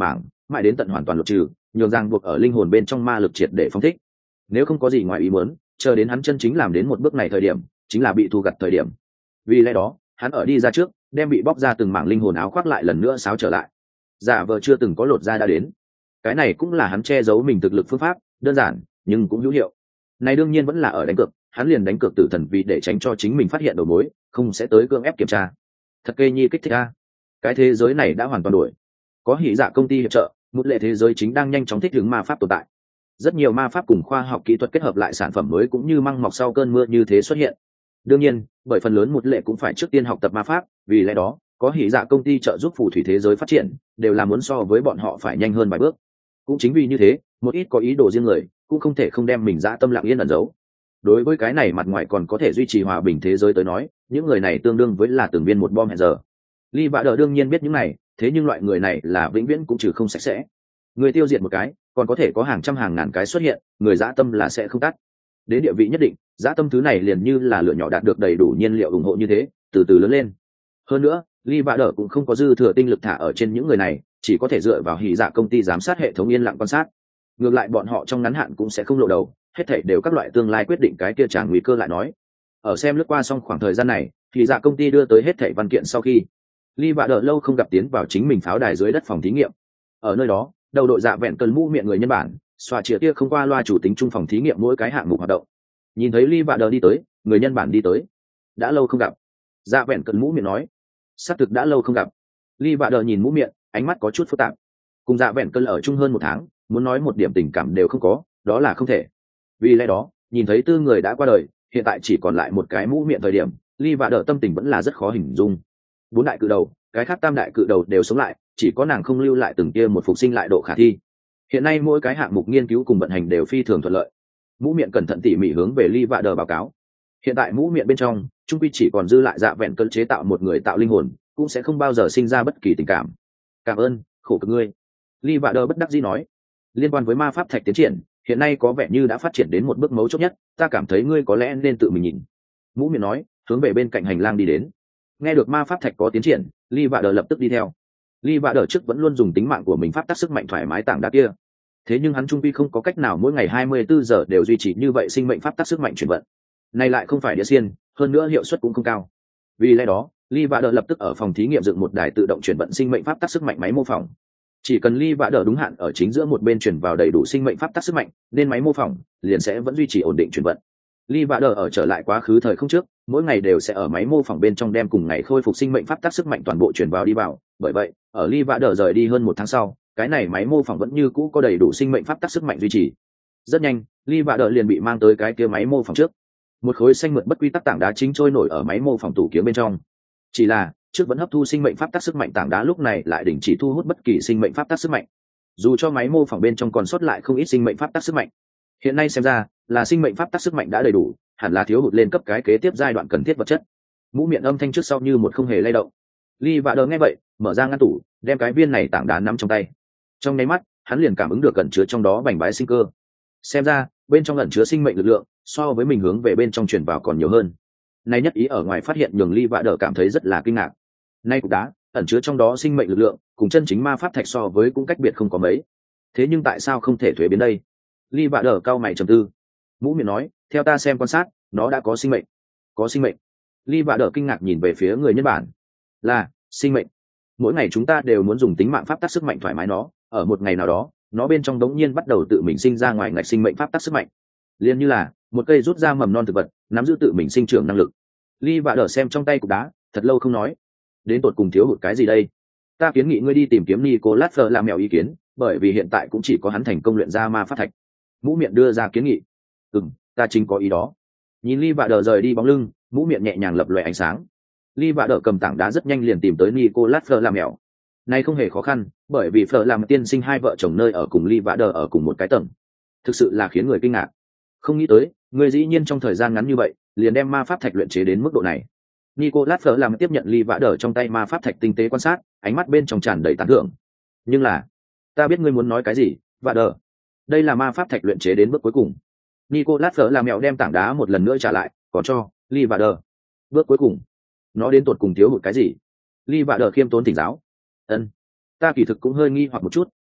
mãi đến tận hoàn toàn lột trừ, nhường ràng buộc ở linh hồn bên trong ma lực triệt để phóng thích. Nếu không có gì ngoài ý muốn, chờ đến hắn chân chính làm đến một bước này thời điểm, chính là bị thu gặt thời điểm. Vì lẽ đó, hắn ở đi ra trước, đem bị bóc ra từng mảng linh hồn áo khoác lại lần nữa xáo trở lại. Giả vờ chưa từng có lột da đã đến. Cái này cũng là hắn che giấu mình thực lực phương pháp, đơn giản nhưng cũng hữu hiệu. Này đương nhiên vẫn là ở đánh cược, hắn liền đánh cược tử thần vì để tránh cho chính mình phát hiện đầu mối, không sẽ tới cưỡng ép kiểm tra. Thật kê nhi kích thích a. Cái thế giới này đã hoàn toàn đổi. Có hỉ dạ công ty hiệp trợ, một lệ thế giới chính đang nhanh chóng thích ứng ma pháp tồn tại. Rất nhiều ma pháp cùng khoa học kỹ thuật kết hợp lại sản phẩm mới cũng như măng mọc sau cơn mưa như thế xuất hiện. Đương nhiên, bởi phần lớn một lệ cũng phải trước tiên học tập ma pháp, vì lẽ đó, có hỉ dạ công ty trợ giúp phù thủy thế giới phát triển, đều là muốn so với bọn họ phải nhanh hơn vài bước. Cũng chính vì như thế, một ít có ý đồ riêng người, cũng không thể không đem mình dã tâm lặng yên ẩn giấu. Đối với cái này mặt ngoài còn có thể duy trì hòa bình thế giới tới nói, những người này tương đương với là từng viên một bom hẹn giờ. Ly Vạ Đờ đương nhiên biết những này, thế nhưng loại người này là vĩnh viễn cũng trừ không sạch sẽ. Người tiêu diệt một cái, còn có thể có hàng trăm hàng ngàn cái xuất hiện, người dã tâm là sẽ không tắt. Đến địa vị nhất định, dã tâm thứ này liền như là lửa nhỏ đạt được đầy đủ nhiên liệu ủng hộ như thế, từ từ lớn lên. Hơn nữa, Ly Vạ Đờ cũng không có dư thừa tinh lực thả ở trên những người này, chỉ có thể dựa vào hỉ dạ công ty giám sát hệ thống yên lặng quan sát. Ngược lại bọn họ trong ngắn hạn cũng sẽ không lộ đầu, hết thảy đều các loại tương lai quyết định cái kia chẳng nguy cơ lại nói. Ở xem lướt qua xong khoảng thời gian này, hỉ dạ công ty đưa tới hết thảy văn kiện sau khi, Ly Vạ Đờ lâu không gặp tiến vào chính mình pháo đài dưới đất phòng thí nghiệm. Ở nơi đó, đầu đội dạ vẹn cần mũ miệng người nhân bản, xoa chĩa tia không qua loa chủ tính trung phòng thí nghiệm mỗi cái hạng mục hoạt động. Nhìn thấy Ly Vạ Đờ đi tới, người nhân bản đi tới. Đã lâu không gặp. Dạ vẹn cần mũ miệng nói. Xác thực đã lâu không gặp. Ly Vạ Đờ nhìn mũ miệng, ánh mắt có chút phức tạp. Cùng dạ vẹn cân ở chung hơn 1 tháng, muốn nói một điểm tình cảm đều không có, đó là không thể. Vì lẽ đó, nhìn thấy tư người đã qua đời, hiện tại chỉ còn lại một cái mũ miệng thời điểm, Ly Vạ Đờ tâm tình vẫn là rất khó hình dung. 4 đại cự đầu, cái khác 3 đại cự đầu đều sống lại, chỉ có nàng không lưu lại từng kia một phục sinh lại độ khả thi. Hiện nay mỗi cái hạng mục nghiên cứu cùng vận hành đều phi thường thuận lợi. Mũ miệng cẩn thận tỉ mỉ hướng về Ly Vạ Đờ báo cáo. Hiện tại mũ miệng bên trong, trung quy chỉ còn dư lại dạ vẹn cân chế tạo một người tạo linh hồn, cũng sẽ không bao giờ sinh ra bất kỳ tình cảm. Cảm ơn, khổ cực ngươi. Ly Vạ Đờ bất đắc dĩ nói. Liên quan với ma pháp thạch tiến triển, hiện nay có vẻ như đã phát triển đến một bước mấu chốt nhất, ta cảm thấy ngươi có lẽ nên tự mình nhìn. Mũ miệng nói, hướng về bên cạnh hành lang đi đến. Nghe được ma pháp thạch có tiến triển, Ly Vạ Đờ lập tức đi theo. Ly Vạ Đờ trước vẫn luôn dùng tính mạng của mình pháp tác sức mạnh thoải mái tảng đá kia, thế nhưng hắn trung quy không có cách nào mỗi ngày 24 giờ đều duy trì như vậy sinh mệnh pháp tác sức mạnh chuyển vận. Này lại không phải đĩa xiên, hơn nữa hiệu suất cũng không cao. Vì lẽ đó, Ly Vạ Đờ lập tức ở phòng thí nghiệm dựng một đài tự động chuyển vận sinh mệnh pháp tác sức mạnh máy mô phỏng. Chỉ cần Ly Vạ Đờ đúng hạn ở chính giữa một bên chuyển vào đầy đủ sinh mệnh pháp tác sức mạnh, nên máy mô phỏng liền sẽ vẫn duy trì ổn định chuyển vận. Ly Vạ Đờ ở trở lại quá khứ thời không trước, mỗi ngày đều sẽ ở máy mô phỏng bên trong đem cùng ngày khôi phục sinh mệnh pháp tác sức mạnh toàn bộ chuyển vào đi vào. Bởi vậy, ở Ly Vạ Đờ rời đi hơn 1 tháng sau, cái này máy mô phỏng vẫn như cũ có đầy đủ sinh mệnh pháp tác sức mạnh duy trì. Rất nhanh, Ly Vạ Đờ liền bị mang tới cái kia máy mô phỏng trước. Một khối xanh mượt bất quy tắc tảng đá chính trôi nổi ở máy mô phỏng tủ kiếm bên trong. Chỉ là, trước vẫn hấp thu sinh mệnh pháp tác sức mạnh tảng đá lúc này lại đình chỉ thu hút bất kỳ sinh mệnh pháp tác sức mạnh. Dù cho máy mô phỏng bên trong còn sót lại không ít sinh mệnh pháp tác sức mạnh. Hiện nay xem ra, là sinh mệnh pháp tác sức mạnh đã đầy đủ, hẳn là thiếu hụt lên cấp cái kế tiếp giai đoạn cần thiết vật chất. Mũ miệng âm thanh trước sau như một không hề lay động. Ly Vạ Đờ nghe vậy, mở ra ngăn tủ, đem cái viên này tảng đá nắm trong tay. Trong nháy mắt, hắn liền cảm ứng được ẩn chứa trong đó bành bái sinh cơ. Xem ra, bên trong ẩn chứa sinh mệnh lực lượng, so với mình hướng về bên trong truyền vào còn nhiều hơn. Nay nhất ý ở ngoài phát hiện nhường Ly Vạ Đờ cảm thấy rất là kinh ngạc. Nay cục đá, ẩn chứa trong đó sinh mệnh lực lượng, cùng chân chính ma pháp thạch so với cũng cách biệt không có mấy. Thế nhưng tại sao không thể thuế biến đây? Ly Vạ Đờ cau mày trầm tư. Mũ miệng nói, theo ta xem quan sát, nó đã có sinh mệnh. Có sinh mệnh. Ly Vạ Đờ kinh ngạc nhìn về phía người nhân bản. Là sinh mệnh. Mỗi ngày chúng ta đều muốn dùng tính mạng pháp tắc sức mạnh thoải mái nó, ở một ngày nào đó, nó bên trong đống nhiên bắt đầu tự mình sinh ra ngoài ngạch sinh mệnh pháp tắc sức mạnh. Liên như là một cây rút ra mầm non thực vật, nắm giữ tự mình sinh trưởng năng lực. Ly Vạ Đờ xem trong tay cục đá, thật lâu không nói. Đến tột cùng thiếu hụt cái gì đây? Ta kiến nghị ngươi đi tìm kiếm Nicolas Fleur làm mèo ý kiến, bởi vì hiện tại cũng chỉ có hắn thành công luyện ra ma pháp thạch. Mũ miệng đưa ra kiến nghị. Ta chính có ý đó. Nhìn Ly Vạ Đờ rời đi bóng lưng, mũ miệng nhẹ nhàng lập lòe ánh sáng. Ly Vạ Đờ cầm tảng đá rất nhanh liền tìm tới Nicolas Fleur làm mèo. Này không hề khó khăn, bởi vì Fleur làm tiên sinh 2 vợ chồng nơi ở cùng Ly Vạ Đờ ở cùng một cái tầng. Thực sự là khiến người kinh ngạc. Không nghĩ tới, người dĩ nhiên trong thời gian ngắn như vậy, liền đem ma pháp thạch luyện chế đến mức độ này. Nicolas Fleur làm tiếp nhận Ly Vạ Đờ trong tay ma pháp thạch tinh tế quan sát, ánh mắt bên trong tràn đầy tán thưởng. Nhưng là, ta biết ngươi muốn nói cái gì, Vạ Đờ. Đây là ma pháp thạch luyện chế đến bước cuối cùng. Nicolas Fleur làm mèo đem tảng đá một lần nữa trả lại, còn cho Ly Vạ Đờ. Bước cuối cùng, nó đến tột cùng thiếu hụt cái gì? Ly Vạ Đờ khiêm tốn thỉnh giáo. Ta kỳ thực cũng hơi nghi hoặc một chút,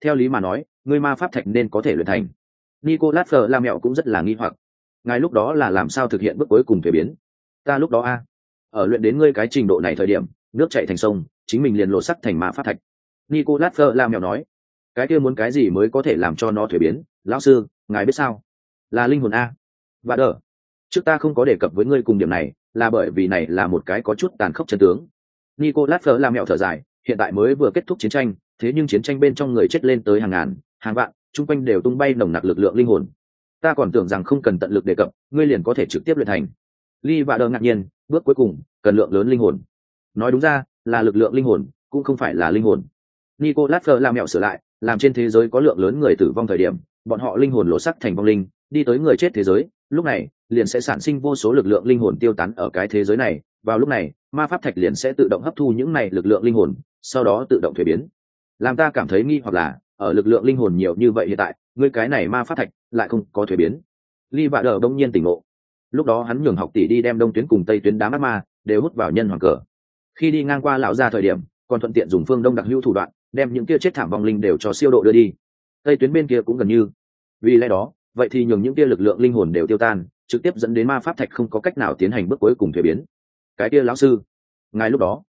theo lý mà nói ngươi ma pháp thạch nên có thể luyện thành. Nicolas Flamel cũng rất là nghi hoặc, ngài lúc đó là làm sao thực hiện bước cuối cùng thuế biến? Ta lúc đó ở luyện đến ngươi cái trình độ này thời điểm, nước chảy thành sông, chính mình liền lột sắc thành ma pháp thạch. Nicolas Flamel nói, cái kia muốn cái gì mới có thể làm cho nó thuế biến? Lão sư, ngài biết sao? Là linh hồn Và đỡ, trước ta không có đề cập với ngươi cùng điểm này, là bởi vì này là một cái có chút tàn khốc chân tướng. Nicolas Flamel thở dài, hiện tại mới vừa kết thúc chiến tranh, thế nhưng chiến tranh bên trong người chết lên tới hàng ngàn, hàng vạn, chung quanh đều tung bay nồng nặc lực lượng linh hồn. Ta còn tưởng rằng không cần tận lực đề cập, ngươi liền có thể trực tiếp luyện thành. Ly và đờ ngạc nhiên, bước cuối cùng cần lượng lớn linh hồn. Nói đúng ra là lực lượng linh hồn, cũng không phải là linh hồn. Nicolas Flamel sửa lại, làm trên thế giới có lượng lớn người tử vong thời điểm, bọn họ linh hồn lộ sắc thành vong linh, đi tới người chết thế giới, lúc này liền sẽ sản sinh vô số lực lượng linh hồn tiêu tán ở cái thế giới này. Vào lúc này, ma pháp thạch liền sẽ tự động hấp thu những này lực lượng linh hồn, sau đó tự động thuế biến. Làm ta cảm thấy nghi hoặc là, ở lực lượng linh hồn nhiều như vậy hiện tại, ngươi cái này ma pháp thạch lại không có thuế biến. Ly Vạ Đờ đông nhiên tỉnh ngộ. Lúc đó hắn nhường học tỷ đi đem đông tuyến cùng tây tuyến đám ác ma đều hút vào nhân hoàng cờ. Khi đi ngang qua lão gia thời điểm, còn thuận tiện dùng phương đông đặc hữu thủ đoạn, đem những kia chết thảm vong linh đều cho siêu độ đưa đi. Tây tuyến bên kia cũng gần như. Vì lẽ đó, vậy thì nhường những kia lực lượng linh hồn đều tiêu tan, trực tiếp dẫn đến ma pháp thạch không có cách nào tiến hành bước cuối cùng thuế biến. Cái kia lão sư, ngài lúc đó,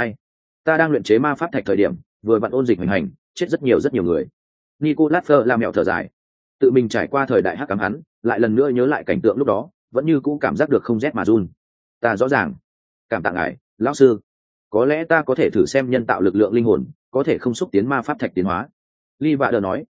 ta đang luyện chế ma pháp thạch thời điểm, vừa vặn ôn dịch hành hành, chết rất nhiều người. Nicolas Flamel thở dài, tự mình trải qua thời đại hắc ám hắn, lại lần nữa nhớ lại cảnh tượng lúc đó, vẫn như cũ cảm giác được không rét mà run. Ta rõ ràng, cảm tạ ngài, lão sư. Có lẽ ta có thể thử xem nhân tạo lực lượng linh hồn, có thể không xúc tiến ma pháp thạch tiến hóa. Ly Vạ Đờ nói,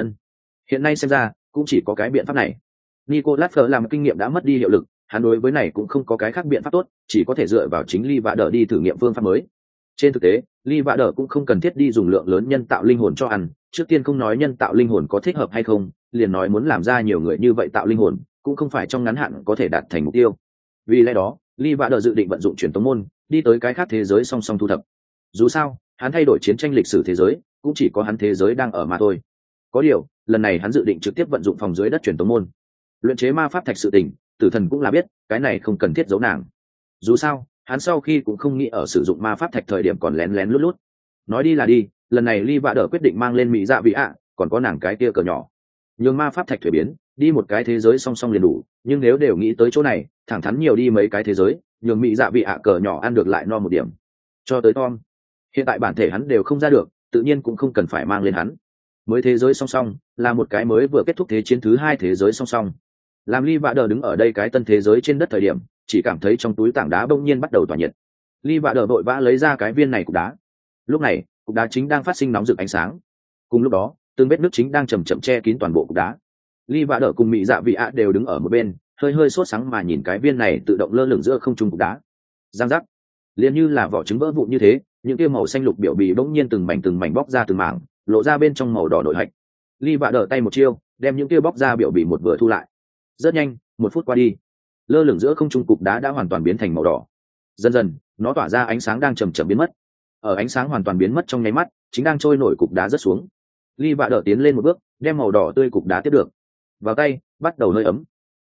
hiện nay xem ra cũng chỉ có cái biện pháp này. Nicolas Fleur làm kinh nghiệm đã mất đi hiệu lực, hắn đối với này cũng không có cái khác biện pháp tốt, chỉ có thể dựa vào chính Ly Vạ Đờ đi thử nghiệm phương pháp mới. Trên thực tế, Ly Vạ Đờ cũng không cần thiết đi dùng lượng lớn nhân tạo linh hồn cho ăn, trước tiên không nói nhân tạo linh hồn có thích hợp hay không, liền nói muốn làm ra nhiều người như vậy tạo linh hồn, cũng không phải trong ngắn hạn có thể đạt thành mục tiêu. Vì lẽ đó, Ly Vạ Đờ dự định vận dụng truyền tống môn, đi tới cái khác thế giới song song thu thập. Dù sao, hắn thay đổi chiến tranh lịch sử thế giới, cũng chỉ có hắn thế giới đang ở mà thôi. Có điều, lần này hắn dự định trực tiếp vận dụng phòng dưới đất truyền tống môn. Luyện chế ma pháp thạch sự tình, Tử Thần cũng là biết, cái này không cần thiết giấu nàng. Dù sao, hắn sau khi cũng không nghĩ ở sử dụng ma pháp thạch thời điểm còn lén lén lút lút. Nói đi là đi, lần này Ly Vạ Đờ quyết định mang lên Mỹ Dạ Vị ạ, còn có nàng cái kia cờ nhỏ. Nhường ma pháp thạch thuế biến, đi một cái thế giới song song liền đủ, nhưng nếu đều nghĩ tới chỗ này, thẳng thắn nhiều đi mấy cái thế giới, nhường Mỹ Dạ Vị ạ cờ nhỏ ăn được lại no một điểm. Cho tới Tom, hiện tại bản thể hắn đều không ra được, tự nhiên cũng không cần phải mang lên hắn. Mới thế giới song song là một cái mới vừa kết thúc thế chiến thứ hai thế giới song song. Làm Ly Vạ Đờ đứng ở đây cái tân thế giới trên đất thời điểm, chỉ cảm thấy trong túi tảng đá bỗng nhiên bắt đầu tỏa nhiệt. Ly Vạ Đờ vội vã lấy ra cái viên này cục đá. Lúc này, cục đá chính đang phát sinh nóng rực ánh sáng. Cùng lúc đó, từng vết nước chính đang chậm chậm che kín toàn bộ cục đá. Ly Vạ Đờ cùng Mỹ Dạ Vị ạ đều đứng ở một bên, hơi hơi sốt sắng mà nhìn cái viên này tự động lơ lửng giữa không trung cục đá. Giang giác, liền như là vỏ trứng vỡ vụn như thế, những kia màu xanh lục biểu bì bỗng nhiên từng mảnh bóc ra từng mảng, lộ ra bên trong màu đỏ nội hạch. Ly Vạ Đờ tay một chiêu, đem những kia bóc ra biểu bì một vừa thu lại. Rất nhanh, 1 phút qua đi, lơ lửng giữa không trung cục đá đã hoàn toàn biến thành màu đỏ. Dần dần, nó tỏa ra ánh sáng đang chậm chậm biến mất. Ở ánh sáng hoàn toàn biến mất trong nháy mắt, chính đang trôi nổi cục đá rớt xuống. Ly Vạ Đờ tiến lên một bước, đem màu đỏ tươi cục đá tiếp được vào tay, bắt đầu hơi ấm.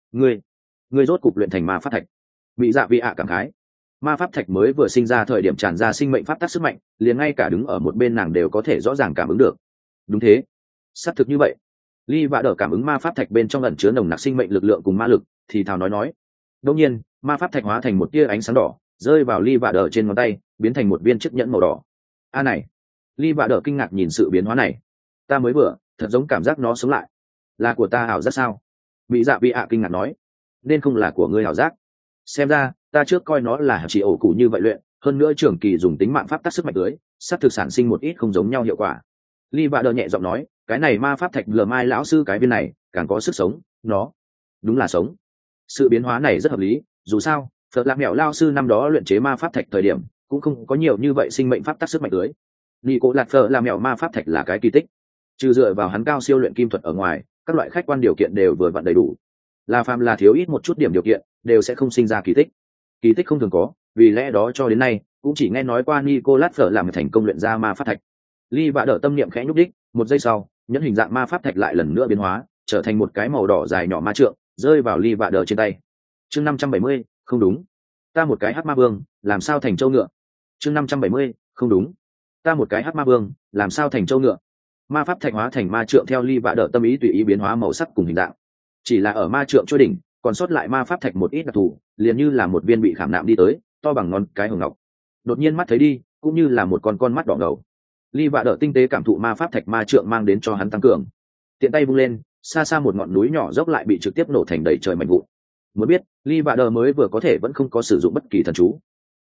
Ngươi rốt cục luyện thành ma pháp thạch. Mỹ Dạ Vị ạ cảm khái. Ma pháp thạch mới vừa sinh ra thời điểm tràn ra sinh mệnh pháp tắc sức mạnh, liền ngay cả đứng ở một bên nàng đều có thể rõ ràng cảm ứng được. Đúng thế, xác thực như vậy. Ly Vạ Đờ cảm ứng ma pháp thạch bên trong ẩn chứa nồng nặc sinh mệnh lực lượng cùng ma lực, thì thào nói. Đương nhiên, ma pháp thạch hóa thành một tia ánh sáng đỏ, rơi vào Ly Vạ Đờ trên ngón tay, biến thành một viên chiếc nhẫn màu đỏ. Này, Ly Vạ Đờ kinh ngạc nhìn sự biến hóa này. Ta mới vừa, thật giống cảm giác nó sống lại. Là của ta ảo giác sao? Mỹ Dạ Vị ạ kinh ngạc nói. Nên không là của ngươi ảo giác. Xem ra, ta trước coi nó là chỉ ổ cụ như vậy luyện, hơn nữa trưởng kỳ dùng tính mạng pháp tác sức mạnh lưới, sắp thực sản sinh một ít không giống nhau hiệu quả. Ly Vạ Đờ nhẹ giọng nói, cái này ma pháp thạch lờ mai lão sư cái viên này, càng có sức sống, nó đúng là sống. Sự biến hóa này rất hợp lý, dù sao, Phật Lạc Mẹo lao sư năm đó luyện chế ma pháp thạch thời điểm, cũng không có nhiều như vậy sinh mệnh pháp tác sức mạnh lưới. Nicolas Phật Lạc Mẹo ma pháp thạch là cái kỳ tích. Trừ dựa vào hắn cao siêu luyện kim thuật ở ngoài, các loại khách quan điều kiện đều vừa vặn đầy đủ. Là phàm là thiếu ít một chút điểm điều kiện, đều sẽ không sinh ra kỳ tích. Kỳ tích không thường có, vì lẽ đó cho đến nay cũng chỉ nghe nói qua Nicolas Phở làm thành công luyện ra ma pháp thạch. Ly Vạ Đờ tâm niệm khẽ nhúc đích, một giây sau, nhẫn hình dạng ma pháp thạch lại lần nữa biến hóa, trở thành một cái màu đỏ dài nhỏ ma trượng, rơi vào Ly Vạ Đờ trên tay. Chương 570, không đúng. Ta một cái hắc ma vương, làm sao thành châu ngựa? Chương 570, không đúng. Ta một cái hắc ma vương, làm sao thành châu ngựa? ma pháp thạch hóa thành ma trượng theo ly vạ đỡ tâm ý tùy ý biến hóa màu sắc cùng hình dạng. Chỉ là ở ma trượng chỗ đỉnh còn sót lại ma pháp thạch một ít đặc thù, liền như là một viên bị khảm nạm đi tới, to bằng ngón cái hồng ngọc. Đột nhiên mắt thấy đi, cũng như là một con mắt đỏ ngầu. Ly vạ đỡ tinh tế cảm thụ ma pháp thạch ma trượng mang đến cho hắn tăng cường. Tiện tay vung lên, xa xa một ngọn núi nhỏ dốc lại bị trực tiếp nổ thành đầy trời mảnh vụn. Muốn biết, Ly vạ đỡ mới vừa có thể vẫn không có sử dụng bất kỳ thần chú.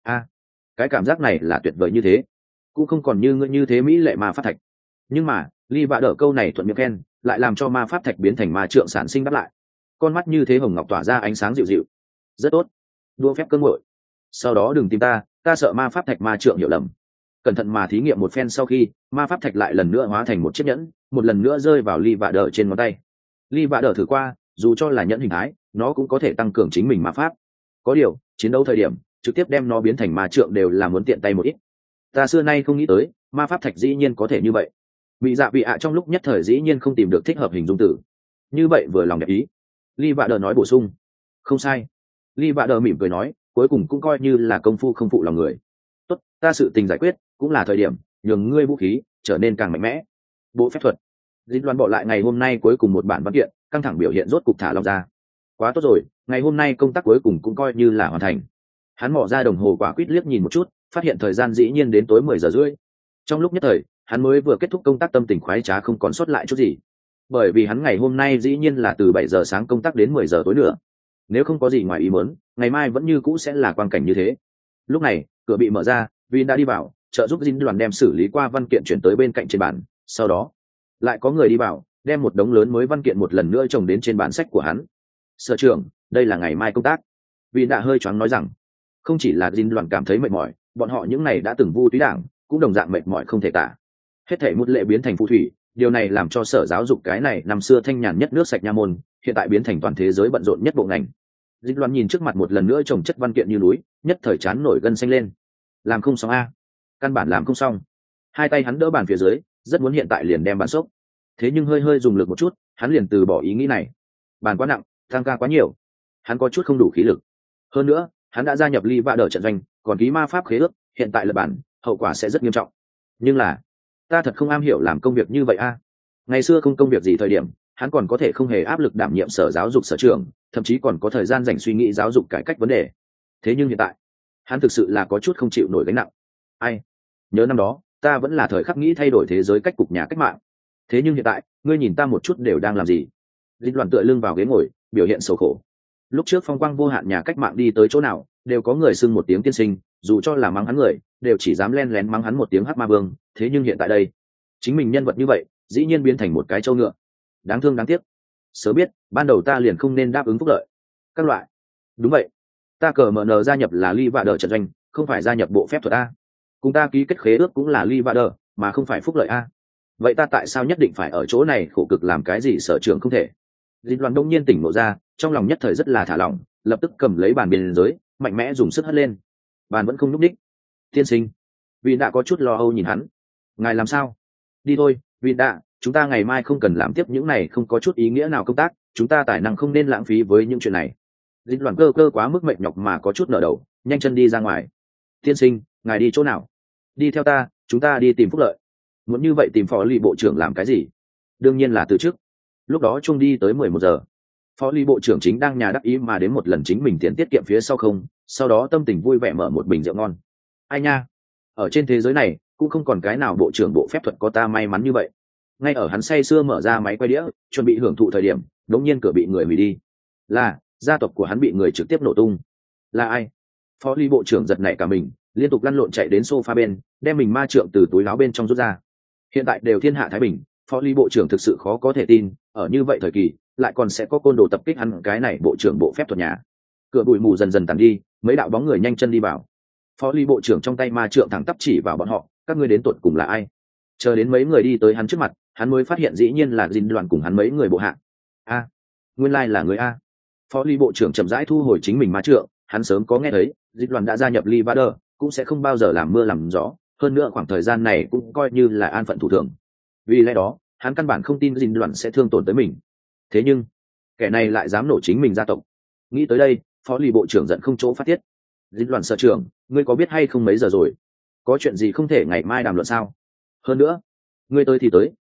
Cái cảm giác này là tuyệt vời như thế, cũng không còn như ngươi như thế mỹ lệ ma pháp thạch. Nhưng mà Ly vạ đỡ câu này thuận miệng khen, lại làm cho ma pháp thạch biến thành ma trượng sản sinh đáp lại. Con mắt như thế hồng ngọc tỏa ra ánh sáng dịu dịu. Rất tốt, đua phép cơn nguội. Sau đó đừng tìm ta sợ ma pháp thạch ma trượng hiểu lầm. Cẩn thận mà thí nghiệm một phen sau khi, ma pháp thạch lại lần nữa hóa thành một chiếc nhẫn, một lần nữa rơi vào Ly vạ đỡ trên ngón tay. Ly vạ đỡ thử qua, dù cho là nhẫn hình thái, nó cũng có thể tăng cường chính mình ma pháp. Có điều chiến đấu thời điểm trực tiếp đem nó biến thành ma trượng đều là muốn tiện tay một ít. Ta xưa nay không nghĩ tới ma pháp thạch dĩ nhiên có thể như vậy. Vị dạ vị ạ trong lúc nhất thời dĩ nhiên không tìm được thích hợp hình dung từ, như vậy vừa lòng đẹp ý. Ly vạ đờ nói bổ sung. Không sai. Ly vạ đờ mỉm cười nói, cuối cùng cũng coi như là công phu không phụ lòng người. Tốt, ta sự tình giải quyết, cũng là thời điểm nhường ngươi vũ khí trở nên càng mạnh mẽ. Bộ phép thuật. Dính đoán bỏ lại ngày hôm nay cuối cùng một bản văn kiện, căng thẳng biểu hiện rốt cục thả lòng ra. Quá tốt rồi, ngày hôm nay công tác cuối cùng cũng coi như là hoàn thành. Hắn mò ra đồng hồ quả quýt liếc nhìn một chút, phát hiện thời gian dĩ nhiên đến tối 10 giờ rưỡi. Trong lúc nhất thời hắn mới vừa kết thúc công tác, tâm tình khoái trá không còn sót lại chút gì, bởi vì hắn ngày hôm nay dĩ nhiên là từ 7 giờ sáng công tác đến 10 giờ tối nữa. Nếu không có gì ngoài ý muốn, ngày mai vẫn như cũ sẽ là quang cảnh như thế. Lúc này cửa bị mở ra, Vin đã đi vào trợ giúp Jin đoàn đem xử lý qua văn kiện chuyển tới bên cạnh trên bàn, sau đó lại có người đi vào đem một đống lớn mới văn kiện một lần nữa chồng đến trên bản sách của hắn. Sở trưởng, đây là ngày mai công tác. Vin đã hơi choáng nói rằng, không chỉ là Jin đoàn cảm thấy mệt mỏi, bọn họ những này đã từng vu túy đảng cũng đồng dạng mệt mỏi không thể tả. Hết thảy một lệ biến thành phù thủy, điều này làm cho sở giáo dục cái này năm xưa thanh nhàn nhất nước sạch nha môn, hiện tại biến thành toàn thế giới bận rộn nhất bộ ngành. Dịch Loan nhìn trước mặt một lần nữa chồng chất văn kiện như núi, nhất thời chán nổi gân xanh lên. Làm không xong a, căn bản làm không xong. Hai tay hắn đỡ bàn phía dưới, rất muốn hiện tại liền đem bàn sốc. Thế nhưng hơi dùng lực một chút, hắn liền từ bỏ ý nghĩ này. Bàn quá nặng, tăng ca quá nhiều, hắn có chút không đủ khí lực. Hơn nữa, hắn đã gia nhập Ly vạ đỡ trận doanh, còn ký ma pháp khế ước, hiện tại là bản, hậu quả sẽ rất nghiêm trọng. Nhưng là, ta thật không am hiểu làm công việc như vậy a. Ngày xưa không công việc gì thời điểm, hắn còn có thể không hề áp lực đảm nhiệm sở giáo dục sở trưởng, thậm chí còn có thời gian dành suy nghĩ giáo dục cải cách vấn đề. Thế nhưng hiện tại, hắn thực sự là có chút không chịu nổi gánh nặng. Ai? Nhớ năm đó, ta vẫn là thời khắc nghĩ thay đổi thế giới cách cục nhà cách mạng. Thế nhưng hiện tại, ngươi nhìn ta một chút đều đang làm gì? Dịch Loan tựa lưng vào ghế ngồi, biểu hiện xấu khổ. Lúc trước phong quang vô hạn nhà cách mạng đi tới chỗ nào, đều có người xưng một tiếng tiên sinh, dù cho là mắng hắn người, đều chỉ dám len lén mắng hắn một tiếng hắc ma vương. Thế nhưng hiện tại đây, chính mình nhân vật như vậy, dĩ nhiên biến thành một cái trâu ngựa. Đáng thương đáng tiếc. Sớm biết, ban đầu ta liền không nên đáp ứng phúc lợi. Các loại. Đúng vậy, ta cờ mở nờ gia nhập là Ly vạ đỡ trận doanh, không phải gia nhập bộ phép thuật a. Cùng ta ký kết khế ước cũng là Ly vạ đỡ, mà không phải phúc lợi a. Vậy ta tại sao nhất định phải ở chỗ này khổ cực làm cái gì sở trường không thể? Dịch Loan đông nhiên tỉnh ngộ ra, trong lòng nhất thời rất là thả lỏng, lập tức cầm lấy bàn biên giới, mạnh mẽ dùng sức hất lên. Bàn vẫn không nhúc nhích. Tiên sinh, vì đã có chút lo âu nhìn hắn. Ngài làm sao? Đi thôi, vì đã, chúng ta ngày mai không cần làm tiếp những này không có chút ý nghĩa nào công tác, chúng ta tài năng không nên lãng phí với những chuyện này. Dịch Loan cơ quá mức mệt nhọc mà có chút nở đầu, nhanh chân đi ra ngoài. Tiên sinh, ngài đi chỗ nào? Đi theo ta, chúng ta đi tìm phúc lợi. Muốn như vậy tìm phó lý bộ trưởng làm cái gì? Đương nhiên là từ chức. Lúc đó chung đi tới 11 giờ. Phó lý bộ trưởng chính đang nhà đắc ý mà đến một lần chính mình tiền tiết kiệm phía sau không, sau đó tâm tình vui vẻ mở một bình rượu ngon. Ai nha, ở trên thế giới này cũng không còn cái nào bộ trưởng bộ phép thuật có ta may mắn như vậy. Ngay ở hắn say sưa mở ra máy quay đĩa chuẩn bị hưởng thụ thời điểm, đống nhiên cửa bị người hủy đi. Là gia tộc của hắn bị người trực tiếp nổ tung. Là ai? Phó lý bộ trưởng giật nảy cả mình, liên tục lăn lộn chạy đến sofa bên, đem mình ma trượng từ túi áo bên trong rút ra. Hiện tại đều thiên hạ thái bình, phó lý bộ trưởng thực sự khó có thể tin, ở như vậy thời kỳ lại còn sẽ có côn đồ tập kích hắn cái này bộ trưởng bộ phép thuật nhà. Cửa bụi mù dần dần tàn đi, mấy đạo bóng người nhanh chân đi vào. Phó lý bộ trưởng trong tay ma trượng thẳng tắp chỉ vào bọn họ, các ngươi đến tụt cùng là ai? Chờ đến mấy người đi tới hắn trước mặt, hắn mới phát hiện dĩ nhiên là Dinh Đoàn cùng hắn mấy người bộ hạ. A, nguyên lai là người a. Phó lý bộ trưởng chậm rãi thu hồi chính mình ma trượng, hắn sớm có nghe thấy Dinh Đoàn đã gia nhập Ly vạ đỡ, cũng sẽ không bao giờ làm mưa làm gió, hơn nữa khoảng thời gian này cũng coi như là an phận thủ thường. Vì lẽ đó hắn căn bản không tin Dinh Đoàn sẽ thương tổn tới mình. Thế nhưng kẻ này lại dám nổ chính mình gia tộc. Nghĩ tới đây, phó lý bộ trưởng giận không chỗ phát tiết. Dinh Đoàn sở trưởng, ngươi có biết hay không mấy giờ rồi? Có chuyện gì không thể ngày mai đàm luận sao? Hơn nữa, ngươi tới thì tới,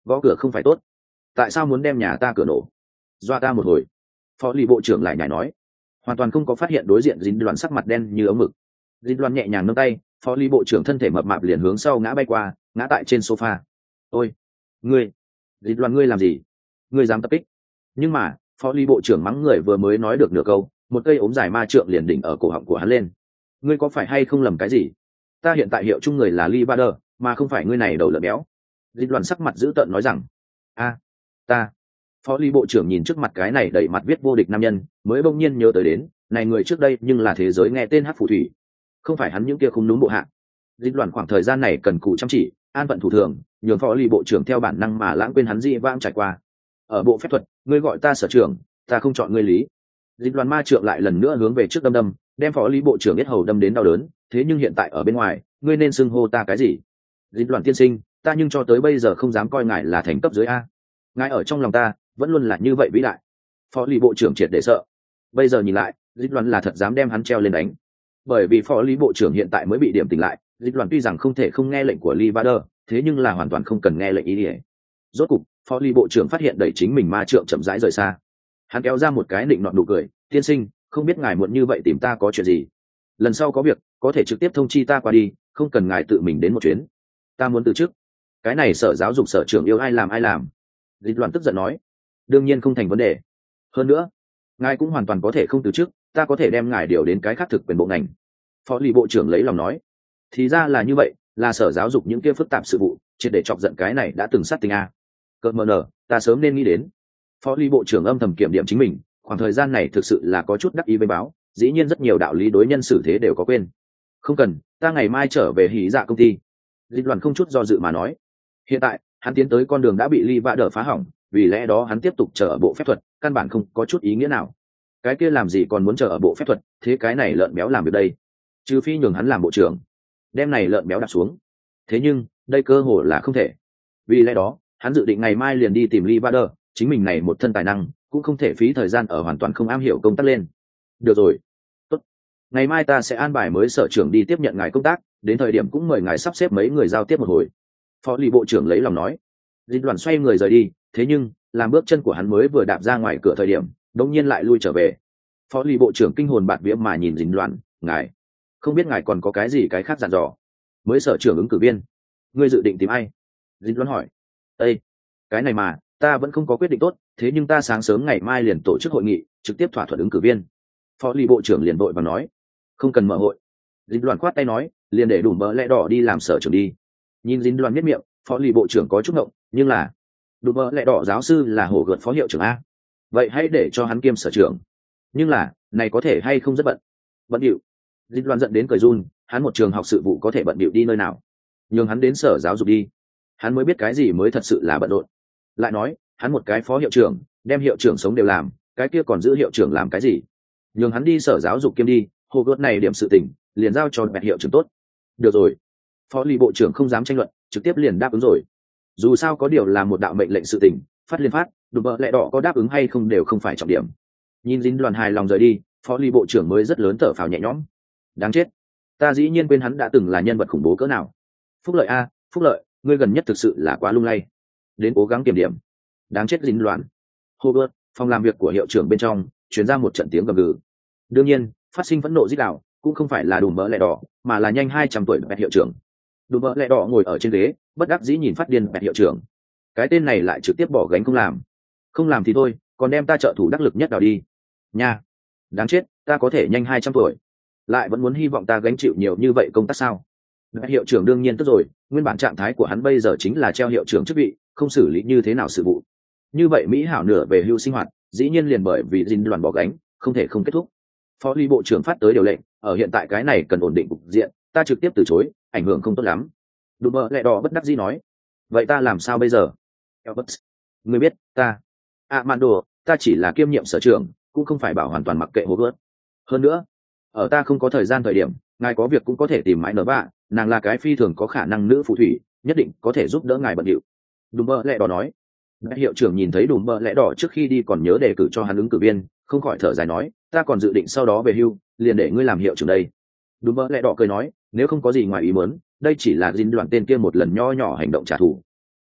gõ cửa không phải tốt, tại sao muốn đem nhà ta cửa nổ, doa ta một hồi. Phó lì bộ trưởng lại nhảy nói, hoàn toàn không có phát hiện đối diện dính đoàn sắc mặt đen như ống mực. Dính đoàn nhẹ nhàng nâng tay, phó lì bộ trưởng thân thể mập mạp liền hướng sau ngã bay qua, ngã tại trên sofa. Ôi, ngươi, dính đoàn ngươi làm gì, ngươi dám tập kích. Nhưng mà phó lì bộ trưởng mắng người vừa mới nói được nửa câu, một cây ốm dài ma trượng liền đỉnh ở cổ họng của hắn lên. Ngươi có phải hay không lầm cái gì, ta hiện tại hiệu chung người là Lee Bader, mà không phải ngươi này đầu lợn béo. Dịch đoàn sắc mặt dữ tợn nói rằng, ta. Phó Lee bộ trưởng nhìn trước mặt cái này đầy mặt viết vô địch nam nhân, mới bỗng nhiên nhớ tới đến, này người trước đây nhưng là thế giới nghe tên Hắc Phù Thủy, không phải hắn những kia không đúng bộ hạ. Dịch đoàn khoảng thời gian này cần cù chăm chỉ, an phận thủ thường, nhường Phó Lee bộ trưởng theo bản năng mà lãng quên hắn dị vãng trải qua. Ở bộ phép thuật, ngươi gọi ta sở trưởng, ta không chọn ngươi lý. Dịch đoàn ma trượng lại lần nữa hướng về trước đâm, đem Phó Lee bộ trưởng biết hầu đâm đến đau đớn. Thế nhưng hiện tại ở bên ngoài, ngươi nên xưng hô ta cái gì? Dịch đoàn tiên sinh, ta nhưng cho tới bây giờ không dám coi ngài là thành cấp dưới a. Ngài ở trong lòng ta vẫn luôn là như vậy vĩ đại. Phó lý bộ trưởng triệt để sợ. Bây giờ nhìn lại, dịch đoàn là thật dám đem hắn treo lên đánh. Bởi vì phó lý bộ trưởng hiện tại mới bị điểm tỉnh lại, dịch đoàn tuy rằng không thể không nghe lệnh của Lee Vader, thế nhưng là hoàn toàn không cần nghe lệnh ý nghĩa. Rốt cục, phó lý bộ trưởng phát hiện đẩy chính mình ma trượng chậm rãi rời xa. Hắn kéo ra một cái định nọt nụ cười, tiên sinh, không biết ngài muộn như vậy tìm ta có chuyện gì? Lần sau có việc có thể trực tiếp thông chi ta qua đi, không cần ngài tự mình đến một chuyến. Ta muốn từ chức. Cái này sở giáo dục sở trưởng yêu ai làm. Dịch đoàn tức giận nói, đương nhiên không thành vấn đề. Hơn nữa, ngài cũng hoàn toàn có thể không từ chức, ta có thể đem ngài điều đến cái khác thực quyền bộ ngành. Phó lý bộ trưởng lấy lòng nói, thì ra là như vậy, là sở giáo dục những kia phức tạp sự vụ, triệt để chọc giận cái này đã từng sát tình a. Cợt mờ nở, ta sớm nên nghĩ đến. Phó lý bộ trưởng âm thầm kiểm điểm chính mình, khoảng thời gian này thực sự là có chút đắc ý với báo, dĩ nhiên rất nhiều đạo lý đối nhân xử thế đều có quên. Không cần, ta ngày mai trở về hỉ dạ công ty. Dịch đoàn không chút do dự mà nói, hiện tại hắn tiến tới con đường đã bị Lee Vader phá hỏng, vì lẽ đó hắn tiếp tục chờ ở bộ phép thuật căn bản không có chút ý nghĩa nào. Cái kia làm gì còn muốn chờ ở bộ phép thuật, thế cái này lợn béo làm việc đây, trừ phi nhường hắn làm bộ trưởng, đem này lợn béo đặt xuống. Thế nhưng đây cơ hội là không thể, vì lẽ đó hắn dự định ngày mai liền đi tìm Lee Vader, chính mình này một thân tài năng cũng không thể phí thời gian ở hoàn toàn không am hiểu công tác lên. Được rồi, tốt, ngày mai ta sẽ an bài mới sở trưởng đi tiếp nhận ngài công tác, đến thời điểm cũng mời ngài sắp xếp mấy người giao tiếp một hồi. Phó lý bộ trưởng lấy lòng nói. Dịch đoàn xoay người rời đi, thế nhưng làm bước chân của hắn mới vừa đạp ra ngoài cửa thời điểm, đống nhiên lại lui trở về. Phó lý bộ trưởng kinh hồn bạt vía mà nhìn Dịch đoàn, ngài không biết ngài còn có cái gì cái khác dặn dò? Mới sở trưởng ứng cử viên, ngươi dự định tìm ai? Dịch đoàn hỏi. Ê, cái này mà ta vẫn không có quyết định tốt, thế nhưng ta sáng sớm ngày mai liền tổ chức hội nghị, trực tiếp thỏa thuận ứng cử viên. Phó lý bộ trưởng liền vội và nói, không cần mở hội. Dịch đoàn khoát tay nói, liền để đủ bỡ lẽ đỏ đi làm sở trưởng đi. Nhìn dính đoàn miết miệng, phó lý bộ trưởng có chút ngộng, nhưng là đủ bỡ lẽ đỏ giáo sư là hổ gợt phó hiệu trưởng a, vậy hãy để cho hắn kiêm sở trưởng. Nhưng là này có thể hay không rất bận điệu. Dính đoàn giận đến cười run, hắn một trường học sự vụ có thể bận điệu đi nơi nào, nhường hắn đến sở giáo dục đi, hắn mới biết cái gì mới thật sự là bận rộn. Lại nói hắn một cái phó hiệu trưởng, đem hiệu trưởng sống đều làm, cái kia còn giữ hiệu trưởng làm cái gì? Nhường hắn đi sở giáo dục kiêm đi, hồ gợt này điểm sự tình liền giao cho bẹt hiệu trưởng tốt. Được rồi. Phó lý bộ trưởng không dám tranh luận, trực tiếp liền đáp ứng rồi. Dù sao có điều là một đạo mệnh lệnh sự tình, phát liên phát, đủ bợ lẽ đỏ có đáp ứng hay không đều không phải trọng điểm. Nhìn dính đoàn hài lòng rời đi, phó lý bộ trưởng mới rất lớn thở phào nhẹ nhõm. Đáng chết, ta dĩ nhiên quên hắn đã từng là nhân vật khủng bố cỡ nào. Phúc lợi a, Phúc lợi, ngươi gần nhất thực sự là quá lung lay, đến cố gắng kiểm điểm. Đáng chết dính đoàn. Hobart, phòng làm việc của hiệu trưởng bên trong truyền ra một trận tiếng gầm gừ. Đương nhiên phát sinh phẫn nộ rít gào cũng không phải là đủ bợ lẽ đỏ, mà là nhanh 200 tuổi bẹt hiệu trưởng. Đủ bợ lẽ đỏ ngồi ở trên ghế, bất đắc dĩ nhìn phát điên bẹt hiệu trưởng. Cái tên này lại trực tiếp bỏ gánh không làm thì thôi, còn đem ta trợ thủ đắc lực nhất đào đi nha. Đáng chết, ta có thể nhanh 200 tuổi lại vẫn muốn hy vọng ta gánh chịu nhiều như vậy công tác sao? Bẹt hiệu trưởng đương nhiên tức rồi, nguyên bản trạng thái của hắn bây giờ chính là treo hiệu trưởng chức vị, không xử lý như thế nào sự vụ như vậy mỹ hảo nửa về hưu sinh hoạt, dĩ nhiên liền bởi vì dính đoàn bỏ gánh không thể không kết thúc. Phó lý bộ trưởng phát tới điều lệnh, ở hiện tại cái này cần ổn định cục diện, ta trực tiếp từ chối, ảnh hưởng không tốt lắm. Đủ bợ lẹ đỏ bất đắc dĩ nói, vậy ta làm sao bây giờ? Elbert, người biết ta Mando, ta chỉ là kiêm nhiệm sở trưởng, cũng không phải bảo hoàn toàn mặc kệ Hogwarts. Hơn nữa ở ta không có thời gian thời điểm, ngài có việc cũng có thể tìm mãi nở bạ, nàng là cái phi thường có khả năng nữ phù thủy, nhất định có thể giúp đỡ ngài bận điệu. Đủ bợ lẹ đỏ nói. Bẹt hiệu trưởng nhìn thấy đủ bợ lẽ đỏ trước khi đi còn nhớ đề cử cho hắn ứng cử viên, không khỏi thở dài nói, ta còn dự định sau đó về hưu, liền để ngươi làm hiệu trưởng đây. Đủ bợ lẽ đỏ cười nói, nếu không có gì ngoài ý muốn, đây chỉ là dính đoàn tên kia một lần nho nhỏ hành động trả thù.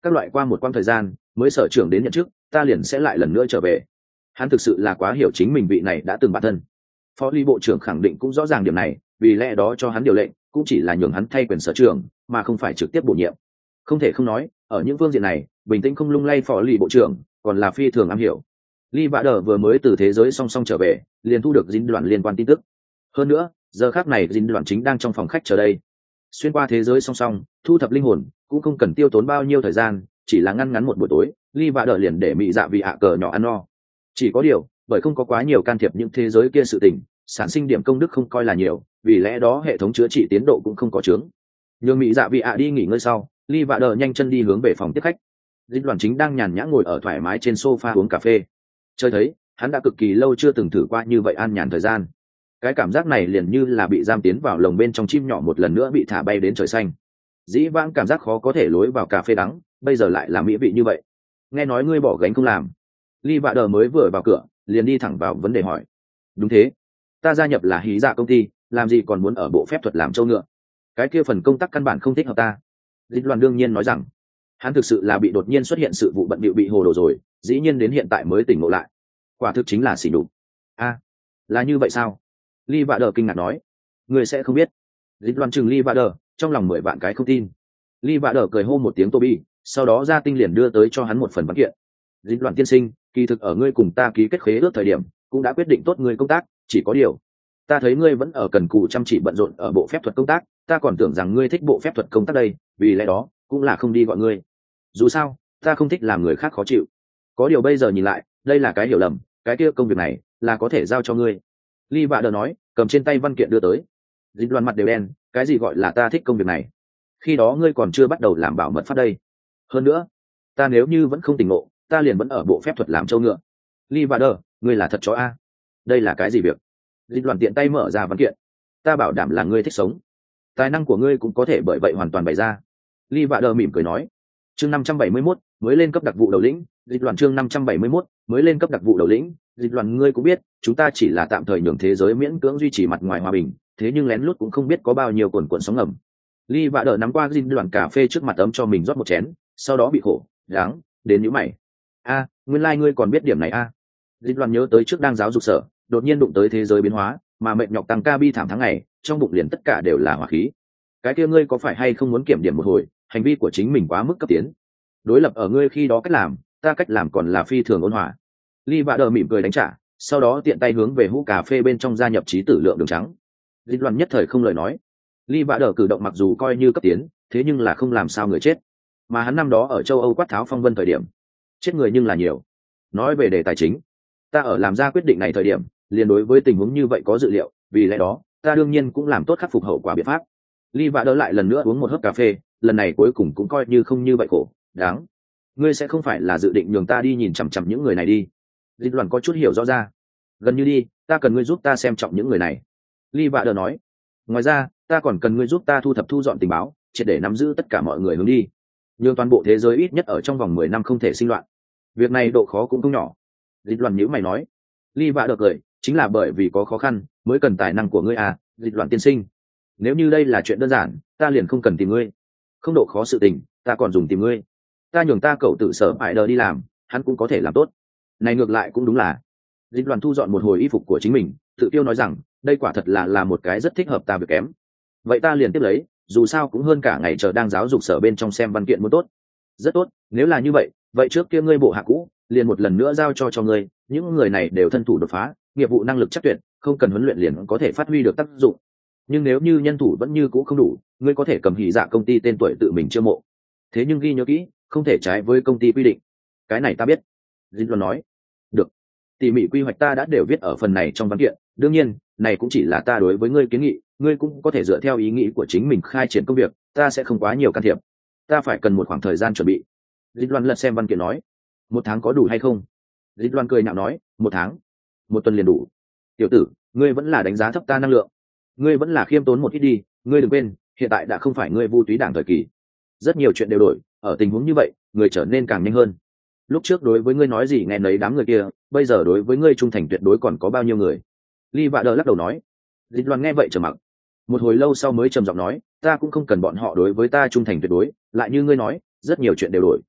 các loại qua một quãng thời gian mới sở trưởng đến nhận chức, ta liền sẽ lại lần nữa trở về. Hắn thực sự là quá hiểu chính mình vị này đã từng bản thân. Phó Lý bộ trưởng khẳng định cũng rõ ràng điểm này, vì lẽ đó cho hắn điều lệnh cũng chỉ là nhường hắn thay quyền sở trưởng mà không phải trực tiếp bổ nhiệm. Không thể không nói, ở những phương diện này bình tĩnh không lung lay Phó Lý bộ trưởng còn là phi thường am hiểu. Lee Vader vừa mới từ thế giới song song trở về, liền thu được dính đoạn liên quan tin tức. Hơn nữa, giờ khắc này dính đoạn chính đang trong phòng khách chờ đây. Xuyên qua thế giới song song, thu thập linh hồn cũng không cần tiêu tốn bao nhiêu thời gian, chỉ là ngăn ngắn một buổi tối, Lee Vader liền để mị dạ vị hạ cờ nhỏ ăn no. Chỉ có điều, bởi không có quá nhiều can thiệp những thế giới kia sự tình, sản sinh điểm công đức không coi là nhiều, vì lẽ đó hệ thống chữa trị tiến độ cũng không có chướng. Nhưng mị dạ vị hạ đi nghỉ ngơi sau, Lee Vader nhanh chân đi hướng về phòng tiếp khách. Dính đoạn chính đang nhàn nhã ngồi ở thoải mái trên sofa uống cà phê. Chơi thấy, hắn đã cực kỳ lâu chưa từng thử qua như vậy an nhàn thời gian. Cái cảm giác này liền như là bị giam tiến vào lồng bên trong chim nhỏ một lần nữa bị thả bay đến trời xanh. Dĩ vãng cảm giác khó có thể lối vào cà phê đắng, bây giờ lại là mỹ vị như vậy. Nghe nói ngươi bỏ gánh không làm. Lee Vader mới vừa vào cửa, liền đi thẳng vào vấn đề hỏi. Đúng thế, ta gia nhập là hí dạ công ty, làm gì còn muốn ở bộ phép thuật làm trâu ngựa. Cái kia phần công tác căn bản không thích hợp ta. Dịch Loan đương nhiên nói rằng, hắn thực sự là bị đột nhiên xuất hiện sự vụ bận bịu bị hồ đồ rồi, dĩ nhiên đến hiện tại mới tỉnh ngộ lại. Quả thực chính là xỉ nhục. A, là như vậy sao? Lee Vader kinh ngạc nói. Người sẽ không biết. Dịch Loan chừng Lee Vader, trong lòng 10 vạn cái không tin. Lee Vader cười hô một tiếng Toby, sau đó ra tinh liền đưa tới cho hắn một phần văn kiện. Dịch Loan tiên sinh, kỳ thực ở ngươi cùng ta ký kết khế ước thời điểm, cũng đã quyết định tốt ngươi công tác, chỉ có điều, ta thấy ngươi vẫn ở cần cù chăm chỉ bận rộn ở bộ phép thuật công tác, ta còn tưởng rằng ngươi thích bộ phép thuật công tác đây, vì lẽ đó, cũng là không đi gọi ngươi. Dù sao, ta không thích làm người khác khó chịu. Có điều bây giờ nhìn lại, đây là cái hiểu lầm, cái kia công việc này là có thể giao cho ngươi. Lee Vader nói, cầm trên tay văn kiện đưa tới. Dịch Loan mặt đều đen, cái gì gọi là ta thích công việc này? Khi đó ngươi còn chưa bắt đầu làm bảo mật pháp đây. Hơn nữa, ta nếu như vẫn không tỉnh ngộ, ta liền vẫn ở bộ phép thuật làm trâu ngựa. Lee Vader, ngươi là thật chó a? Đây là cái gì việc? Dịch Loan tiện tay mở ra văn kiện. Ta bảo đảm là ngươi thích sống. Tài năng của ngươi cũng có thể bởi vậy hoàn toàn bày ra. Lee Vader mỉm cười nói. Chương 571, mới lên cấp đặc vụ đầu lĩnh. Dịch Loan chương 571, mới lên cấp đặc vụ đầu lĩnh. Dịch Loan ngươi cũng biết, chúng ta chỉ là tạm thời nhường thế giới miễn cưỡng duy trì mặt ngoài hòa bình, thế nhưng lén lút cũng không biết có bao nhiêu cuồn sóng ngầm. Lee Vader nắm qua Dịch Loan cà phê trước mặt ấm cho mình rót một chén, sau đó bị khổ, đáng, đến nhíu mày. A, nguyên lai ngươi còn biết điểm này a? Dịch Loan nhớ tới trước đang giáo dục sở, đột nhiên đụng tới thế giới biến hóa, mà mệt nhọc tăng ca bi thảm tháng ngày, trong bụng liền tất cả đều là hỏa khí. Cái kia ngươi có phải hay không muốn kiểm điểm một hồi, hành vi của chính mình quá mức cấp tiến. Đối lập ở ngươi khi đó cách làm, ta cách làm còn là phi thường ôn hòa. Lee Vader mỉm cười đánh trả, sau đó tiện tay hướng về hũ cà phê bên trong gia nhập trí tử lượng đường trắng. Dịch Loan nhất thời không lời nói. Lee Vader cử động mặc dù coi như cấp tiến, thế nhưng là không làm sao người chết. Mà hắn năm đó ở châu Âu quát tháo phong vân thời điểm, chết người nhưng là nhiều. Nói về đề tài chính, ta ở làm ra quyết định này thời điểm, liền đối với tình huống như vậy có dự liệu, vì lẽ đó, ta đương nhiên cũng làm tốt khắc phục hậu quả biện pháp. Lee Vader lại lần nữa uống một hớp cà phê, lần này cuối cùng cũng coi như không như vậy khổ, đáng. Ngươi sẽ không phải là dự định nhường ta đi nhìn chằm chằm những người này đi. Dịch Loan có chút hiểu rõ ra. Gần như đi, ta cần ngươi giúp ta xem trọng những người này. Lee Vader nói. Ngoài ra, ta còn cần ngươi giúp ta thu dọn tình báo, triệt để nắm giữ tất cả mọi người hướng đi. Nhưng toàn bộ thế giới ít nhất ở trong vòng 10 năm không thể sinh loạn. Việc này độ khó cũng không nhỏ. Dịch Loan nhíu mày nói. Lee Vader cười, chính là bởi vì có khó khăn, mới cần tài năng của ngươi à, Dịch Loan tiên sinh. Nếu như đây là chuyện đơn giản, ta liền không cần tìm ngươi. Không độ khó sự tình, ta còn dùng tìm ngươi. Ta nhường ta cậu tự sở phải đờ đi làm, hắn cũng có thể làm tốt. Này ngược lại cũng đúng là. Dịch Loan thu dọn một hồi y phục của chính mình, tự tiêu nói rằng, đây quả thật là một cái rất thích hợp ta việc kém. Vậy ta liền tiếp lấy, dù sao cũng hơn cả ngày chờ đang giáo dục sở bên trong xem văn kiện muốn tốt. Rất tốt, nếu là như vậy, vậy trước kia ngươi bộ hạ cũ, liền một lần nữa giao cho ngươi, những người này đều thân thủ đột phá, nghiệp vụ năng lực chắc tuyệt, không cần huấn luyện liền có thể phát huy được tác dụng. Nhưng nếu như nhân thủ vẫn như cũ không đủ, ngươi có thể cầm hỉ dạ công ty tên tuổi tự mình chiêu mộ. Thế nhưng ghi nhớ kỹ, không thể trái với công ty quy định. Cái này ta biết. Dịch Loan nói. Được. Tỉ mỉ quy hoạch ta đã đều viết ở phần này trong văn kiện, đương nhiên, này cũng chỉ là ta đối với ngươi kiến nghị, ngươi cũng có thể dựa theo ý nghĩ của chính mình khai triển công việc, ta sẽ không quá nhiều can thiệp. Ta phải cần một khoảng thời gian chuẩn bị. Dịch Loan lật xem văn kiện nói. 1 tháng có đủ hay không? Dịch Loan cười nhạo nói, 1 tháng. 1 tuần liền đủ. Tiểu tử, ngươi vẫn là đánh giá thấp ta năng lượng. Ngươi vẫn là khiêm tốn một ít đi, ngươi đừng quên, hiện tại đã không phải ngươi Vu Túy Đảng thời kỳ. Rất nhiều chuyện đều đổi, ở tình huống như vậy, người trở nên càng nhanh hơn. Lúc trước đối với ngươi nói gì nghe nấy đám người kia, bây giờ đối với ngươi trung thành tuyệt đối còn có bao nhiêu người? Lee Vader lắc đầu nói. Dịch Loan nghe vậy trầm mặc. Một hồi lâu sau mới trầm giọng nói, ta cũng không cần bọn họ đối với ta trung thành tuyệt đối, lại như ngươi nói, rất nhiều chuyện đều đổi,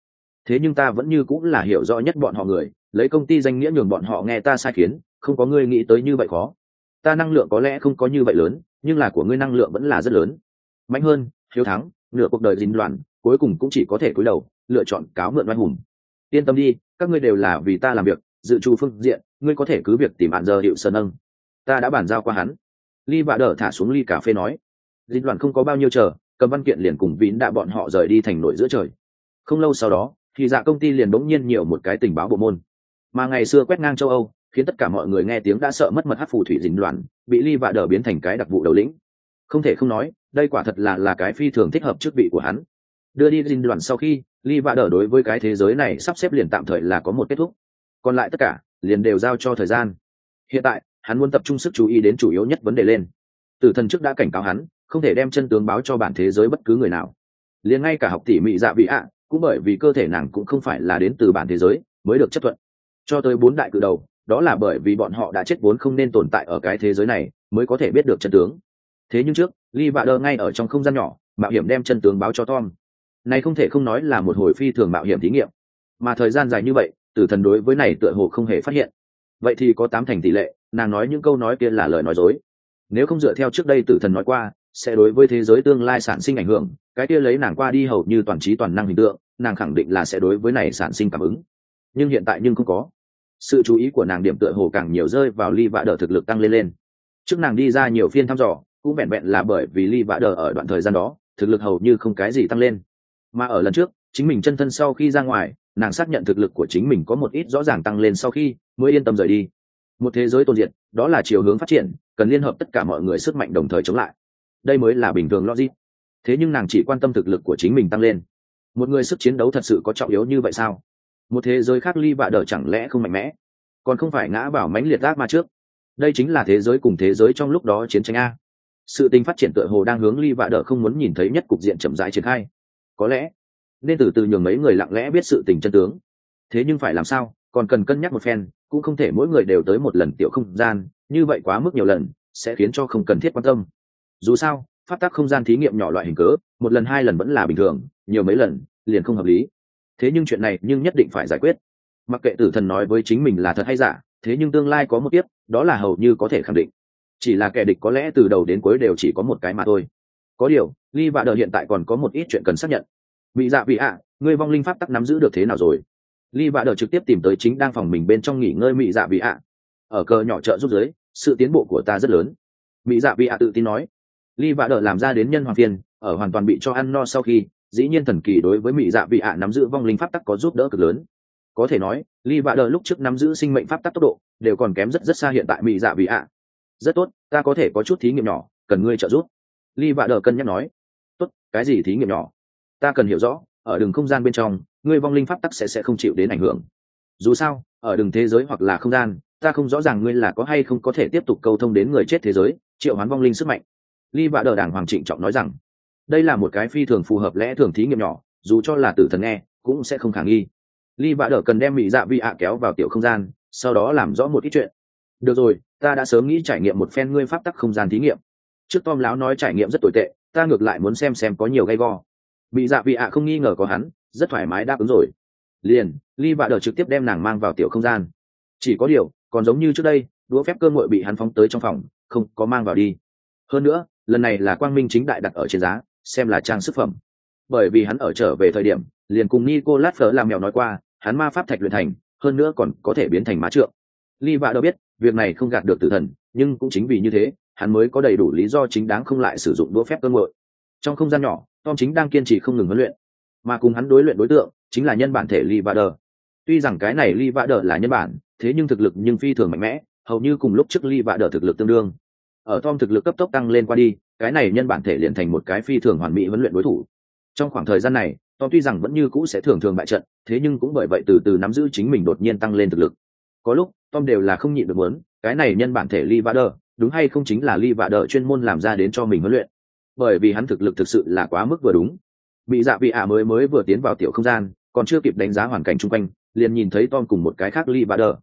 thế nhưng ta vẫn như cũng là hiểu rõ nhất bọn họ người, lấy công ty danh nghĩa nhường bọn họ nghe ta sai khiến, không có ngươi nghĩ tới như vậy khó. Ta năng lượng có lẽ không có như vậy lớn, nhưng là của ngươi năng lượng vẫn là rất lớn, mạnh hơn, hiếu thắng, nửa cuộc đời dính loạn, cuối cùng cũng chỉ có thể cúi đầu lựa chọn cáo mượn oai hùng. Yên tâm đi, các ngươi đều là vì ta làm việc, dự trù phương diện ngươi có thể cứ việc tìm bạn giờ hiệu sơn âng, ta đã bàn giao qua hắn. Ly Vạ Đờ thả xuống ly cà phê nói. Dính loạn không có bao nhiêu chờ, cầm văn kiện liền cùng Vín đã bọn họ rời đi thành nội giữa trời. Không lâu sau đó thì dạ công ty liền bỗng nhiên nhiều một cái tình báo bộ môn, mà ngày xưa quét ngang châu Âu khiến tất cả mọi người nghe tiếng đã sợ mất mật. Hắc phù thủy Dính loạn bị Ly Vạ Đờ biến thành cái đặc vụ đầu lĩnh, không thể không nói đây quả thật là cái phi thường thích hợp chức vị của hắn. Đưa đi Dính loạn sau khi, Ly Vạ Đờ đối với cái thế giới này sắp xếp liền tạm thời là có một kết thúc, còn lại tất cả liền đều giao cho thời gian. Hiện tại hắn muốn tập trung sức chú ý đến chủ yếu nhất vấn đề lên. Tử thần trước đã cảnh cáo hắn không thể đem chân tướng báo cho bản thế giới bất cứ người nào, liền ngay cả học tỷ Mị Dạ Vị ạ cũng bởi vì cơ thể nàng cũng không phải là đến từ bản thế giới mới được chấp thuận. Cho tới 4 đại cự đầu, đó là bởi vì bọn họ đã chết vốn không nên tồn tại ở cái thế giới này mới có thể biết được chân tướng. Thế nhưng trước, Ly Vạ Đờ ngay ở trong không gian nhỏ mạo hiểm đem chân tướng báo cho Tom. Này không thể không nói là một hồi phi thường mạo hiểm thí nghiệm, mà thời gian dài như vậy tử thần đối với này tựa hồ không hề phát hiện. Vậy thì có 8 thành tỷ lệ nàng nói những câu nói kia là lời nói dối. Nếu không dựa theo trước đây tử thần nói qua sẽ đối với thế giới tương lai sản sinh ảnh hưởng, cái kia lấy nàng qua đi hầu như toàn trí toàn năng hình tượng, nàng khẳng định là sẽ đối với này sản sinh cảm ứng. Nhưng hiện tại nhưng không có. Sự chú ý của nàng điểm tựa hồ càng nhiều rơi vào Ly Vạ Đờ thực lực tăng lên. Trước nàng đi ra nhiều phiên thăm dò cũng vẹn vẹn là bởi vì Ly Vạ Đờ ở đoạn thời gian đó thực lực hầu như không cái gì tăng lên, mà ở lần trước chính mình chân thân sau khi ra ngoài, nàng xác nhận thực lực của chính mình có một ít rõ ràng tăng lên sau khi mới yên tâm rời đi. Một thế giới tồn diệt, đó là chiều hướng phát triển, cần liên hợp tất cả mọi người sức mạnh đồng thời chống lại, đây mới là bình thường logic. Thế nhưng nàng chỉ quan tâm thực lực của chính mình tăng lên. Một người sức chiến đấu thật sự có trọng yếu như vậy sao? Một thế giới khác Ly Vạ Đờ chẳng lẽ không mạnh mẽ, còn không phải ngã vào mãnh liệt ác ma trước? Đây chính là thế giới cùng thế giới trong lúc đó chiến tranh a. Sự tình phát triển tựa hồ đang hướng Ly Vạ Đờ không muốn nhìn thấy nhất cục diện chậm rãi triển khai. Có lẽ nên từ từ nhường mấy người lặng lẽ biết sự tình chân tướng. Thế nhưng phải làm sao, còn cần cân nhắc một phen, cũng không thể mỗi người đều tới một lần tiểu không gian, như vậy quá mức nhiều lần sẽ khiến cho không cần thiết quan tâm. Dù sao pháp tắc không gian thí nghiệm nhỏ loại hình cớ, 1 lần 2 lần vẫn là bình thường, nhiều mấy lần liền không hợp lý. Thế nhưng chuyện này nhưng nhất định phải giải quyết. Mặc kệ tử thần nói với chính mình là thật hay giả, thế nhưng tương lai có một tiếp, đó là hầu như có thể khẳng định. Chỉ là kẻ địch có lẽ từ đầu đến cuối đều chỉ có một cái mà thôi. Có điều Ly Vạ Đờ hiện tại còn có một ít chuyện cần xác nhận. Mị Dạ Vị ạ, ngươi vong linh pháp tắc nắm giữ được thế nào rồi? Ly Vạ Đờ trực tiếp tìm tới chính đang phòng mình bên trong nghỉ ngơi Mị Dạ Vị ạ. Ở cờ nhỏ trợ giúp dưới, sự tiến bộ của ta rất lớn. Mị Dạ Vị ạ tự tin nói. Ly Vạ Đờ làm ra đến nhân hoàng phiên, ở hoàn toàn bị cho ăn no sau khi, dĩ nhiên thần kỳ đối với Mị Dạ Vị ạ nắm giữ vong linh pháp tắc có giúp đỡ cực lớn. Có thể nói Ly Vạ Đờ lúc trước nắm giữ sinh mệnh pháp tắc tốc độ đều còn kém rất xa hiện tại Mị Dạ Vị ạ. Rất tốt, ta có thể có chút thí nghiệm nhỏ, cần ngươi trợ giúp. Ly Vạ Đờ cân nhắc nói. Tốt, cái gì thí nghiệm nhỏ? Ta cần hiểu rõ, ở đường không gian bên trong ngươi vong linh pháp tắc sẽ không chịu đến ảnh hưởng. Dù sao ở đường thế giới hoặc là không gian, ta không rõ ràng ngươi là có hay không có thể tiếp tục câu thông đến người chết thế giới, triệu hoán vong linh sức mạnh. Ly Vạ Đờ đàng hoàng trịnh trọng nói rằng đây là một cái phi thường phù hợp lẽ thường thí nghiệm nhỏ, dù cho là tử thần nghe cũng sẽ không khả nghi. Ly Vạ Đờ cần đem Mị Dạ Vị ạ kéo vào tiểu không gian, sau đó làm rõ một ít chuyện. Được rồi, ta đã sớm nghĩ trải nghiệm một phen ngươi pháp tắc không gian thí nghiệm. Trước Tom láo nói trải nghiệm rất tồi tệ, ta ngược lại muốn xem có nhiều gay go. Mị Dạ Vị ạ không nghi ngờ có hắn, rất thoải mái đáp ứng rồi. Liền Ly Vạ Đờ trực tiếp đem nàng mang vào tiểu không gian. Chỉ có điều còn giống như trước đây, đũa phép cơn nguội bị hắn phóng tới trong phòng, không có mang vào đi. Hơn nữa lần này là quang minh chính đại đặt ở trên giá, xem là trang sức phẩm. Bởi vì hắn ở trở về thời điểm liền cùng Nicolas Fleur làm mèo nói qua, hắn ma pháp thạch luyện thành, hơn nữa còn có thể biến thành má trượng. Ly Vạ Đờ biết việc này không gạt được tử thần, nhưng cũng chính vì như thế hắn mới có đầy đủ lý do chính đáng không lại sử dụng đũa phép cơn nguội. Trong không gian nhỏ, Tom chính đang kiên trì không ngừng huấn luyện, mà cùng hắn đối luyện đối tượng chính là nhân bản thể Ly Vạ Đờ. Tuy rằng cái này Ly Vạ Đờ là nhân bản, thế nhưng thực lực nhưng phi thường mạnh mẽ, hầu như cùng lúc trước Ly Vạ Đờ thực lực tương đương. Ở Tom thực lực cấp tốc tăng lên qua đi, cái này nhân bản thể liền thành một cái phi thường hoàn mỹ huấn luyện đối thủ. Trong khoảng thời gian này Tom tuy rằng vẫn như cũ sẽ thường thường bại trận, thế nhưng cũng bởi vậy từ từ nắm giữ chính mình đột nhiên tăng lên thực lực. Có lúc Tom đều là không nhịn được muốn, cái này nhân bản thể Ly Vạ Đờ đúng hay không chính là Ly Vạ Đờ chuyên môn làm ra đến cho mình huấn luyện, bởi vì hắn thực lực thực sự là quá mức vừa đúng. Mị Dạ Vị ạ mới vừa tiến vào tiểu không gian, còn chưa kịp đánh giá hoàn cảnh xung quanh, liền nhìn thấy Tom cùng một cái khác Ly Vạ Đờ.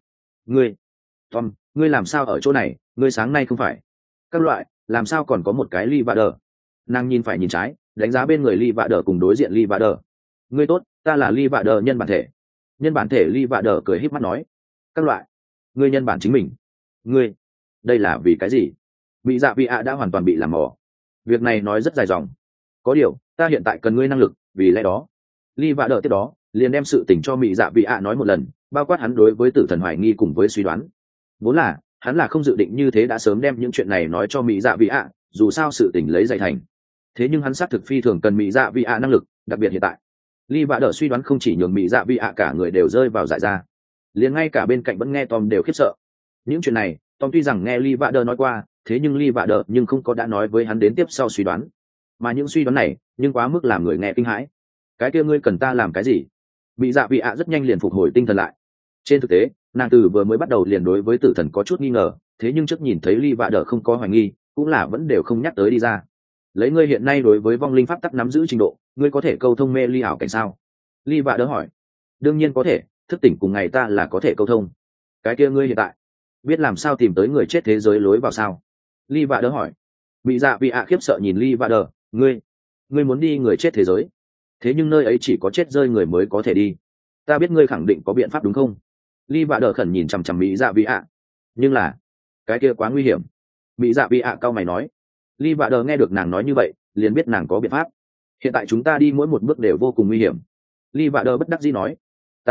Tom, ngươi làm sao ở chỗ này, ngươi sáng nay không phải các loại, làm sao còn có một cái Ly Vạ Đờ? Nàng nhìn phải nhìn trái, đánh giá bên người Ly Vạ Đờ cùng đối diện Ly Vạ Đờ. Ngươi tốt, ta là Ly Vạ Đờ nhân bản thể. Nhân bản thể Ly Vạ Đờ cười híp mắt nói, các loại, ngươi nhân bản chính mình, ngươi, đây là vì cái gì? Bị dạ vị ạ đã hoàn toàn bị làm mò. Việc này nói rất dài dòng. Có điều, ta hiện tại cần ngươi năng lực, vì lẽ đó. Ly Vạ Đờ tiếp đó, liền đem sự tình cho Mị Dạ Vị ạ nói một lần, bao quát hắn đối với tử thần hoài nghi cùng với suy đoán. Vốn là, hắn là không dự định như thế đã sớm đem những chuyện này nói cho Mị Dạ Vị ạ, dù sao sự tình lấy dày thành. Thế nhưng hắn xác thực phi thường cần Mị Dạ Vị ạ năng lực, đặc biệt hiện tại. Ly Vạ Đờ suy đoán không chỉ nhường Mị Dạ Vị ạ cả người đều rơi vào dại ra, liền ngay cả bên cạnh vẫn nghe Tom đều khiếp sợ. Những chuyện này, Tom tuy rằng nghe Ly Vạ Đờ nói qua, thế nhưng Ly Vạ Đờ nhưng không có đã nói với hắn đến tiếp sau suy đoán. Mà những suy đoán này, nhưng quá mức làm người nghe kinh hãi. Cái kia ngươi cần ta làm cái gì? Bị dạ vị ạ rất nhanh liền phục hồi tinh thần lại. Trên thực tế, nàng từ vừa mới bắt đầu liền đối với tử thần có chút nghi ngờ, thế nhưng trước nhìn thấy Ly Vạ Đờ không có hoài nghi, cũng là vẫn đều không nhắc tới đi ra. Lấy ngươi hiện nay đối với vong linh pháp tắc nắm giữ trình độ, ngươi có thể câu thông mê ly ảo cảnh sao? Ly Vạ Đờ hỏi. Đương nhiên có thể, thức tỉnh cùng ngày ta là có thể câu thông. Cái kia ngươi hiện tại biết làm sao tìm tới người chết thế giới lối vào sao? Ly Vạ Đờ hỏi. Bị dạ vị ạ khiếp sợ nhìn Ly Vạ Đờ, ngươi muốn đi người chết thế giới, thế nhưng nơi ấy chỉ có chết rơi người mới có thể đi. Ta biết ngươi khẳng định có biện pháp đúng không? Ly Vạ Đờ khẩn nhìn chằm chằm Mỹ dạ vị ạ. Nhưng là cái kia quá nguy hiểm. Mỹ dạ vị ạ cau mày nói. Ly Vạ Đờ nghe được nàng nói như vậy, liền biết nàng có biện pháp. Hiện tại chúng ta đi mỗi một bước đều vô cùng nguy hiểm. Ly Vạ Đờ bất đắc dĩ nói.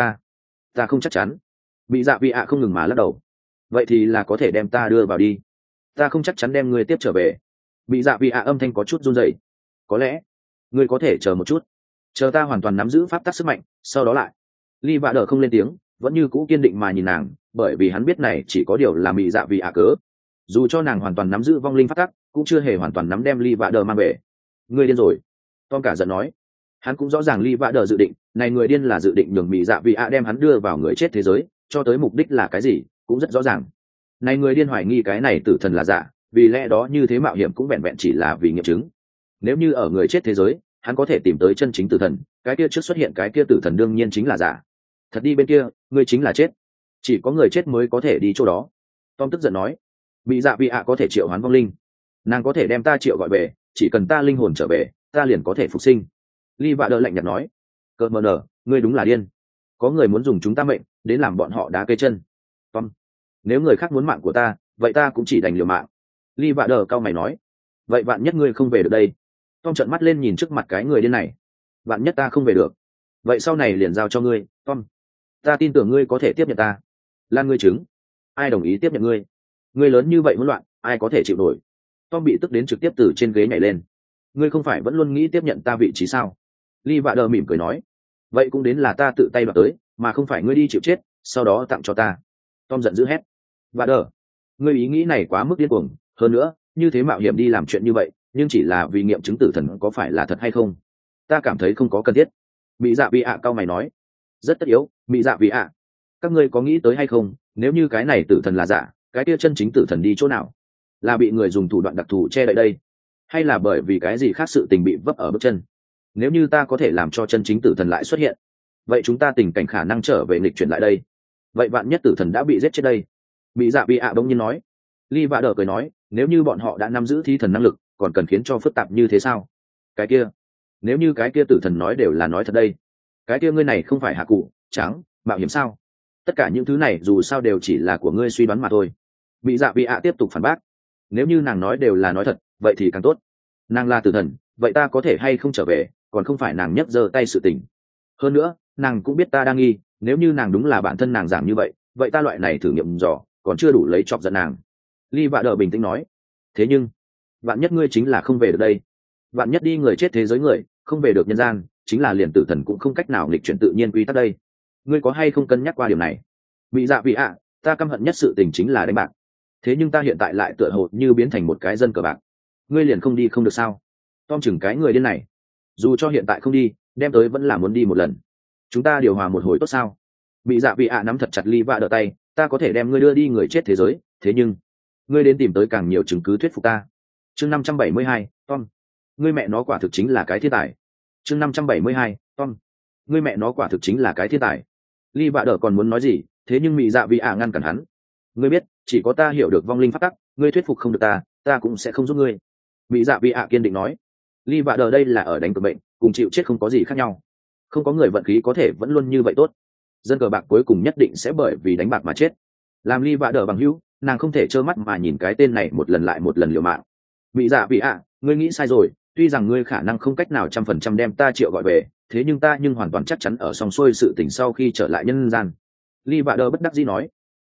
Ta không chắc chắn. Mỹ dạ vị ạ không ngừng mà lắc đầu. Vậy thì là có thể đem ta đưa vào đi. Ta không chắc chắn đem ngươi tiếp trở về. Mỹ dạ vị ạ âm thanh có chút run rẩy. Có lẽ ngươi có thể chờ một chút, chờ ta hoàn toàn nắm giữ pháp tắc sức mạnh, sau đó lại. Ly Vạ Đờ không lên tiếng, vẫn như cũ kiên định mà nhìn nàng, bởi vì hắn biết này chỉ có điều là Mỹ dạ vị ạ cớ. Dù cho nàng hoàn toàn nắm giữ vong linh pháp tắc, cũng chưa hề hoàn toàn nắm đem Ly Vạ Đờ mang về. Ngươi điên rồi. Tom cả giận nói. Hắn cũng rõ ràng Ly Vạ Đờ dự định, này người điên là dự định nhường Mỹ dạ vị ạ đem hắn đưa vào người chết thế giới, cho tới mục đích là cái gì, cũng rất rõ ràng. Này người điên hoài nghi cái này tử thần là giả, vì lẽ đó như thế mạo hiểm cũng vẹn vẹn chỉ là vì nghiệm chứng. Nếu như ở người chết thế giới, hắn có thể tìm tới chân chính tử thần, cái kia trước xuất hiện cái kia tử thần đương nhiên chính là giả. Thật đi bên kia, ngươi chính là chết. Chỉ có người chết mới có thể đi chỗ đó. Tom tức giận nói. Bị dạ vị ạ có thể triệu hoán vong linh, nàng có thể đem ta triệu gọi về, chỉ cần ta linh hồn trở về, ta liền có thể phục sinh. Ly Vạ Đờ lạnh nhạt nói. Cờ mờ nở, ngươi đúng là điên. Có người muốn dùng chúng ta mệnh đến làm bọn họ đá cây chân. Tom, nếu người khác muốn mạng của ta, vậy ta cũng chỉ đành liều mạng. Ly Vạ Đờ cau mày nói. Vậy vạn nhất ngươi không về được đây? Tom trợn mắt lên nhìn trước mặt cái người điên này. Vạn nhất ta không về được, vậy sau này liền giao cho ngươi, Tom. Ta tin tưởng ngươi có thể tiếp nhận ta. Lan ngươi chứng. Ai đồng ý tiếp nhận ngươi? Ngươi lớn như vậy hỗn loạn, ai có thể chịu nổi? Tom bị tức đến trực tiếp từ trên ghế nhảy lên. Ngươi không phải vẫn luôn nghĩ tiếp nhận ta vị trí sao? Ly Vạ Đờ mỉm cười nói. Vậy cũng đến là ta tự tay đoạt tới, mà không phải ngươi đi chịu chết, sau đó tặng cho ta. Tom giận dữ hét. Vạ Đờ, ngươi ý nghĩ này quá mức điên cuồng, hơn nữa, như thế mạo hiểm đi làm chuyện như vậy, nhưng chỉ là vì nghiệm chứng tử thần có phải là thật hay không, ta cảm thấy không có cần thiết. Mỹ dạ vị ạ cao mày nói. Rất tất yếu. Mỹ dạ vị ạ, các ngươi có nghĩ tới hay không, nếu như cái này tử thần là giả, cái kia chân chính tử thần đi chỗ nào? Là bị người dùng thủ đoạn đặc thù che đậy đây, hay là bởi vì cái gì khác sự tình bị vấp ở bước chân? Nếu như ta có thể làm cho chân chính tử thần lại xuất hiện, vậy chúng ta tình cảnh khả năng trở về nghịch chuyển lại đây. Vậy vạn nhất tử thần đã bị giết chết đây? Mỹ dạ vị ạ bỗng nhiên nói. Ly Vạ Đờ cười nói, nếu như bọn họ đã nắm giữ thi thần năng lực, còn cần khiến cho phức tạp như thế sao? Cái kia, nếu như cái kia tử thần nói đều là nói thật đây, cái kia ngươi này không phải hạ cụ trắng mạo hiểm sao? Tất cả những thứ này dù sao đều chỉ là của ngươi suy đoán mà thôi. Bị dạ vị ạ tiếp tục phản bác. Nếu như nàng nói đều là nói thật, vậy thì càng tốt. Nàng là tử thần, vậy ta có thể hay không trở về, còn không phải nàng nhấc giơ tay sự tình. Hơn nữa, nàng cũng biết ta đang nghi, nếu như nàng đúng là bản thân nàng giảm như vậy, vậy ta loại này thử nghiệm dò còn chưa đủ lấy chọc giận nàng. Ly Vạ Đờ bình tĩnh nói. Thế nhưng vạn nhất ngươi chính là không về được đây, vạn nhất đi người chết thế giới người không về được nhân gian, chính là liền tử thần cũng không cách nào nghịch chuyển tự nhiên quy tắc đây. Ngươi có hay không cân nhắc qua điều này? Bị dạ vị ạ, ta căm hận nhất sự tình chính là đánh bạc, thế nhưng ta hiện tại lại tựa hồ như biến thành một cái dân cờ bạc. Ngươi liền không đi không được sao? Tom chừng cái người điên này. Dù cho hiện tại không đi, đem tới vẫn là muốn đi một lần. Chúng ta điều hòa một hồi tốt sao? Bị dạ vị ạ nắm thật chặt Ly Vạ Đờ tay. Ta có thể đem ngươi đưa đi người chết thế giới, thế nhưng ngươi đến tìm tới càng nhiều chứng cứ thuyết phục ta. Chương 572, Tom, ngươi mẹ nó quả thực chính là cái thiên tài. Chương 572, Tom, ngươi mẹ nó quả thực chính là cái thiên tài. Ly Vạ Đờ còn muốn nói gì, thế nhưng Mị Dạ Vị ạ ngăn cản hắn. Ngươi biết, chỉ có ta hiểu được vong linh pháp tắc, ngươi thuyết phục không được ta, ta cũng sẽ không giúp ngươi. Mị Dạ Vị ạ kiên định nói. Ly Vạ Đờ đây là ở đánh cược mệnh, cùng chịu chết không có gì khác nhau. không có người vận khí có thể vẫn luôn như vậy tốt. Dân cờ bạc cuối cùng nhất định sẽ bởi vì đánh bạc mà chết. Làm ly vạ đờ bằng hữu, nàng không thể trơ mắt mà nhìn cái tên này một lần lại một lần liều mạng. Mỹ dạ vị ạ, ngươi nghĩ sai rồi, tuy rằng ngươi khả năng không cách nào 100% đem ta triệu gọi về, thế nhưng ta nhưng hoàn toàn chắc chắn ở xong xuôi sự tình sau khi trở lại nhân gian. Ly vạ đờ bất đắc dĩ nói.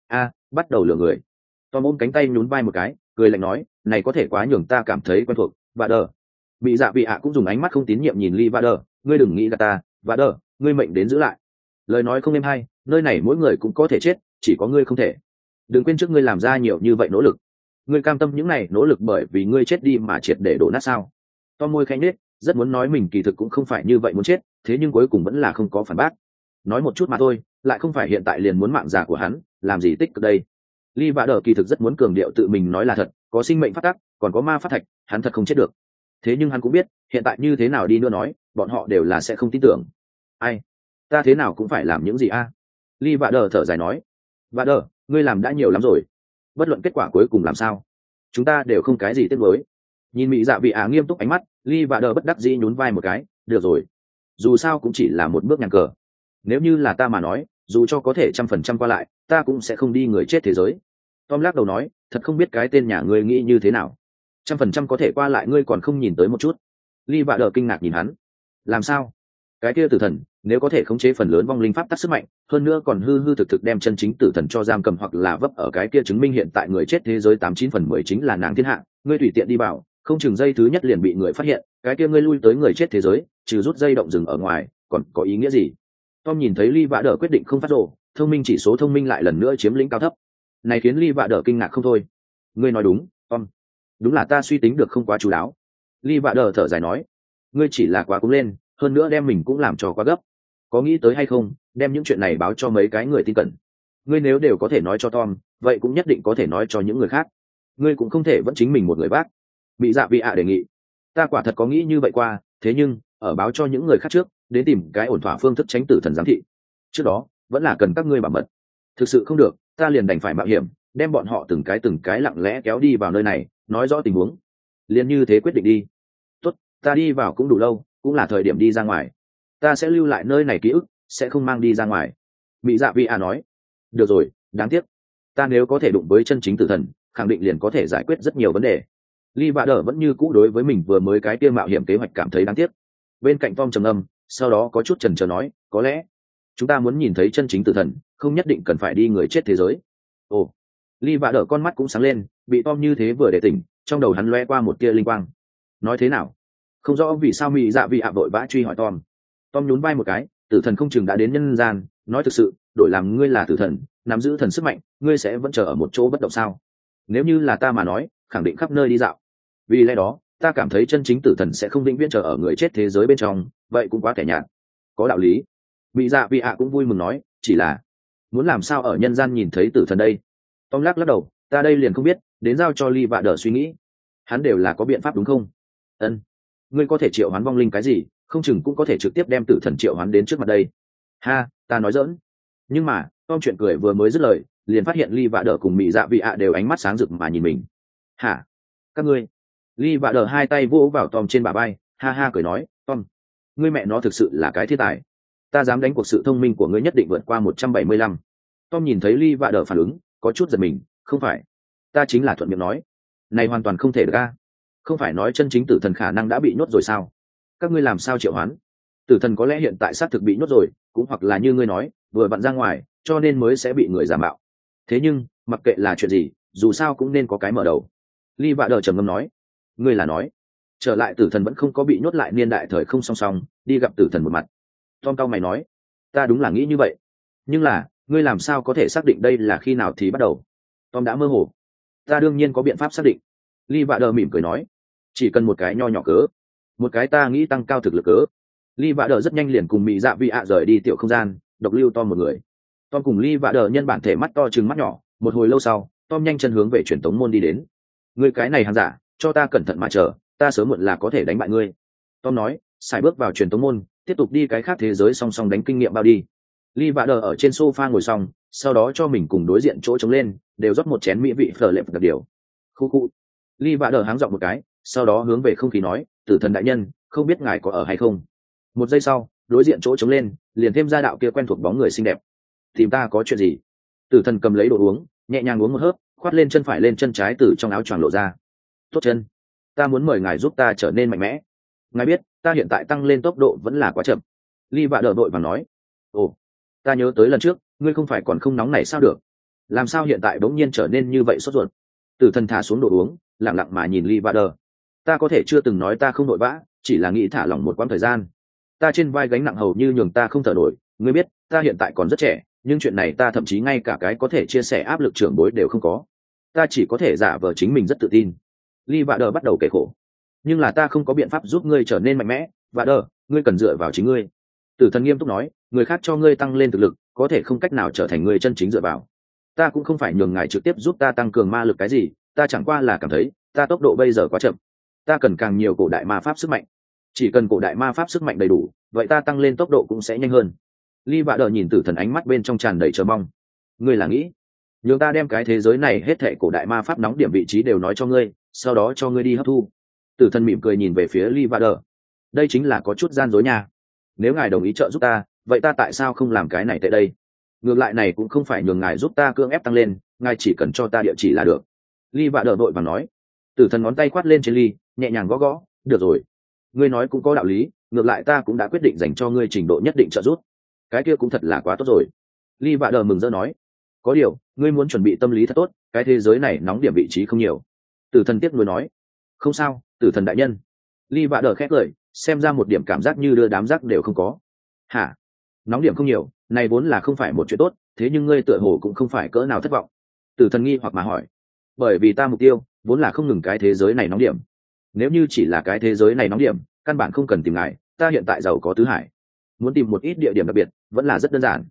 Bắt đầu lừa người. Tom ôm cánh tay nhún vai một cái, cười lạnh nói, này có thể quá nhường ta cảm thấy quen thuộc. Vạ đờ. Mỹ dạ vị ạ cũng dùng ánh mắt không tín nhiệm nhìn Ly vạ đờ, ngươi đừng nghĩ gạt ta, vạ đờ, ngươi mệnh đến giữ lại. Lời nói không êm hay, nơi này mỗi người cũng có thể chết, chỉ có ngươi không thể. Đừng quên trước ngươi làm ra nhiều như vậy nỗ lực, ngươi cam tâm những này nỗ lực bởi vì ngươi chết đi mà triệt để đổ nát sao? Tom môi khẽ nhếch, rất muốn nói mình kỳ thực cũng không phải như vậy muốn chết, thế nhưng cuối cùng vẫn là không có phản bác. Nói một chút mà thôi, lại không phải hiện tại liền muốn mạng già của hắn, làm gì tích cực đây? Ly Vạ Đờ kỳ thực rất muốn cường điệu tự mình nói là thật, có sinh mệnh phát tắc, còn có ma phát thạch, hắn thật không chết được. Thế nhưng hắn cũng biết, hiện tại như thế nào đi nữa nói, bọn họ đều là sẽ không tin tưởng. Ai? Ta thế nào cũng phải làm những gì a? Ly Vạ Đờ thở dài nói. Vạ Đờ, ngươi làm đã nhiều lắm rồi. Bất luận kết quả cuối cùng làm sao, chúng ta đều không cái gì tiếc nuối. Nhìn Mỹ Dạ Vị nghiêm túc ánh mắt, Ly Vạ Đờ bất đắc dĩ nhún vai một cái, được rồi, dù sao cũng chỉ là một bước nhàn cờ. Nếu như là ta mà nói, dù cho có thể 100% qua lại, ta cũng sẽ không đi người chết thế giới. Tom lắc đầu nói, thật không biết cái tên nhà ngươi nghĩ như thế nào. 100% có thể qua lại ngươi còn không nhìn tới một chút. Ly Vạ Đờ kinh ngạc nhìn hắn. Làm sao? Cái kia tử thần, nếu có thể khống chế phần lớn vong linh pháp tắc sức mạnh, hơn nữa còn hư hư thực thực đem chân chính tử thần cho giam cầm hoặc là vấp ở cái kia chứng minh hiện tại người chết thế giới 89/10 chính là nàng thiên hạ, ngươi tùy tiện đi vào, không chừng dây thứ nhất liền bị người phát hiện, cái kia ngươi lui tới người chết thế giới, trừ rút dây động rừng ở ngoài, còn có ý nghĩa gì? Tom nhìn thấy Ly Vạ Đờ quyết định không phát rồ, thông minh chỉ số thông minh lại lần nữa chiếm lĩnh cao thấp. Này khiến Ly Vạ Đờ kinh ngạc không thôi. Ngươi nói đúng, Tom. Đúng là ta suy tính được không quá chú đáo. Ly Vạ Đờ thở dài nói, ngươi chỉ là quá cứng lên, hơn nữa đem mình cũng làm cho quá gấp. Có nghĩ tới hay không, đem những chuyện này báo cho mấy cái người tin cẩn. Ngươi nếu đều có thể nói cho Tom, vậy cũng nhất định có thể nói cho những người khác. Ngươi cũng không thể vẫn chính mình một người bác. Bị Dạ Vị đề nghị. Ta quả thật có nghĩ như vậy qua, thế nhưng ở báo cho những người khác trước, đến tìm cái ổn thỏa phương thức tránh tử thần giám thị. Trước đó, vẫn là cần các ngươi bảo mật. Thực sự không được, ta liền đành phải mạo hiểm, đem bọn họ từng cái lặng lẽ kéo đi vào nơi này, nói rõ tình huống. Liền như thế quyết định đi. Tốt, ta đi vào cũng đủ lâu, cũng là thời điểm đi ra ngoài. Ta sẽ lưu lại nơi này ký ức, sẽ không mang đi ra ngoài. Bị Dạ Vị nói. Được rồi, đáng tiếc. Ta nếu có thể đụng với chân chính tử thần, khẳng định liền có thể giải quyết rất nhiều vấn đề. Ly Vạ Đờ vẫn như cũ đối với mình vừa mới cái kia mạo hiểm kế hoạch cảm thấy đáng tiếc. Bên cạnh Tom trầm âm, sau đó có chút chần chờ nói, có lẽ chúng ta muốn nhìn thấy chân chính tử thần, không nhất định cần phải đi người chết thế giới. Ồ. Ly Vạ Đờ con mắt cũng sáng lên, bị Tom như thế vừa để tỉnh, trong đầu hắn lóe qua một tia linh quang. Nói thế nào? Không rõ vì sao Mỹ Dạ Vị vội vã truy hỏi Tom. Tom nhún vai một cái, tử thần không chừng đã đến nhân gian, nói thực sự, đổi làm ngươi là tử thần, nắm giữ thần sức mạnh, ngươi sẽ vẫn chờ ở một chỗ bất động sao? Nếu như là ta mà nói, khẳng định khắp nơi đi dạo. Vì lẽ đó, ta cảm thấy chân chính tử thần sẽ không vĩnh viễn chờ ở người chết thế giới bên trong, vậy cũng quá kẻ nhạt. Có đạo lý. Mỹ Dạ Vị cũng vui mừng nói, chỉ là muốn làm sao ở nhân gian nhìn thấy tử thần đây? Tom lắc đầu, ta đây liền không biết, đến giao cho Ly Vạ Đờ suy nghĩ. Hắn đều là có biện pháp đúng không? Ân. Ngươi có thể triệu hoán vong linh cái gì, không chừng cũng có thể trực tiếp đem tử thần triệu hoán đến trước mặt đây. Ha, ta nói giỡn. Nhưng mà Tom chuyện cười vừa mới dứt lời, liền phát hiện Ly Vạ Đờ cùng Mỹ Dạ Vị đều ánh mắt sáng rực mà nhìn mình. Hả? Các ngươi? Ly Vạ Đờ hai tay vỗ vào Tom trên bả vai, ha ha cười nói, Tom, ngươi mẹ nó thực sự là cái thiên tài. Ta dám đánh cuộc sự thông minh của ngươi nhất định vượt qua 175. Tom nhìn thấy Ly Vạ Đờ phản ứng, có chút giật mình, không phải, ta chính là thuận miệng nói. Này hoàn toàn không thể được a. Không phải nói chân chính tử thần khả năng đã bị nhốt rồi sao? Các ngươi làm sao triệu hoán? Tử thần có lẽ hiện tại xác thực bị nhốt rồi, cũng hoặc là như ngươi nói, vừa vặn ra ngoài, cho nên mới sẽ bị người giả mạo. Thế nhưng, mặc kệ là chuyện gì, dù sao cũng nên có cái mở đầu. Ly Vạ Đờ trầm ngâm nói, ngươi là nói, trở lại tử thần vẫn không có bị nhốt lại niên đại thời không song song, đi gặp tử thần một mặt. Tom cao mày nói, ta đúng là nghĩ như vậy. Nhưng là, ngươi làm sao có thể xác định đây là khi nào thì bắt đầu? Tom đã mơ hồ. Ta đương nhiên có biện pháp xác định. Ly Vạ Đờ mỉm cười nói, chỉ cần một cái nho nhỏ cớ, một cái ta nghĩ tăng cao thực lực cớ. Ly Vạ Đờ rất nhanh liền cùng Mỹ Dạ Vị rời đi tiểu không gian, độc lưu Tom một người. Tom cùng Ly Vạ Đờ nhân bản thể mắt to trừng mắt nhỏ, một hồi lâu sau, Tom nhanh chân hướng về truyền tống môn đi đến. Ngươi cái này hàng giả, cho ta cẩn thận mà chờ, ta sớm muộn là có thể đánh bại ngươi. Tom nói, xài bước vào truyền tống môn, tiếp tục đi cái khác thế giới song song đánh kinh nghiệm bao đi. Ly Vạ Đờ ở trên sofa ngồi xong, sau đó cho mình cùng đối diện chỗ trống lên, đều rót một chén mỹ vị phở lệp đặc điều. Khu khu. Ly Vạ Đờ háng giọng một cái, sau đó hướng về không khí nói, tử thần đại nhân, không biết ngài có ở hay không? Một giây sau, đối diện chỗ trống lên liền thêm ra đạo kia quen thuộc bóng người xinh đẹp. Tìm ta có chuyện gì? Tử thần cầm lấy đồ uống, nhẹ nhàng uống một hớp, khoát lên chân phải lên chân trái từ trong áo choàng lộ ra. Tốt chân, ta muốn mời ngài giúp ta trở nên mạnh mẽ. Ngài biết ta hiện tại tăng lên tốc độ vẫn là quá chậm. Ly vạ đờ vội và nói. Ồ, ta nhớ tới lần trước ngươi không phải còn không nóng này sao được, làm sao hiện tại bỗng nhiên trở nên như vậy sốt ruột? Tử thần thả xuống đồ uống, lặng lặng mà nhìn Ly vạ đờ. Ta có thể chưa từng nói ta không vội vã, chỉ là nghĩ thả lỏng một quãng thời gian. Ta trên vai gánh nặng hầu như nhường ta không thở nổi. Ngươi biết ta hiện tại còn rất trẻ, nhưng chuyện này ta thậm chí ngay cả cái có thể chia sẻ áp lực trưởng bối đều không có. Ta chỉ có thể giả vờ chính mình rất tự tin. Ly vạ đờ bắt đầu kể khổ. Nhưng là ta không có biện pháp giúp ngươi trở nên mạnh mẽ. Vạ đờ, ngươi cần dựa vào chính ngươi. Tử thần nghiêm túc nói, người khác cho ngươi tăng lên thực lực có thể không cách nào trở thành ngươi chân chính dựa vào. Ta cũng không phải nhường ngài trực tiếp giúp ta tăng cường ma lực cái gì, ta chẳng qua là cảm thấy ta tốc độ bây giờ quá chậm, ta cần càng nhiều cổ đại ma pháp sức mạnh. Chỉ cần cổ đại ma pháp sức mạnh đầy đủ, vậy ta tăng lên tốc độ cũng sẽ nhanh hơn. Ly vạ đờ nhìn tử thần ánh mắt bên trong tràn đầy chờ mong. Ngươi là nghĩ nhường ta đem cái thế giới này hết thệ cổ đại ma pháp nóng điểm vị trí đều nói cho ngươi, sau đó cho ngươi đi hấp thu? Tử thần mỉm cười nhìn về phía Ly vạ đờ. Đây chính là có chút gian dối nha. Nếu ngài đồng ý trợ giúp ta, vậy ta tại sao không làm cái này tại đây? Ngược lại này cũng không phải nhường ngài giúp ta cưỡng ép tăng lên, ngài chỉ cần cho ta địa chỉ là được. Ly vạ đờ vội vàng nói. Tử thần ngón tay khoát lên trên ly, nhẹ nhàng gõ gõ. Được rồi, ngươi nói cũng có đạo lý, ngược lại ta cũng đã quyết định dành cho ngươi trình độ nhất định trợ giúp. Cái kia cũng thật là quá tốt rồi. Ly vạ đờ mừng rỡ nói. Có điều ngươi muốn chuẩn bị tâm lý thật tốt, cái thế giới này nóng điểm vị trí không nhiều. Tử thần tiếp nối nói. Không sao, tử thần đại nhân. Ly vạ đờ khét cười, xem ra một điểm cảm giác như đưa đám rác đều không có. Hả? Nóng điểm không nhiều, này vốn là không phải một chuyện tốt, thế nhưng ngươi tựa hồ cũng không phải cỡ nào thất vọng. Tử thần nghi hoặc mà hỏi. Bởi vì ta mục tiêu vốn là không ngừng cái thế giới này nóng điểm. Nếu như chỉ là cái thế giới này nóng điểm, căn bản không cần tìm ngài, ta hiện tại giàu có tứ hải. Muốn tìm một ít địa điểm đặc biệt vẫn là rất đơn giản.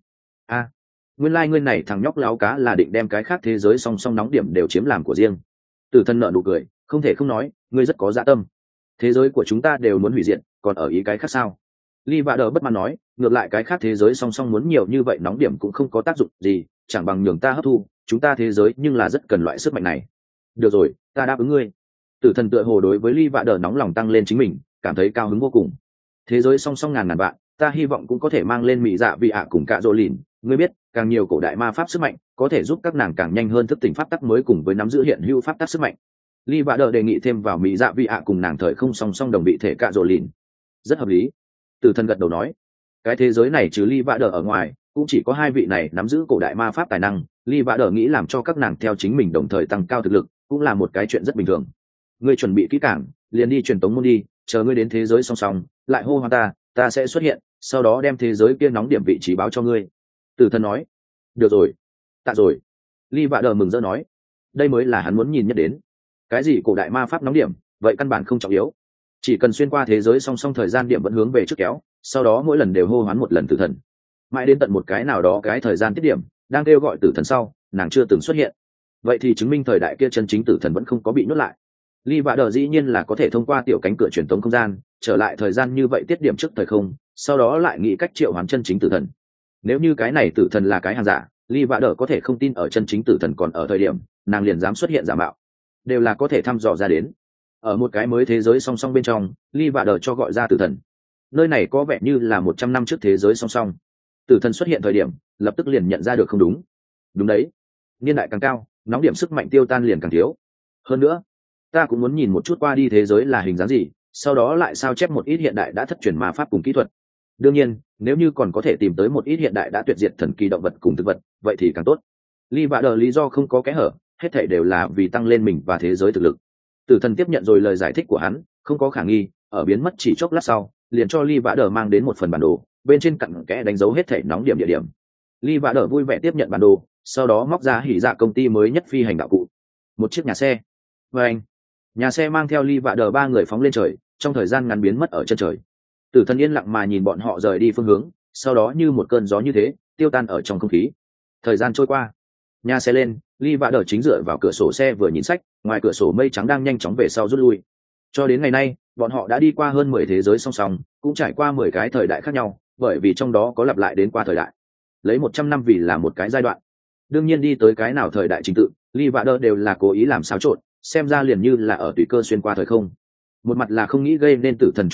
Nguyên lai ngươi này thằng nhóc láo cá là định đem cái khác thế giới song song nóng điểm đều chiếm làm của riêng. Tử thần nợ nụ cười, không thể không nói, ngươi rất có dạ tâm. Thế giới của chúng ta đều muốn hủy diệt, còn ở ý cái khác sao? Ly vạ đờ bất mãn nói, ngược lại cái khác thế giới song song muốn nhiều như vậy nóng điểm cũng không có tác dụng gì, chẳng bằng nhường ta hấp thu, chúng ta thế giới nhưng là rất cần loại sức mạnh này. Được rồi, ta đáp ứng ngươi. Tử thần tựa hồ đối với Ly vạ đờ nóng lòng tăng lên chính mình, cảm thấy cao hứng vô cùng. Thế giới song song ngàn ngàn vạn, ta hy vọng cũng có thể mang lên mỹ dạ vị ạ cùng cạ rỗ lìn. Ngươi biết, càng nhiều cổ đại ma pháp sức mạnh có thể giúp các nàng càng nhanh hơn thức tỉnh pháp tắc mới cùng với nắm giữ hiện hữu pháp tắc sức mạnh. Ly vạ đờ đề nghị thêm vào mỹ dạ vị ạ cùng nàng thời không song song đồng vị thể cạ rỗ lìn. Rất hợp lý. Tử thần gật đầu nói, cái thế giới này trừ Ly vạ đờ ở ngoài cũng chỉ có hai vị này nắm giữ cổ đại ma pháp tài năng. Ly vạ đờ nghĩ làm cho các nàng theo chính mình đồng thời tăng cao thực lực cũng là một cái chuyện rất bình thường. Ngươi chuẩn bị kỹ càng, liền đi truyền tống môn đi, chờ ngươi đến thế giới song song lại hô hoán ta sẽ xuất hiện, sau đó đem thế giới kia nóng điểm vị trí báo cho ngươi. Tử thần nói. Được rồi, tạ rồi. Ly vạ đờ mừng rỡ nói, đây mới là hắn muốn nhìn nhất đến. Cái gì cổ đại ma pháp nóng điểm, vậy căn bản không trọng yếu, chỉ cần xuyên qua thế giới song song thời gian điểm vẫn hướng về trước kéo, sau đó mỗi lần đều hô hoán một lần tử thần. Mãi đến tận một cái nào đó cái thời gian tiết điểm đang kêu gọi tử thần sau, nàng chưa từng xuất hiện, vậy thì chứng minh thời đại kia chân chính tử thần vẫn không có bị nhốt lại. Ly vạ đờ dĩ nhiên là có thể thông qua tiểu cánh cửa truyền tống không gian trở lại thời gian như vậy tiết điểm trước thời không, sau đó lại nghĩ cách triệu hoán chân chính tử thần. Nếu như cái này tử thần là cái hàng giả, Ly vạ đờ có thể không tin ở chân chính tử thần còn ở thời điểm nàng liền dám xuất hiện giả mạo, đều là có thể thăm dò ra đến. Ở một cái mới thế giới song song bên trong, Ly vạ đờ cho gọi ra tử thần. Nơi này có vẻ như là 100 năm trước thế giới song song. Tử thần xuất hiện thời điểm lập tức liền nhận ra được không đúng. Đúng đấy, niên đại càng cao nóng điểm sức mạnh tiêu tan liền càng thiếu. Hơn nữa ta cũng muốn nhìn một chút qua đi thế giới là hình dáng gì, sau đó lại sao chép một ít hiện đại đã thất truyền ma pháp cùng kỹ thuật. Đương nhiên nếu như còn có thể tìm tới một ít hiện đại đã tuyệt diệt thần kỳ động vật cùng thực vật, vậy thì càng tốt. Ly vạ đờ lý do không có kẽ hở, hết thảy đều là vì tăng lên mình và thế giới thực lực. Tử thần tiếp nhận rồi lời giải thích của hắn, không có khả nghi, ở biến mất chỉ chốc lát sau liền cho Ly vạ đờ mang đến một phần bản đồ, bên trên cặn kẽ đánh dấu hết thảy nóng điểm địa điểm. Ly vạ đờ vui vẻ tiếp nhận bản đồ, sau đó móc ra hỉ dạ công ty mới nhất phi hành đạo cụ, một chiếc nhà xe. Và anh, nhà xe mang theo Ly vạ đờ ba người phóng lên trời, trong thời gian ngắn biến mất ở chân trời. Tử thần yên lặng mà nhìn bọn họ rời đi phương hướng, sau đó như một cơn gió như thế tiêu tan ở trong không khí. Thời gian trôi qua, nhà xe lên, Ly vạ đờ chính dựa vào cửa sổ xe vừa nhìn sách, ngoài cửa sổ mây trắng đang nhanh chóng về sau rút lui. Cho đến ngày nay bọn họ đã đi qua hơn 10 thế giới song song, cũng trải qua 10 cái thời đại khác nhau, bởi vì trong đó có lặp lại đến qua thời đại. Lấy 100 năm vì là một cái giai đoạn, đương nhiên đi tới cái nào thời đại trình tự Ly vạ đờ đều là cố ý làm xáo trộn, xem ra liền như là ở tùy cơ xuyên qua thời không. Một mặt là không nghĩ gây nên tử thần chú ý,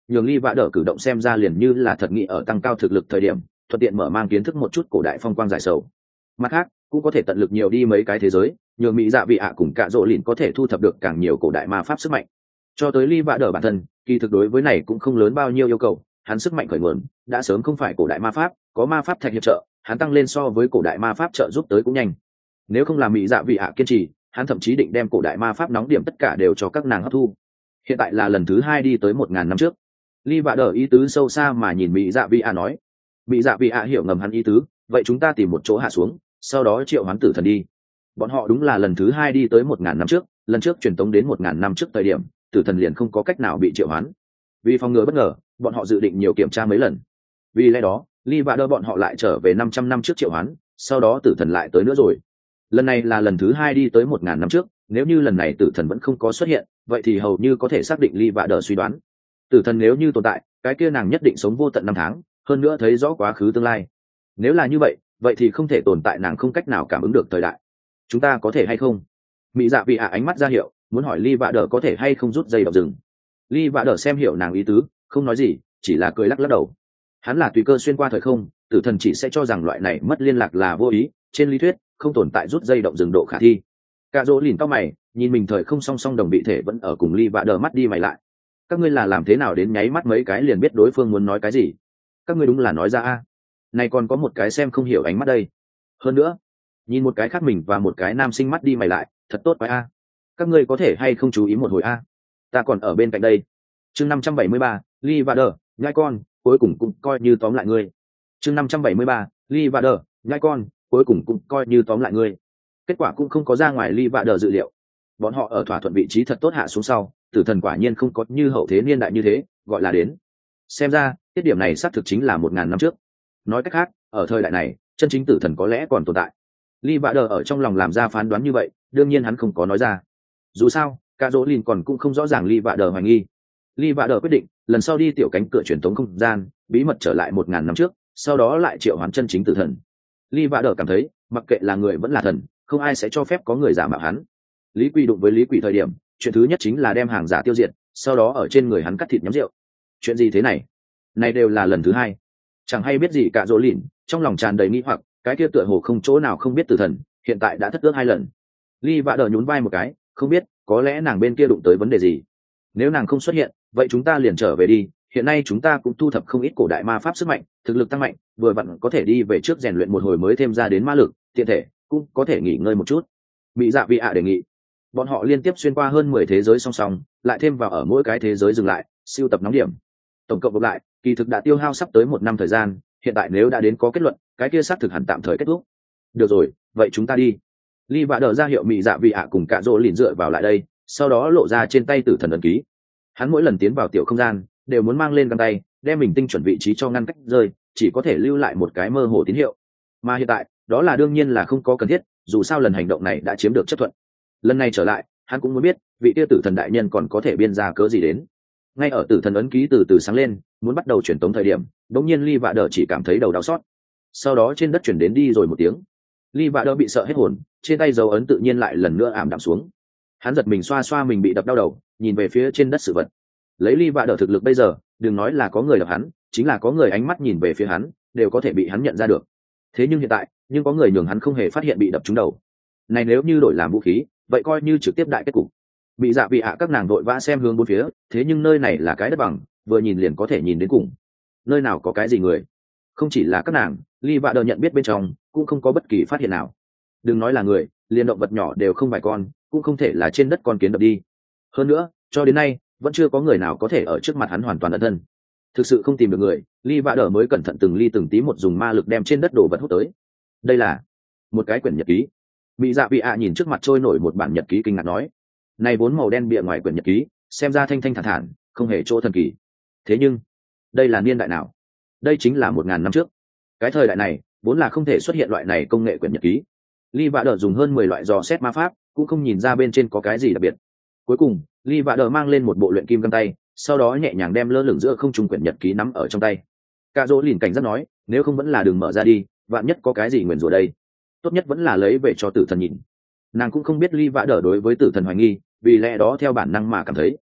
nhường ly vạ đỡ cử động xem ra liền như là thật nghị ở tăng cao thực lực thời điểm thuận tiện mở mang kiến thức một chút cổ đại phong quang giải sầu. Mặt khác cũng có thể tận lực nhiều đi mấy cái thế giới, nhường mỹ dạ vị ạ cùng cạ rỗ lìn có thể thu thập được càng nhiều cổ đại ma pháp sức mạnh. Cho tới ly vạ đỡ bản thân kỳ thực đối với này cũng không lớn bao nhiêu yêu cầu, hắn sức mạnh khởi nguồn đã sớm không phải cổ đại ma pháp, có ma pháp thạch hiệp trợ, hắn tăng lên so với cổ đại ma pháp trợ giúp tới cũng nhanh. Nếu không làm mỹ dạ vị ạ kiên trì, hắn thậm chí định đem cổ đại ma pháp nóng điểm tất cả đều cho các nàng hấp thu. Hiện tại là lần thứ 2 đi tới 1000 năm trước. Ly vạ đỡ ý tứ sâu xa mà nhìn mỹ dạ vị ạ nói. Mỹ dạ vị ạ hiểu ngầm hắn ý tứ, vậy chúng ta tìm một chỗ hạ xuống, sau đó triệu hoán tử thần đi. Bọn họ đúng là lần thứ 2 đi tới 1000 năm trước, lần trước truyền tống đến 1000 năm trước thời điểm tử thần liền không có cách nào bị triệu hoán. Vì phòng ngừa bất ngờ, bọn họ dự định nhiều kiểm tra mấy lần. Vì lẽ đó Ly vạ đỡ bọn họ lại trở về 500 năm trước triệu hoán, sau đó tử thần lại tới nữa rồi. Lần này là lần thứ 2 đi tới 1000 năm trước, nếu như lần này tử thần vẫn không có xuất hiện, vậy thì hầu như có thể xác định Ly vạ đỡ suy đoán. Tử thần nếu như tồn tại, cái kia nàng nhất định sống vô tận 5 tháng, hơn nữa thấy rõ quá khứ tương lai. Nếu là như vậy, vậy thì không thể tồn tại nàng không cách nào cảm ứng được thời đại. Chúng ta có thể hay không? Mỹ dạ vị ạ ánh mắt ra hiệu, muốn hỏi Ly vạ đỡ có thể hay không rút dây đọc rừng. Ly vạ đỡ xem hiểu nàng ý tứ, không nói gì, chỉ là cười lắc lắc đầu. Hắn là tùy cơ xuyên qua thời không, tử thần chỉ sẽ cho rằng loại này mất liên lạc là vô ý, trên lý thuyết không tồn tại rút dây động rừng độ khả thi. Cạ Dỗ lìn tóc mày, nhìn mình thời không song song đồng vị thể vẫn ở cùng Ly vạ đỡ mắt đi mày lại. Các ngươi là làm thế nào đến nháy mắt mấy cái liền biết đối phương muốn nói cái gì? Các ngươi đúng là nói ra a. Này còn có một cái xem không hiểu ánh mắt đây. Hơn nữa, nhìn một cái khác mình và một cái nam sinh mắt đi mày lại, thật tốt quá a. Các ngươi có thể hay không chú ý một hồi a? Ta còn ở bên cạnh đây. Chương 573, Ly vạ đỡ, nhai con, cuối cùng cũng coi như tóm lại ngươi. Chương 573, Ly vạ đỡ, nhai con, cuối cùng cũng coi như tóm lại ngươi. Kết quả cũng không có ra ngoài Ly vạ đỡ dự liệu. Bọn họ ở thỏa thuận vị trí thật tốt hạ xuống sau, tử thần quả nhiên không có như hậu thế niên đại như thế, gọi là đến. Xem ra tiết điểm này xác thực chính là 1000 năm trước. Nói cách khác, ở thời đại này chân chính tử thần có lẽ còn tồn tại. Ly vạ đỡ ở trong lòng làm ra phán đoán như vậy, đương nhiên hắn không có nói ra. Dù sao Cạ Dỗ lìn còn cũng không rõ ràng Ly vạ đỡ hoài nghi. Ly vạ đỡ quyết định lần sau đi tiểu cánh cửa truyền thống không gian, bí mật trở lại 1000 năm trước, sau đó lại triệu hoán chân chính tử thần. Ly vạ đỡ cảm thấy mặc kệ là người vẫn là thần, không ai sẽ cho phép có người giả mạo hắn. Lý Quỷ đụng với Lý Quỷ thời điểm, chuyện thứ nhất chính là đem hàng giả tiêu diệt, sau đó ở trên người hắn cắt thịt nhắm rượu. Chuyện gì thế này? Này đều là lần thứ 2. Chẳng hay biết gì Cạ Dỗ lìn, trong lòng tràn đầy nghi hoặc, cái kia tựa hồ không chỗ nào không biết tử thần, hiện tại đã thất ước 2 lần. Ly vạ đỡ nhún vai một cái, không biết, có lẽ nàng bên kia đụng tới vấn đề gì. Nếu nàng không xuất hiện, vậy chúng ta liền trở về đi, hiện nay chúng ta cũng thu thập không ít cổ đại ma pháp sức mạnh, thực lực tăng mạnh, vừa vặn có thể đi về trước rèn luyện một hồi mới thêm ra đến ma lực, tiện thể cũng có thể nghỉ ngơi một chút. Mỹ dạ vị ạ đề nghị. Bọn họ liên tiếp xuyên qua hơn 10 thế giới song song, lại thêm vào ở mỗi cái thế giới dừng lại, siêu tập nóng điểm. Tổng cộng lại, kỳ thực đã tiêu hao sắp tới 1 năm thời gian, hiện tại nếu đã đến có kết luận, cái kia xác thực hẳn tạm thời kết thúc. Được rồi, vậy chúng ta đi. Ly vạ đỡ ra hiệu Mỹ dạ vị ạ cùng Cạ Dỗ lìn dựa vào lại đây, sau đó lộ ra trên tay tử thần ấn ký. Hắn mỗi lần tiến vào tiểu không gian đều muốn mang lên găng tay, đem mình tinh chuẩn vị trí cho ngăn cách rơi, chỉ có thể lưu lại một cái mơ hồ tín hiệu. Mà hiện tại đó là đương nhiên là không có cần thiết, dù sao lần hành động này đã chiếm được chấp thuận. Lần này trở lại hắn cũng muốn biết vị tia tử thần đại nhân còn có thể biên ra cớ gì đến. Ngay ở tử thần ấn ký từ từ sáng lên, muốn bắt đầu chuyển tống thời điểm, đống nhiên Ly vạ đỡ chỉ cảm thấy đầu đau xót. Sau đó trên đất chuyển đến đi rồi một tiếng. Ly vạ đỡ bị sợ hết hồn, trên tay dấu ấn tự nhiên lại lần nữa ảm đạm xuống. Hắn giật mình xoa xoa mình bị đập đau đầu, nhìn về phía trên đất sự vật. Lấy Ly vạ đỡ thực lực bây giờ, đừng nói là có người đập hắn, chính là có người ánh mắt nhìn về phía hắn đều có thể bị hắn nhận ra được. Thế nhưng hiện tại nhưng có người nhường hắn không hề phát hiện bị đập trúng đầu. Này nếu như đổi làm vũ khí, vậy coi như trực tiếp đại kết cục. Bị dạ bị hạ các nàng đội vã xem hướng bốn phía, thế nhưng nơi này là cái đất bằng, vừa nhìn liền có thể nhìn đến cùng. Nơi nào có cái gì người? Không chỉ là các nàng, Ly vạ đỡ nhận biết bên trong cũng không có bất kỳ phát hiện nào. Đừng nói là người, liền động vật nhỏ đều không vài con, cũng không thể là trên đất con kiến đập đi. Hơn nữa cho đến nay vẫn chưa có người nào có thể ở trước mặt hắn hoàn toàn ẩn thân. Thực sự không tìm được người, Ly vạ đỡ mới cẩn thận từng ly từng tí một dùng ma lực đem trên đất đổ vật hút tới. Đây là một cái quyển nhật ký. Mỹ dạ vị ạ nhìn trước mặt trôi nổi một bản nhật ký kinh ngạc nói, này vốn màu đen bìa ngoài quyển nhật ký xem ra thanh thanh thản thản, không hề chỗ thần kỳ. Thế nhưng đây là niên đại nào? Đây chính là 1000 năm trước. Cái thời đại này vốn là không thể xuất hiện loại này công nghệ quyển nhật ký. Ly vạ đỡ dùng hơn 10 loại dò xét ma pháp cũng không nhìn ra bên trên có cái gì đặc biệt. Cuối cùng Ly vạ đỡ mang lên một bộ luyện kim găng tay, sau đó nhẹ nhàng đem lơ lửng giữa không trung quyển nhật ký nắm ở trong tay. Cạ Dỗ lìn cảnh giác nói, nếu không vẫn là đường mở ra đi, vạn nhất có cái gì nguyền rủa đây, tốt nhất vẫn là lấy về cho tử thần nhìn. Nàng cũng không biết Ly vạ đỡ đối với tử thần hoài nghi, vì lẽ đó theo bản năng mà cảm thấy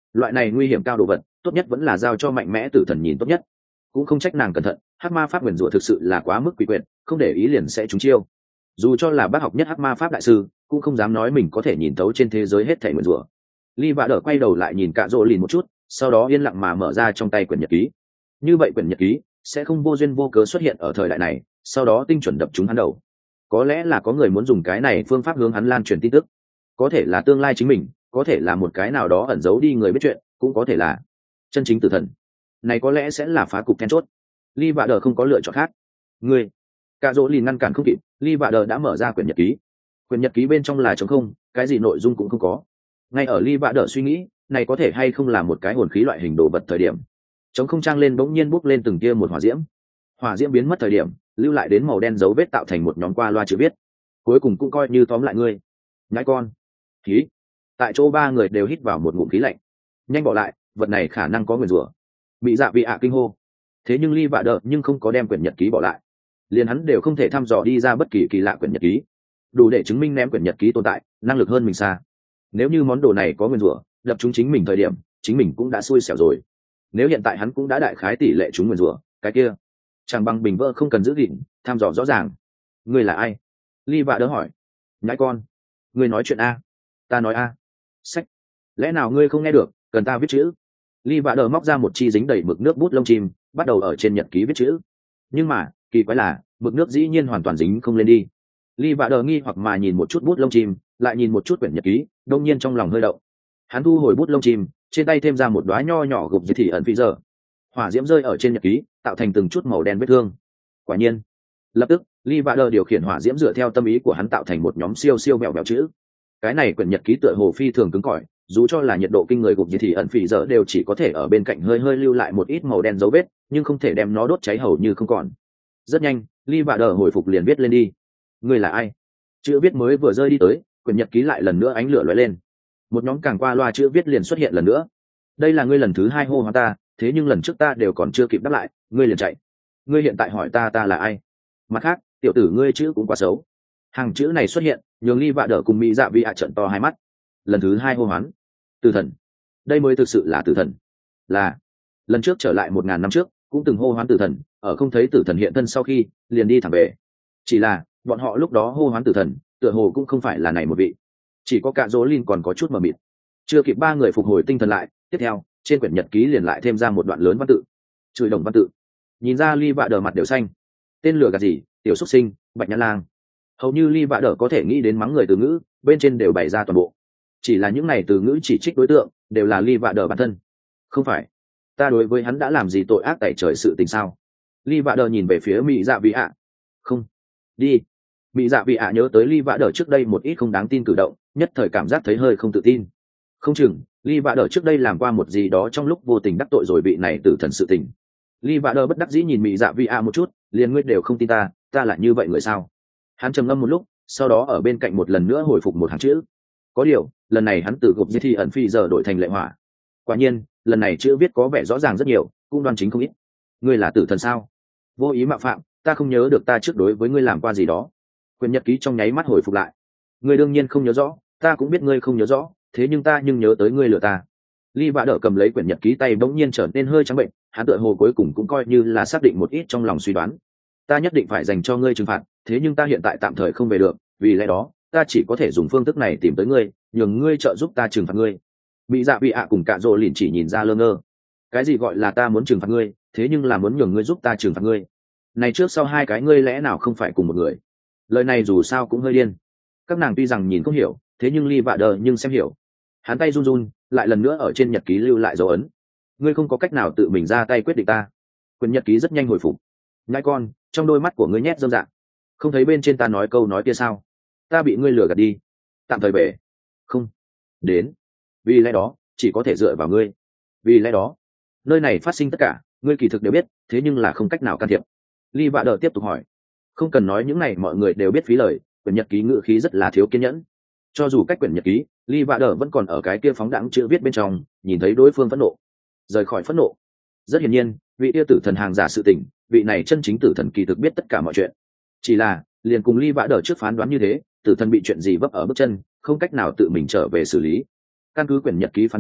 loại này nguy hiểm cao đồ vật tốt nhất vẫn là giao cho mạnh mẽ tử thần nhìn tốt nhất. Cũng không trách nàng cẩn thận, hắc ma pháp nguyền rủa thực sự là quá mức quỷ quyệt, không để ý liền sẽ trúng chiêu. Dù cho là bác học nhất hắc ma pháp đại sư cũng không dám nói mình có thể nhìn thấu trên thế giới hết thảy nguyền rủa. Ly Vạ Đờ quay đầu lại nhìn Cạ Dỗ Lìn một chút, sau đó yên lặng mà mở ra trong tay quyển nhật ký. Như vậy quyển nhật ký sẽ không vô duyên vô cớ xuất hiện ở thời đại này, sau đó tinh chuẩn đập trúng hắn đầu. Có lẽ là có người muốn dùng cái này phương pháp hướng hắn lan truyền tin tức, có thể là tương lai chính mình, có thể là một cái nào đó ẩn giấu đi người biết chuyện, cũng có thể là chân chính tử thần. Này có lẽ sẽ là phá cục then chốt. Ly Vạ Đờ không có lựa chọn khác. Ngươi, Cạ Dỗ Lìn ngăn cản không kịp, Ly Vạ Đờ đã mở ra quyển nhật ký. Quyển nhật ký bên trong là trống không, cái gì nội dung cũng không có. Ngay ở Ly Vạ Đờ suy nghĩ này có thể hay không là một cái hồn khí loại hình đồ vật thời điểm, trống không trang lên bỗng nhiên bốc lên từng tia một hỏa diễm biến mất thời điểm, lưu lại đến màu đen dấu vết tạo thành một nhóm qua loa chữ viết. Cuối cùng cũng coi như tóm lại ngươi, nhãi con. Khí. Tại chỗ ba người đều hít vào một ngụm khí lạnh. Nhanh bỏ lại, vật này khả năng có nguyền rủa. Bị dạ vị ạ kinh hô. Thế nhưng Ly Vạ Đờ nhưng không có đem quyển nhật ký bỏ lại, liền hắn đều không thể thăm dò đi ra bất kỳ kỳ lạ quyển nhật ký, đủ để chứng minh ném quyển nhật ký tồn tại năng lực hơn mình xa. Nếu như món đồ này có nguyền rủa đập chúng chính mình thời điểm, chính mình cũng đã xui xẻo rồi. Nếu hiện tại hắn cũng đã đại khái tỷ lệ chúng nguyền rủa, cái kia chẳng bằng bình vỡ không cần giữ gìn, thăm dò rõ ràng. Ngươi là ai? Ly Vạ Đờ hỏi. Nhãi con, ngươi nói chuyện a? Ta nói a. Sách, lẽ nào ngươi không nghe được, cần ta viết chữ? Ly Vạ Đờ móc ra một chi dính đầy mực nước bút lông chim, bắt đầu ở trên nhật ký viết chữ. Nhưng mà kỳ quái là mực nước dĩ nhiên hoàn toàn dính không lên đi. Ly Vạ Đờ nghi hoặc mà nhìn một chút bút lông chim, lại nhìn một chút quyển nhật ký, đông nhiên trong lòng hơi động. Hắn thu hồi bút lông chim, trên tay thêm ra một đóa nho nhỏ gục thì ẩn phi giờ. Hỏa diễm rơi ở trên nhật ký, tạo thành từng chút màu đen vết thương. Quả nhiên, lập tức Ly Vạ Đờ điều khiển hỏa diễm dựa theo tâm ý của hắn tạo thành một nhóm siêu siêu mèo mèo chữ. Cái này quyển nhật ký tựa hồ phi thường cứng cỏi, dù cho là nhiệt độ kinh người gục thì ẩn phi giờ đều chỉ có thể ở bên cạnh hơi hơi lưu lại một ít màu đen dấu vết, nhưng không thể đem nó đốt cháy hầu như không còn. Rất nhanh, Ly Vạ Đờ hồi phục liền viết lên đi. Ngươi là ai? Chữ viết mới vừa rơi đi tới, quyển nhật ký lại lần nữa ánh lửa lóe lên. Một nhóm càng qua loa chữ viết liền xuất hiện lần nữa. Đây là ngươi lần thứ hai hô hoán ta, thế nhưng lần trước ta đều còn chưa kịp đáp lại, ngươi liền chạy. Ngươi hiện tại hỏi ta là ai? Mặt khác, tiểu tử ngươi chữ cũng quá xấu. Hàng chữ này xuất hiện, nhường Ly Vạ Đờ cùng Mỹ Dạ Vi ạ trợn to hai mắt. Lần thứ hai hô hoán. Tử thần. Đây mới thực sự là tử thần. Là lần trước trở lại 1000 năm trước, cũng từng hô hoán tử thần, ở không thấy tử thần hiện thân sau khi, liền đi thẳng về. Chỉ là bọn họ lúc đó hô hoán tử thần, tựa hồ cũng không phải là này một vị. Chỉ có Cạ Dỗ Lìn còn có chút mờ mịt. Chưa kịp ba người phục hồi tinh thần lại, tiếp theo trên quyển nhật ký liền lại thêm ra một đoạn lớn văn tự, chửi đồng văn tự. Nhìn ra Ly Vạ Đờ mặt đều xanh. Tên lừa gạt gì, tiểu xuất sinh, bạch nhãn lang. Hầu như Ly Vạ Đờ có thể nghĩ đến mắng người từ ngữ, bên trên đều bày ra toàn bộ. Chỉ là những này từ ngữ chỉ trích đối tượng đều là Ly Vạ Đờ bản thân. Không phải, ta đối với hắn đã làm gì tội ác tẩy trời sự tình sao? Ly Vạ Đờ nhìn về phía Mỹ Dạ Vị ạ. Không, đi. Mỹ Dạ Vị ạ nhớ tới Ly Vạ Đờ trước đây một ít không đáng tin cử động, nhất thời cảm giác thấy hơi không tự tin. Không chừng Ly Vạ Đờ trước đây làm qua một gì đó trong lúc vô tình đắc tội rồi vị này tử thần sự tình. Ly Vạ Đờ bất đắc dĩ nhìn Mỹ Dạ Vị ạ một chút, liền ngươi đều không tin ta, ta là như vậy người sao? Hắn trầm ngâm một lúc, sau đó ở bên cạnh một lần nữa hồi phục một hàng chữ. Có điều lần này hắn từ gộp thì ẩn phi giờ đổi thành lệ hỏa. Quả nhiên lần này chữ viết có vẻ rõ ràng rất nhiều, cũng đoan chính không ít. Ngươi là tử thần sao? Vô ý mạo phạm, ta không nhớ được ta trước đối với ngươi làm qua gì đó. Quyển nhật ký trong nháy mắt hồi phục lại. Ngươi đương nhiên không nhớ rõ, ta cũng biết ngươi không nhớ rõ, thế nhưng ta nhưng nhớ tới ngươi lừa ta. Ly Vạ Đờ cầm lấy quyển nhật ký, tay bỗng nhiên trở nên hơi trắng bệnh, hắn tựa hồ cuối cùng cũng coi như là xác định một ít trong lòng suy đoán. Ta nhất định phải dành cho ngươi trừng phạt, thế nhưng ta hiện tại tạm thời không về được, vì lẽ đó ta chỉ có thể dùng phương thức này tìm tới ngươi, nhường ngươi trợ giúp ta trừng phạt ngươi. Mỹ Dạ Vị ạ cùng Cạ Dỗ Lìn chỉ nhìn ra lơ ngơ. Cái gì gọi là ta muốn trừng phạt ngươi, thế nhưng là muốn nhường ngươi giúp ta trừng phạt ngươi? Này trước sau hai cái ngươi lẽ nào không phải cùng một người? Lời này dù sao cũng hơi điên. Các nàng tuy rằng nhìn không hiểu, thế nhưng Ly Vạ Đờ nhưng xem hiểu. Hắn tay run run, lại lần nữa ở trên nhật ký lưu lại dấu ấn. Ngươi không có cách nào tự mình ra tay quyết định ta. Quyển nhật ký rất nhanh hồi phục. Nhãi con, trong đôi mắt của ngươi nhét dâm dạ. Không thấy bên trên ta nói câu nói kia sao? Ta bị ngươi lừa gạt đi. Tạm thời về. Không. Đến. Vì lẽ đó chỉ có thể dựa vào ngươi. Vì lẽ đó nơi này phát sinh tất cả ngươi kỳ thực đều biết, thế nhưng là không cách nào can thiệp. Ly Vạ Đờ tiếp tục hỏi. Không cần nói những này mọi người đều biết phí lời. Quyển nhật ký ngữ khí rất là thiếu kiên nhẫn. Cho dù cách quyển nhật ký, Ly Vạ Đờ vẫn còn ở cái kia phóng đãng chữ viết bên trong, nhìn thấy đối phương phẫn nộ, rời khỏi phẫn nộ. Rất hiển nhiên vị yêu tử thần hàng giả sự tình, vị này chân chính tử thần kỳ thực biết tất cả mọi chuyện. Chỉ là liền cùng Ly Vạ Đờ trước phán đoán như thế, tử thần bị chuyện gì vấp ở bước chân, không cách nào tự mình trở về xử lý. Căn cứ quyển nhật ký phán đoán,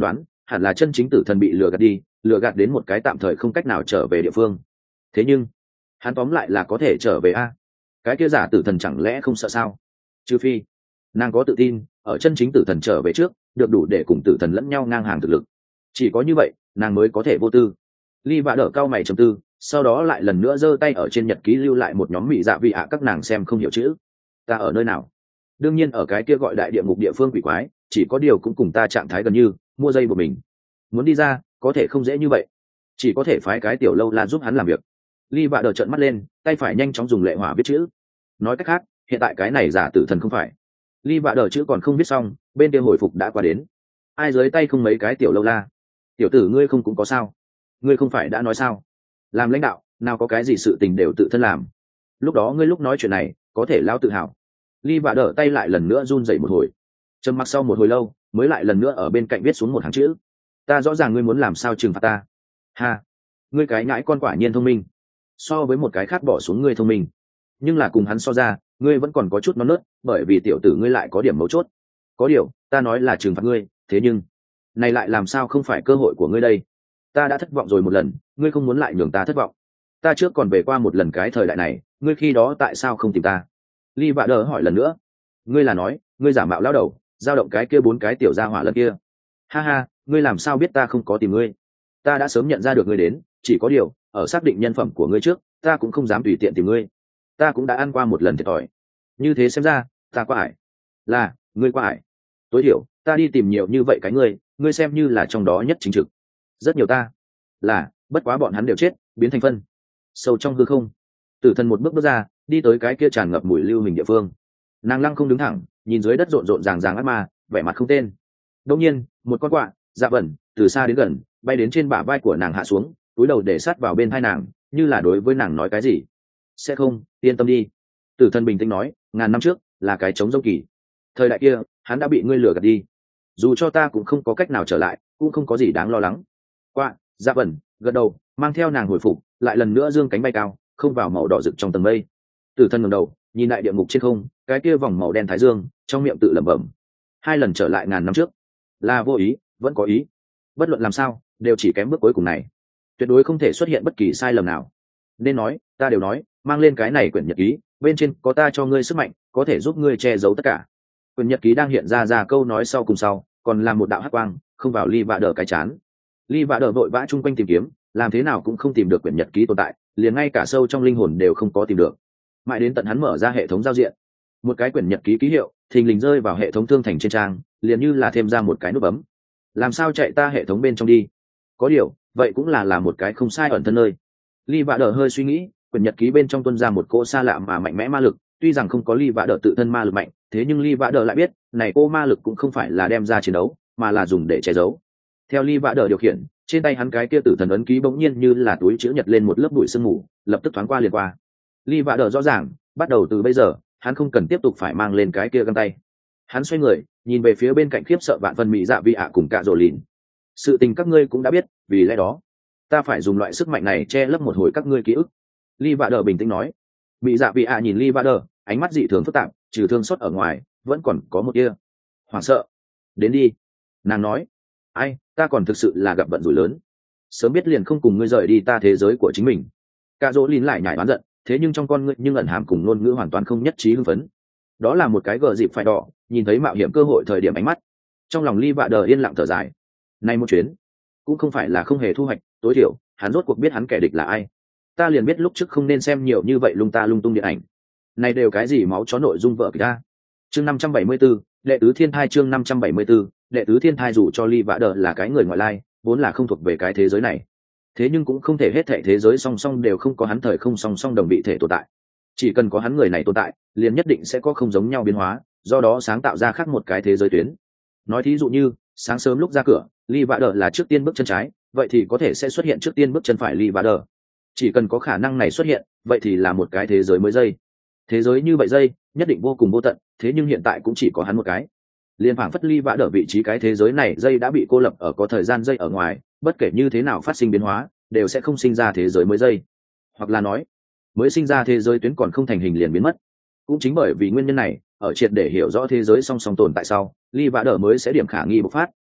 hẳn là chân chính tử thần bị lừa gạt đi, lừa gạt đến một cái tạm thời không cách nào trở về địa phương. Thế nhưng hắn tóm lại là có thể trở về a. Cái kia giả tử thần chẳng lẽ không sợ sao? Trừ phi nàng có tự tin ở chân chính tử thần trở về trước được đủ để cùng tử thần lẫn nhau ngang hàng thực lực, chỉ có như vậy nàng mới có thể vô tư. Ly Vạ Đỡ cao mày trầm tư, sau đó lại lần nữa giơ tay ở trên nhật ký lưu lại một nhóm mỹ dạ vị ạ các nàng xem không hiểu chữ. Ta ở nơi nào? Đương nhiên ở cái kia gọi đại địa ngục địa phương quỷ quái, chỉ có điều cũng cùng ta trạng thái gần như mua dây của mình. Muốn đi ra có thể không dễ như vậy, chỉ có thể phái cái tiểu lâu la giúp hắn làm việc. Ly Vạ Đỡ trợn mắt lên, tay phải nhanh chóng dùng lệ hỏa viết chữ. Nói cách khác, hiện tại cái này giả tử thần không phải. Ly Vạ Đỡ chữ còn không viết xong, bên kia hồi phục đã qua đến. Ai dưới tay không mấy cái tiểu lâu la? Tiểu tử ngươi không cũng có sao? Ngươi không phải đã nói sao? Làm lãnh đạo, nào có cái gì sự tình đều tự thân làm. Lúc đó ngươi lúc nói chuyện này, có thể lao tự hào. Ly Vạ Đỡ tay lại lần nữa run rẩy một hồi. Trầm mặc sau một hồi lâu, mới lại lần nữa ở bên cạnh viết xuống một hàng chữ. Ta rõ ràng ngươi muốn làm sao trừng phạt ta. Ha, ngươi cái nhãi con quả nhiên thông minh. So với một cái khác bỏ xuống ngươi thông minh, nhưng là cùng hắn so ra, ngươi vẫn còn có chút non nớt, bởi vì tiểu tử ngươi lại có điểm mấu chốt. Có điều, ta nói là trừng phạt ngươi, thế nhưng này lại làm sao không phải cơ hội của ngươi đây? Ta đã thất vọng rồi một lần, ngươi không muốn lại nhường ta thất vọng. Ta trước còn về qua một lần cái thời đại này, ngươi khi đó tại sao không tìm ta? Ly Vạ Đỡ hỏi lần nữa. Ngươi là nói, ngươi giả mạo lão đầu, giao động cái kia 4 cái tiểu gia hỏa lần kia. Ha ha, ngươi làm sao biết ta không có tìm ngươi? Ta đã sớm nhận ra được ngươi đến, chỉ có điều, ở xác định nhân phẩm của ngươi trước, ta cũng không dám tùy tiện tìm ngươi. Ta cũng đã ăn qua một lần thiệt thòi. Như thế xem ra, ta quá ải. Là, ngươi quá ải. Tối thiểu, ta đi tìm nhiều như vậy cái ngươi xem như là trong đó nhất chính trực. Rất nhiều ta. Là, bất quá bọn hắn đều chết, biến thành phân. Sâu trong hư không, tử thần một bước bước ra, đi tới cái kia tràn ngập mùi lưu hình địa phương. Nàng lăng không đứng thẳng, nhìn dưới đất rộn rộn ràng ràng ác ma, vẻ mặt không tên. Đột nhiên, một con quạ, dạ vẩn, từ xa đến gần, bay đến trên bả vai của nàng hạ xuống, túi đầu để sát vào bên tai nàng, như là đối với nàng nói cái gì. Sẽ không, yên tâm đi. Tử thần bình tĩnh nói, ngàn năm trước là cái trống rông kỳ, thời đại kia hắn đã bị ngươi lừa gạt đi, dù cho ta cũng không có cách nào trở lại, cũng không có gì đáng lo lắng. Quạ, dạ vẩn, gật đầu, mang theo nàng hồi phục, lại lần nữa dương cánh bay cao, không vào màu đỏ rực trong tầng mây. Tử thần ngẩng đầu, nhìn lại địa ngục trên không, cái kia vòng màu đen thái dương, trong miệng tự lẩm bẩm. 2 lần trở lại ngàn năm trước, là vô ý, vẫn có ý. Bất luận làm sao, đều chỉ kém bước cuối cùng này. Tuyệt đối không thể xuất hiện bất kỳ sai lầm nào. Nên nói, ta đều nói, mang lên cái này quyển nhật ký, bên trên có ta cho ngươi sức mạnh, có thể giúp ngươi che giấu tất cả. Quyển nhật ký đang hiện ra câu nói sau cùng sau, còn là một đạo hắc quang, không vào Ly Vạ Đỡ cái chán. Ly Vạ Đỡ vội vã chung quanh tìm kiếm, làm thế nào cũng không tìm được quyển nhật ký tồn tại, liền ngay cả sâu trong linh hồn đều không có tìm được. Mãi đến tận hắn mở ra hệ thống giao diện, một cái quyển nhật ký ký hiệu thình lình rơi vào hệ thống thương thành trên trang, liền như là thêm ra một cái nút bấm. Làm sao chạy ta hệ thống bên trong đi? Có điều, vậy cũng là một cái không sai ẩn thân nơi. Ly Vạ Đỡ hơi suy nghĩ, quyển nhật ký bên trong tuôn ra một cỗ xa lạ mà mạnh mẽ ma lực, tuy rằng không có Ly Vạ Đỡ tự thân ma lực mạnh, thế nhưng Ly Vạ Đỡ lại biết, này cô ma lực cũng không phải là đem ra chiến đấu, mà là dùng để che giấu. Theo Ly Vạ Đỡ điều khiển, trên tay hắn cái kia tử thần ấn ký bỗng nhiên như là túi chữ nhật lên một lớp bụi sương mù, lập tức thoáng qua liền qua. Ly Vạ Đỡ rõ ràng, bắt đầu từ bây giờ, hắn không cần tiếp tục phải mang lên cái kia găng tay. Hắn xoay người, nhìn về phía bên cạnh khiếp sợ vạn phần mỹ dạ vị ạ cùng cạ rồ lìn. Sự tình các ngươi cũng đã biết, vì lẽ đó ta phải dùng loại sức mạnh này che lấp một hồi các ngươi ký ức. Ly Vạ Đỡ bình tĩnh nói. Mỹ dạ vị ạ nhìn Ly Vạ Đỡ, ánh mắt dị thường phức tạp, trừ thương xót ở ngoài, vẫn còn có một tia hoảng sợ. Đến đi, nàng nói. Ai, ta còn thực sự là gặp vận rủi lớn, sớm biết liền không cùng ngươi rời đi ta thế giới của chính mình. Cạ rỗ lìn lại nhảy oán giận, thế nhưng trong con ngươi nhưng ẩn hàm cùng ngôn ngữ hoàn toàn không nhất trí hưng phấn. Đó là một cái gờ dịp phải đỏ, nhìn thấy mạo hiểm cơ hội thời điểm ánh mắt. Trong lòng Ly Vạ Đỡ yên lặng thở dài. Nay một chuyến cũng không phải là không hề thu hoạch, tối thiểu hắn rốt cuộc biết hắn kẻ địch là ai. Ta liền biết lúc trước không nên xem nhiều như vậy lung ta lung tung điện ảnh. Này đều cái gì máu chó nội dung vợ kìa. Chương 574, đệ tứ thiên thai. Chương 574, đệ tứ thiên thai. Dù cho Ly Vạ Đỡ là cái người ngoại lai, vốn là không thuộc về cái thế giới này, thế nhưng cũng không thể hết thảy thế giới song song đều không có hắn thời không song song đồng vị thể tồn tại. Chỉ cần có hắn người này tồn tại, liền nhất định sẽ có không giống nhau biến hóa, do đó sáng tạo ra khác một cái thế giới tuyến. Nói thí dụ như sáng sớm lúc ra cửa, Ly Vạ Đỡ là trước tiên bước chân trái, vậy thì có thể sẽ xuất hiện trước tiên bước chân phải Ly Vạ Đỡ. Chỉ cần có khả năng này xuất hiện, vậy thì là một cái thế giới mới dây. Thế giới như vậy dây nhất định vô cùng vô tận, thế nhưng hiện tại cũng chỉ có hắn một cái. Liên phảng phất Ly Vạ Đỡ vị trí cái thế giới này dây đã bị cô lập ở có thời gian dây ở ngoài, bất kể như thế nào phát sinh biến hóa, đều sẽ không sinh ra thế giới mới dây. Hoặc là nói, mới sinh ra thế giới tuyến còn không thành hình liền biến mất. Cũng chính bởi vì nguyên nhân này, ở triệt để hiểu rõ thế giới song song tồn tại sau, Ly Vạ Đỡ mới sẽ điểm khả nghi bộc phát,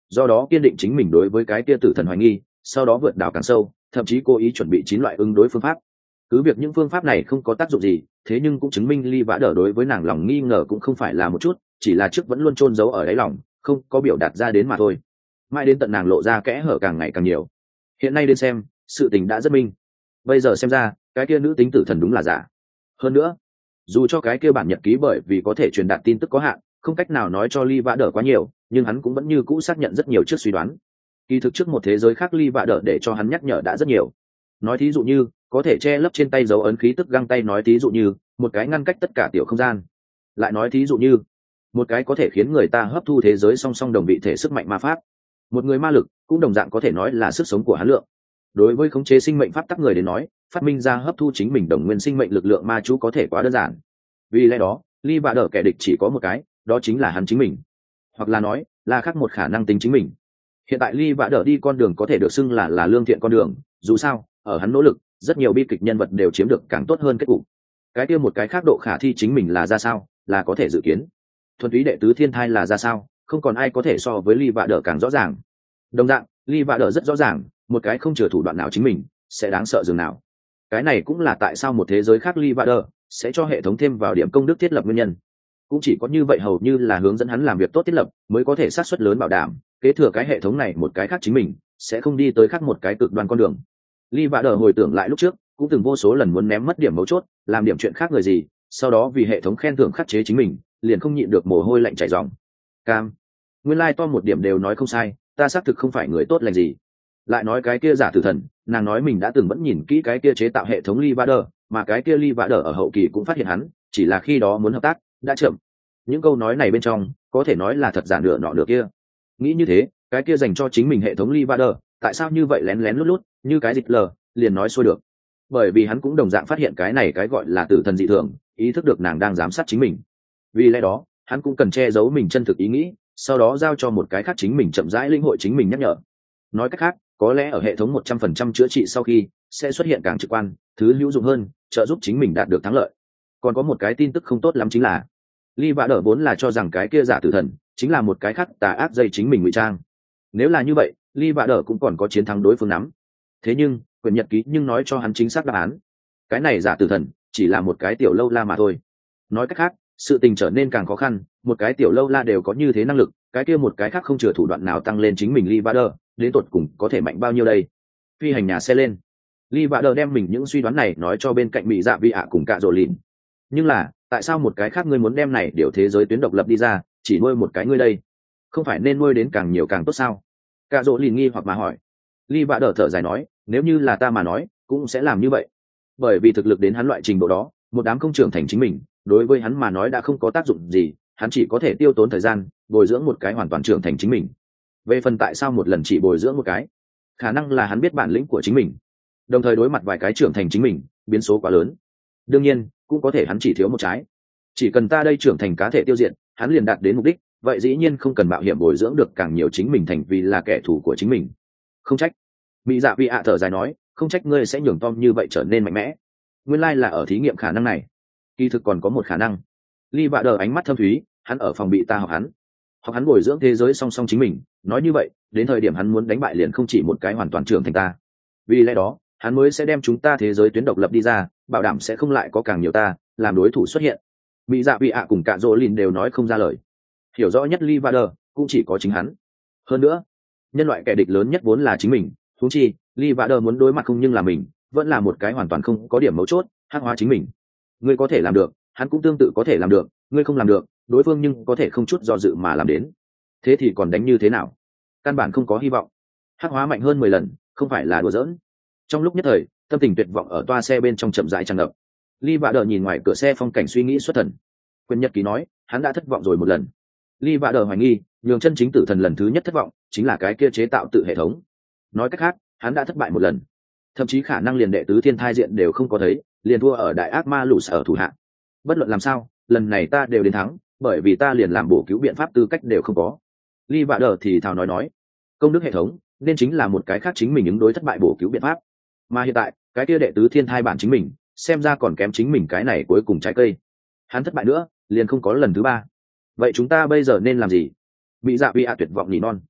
do đó kiên định chính mình đối với cái kia tử thần hoài nghi, sau đó vượt đảo càng sâu, thậm chí cố ý chuẩn bị 9 loại ứng đối phương pháp. Cứ việc những phương pháp này không có tác dụng gì, thế nhưng cũng chứng minh Ly Vã Đở đối với nàng lòng nghi ngờ cũng không phải là một chút, chỉ là trước vẫn luôn chôn giấu ở đáy lòng, không có biểu đạt ra đến mà thôi. Mãi đến tận nàng lộ ra kẽ hở càng ngày càng nhiều. Hiện nay đến xem, sự tình đã rất minh. Bây giờ xem ra, cái kia nữ tính tử thần đúng là giả. Hơn nữa, dù cho cái kia bản nhật ký bởi vì có thể truyền đạt tin tức có hạn, không cách nào nói cho Ly Vã Đở quá nhiều, nhưng hắn cũng vẫn như cũ xác nhận rất nhiều trước suy đoán. Kỳ thực trước một thế giới khác Ly Vã Đở để cho hắn nhắc nhở đã rất nhiều. Nói thí dụ như có thể che lấp trên tay dấu ấn khí tức găng tay, nói thí dụ như một cái ngăn cách tất cả tiểu không gian, lại nói thí dụ như một cái có thể khiến người ta hấp thu thế giới song song đồng vị thể sức mạnh ma pháp. Một người ma lực cũng đồng dạng có thể nói là sức sống của hắn lượng. Đối với khống chế sinh mệnh pháp tắc người đến nói, phát minh ra hấp thu chính mình đồng nguyên sinh mệnh lực lượng ma chú có thể quá đơn giản. Vì lẽ đó Ly Vã Đở kẻ địch chỉ có một cái, đó chính là hắn chính mình, hoặc là nói là khác một khả năng tính chính mình. Hiện tại Ly Vã Đở đi con đường có thể được xưng là lương thiện con đường, dù sao ở hắn nỗ lực, rất nhiều bi kịch nhân vật đều chiếm được càng tốt hơn kết cục. Cái kia một cái khác độ khả thi chính mình là ra sao, là có thể dự kiến. Thuần túy đệ tứ thiên thai là ra sao, không còn ai có thể so với Ly Vã Đở càng rõ ràng. Đồng dạng, Ly Vã Đở rất rõ ràng, một cái không chừa thủ đoạn nào chính mình sẽ đáng sợ dường nào. Cái này cũng là tại sao một thế giới khác Ly Vã Đở sẽ cho hệ thống thêm vào điểm công đức thiết lập nguyên nhân. Cũng chỉ có như vậy hầu như là hướng dẫn hắn làm việc tốt thiết lập, mới có thể xác suất lớn bảo đảm kế thừa cái hệ thống này một cái khác chính mình sẽ không đi tới khác một cái cực đoan con đường. Ly Vã Đở hồi tưởng lại lúc trước cũng từng vô số lần muốn ném mất điểm mấu chốt, làm điểm chuyện khác người gì, sau đó vì hệ thống khen thưởng khắc chế chính mình, liền không nhịn được mồ hôi lạnh chảy ròng. Cam, nguyên lai to một điểm đều nói không sai, ta xác thực không phải người tốt lành gì. Lại nói cái kia giả tử thần, nàng nói mình đã từng vẫn nhìn kỹ cái kia chế tạo hệ thống Ly Vã Đở, mà cái kia Ly Vã Đở ở hậu kỳ cũng phát hiện hắn, chỉ là khi đó muốn hợp tác đã chậm. Những câu nói này bên trong có thể nói là thật giả nửa nọ nửa kia. Nghĩ như thế, cái kia dành cho chính mình hệ thống Ly Vã Đở, tại sao như vậy lén lén lút lút, như cái dịch lờ, liền nói xuôi được. Bởi vì hắn cũng đồng dạng phát hiện cái này cái gọi là tử thần dị thường, ý thức được nàng đang giám sát chính mình. Vì lẽ đó hắn cũng cần che giấu mình chân thực ý nghĩ, sau đó giao cho một cái khác chính mình chậm rãi linh hội chính mình nhắc nhở. Nói cách khác, có lẽ ở hệ thống 100% chữa trị sau khi sẽ xuất hiện càng trực quan, thứ hữu dụng hơn, trợ giúp chính mình đạt được thắng lợi. Còn có một cái tin tức không tốt lắm chính là Ly Vã Đở vốn là cho rằng cái kia giả tử thần chính là một cái khác tà ác dây chính mình ngụy trang. Nếu là như vậy, Ly Vã Đở cũng còn có chiến thắng đối phương nắm. Thế nhưng quyển nhật ký nhưng nói cho hắn chính xác đáp án, cái này giả tử thần chỉ là một cái tiểu lâu la mà thôi. Nói cách khác, sự tình trở nên càng khó khăn, một cái tiểu lâu la đều có như thế năng lực, cái kia một cái khác không chừa thủ đoạn nào tăng lên chính mình Ly Vã Đở, đến tột cùng có thể mạnh bao nhiêu đây? Phi hành nhà xe lên, Ly Vã Đở đem mình những suy đoán này nói cho bên cạnh Mỹ Dạ Vi ạ cùng Cạ Dỗ Lìn. Nhưng là tại sao một cái khác ngươi muốn đem này điều thế giới tuyến độc lập đi ra, chỉ nuôi một cái ngươi đây, không phải nên nuôi đến càng nhiều càng tốt sao? Cạ Dỗ Lìn nghi hoặc mà hỏi. Ly Vã Đở thở dài nói, nếu như là ta mà nói cũng sẽ làm như vậy, bởi vì thực lực đến hắn loại trình độ đó, một đám không trưởng thành chính mình đối với hắn mà nói đã không có tác dụng gì, hắn chỉ có thể tiêu tốn thời gian bồi dưỡng một cái hoàn toàn trưởng thành chính mình. Về phần tại sao một lần chỉ bồi dưỡng một cái, khả năng là hắn biết bản lĩnh của chính mình, đồng thời đối mặt vài cái trưởng thành chính mình biến số quá lớn. Đương nhiên cũng có thể hắn chỉ thiếu một trái, chỉ cần ta đây trưởng thành cá thể tiêu diệt hắn liền đạt đến mục đích, vậy dĩ nhiên không cần mạo hiểm bồi dưỡng được càng nhiều chính mình thành vì là kẻ thù của chính mình. Không trách, Mỹ Dạ Vi ạ thở dài nói, không trách ngươi sẽ nhường Tom như vậy trở nên mạnh mẽ, nguyên lai là ở thí nghiệm khả năng này. Kỳ thực còn có một khả năng. Ly Vã Đở ánh mắt thâm thúy, hắn ở phòng bị ta học hắn bồi dưỡng thế giới song song chính mình, nói như vậy đến thời điểm hắn muốn đánh bại liền không chỉ một cái hoàn toàn trưởng thành ta. Vì lẽ đó hắn mới sẽ đem chúng ta thế giới tuyến độc lập đi ra, bảo đảm sẽ không lại có càng nhiều ta làm đối thủ xuất hiện. Mỹ Dạ Vi ạ cùng Cạ Dỗ Lìn đều nói không ra lời. Hiểu rõ nhất Ly Vã Đở cũng chỉ có chính hắn. Hơn nữa, nhân loại kẻ địch lớn nhất vốn là chính mình, huống chi Ly Vã Đở muốn đối mặt không nhưng là mình, vẫn là một cái hoàn toàn không có điểm mấu chốt, hắc hóa chính mình. Ngươi có thể làm được, hắn cũng tương tự có thể làm được, ngươi không làm được, đối phương nhưng có thể không chút do dự mà làm đến. Thế thì còn đánh như thế nào? Căn bản không có hy vọng. Hắc hóa mạnh hơn 10 lần, không phải là đùa giỡn. Trong lúc nhất thời, tâm tình tuyệt vọng ở toa xe bên trong chậm rãi tràn ngập. Ly Vã Đở nhìn ngoài cửa xe phong cảnh suy nghĩ xuất thần. Quyền nhật ký nói, hắn đã thất vọng rồi một lần. Ly Vã Đở hoài nghi, nhường chân chính tử thần lần thứ nhất thất vọng, chính là cái kia chế tạo tự hệ thống. Nói cách khác, hắn đã thất bại một lần, thậm chí khả năng liền đệ tứ thiên thai diện đều không có thấy, liền thua ở đại ác ma lũ sở thủ hạ. Bất luận làm sao, lần này ta đều đến thắng, bởi vì ta liền làm bổ cứu biện pháp tư cách đều không có. Ly Vã Đở thì thào nói, công đức hệ thống nên chính là một cái khác chính mình ứng đối thất bại bổ cứu biện pháp, mà hiện tại cái kia đệ tứ thiên thai bản chính mình xem ra còn kém chính mình cái này cuối cùng trái cây. Hắn thất bại nữa liền không có lần thứ ba. Vậy chúng ta bây giờ nên làm gì? Mỹ Dạ Vi ạ tuyệt vọng nỉ non.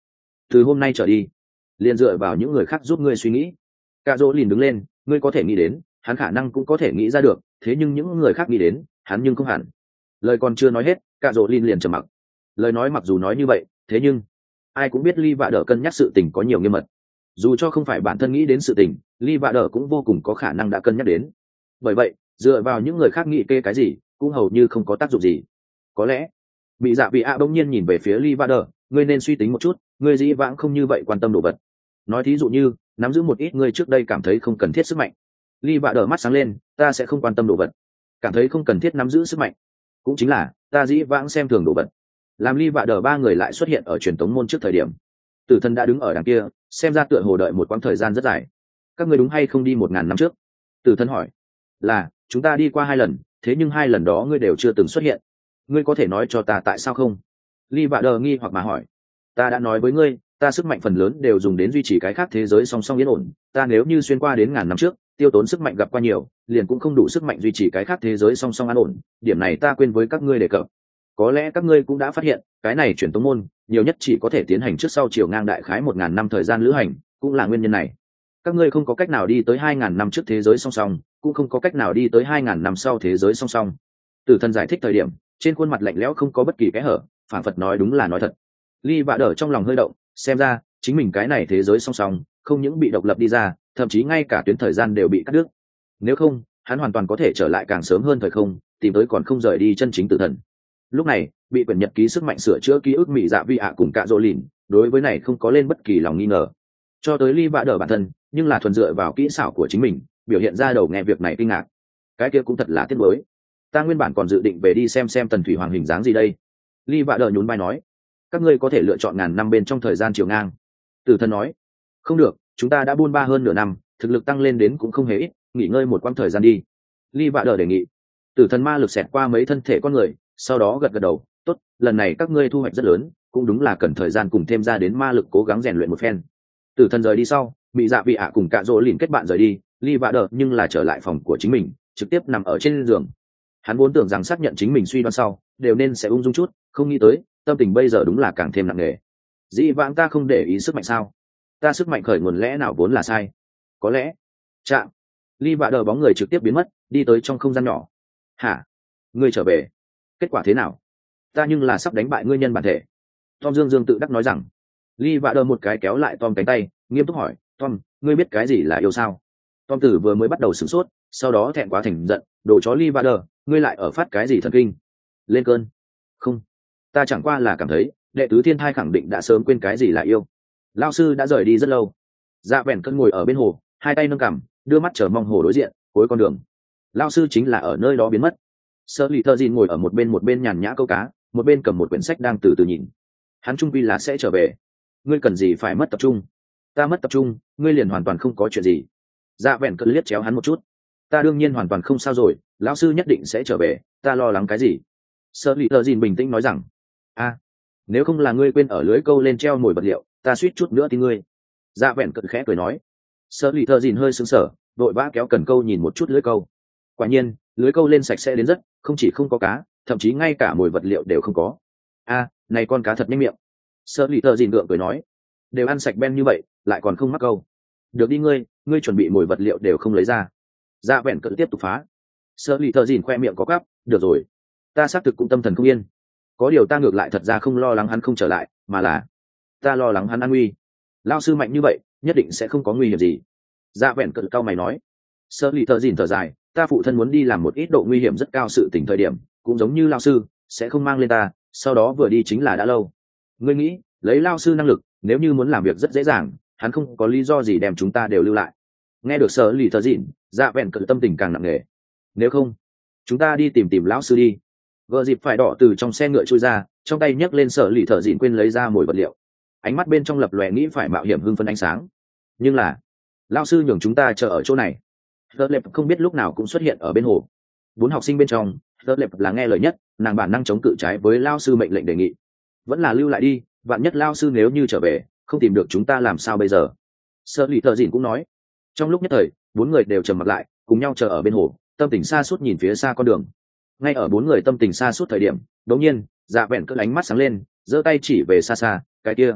từ hôm nay trở đi liền dựa vào những người khác giúp ngươi suy nghĩ. Cạ dỗ lìn đứng lên, ngươi có thể nghĩ đến, hắn khả năng cũng có thể nghĩ ra được, thế nhưng những người khác nghĩ đến, hắn nhưng không hẳn. Lời còn chưa nói hết, Cạ dỗ lìn liền trầm mặc. Lời nói mặc dù nói như vậy, thế nhưng ai cũng biết Ly Vạ Đờ cân nhắc sự tình có nhiều nghiêm mật. Dù cho không phải bản thân nghĩ đến sự tình, Ly Vạ Đờ cũng vô cùng có khả năng đã cân nhắc đến. Bởi vậy, dựa vào những người khác nghĩ kê cái gì, cũng hầu như không có tác dụng gì. Có lẽ bị dạ vị ạ bỗng nhiên nhìn về phía Ly Vạ Đờ, ngươi nên suy tính một chút, ngươi dĩ vãng không như vậy quan tâm đồ vật. Nói thí dụ như nắm giữ một ít ngươi trước đây cảm thấy không cần thiết sức mạnh. Ly Vạ Đờ mắt sáng lên, ta sẽ không quan tâm đồ vật, cảm thấy không cần thiết nắm giữ sức mạnh, cũng chính là ta dĩ vãng xem thường đồ vật. Làm Ly Vạ Đờ ba người lại xuất hiện ở truyền tống môn trước thời điểm, Tử Thần đã đứng ở đằng kia, xem ra tựa hồ đợi một quãng thời gian rất dài. Các ngươi đúng hay không đi 1000 năm trước? Tử Thần hỏi. Là, chúng ta đi qua 2 lần, thế nhưng 2 lần đó ngươi đều chưa từng xuất hiện. Ngươi có thể nói cho ta tại sao không? Ly Vạ Đờ nghi hoặc mà hỏi. Ta đã nói với ngươi, ta sức mạnh phần lớn đều dùng đến duy trì cái khác thế giới song song yên ổn. Ta nếu như xuyên qua đến 1000 năm trước, tiêu tốn sức mạnh gặp qua nhiều, liền cũng không đủ sức mạnh duy trì cái khác thế giới song song an ổn. Điểm này ta quên với các ngươi đề cập. Có lẽ các ngươi cũng đã phát hiện, cái này truyền tống môn nhiều nhất chỉ có thể tiến hành trước sau chiều ngang đại khái 1000 năm thời gian lữ hành, cũng là nguyên nhân này. Các ngươi không có cách nào đi tới 2000 năm trước thế giới song song, cũng không có cách nào đi tới 2000 năm sau thế giới song song. Tử Thần giải thích thời điểm, trên khuôn mặt lạnh lẽo không có bất kỳ kẽ hở, phản phật nói đúng là nói thật. Ly Vạ Đờ trong lòng hơi động, xem ra chính mình cái này thế giới song song không những bị độc lập đi ra, thậm chí ngay cả tuyến thời gian đều bị cắt đứt. Nếu không, hắn hoàn toàn có thể trở lại càng sớm hơn thời không, tìm tới còn không rời đi chân chính Tử Thần. Lúc này bị quyển nhật ký sức mạnh sửa chữa ký ức mỹ dạ vi ạ cùng Cạ Dỗ lìn, đối với này không có lên bất kỳ lòng nghi ngờ. Cho tới Ly Vạ Đờ bản thân, nhưng là thuần dựa vào kỹ xảo của chính mình, biểu hiện ra đầu nghe việc này kinh ngạc. Cái kia cũng thật là tiếc nuối. Ta nguyên bản còn dự định về đi xem Tần Thủy Hoàng hình dáng gì đây. Ly Vạ Đờ nhún vai nói. Các ngươi có thể lựa chọn 1000 năm bên trong thời gian chiều ngang. Tử Thần nói. Không được, chúng ta đã buôn ba hơn nửa năm, thực lực tăng lên đến cũng không hề ít, nghỉ ngơi một quãng thời gian đi. Ly Vạ Đờ đề nghị. Tử Thần ma lực xẹt qua mấy thân thể con người, sau đó gật gật đầu. Tốt, lần này các ngươi thu hoạch rất lớn, cũng đúng là cần thời gian cùng thêm ra đến ma lực cố gắng rèn luyện một phen. Tử Thần rời đi sau, bị dạ vị ạ cùng Cạ Dỗ lìn kết bạn rời đi. Ly Vạ Đờ nhưng là trở lại phòng của chính mình, trực tiếp nằm ở trên giường. Hắn vốn tưởng rằng xác nhận chính mình suy đoán sau đều nên sẽ ung dung chút, không nghĩ tới tâm tình bây giờ đúng là càng thêm nặng nề. Dĩ vãng ta không để ý sức mạnh sao? Ta sức mạnh khởi nguồn lẽ nào vốn là sai? Có lẽ chạm. Ly Vạ Đờ bóng người trực tiếp biến mất, đi tới trong không gian nhỏ. Hả? Ngươi trở về? Kết quả thế nào? Ta nhưng là sắp đánh bại ngươi nhân bản thể. Tom Dương Dương tự đắc nói rằng. Ly Vạ Đờ một cái kéo lại Tom cánh tay, nghiêm túc hỏi. Tom, ngươi biết cái gì là yêu sao? Tom Tử vừa mới bắt đầu sửng sốt, sau đó thẹn quá thành giận, đồ chó Ly Vạ Đờ, ngươi lại ở phát cái gì thần kinh? Lên cơn? Không, ta chẳng qua là cảm thấy đệ tứ thiên thai khẳng định đã sớm quên cái gì là yêu. Lao sư đã rời đi rất lâu. Dạ Vẹn Cơn ngồi ở bên hồ, hai tay nâng cằm, đưa mắt chờ mong hồ đối diện cuối con đường. Lao sư chính là ở nơi đó biến mất. Sơ Lì Thơ Dìn ngồi ở một bên nhàn nhã câu cá, một bên cầm một quyển sách đang từ từ nhìn. Hắn trung quy là sẽ trở về. Ngươi cần gì phải mất tập trung? Ta mất tập trung, ngươi liền hoàn toàn không có chuyện gì. Dạ Vẹn Cơn liếc chéo hắn một chút. Ta đương nhiên hoàn toàn không sao rồi, lão sư nhất định sẽ trở về, ta lo lắng cái gì? Sơ Lì Thơ Dìn bình tĩnh nói rằng. Nếu không là ngươi quên ở lưới câu lên treo mồi vật liệu, ta suýt chút nữa thì ngươi. Dạ Vẹn Cận khẽ cười nói. Sơ Lì Thơ Dìn hơi sững sờ, vội vã kéo cần câu nhìn một chút lưới câu. Quả nhiên lưới câu lên sạch sẽ đến rất, không chỉ không có cá, thậm chí ngay cả mồi vật liệu đều không có. Này con cá thật nhanh miệng. Sơ Lì Thơ Dìn gượng cười nói. Đều ăn sạch ben như vậy, lại còn không mắc câu. Được đi ngươi chuẩn bị mồi vật liệu đều không lấy ra. Dạ Vẹn Cận tiếp tục phá. Sơ Lì Thơ Dìn khoe miệng có cắp. Được rồi, ta xác thực cũng tâm thần không yên. Có điều ta ngược lại thật ra không lo lắng hắn không trở lại, mà là ta lo lắng hắn an nguy. Lao sư mạnh như vậy, nhất định sẽ không có nguy hiểm gì. Dạ Vẹn Cận cao mày nói. Sơ Lì Thơ Dìn thở dài, ta phụ thân muốn đi làm một ít độ nguy hiểm rất cao sự tình thời điểm, cũng giống như Lao sư sẽ không mang lên ta, sau đó vừa đi chính là đã lâu. Ngươi nghĩ lấy Lao sư năng lực, nếu như muốn làm việc rất dễ dàng, hắn không có lý do gì đem chúng ta đều lưu lại. Nghe được Sơ Lì Thơ Dìn, Dạ Vẹn Cận tâm tình càng nặng nề. Nếu không, chúng ta đi tìm lão sư đi. Vợ dịp phải đỏ từ trong xe ngựa trôi ra, trong tay nhấc lên Sở Lì Thợ Dìn quên lấy ra mồi vật liệu. Ánh mắt bên trong lập lòe nghĩ phải mạo hiểm hưng phấn ánh sáng. Nhưng là lao sư nhường chúng ta chờ ở chỗ này. Tớ lệp không biết lúc nào cũng xuất hiện ở bên hồ. 4 học sinh bên trong, Tớ lệp là nghe lời nhất, nàng bản năng chống cự trái với lao sư mệnh lệnh đề nghị. Vẫn là lưu lại đi, vạn nhất lao sư nếu như trở về không tìm được chúng ta làm sao bây giờ. Sở Lì Thợ Dìn cũng nói. Trong lúc nhất thời 4 người đều trầm mặt lại, cùng nhau chờ ở bên hồ, tâm tình xa suốt nhìn phía xa con đường. Ngay ở 4 người tâm tình xa suốt thời điểm, đột nhiên Dạ Vẹn Cận ánh mắt sáng lên, giơ tay chỉ về xa xa, cái kia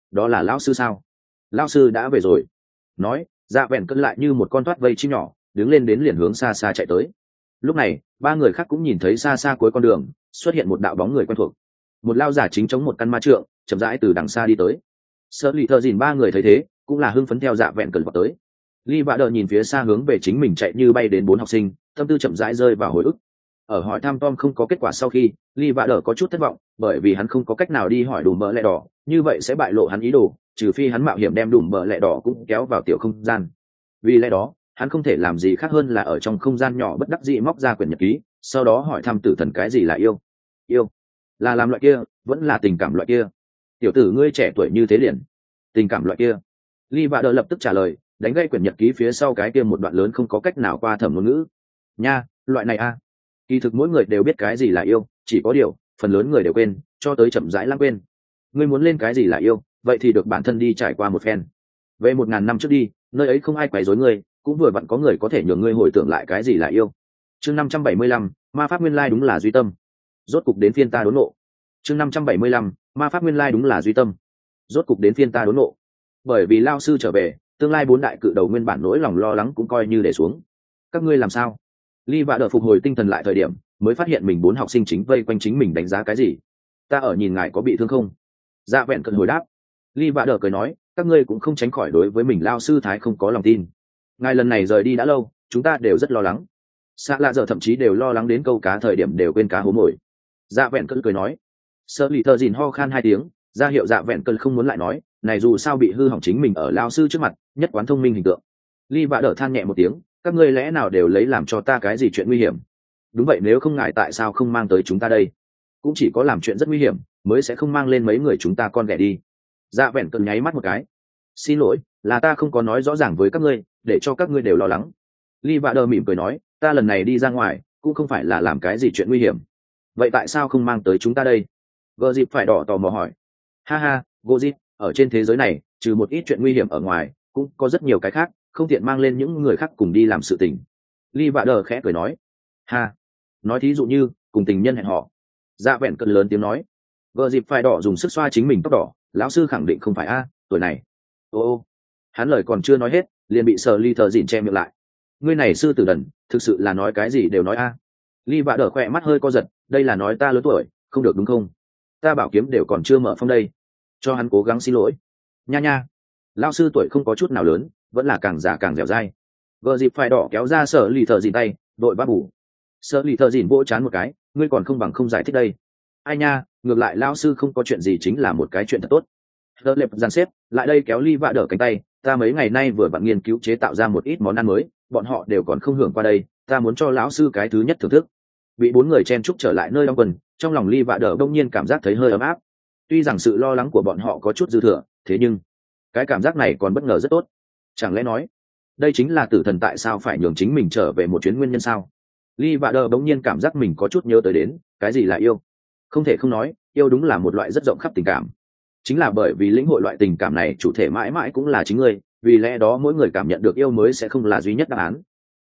đó là lão sư sao? Lão sư đã về rồi. Nói, dạ vẹn cân lại như một con thoát vây chim nhỏ, đứng lên đến liền hướng xa xa chạy tới. Lúc này, ba người khác cũng nhìn thấy xa xa cuối con đường xuất hiện một đạo bóng người quen thuộc. Một lao giả chính chống một căn ma trượng, chậm rãi từ đằng xa đi tới. Sợ lì thợ dìn ba người thấy thế, cũng là hưng phấn theo dạ vẹn cân vào tới. Ly Vạ Đờ nhìn phía xa hướng về chính mình chạy như bay đến 4 học sinh, tâm tư chậm rãi rơi vào hồi ức. Ở hỏi thăm Tom không có kết quả sau khi, Ly Vạ Đờ có chút thất vọng, bởi vì hắn không có cách nào đi hỏi Đùm Bờ Lẹ Đỏ, như vậy sẽ bại lộ hắn ý đồ, trừ phi hắn mạo hiểm đem Đùm Bờ Lẹ Đỏ cũng kéo vào tiểu không gian. Vì lẽ đó, hắn không thể làm gì khác hơn là ở trong không gian nhỏ bất đắc dĩ móc ra quyển nhật ký, sau đó hỏi thăm tử thần cái gì là yêu. Yêu là làm loại kia, vẫn là tình cảm loại kia. Tiểu tử ngươi trẻ tuổi như thế liền, tình cảm loại kia. Ly Vạ Đờ lập tức trả lời, đánh gây quyển nhật ký phía sau cái kia một đoạn lớn không có cách nào qua thẩm ngôn ngữ. Nha, loại này a. Kỳ thực mỗi người đều biết cái gì là yêu, chỉ có điều phần lớn người đều quên, cho tới chậm rãi lãng quên. Ngươi muốn lên cái gì là yêu, vậy thì được bản thân đi trải qua một phen. Về 1000 năm trước đi, nơi ấy không ai quấy rối ngươi, cũng vừa vặn có người có thể nhường ngươi hồi tưởng lại cái gì là yêu. Chương 575, ma pháp nguyên lai đúng là duy tâm. Rốt cục đến phiên ta đốn nộ. Chương 575, ma pháp nguyên lai đúng là duy tâm. Rốt cục đến phiên ta đốn nộ. Bởi vì lao sư trở về, tương lai 4 đại cự đầu nguyên bản nỗi lòng lo lắng cũng coi như để xuống. Các ngươi làm sao? Ly Vạ Đờ phục hồi tinh thần lại thời điểm, mới phát hiện mình 4 học sinh chính vây quanh chính mình đánh giá cái gì. Ta ở nhìn ngài có bị thương không? Dạ vẹn cận hồi đáp. Ly Vạ Đờ cười nói, các ngươi cũng không tránh khỏi đối với mình lao sư thái không có lòng tin. Ngài lần này rời đi đã lâu, chúng ta đều rất lo lắng. Xạ lạ giờ thậm chí đều lo lắng đến câu cá thời điểm đều quên cá hố mồi. Dạ vẹn cận cười nói. Sợ lì thợ dìn ho khan 2 tiếng, ra hiệu dạ vẹn cận không muốn lại nói, này dù sao bị hư hỏng chính mình ở lao sư trước mặt, nhất quán thông minh hình tượng. Ly Vạ Đờ than nhẹ một tiếng, các ngươi lẽ nào đều lấy làm cho ta cái gì chuyện nguy hiểm? Đúng vậy, nếu không ngại tại sao không mang tới chúng ta đây? Cũng chỉ có làm chuyện rất nguy hiểm mới sẽ không mang lên mấy người chúng ta con ghẻ đi. Dạ vẹn cận nháy mắt một cái. Xin lỗi, là ta không có nói rõ ràng với các ngươi, để cho các ngươi đều lo lắng. Ly Vạ Đờ mỉm cười nói, ta lần này đi ra ngoài cũng không phải là làm cái gì chuyện nguy hiểm. Vậy tại sao không mang tới chúng ta đây? Gờ dịp phải đỏ tò mò hỏi. Ha ha, Gô dịp, ở trên thế giới này trừ một ít chuyện nguy hiểm ở ngoài cũng có rất nhiều cái khác, không tiện mang lên những người khác cùng đi làm sự tình. Ly Vạ Đờ khẽ cười nói. Ha, nói thí dụ như cùng tình nhân hẹn hò. Dạ vẹn cơn lớn tiếng nói. Gờ dịp phải đỏ dùng sức xoa chính mình tóc đỏ, lão sư khẳng định không phải a, tuổi này. Ô, hắn lời còn chưa nói hết liền bị Sở Ly thờ dịn che miệng lại. Ngươi này sư tử đần, thực sự là nói cái gì đều nói a. Ly Vạ Đờ khỏe mắt hơi co giật, đây là nói ta lớn tuổi không được đúng không? Ta bảo kiếm đều còn chưa mở phong đây. Cho hắn cố gắng xin lỗi. Nha nha, lão sư tuổi không có chút nào lớn, vẫn là càng già càng dẻo dai. Gờ dịp phải đỏ kéo ra Sở Lì thợ dìn tay, đội bắt bù. Sở Lì thợ dìn vỗ chán một cái, ngươi còn không bằng không giải thích đây. Ai nha, ngược lại lão sư không có chuyện gì chính là một cái chuyện thật tốt. Đỡ lệp dàn xếp lại đây kéo Ly Vạ Đờ cánh tay, ta mấy ngày nay vừa vặn nghiên cứu chế tạo ra một ít món ăn mới, bọn họ đều còn không hưởng qua đây, ta muốn cho lão sư cái thứ nhất thưởng thức. Bị 4 người chen chúc trở lại nơi đóng quần, trong lòng Ly Vạ Đờ đông nhiên cảm giác thấy hơi ấm áp. Tuy rằng sự lo lắng của bọn họ có chút dư thừa, thế nhưng cái cảm giác này còn bất ngờ rất tốt. Chẳng lẽ nói đây chính là tử thần tại sao phải nhường chính mình trở về một chuyến nguyên nhân sao? Ly Vạ Đờ bỗng nhiên cảm giác mình có chút nhớ tới đến cái gì là yêu. Không thể không nói, yêu đúng là một loại rất rộng khắp tình cảm. Chính là bởi vì lĩnh hội loại tình cảm này chủ thể mãi mãi cũng là chính ngươi, vì lẽ đó mỗi người cảm nhận được yêu mới sẽ không là duy nhất đáp án.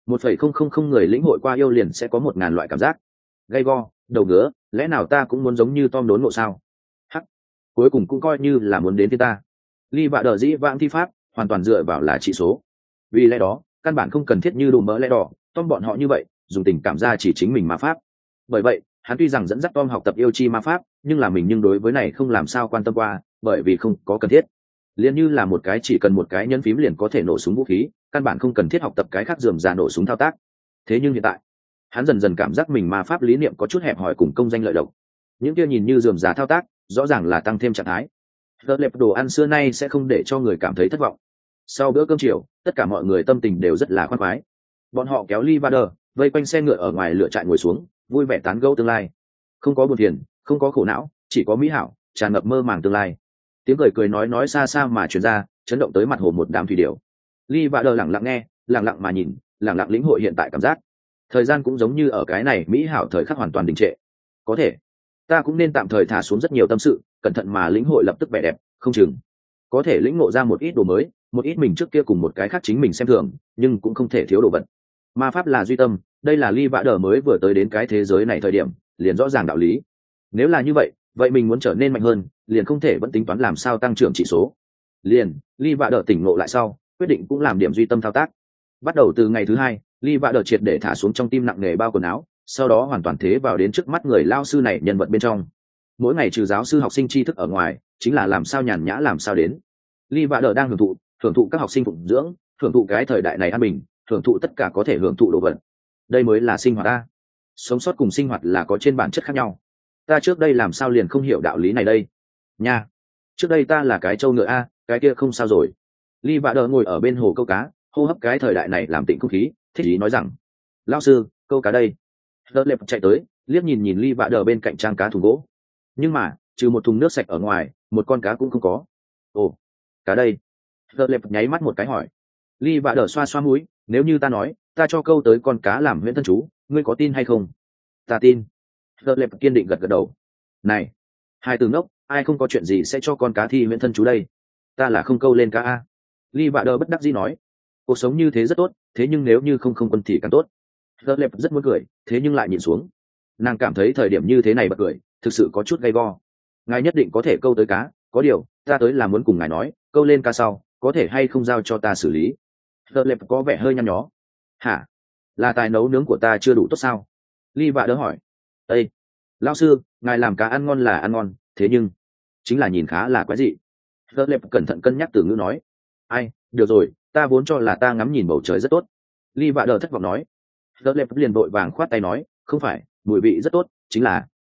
1,000 người lĩnh hội qua yêu liền sẽ có 1000 loại cảm giác. Gay go, đầu ngứa, lẽ nào ta cũng muốn giống như Tom đốn ngộ sao? Hắc, cuối cùng cũng coi như là muốn đến với ta. Ly Vạ Đờ dĩ vãng thi pháp hoàn toàn dựa vào là trị số. Vì lẽ đó căn bản không cần thiết như Đùm Bờ Lẽ Đỏ, Tom bọn họ như vậy dùng tình cảm ra chỉ chính mình ma pháp. Bởi vậy hắn tuy rằng dẫn dắt Tom học tập yêu chi ma pháp, nhưng là mình nhưng đối với này không làm sao quan tâm qua, bởi vì không có cần thiết. Liên như là một cái chỉ cần một cái nhấn phím liền có thể nổ súng vũ khí, căn bản không cần thiết học tập cái khác rườm rà nổ súng thao tác. Thế nhưng hiện tại hắn dần dần cảm giác mình ma pháp lý niệm có chút hẹp hòi cùng công danh lợi độc. Những kia nhìn như rườm rà thao tác rõ ràng là tăng thêm trạng thái. Đợt lệp đồ ăn xưa nay sẽ không để cho người cảm thấy thất vọng. Sau bữa cơm chiều, tất cả mọi người tâm tình đều rất là khoan khoái. Bọn họ kéo Ly Vạ Đờ vây quanh xe ngựa ở ngoài lựa trại ngồi xuống, vui vẻ tán gẫu tương lai. Không có buồn phiền, không có khổ não, chỉ có mỹ hảo, tràn ngập mơ màng tương lai. Tiếng cười nói xa xa mà truyền ra, chấn động tới mặt hồ một đám thủy điểu. Ly Vạ Đờ lặng lặng nghe, lặng lặng mà nhìn, lặng lặng lĩnh hội hiện tại cảm giác. Thời gian cũng giống như ở cái này mỹ hảo thời khắc hoàn toàn đình trệ. Có thể ta cũng nên tạm thời thả xuống rất nhiều tâm sự, cẩn thận mà lĩnh hội lập tức vẻ đẹp, không chừng có thể lĩnh ngộ ra một ít đồ mới, một ít mình trước kia cùng một cái khác chính mình xem thường, nhưng cũng không thể thiếu đồ vật. Ma pháp là duy tâm, đây là Ly Vạ Đờ mới vừa tới đến cái thế giới này thời điểm liền rõ ràng đạo lý. Nếu là như vậy, vậy mình muốn trở nên mạnh hơn, liền không thể vẫn tính toán làm sao tăng trưởng chỉ số. Liền Lee Vạ Đờ tỉnh ngộ lại sau, quyết định cũng làm điểm duy tâm thao tác. Bắt đầu từ ngày thứ hai, Lee Vạ Đờ triệt để thả xuống trong tim nặng nề bao quần áo, sau đó hoàn toàn thế vào đến trước mắt người lao sư này nhân vật bên trong. Mỗi ngày trừ giáo sư học sinh tri thức ở ngoài, chính là làm sao nhàn nhã làm sao đến. Lee Vạ Đờ đang hưởng thụ các học sinh phụng dưỡng, hưởng thụ cái thời đại này an bình, hưởng thụ tất cả có thể hưởng thụ đồ vật. Đây mới là sinh hoạt ta. Sống sót cùng sinh hoạt là có trên bản chất khác nhau. Ta trước đây làm sao liền không hiểu đạo lý này đây nha. Trước đây ta là cái trâu ngựa a, cái kia không sao rồi. Lee Vạ Đờ ngồi ở bên hồ câu cá, hô hấp cái thời đại này làm tịnh không khí, thích ý nói rằng: lão sư, câu cá đây. Đợt lệp chạy tới, liếc nhìn Lee Vạ Đờ bên cạnh trang cá thùng gỗ, nhưng mà trừ một thùng nước sạch ở ngoài, một con cá cũng không có. Ồ, cá đây. Đợt lệp nháy mắt một cái hỏi. Lee Vạ Đờ xoa xoa mũi, nếu như ta nói ta cho câu tới con cá làm huyễn thân chú, ngươi có tin hay không? Ta tin. Đợt lệp kiên định gật gật đầu. Này, hai từ ngốc, ai không có chuyện gì sẽ cho con cá thi huyễn thân chú đây? Ta là không câu lên cá a. Lee Vạ Đờ bất đắc dĩ nói. Cuộc sống như thế rất tốt, thế nhưng nếu như không quân thì càng tốt. Đợt lệp rất muốn cười, thế nhưng lại nhìn xuống. Nàng cảm thấy thời điểm như thế này bật cười thực sự có chút gay go. Ngài nhất định có thể câu tới cá, có điều ta tới là muốn cùng ngài nói, câu lên cá sau có thể hay không giao cho ta xử lý. Đợt lệp có vẻ hơi nhăn nhó. Hả? Là tài nấu nướng của ta chưa đủ tốt sao? Lee Vạ Đờ hỏi. Ê, lão sư, ngài làm cá ăn ngon là ăn ngon, thế nhưng chính là nhìn khá là quái dị. Đợt lệp cẩn thận cân nhắc từ ngữ nói. Ai, được rồi, ta vốn cho là ta ngắm nhìn bầu trời rất tốt. Lee Vạ Đờ thất vọng nói. Đợt lệp liền vội vàng khoát tay nói, không phải, mùi vị rất tốt, chính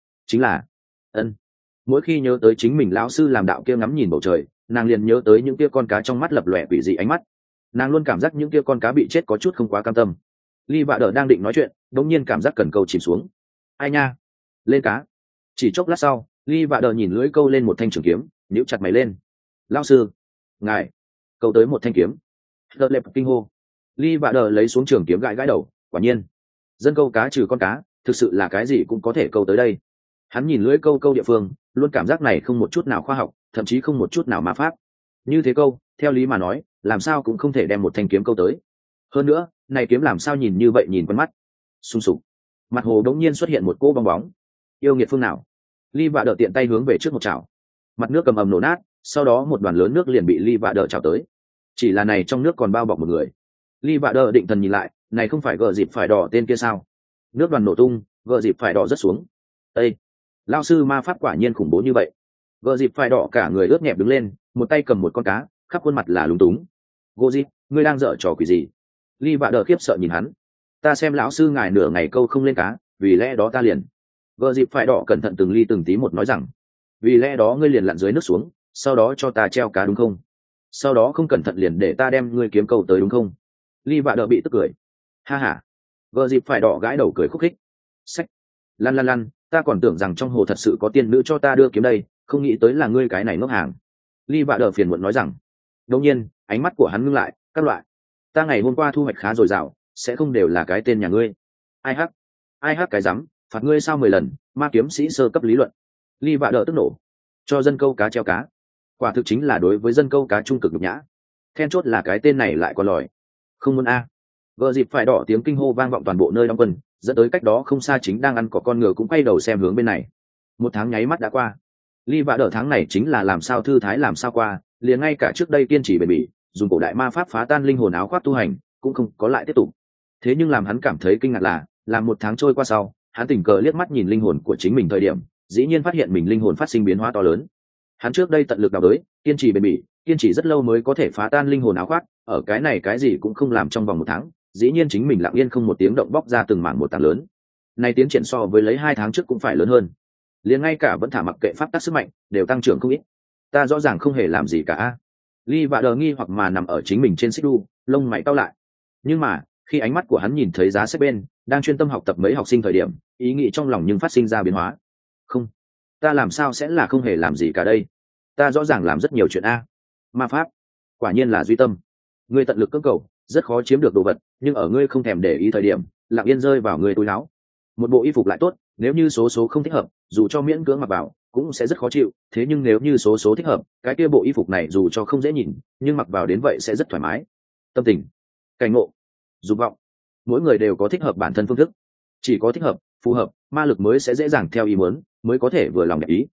là ân. Mỗi khi nhớ tới chính mình lão sư làm đạo kia ngắm nhìn bầu trời, nàng liền nhớ tới những kia con cá trong mắt lập lòe quỷ dị ánh mắt. Nàng luôn cảm giác những kia con cá bị chết có chút không quá cam tâm. Lee Vạ Đờ đang định nói chuyện, đột nhiên cảm giác cần câu chìm xuống. Ai nha, lên cá. Chỉ chốc lát sau, Lee Vạ Đờ nhìn lưỡi câu lên một thanh trường kiếm, nhíu chặt mày lên. Lão sư, ngài câu tới một thanh kiếm. Đợt lệp kinh hô. Lee Vạ Đờ lấy xuống trường kiếm gãi gãi đầu, quả nhiên dân câu cá trừ con cá thực sự là cái gì cũng có thể câu tới đây. Hắn nhìn lưỡi câu địa phương, luôn cảm giác này không một chút nào khoa học, thậm chí không một chút nào ma pháp. Như thế câu, theo lý mà nói, làm sao cũng không thể đem một thanh kiếm câu tới. Hơn nữa, này kiếm làm sao nhìn như vậy nhìn quen mắt. Sung sục. Mặt hồ đống nhiên xuất hiện một cô bong bóng. Yêu nghiệt phương nào? Lee Vạ Đờ tiện tay hướng về trước một chảo. Mặt nước cầm ầm nổ nát, sau đó một đoàn lớn nước liền bị Lee Vạ Đờ chảo tới. Chỉ là này trong nước còn bao bọc một người. Lee Vạ Đờ định thần nhìn lại, này không phải gờ dịp phải đỏ tên kia sao? Nước đoàn nổ tung, gờ dịp phải đỏ rất xuống. Ê, lao sư ma pháp quả nhiên khủng bố như vậy. Gờ dịp phải đỏ cả người ướt nhẹp đứng lên, một tay cầm một con cá, khắp khuôn mặt là lúng túng. Gô dịp, ngươi đang dở trò quỷ gì? Lee Vạ Đờ khiếp sợ nhìn hắn. Ta xem lão sư ngài nửa ngày câu không lên cá, vì lẽ đó ta liền. Gờ dịp phải đỏ cẩn thận từng ly từng tí một nói rằng, vì lẽ đó ngươi liền lặn dưới nước xuống, sau đó cho ta treo cá đúng không? Sau đó không cẩn thận liền để ta đem ngươi kiếm câu tới đúng không? Lee Vạ Đờ bị tức cười. Ha ha. Gờ dịp phải đỏ gãi đầu cười khúc khích. Sách. Lăn, ta còn tưởng rằng trong hồ thật sự có tiên nữ cho ta đưa kiếm đây, không nghĩ tới là ngươi cái này ngốc hàng. Lee Vạ Đờ phiền muộn nói rằng. Đương nhiên, ánh mắt của hắn ngưng lại, các loại. Ta ngày hôm qua thu hoạch khá dồi dào, sẽ không đều là cái tên nhà ngươi. Ai hắc cái rắm, phạt ngươi sao 10 lần, ma kiếm sĩ sơ cấp lý luận. Lee Vạ Đờ tức nổ. Cho dân câu cá treo cá. Quả thực chính là đối với dân câu cá trung cực nhục nhã. Then chốt là cái tên này lại còn lòi. Không muốn a. Gờ dịp phải đỏ tiếng kinh hô vang vọng toàn bộ nơi đóng quân, dẫn tới cách đó không xa chính đang ăn cỏ con ngựa cũng quay đầu xem hướng bên này. Một tháng nháy mắt đã qua. Lee Vạ Đờ tháng này chính là làm sao thư thái làm sao qua, liền ngay cả trước đây kiên trì bền bỉ, dùng cổ đại ma pháp phá tan linh hồn áo khoác tu hành, cũng không có lại tiếp tục. Thế nhưng làm hắn cảm thấy kinh ngạc là, làm một tháng trôi qua sau, hắn tình cờ liếc mắt nhìn linh hồn của chính mình thời điểm, dĩ nhiên phát hiện mình linh hồn phát sinh biến hóa to lớn. Hắn trước đây tận lực đào đới, kiên trì bền bỉ, kiên trì rất lâu mới có thể phá tan linh hồn áo khoác, ở cái này cái gì cũng không làm trong vòng một tháng, dĩ nhiên chính mình lặng yên không một tiếng động bóc ra từng mảng một tảng lớn. Này tiến triển so với lấy 2 tháng trước cũng phải lớn hơn. Liền ngay cả vẫn thả mặc kệ pháp tắc sức mạnh, đều tăng trưởng không ít. Ta rõ ràng không hề làm gì cả. Lee Vạ Đờ nghi hoặc mà nằm ở chính mình trên xích đu, lông mày cau lại. Nhưng mà, khi ánh mắt của hắn nhìn thấy giá sách bên, đang chuyên tâm học tập mấy học sinh thời điểm, ý nghĩ trong lòng nhưng phát sinh ra biến hóa. Không, ta làm sao sẽ là không hề làm gì cả đây? Ta rõ ràng làm rất nhiều chuyện a. Ma pháp, quả nhiên là duy tâm. Ngươi tận lực cưỡng cầu, rất khó chiếm được đồ vật, nhưng ở ngươi không thèm để ý thời điểm, lặng yên rơi vào ngươi túi áo. Một bộ y phục lại tốt, nếu như số không thích hợp, dù cho miễn cưỡng mặc vào, cũng sẽ rất khó chịu. Thế nhưng nếu như số thích hợp, cái kia bộ y phục này dù cho không dễ nhìn, nhưng mặc vào đến vậy sẽ rất thoải mái. Tâm tình, cảnh ngộ, dục vọng, mỗi người đều có thích hợp bản thân phương thức. Chỉ có thích hợp, phù hợp, ma lực mới sẽ dễ dàng theo ý muốn, mới có thể vừa lòng để ý.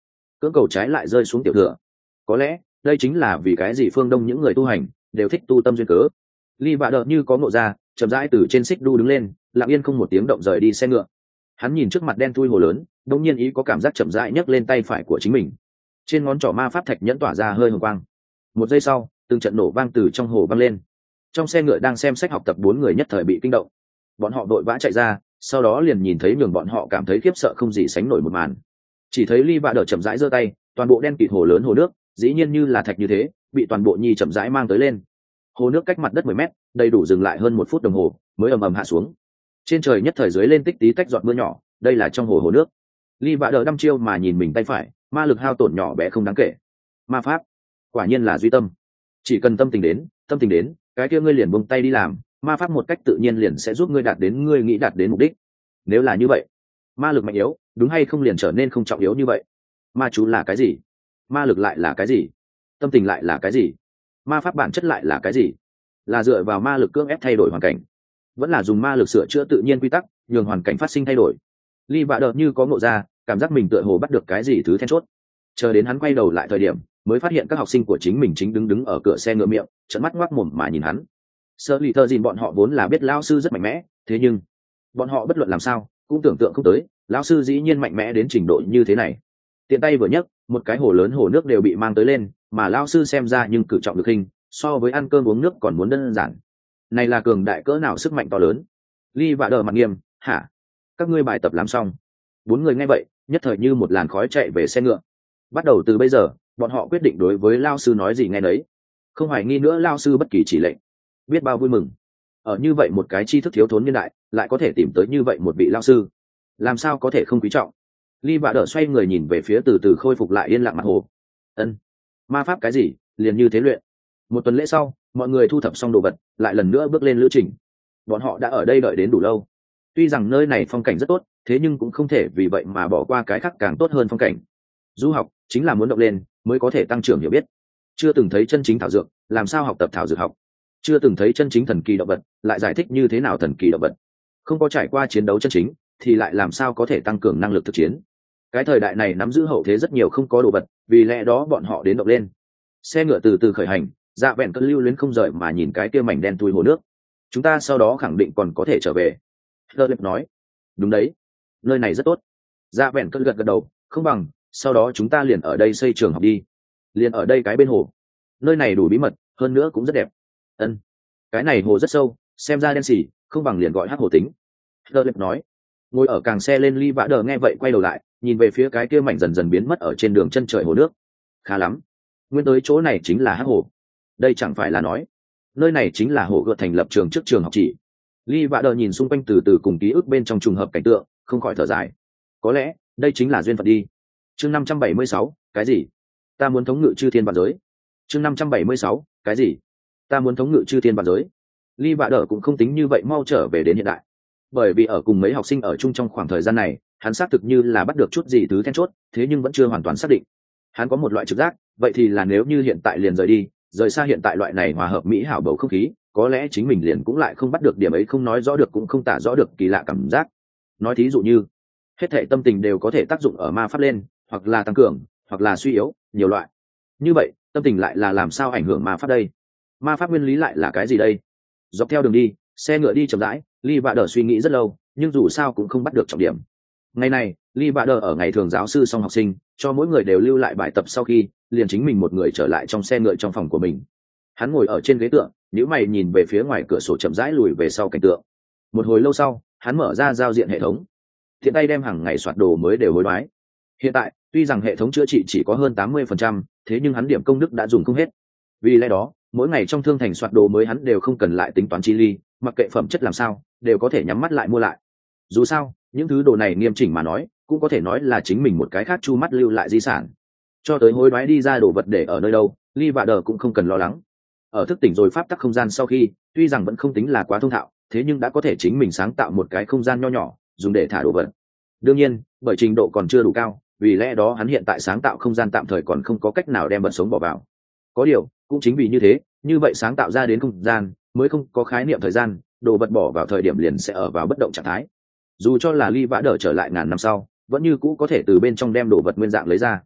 cưỡng cầu trái lại rơi xuống tiểu thừa. Có lẽ đây chính là vì cái gì phương đông những người tu hành đều thích tu tâm duyên cớ. Ly Vạ Đờ như có ngộ ra, chậm rãi từ trên xích đu đứng lên, lặng yên không một tiếng động rời đi xe ngựa. Hắn nhìn trước mặt đen thui hồ lớn, đột nhiên ý có cảm giác chậm rãi nhấc lên tay phải của chính mình. Trên ngón trỏ ma pháp thạch nhẫn tỏa ra hơi hồng quang. Một giây sau, từng trận nổ vang từ trong hồ vang lên. Trong xe ngựa đang xem sách học tập 4 người nhất thời bị kinh động. Bọn họ vội vã chạy ra, sau đó liền nhìn thấy nhường bọn họ cảm thấy khiếp sợ không gì sánh nổi một màn. Chỉ thấy Ly Vạ Đờ chậm rãi giơ tay, toàn bộ đen kịt hồ lớn hồ nước, dĩ nhiên như là thạch như thế, bị toàn bộ nhi chậm rãi mang tới lên. Hồ nước cách mặt đất 10 mét, đầy đủ dừng lại hơn 1 phút đồng hồ, mới ầm ầm hạ xuống. Trên trời nhất thời dưới lên tích tí tách giọt mưa nhỏ, đây là trong hồ nước. Ly Vạ Đờ đăm chiêu mà nhìn mình tay phải, ma lực hao tổn nhỏ bé không đáng kể. Ma pháp, quả nhiên là duy tâm. Chỉ cần tâm tình đến, cái kia ngươi liền buông tay đi làm, ma pháp một cách tự nhiên liền sẽ giúp ngươi đạt đến ngươi nghĩ đạt đến mục đích. Nếu là như vậy, ma lực mạnh yếu, đúng hay không liền trở nên không trọng yếu như vậy. Ma chú là cái gì? Ma lực lại là cái gì? Tâm tình lại là cái gì? Ma pháp bản chất lại là cái gì? Là dựa vào ma lực cưỡng ép thay đổi hoàn cảnh, vẫn là dùng ma lực sửa chữa tự nhiên quy tắc, nhường hoàn cảnh phát sinh thay đổi? Ly Vạ Đờ như có ngộ ra, cảm giác mình tựa hồ bắt được cái gì thứ then chốt. Chờ đến hắn quay đầu lại thời điểm, mới phát hiện các học sinh của chính mình chính đứng ở cửa xe ngựa miệng, trợn mắt ngoác mồm mà nhìn hắn. Sơ lì thợ dìn bọn họ vốn là biết lão sư rất mạnh mẽ, thế nhưng bọn họ bất luận làm sao cũng tưởng tượng không tới lão sư dĩ nhiên mạnh mẽ đến trình độ như thế này. Tiện tay vừa nhấc, một cái hồ lớn hồ nước đều bị mang tới lên, mà lão sư xem ra nhưng cử trọng được hình, so với ăn cơm uống nước còn muốn đơn giản. Này là cường đại cỡ nào sức mạnh to lớn. Ly Vạ Đờ mặt nghiêm, hả? Các ngươi bài tập làm xong? 4 người nghe vậy, nhất thời như một làn khói chạy về xe ngựa. Bắt đầu từ bây giờ, bọn họ quyết định đối với lao sư nói gì nghe nấy, không hoài nghi nữa lao sư bất kỳ chỉ lệnh. Biết bao vui mừng, ở như vậy một cái tri thức thiếu thốn nhân đại lại có thể tìm tới như vậy một vị lao sư, làm sao có thể không quý trọng. Ly Vạ Đờ xoay người nhìn về phía từ từ khôi phục lại yên lặng mặt hồ. Ân, ma pháp cái gì liền như thế luyện. 1 tuần lễ sau, mọi người thu thập xong đồ vật, lại lần nữa bước lên lữ trình. Bọn họ đã ở đây đợi đến đủ lâu. Tuy rằng nơi này phong cảnh rất tốt, thế nhưng cũng không thể vì vậy mà bỏ qua cái khác càng tốt hơn phong cảnh. Du học chính là muốn động lên mới có thể tăng trưởng hiểu biết. Chưa từng thấy chân chính thảo dược, làm sao học tập thảo dược học? Chưa từng thấy chân chính thần kỳ động vật, lại giải thích như thế nào thần kỳ động vật? Không có trải qua chiến đấu chân chính, thì lại làm sao có thể tăng cường năng lực thực chiến? Cái thời đại này nắm giữ hậu thế rất nhiều không có đồ vật, vì lẽ đó bọn họ đến động lên. Xe ngựa từ từ khởi hành, Dạ Vẹn cơn lưu luyến không rời mà nhìn cái kia mảnh đen thui hồ nước. Chúng ta sau đó khẳng định còn có thể trở về. Philip nói. Đúng đấy, nơi này rất tốt. Dạ Vẹn cơn gật gật đầu, không bằng sau đó chúng ta liền ở đây xây trường học đi. Liền ở đây cái bên hồ. Nơi này đủ bí mật, hơn nữa cũng rất đẹp. Ân, cái này hồ rất sâu, xem ra đen xỉ, không bằng liền gọi hắc hồ tính. Philip nói. Ngồi ở càng xe lên, Ly Vạ Đờ nghe vậy quay đầu lại, nhìn về phía cái kia mảnh dần dần biến mất ở trên đường chân trời hồ nước. Khá lắm, nguyên tới chỗ này chính là hắc hồ. Đây chẳng phải là nói nơi này chính là hồ gợt thành lập trường trước trường học chỉ. Ly Vạ Đờ nhìn xung quanh từ từ cùng ký ức bên trong trùng hợp cảnh tượng, không khỏi thở dài. Có lẽ đây chính là duyên phận đi. Chương 576, cái gì? Ta muốn thống ngự chư thiên vạn giới. Chương 576, cái gì? Ta muốn thống ngự chư thiên vạn giới. Ly Vạ Đờ cũng không tính như vậy mau trở về đến hiện đại, bởi vì ở cùng mấy học sinh ở chung trong khoảng thời gian này, hắn xác thực như là bắt được chút gì thứ then chốt, thế nhưng vẫn chưa hoàn toàn xác định. Hắn có một loại trực giác, vậy thì là nếu như hiện tại liền rời đi, rời xa hiện tại loại này hòa hợp mỹ hảo bầu không khí, có lẽ chính mình liền cũng lại không bắt được điểm ấy, không nói rõ được cũng không tả rõ được kỳ lạ cảm giác. Nói thí dụ như hết thảy tâm tình đều có thể tác dụng ở ma pháp lên, hoặc là tăng cường, hoặc là suy yếu, nhiều loại. Như vậy tâm tình lại là làm sao ảnh hưởng ma pháp đây? Ma pháp nguyên lý lại là cái gì đây? Dọc theo đường đi, xe ngựa đi chậm rãi, Ly Vạ Đờ suy nghĩ rất lâu, nhưng dù sao cũng không bắt được trọng điểm. Ngày này, Ly Vạ Đờ ở ngày thường giáo sư xong học sinh, cho mỗi người đều lưu lại bài tập sau khi, liền chính mình một người trở lại trong xe ngựa trong phòng của mình. Hắn ngồi ở trên ghế tựa, nhíu mày nhìn về phía ngoài cửa sổ chậm rãi lùi về sau cảnh tượng. Một hồi lâu sau, hắn mở ra giao diện hệ thống, thiện tay đem hàng ngày soạt đồ mới đều hối đoái. Hiện tại, tuy rằng hệ thống chữa trị chỉ có hơn 80%, thế nhưng hắn điểm công đức đã dùng không hết. Vì lẽ đó, mỗi ngày trong thương thành soạt đồ mới hắn đều không cần lại tính toán chi ly, mặc kệ phẩm chất làm sao, đều có thể nhắm mắt lại mua lại. Dù sao, những thứ đồ này nghiêm chỉnh mà nói, cũng có thể nói là chính mình một cái khác chu mắt lưu lại di sản. Cho tới hối đoái đi ra đồ vật để ở nơi đâu, Ly Vạ Đờ cũng không cần lo lắng. Ở thức tỉnh rồi pháp tắc không gian sau khi, tuy rằng vẫn không tính là quá thông thạo, thế nhưng đã có thể chính mình sáng tạo một cái không gian nho nhỏ, dùng để thả đồ vật. Đương nhiên, bởi trình độ còn chưa đủ cao, vì lẽ đó hắn hiện tại sáng tạo không gian tạm thời còn không có cách nào đem vật sống bỏ vào. Có điều, cũng chính vì như thế, như vậy sáng tạo ra đến không gian mới không có khái niệm thời gian, đồ vật bỏ vào thời điểm liền sẽ ở vào bất động trạng thái. Dù cho là Ly Vạ Đờ trở lại ngàn năm sau, vẫn như cũ có thể từ bên trong đem đồ vật nguyên dạng lấy ra.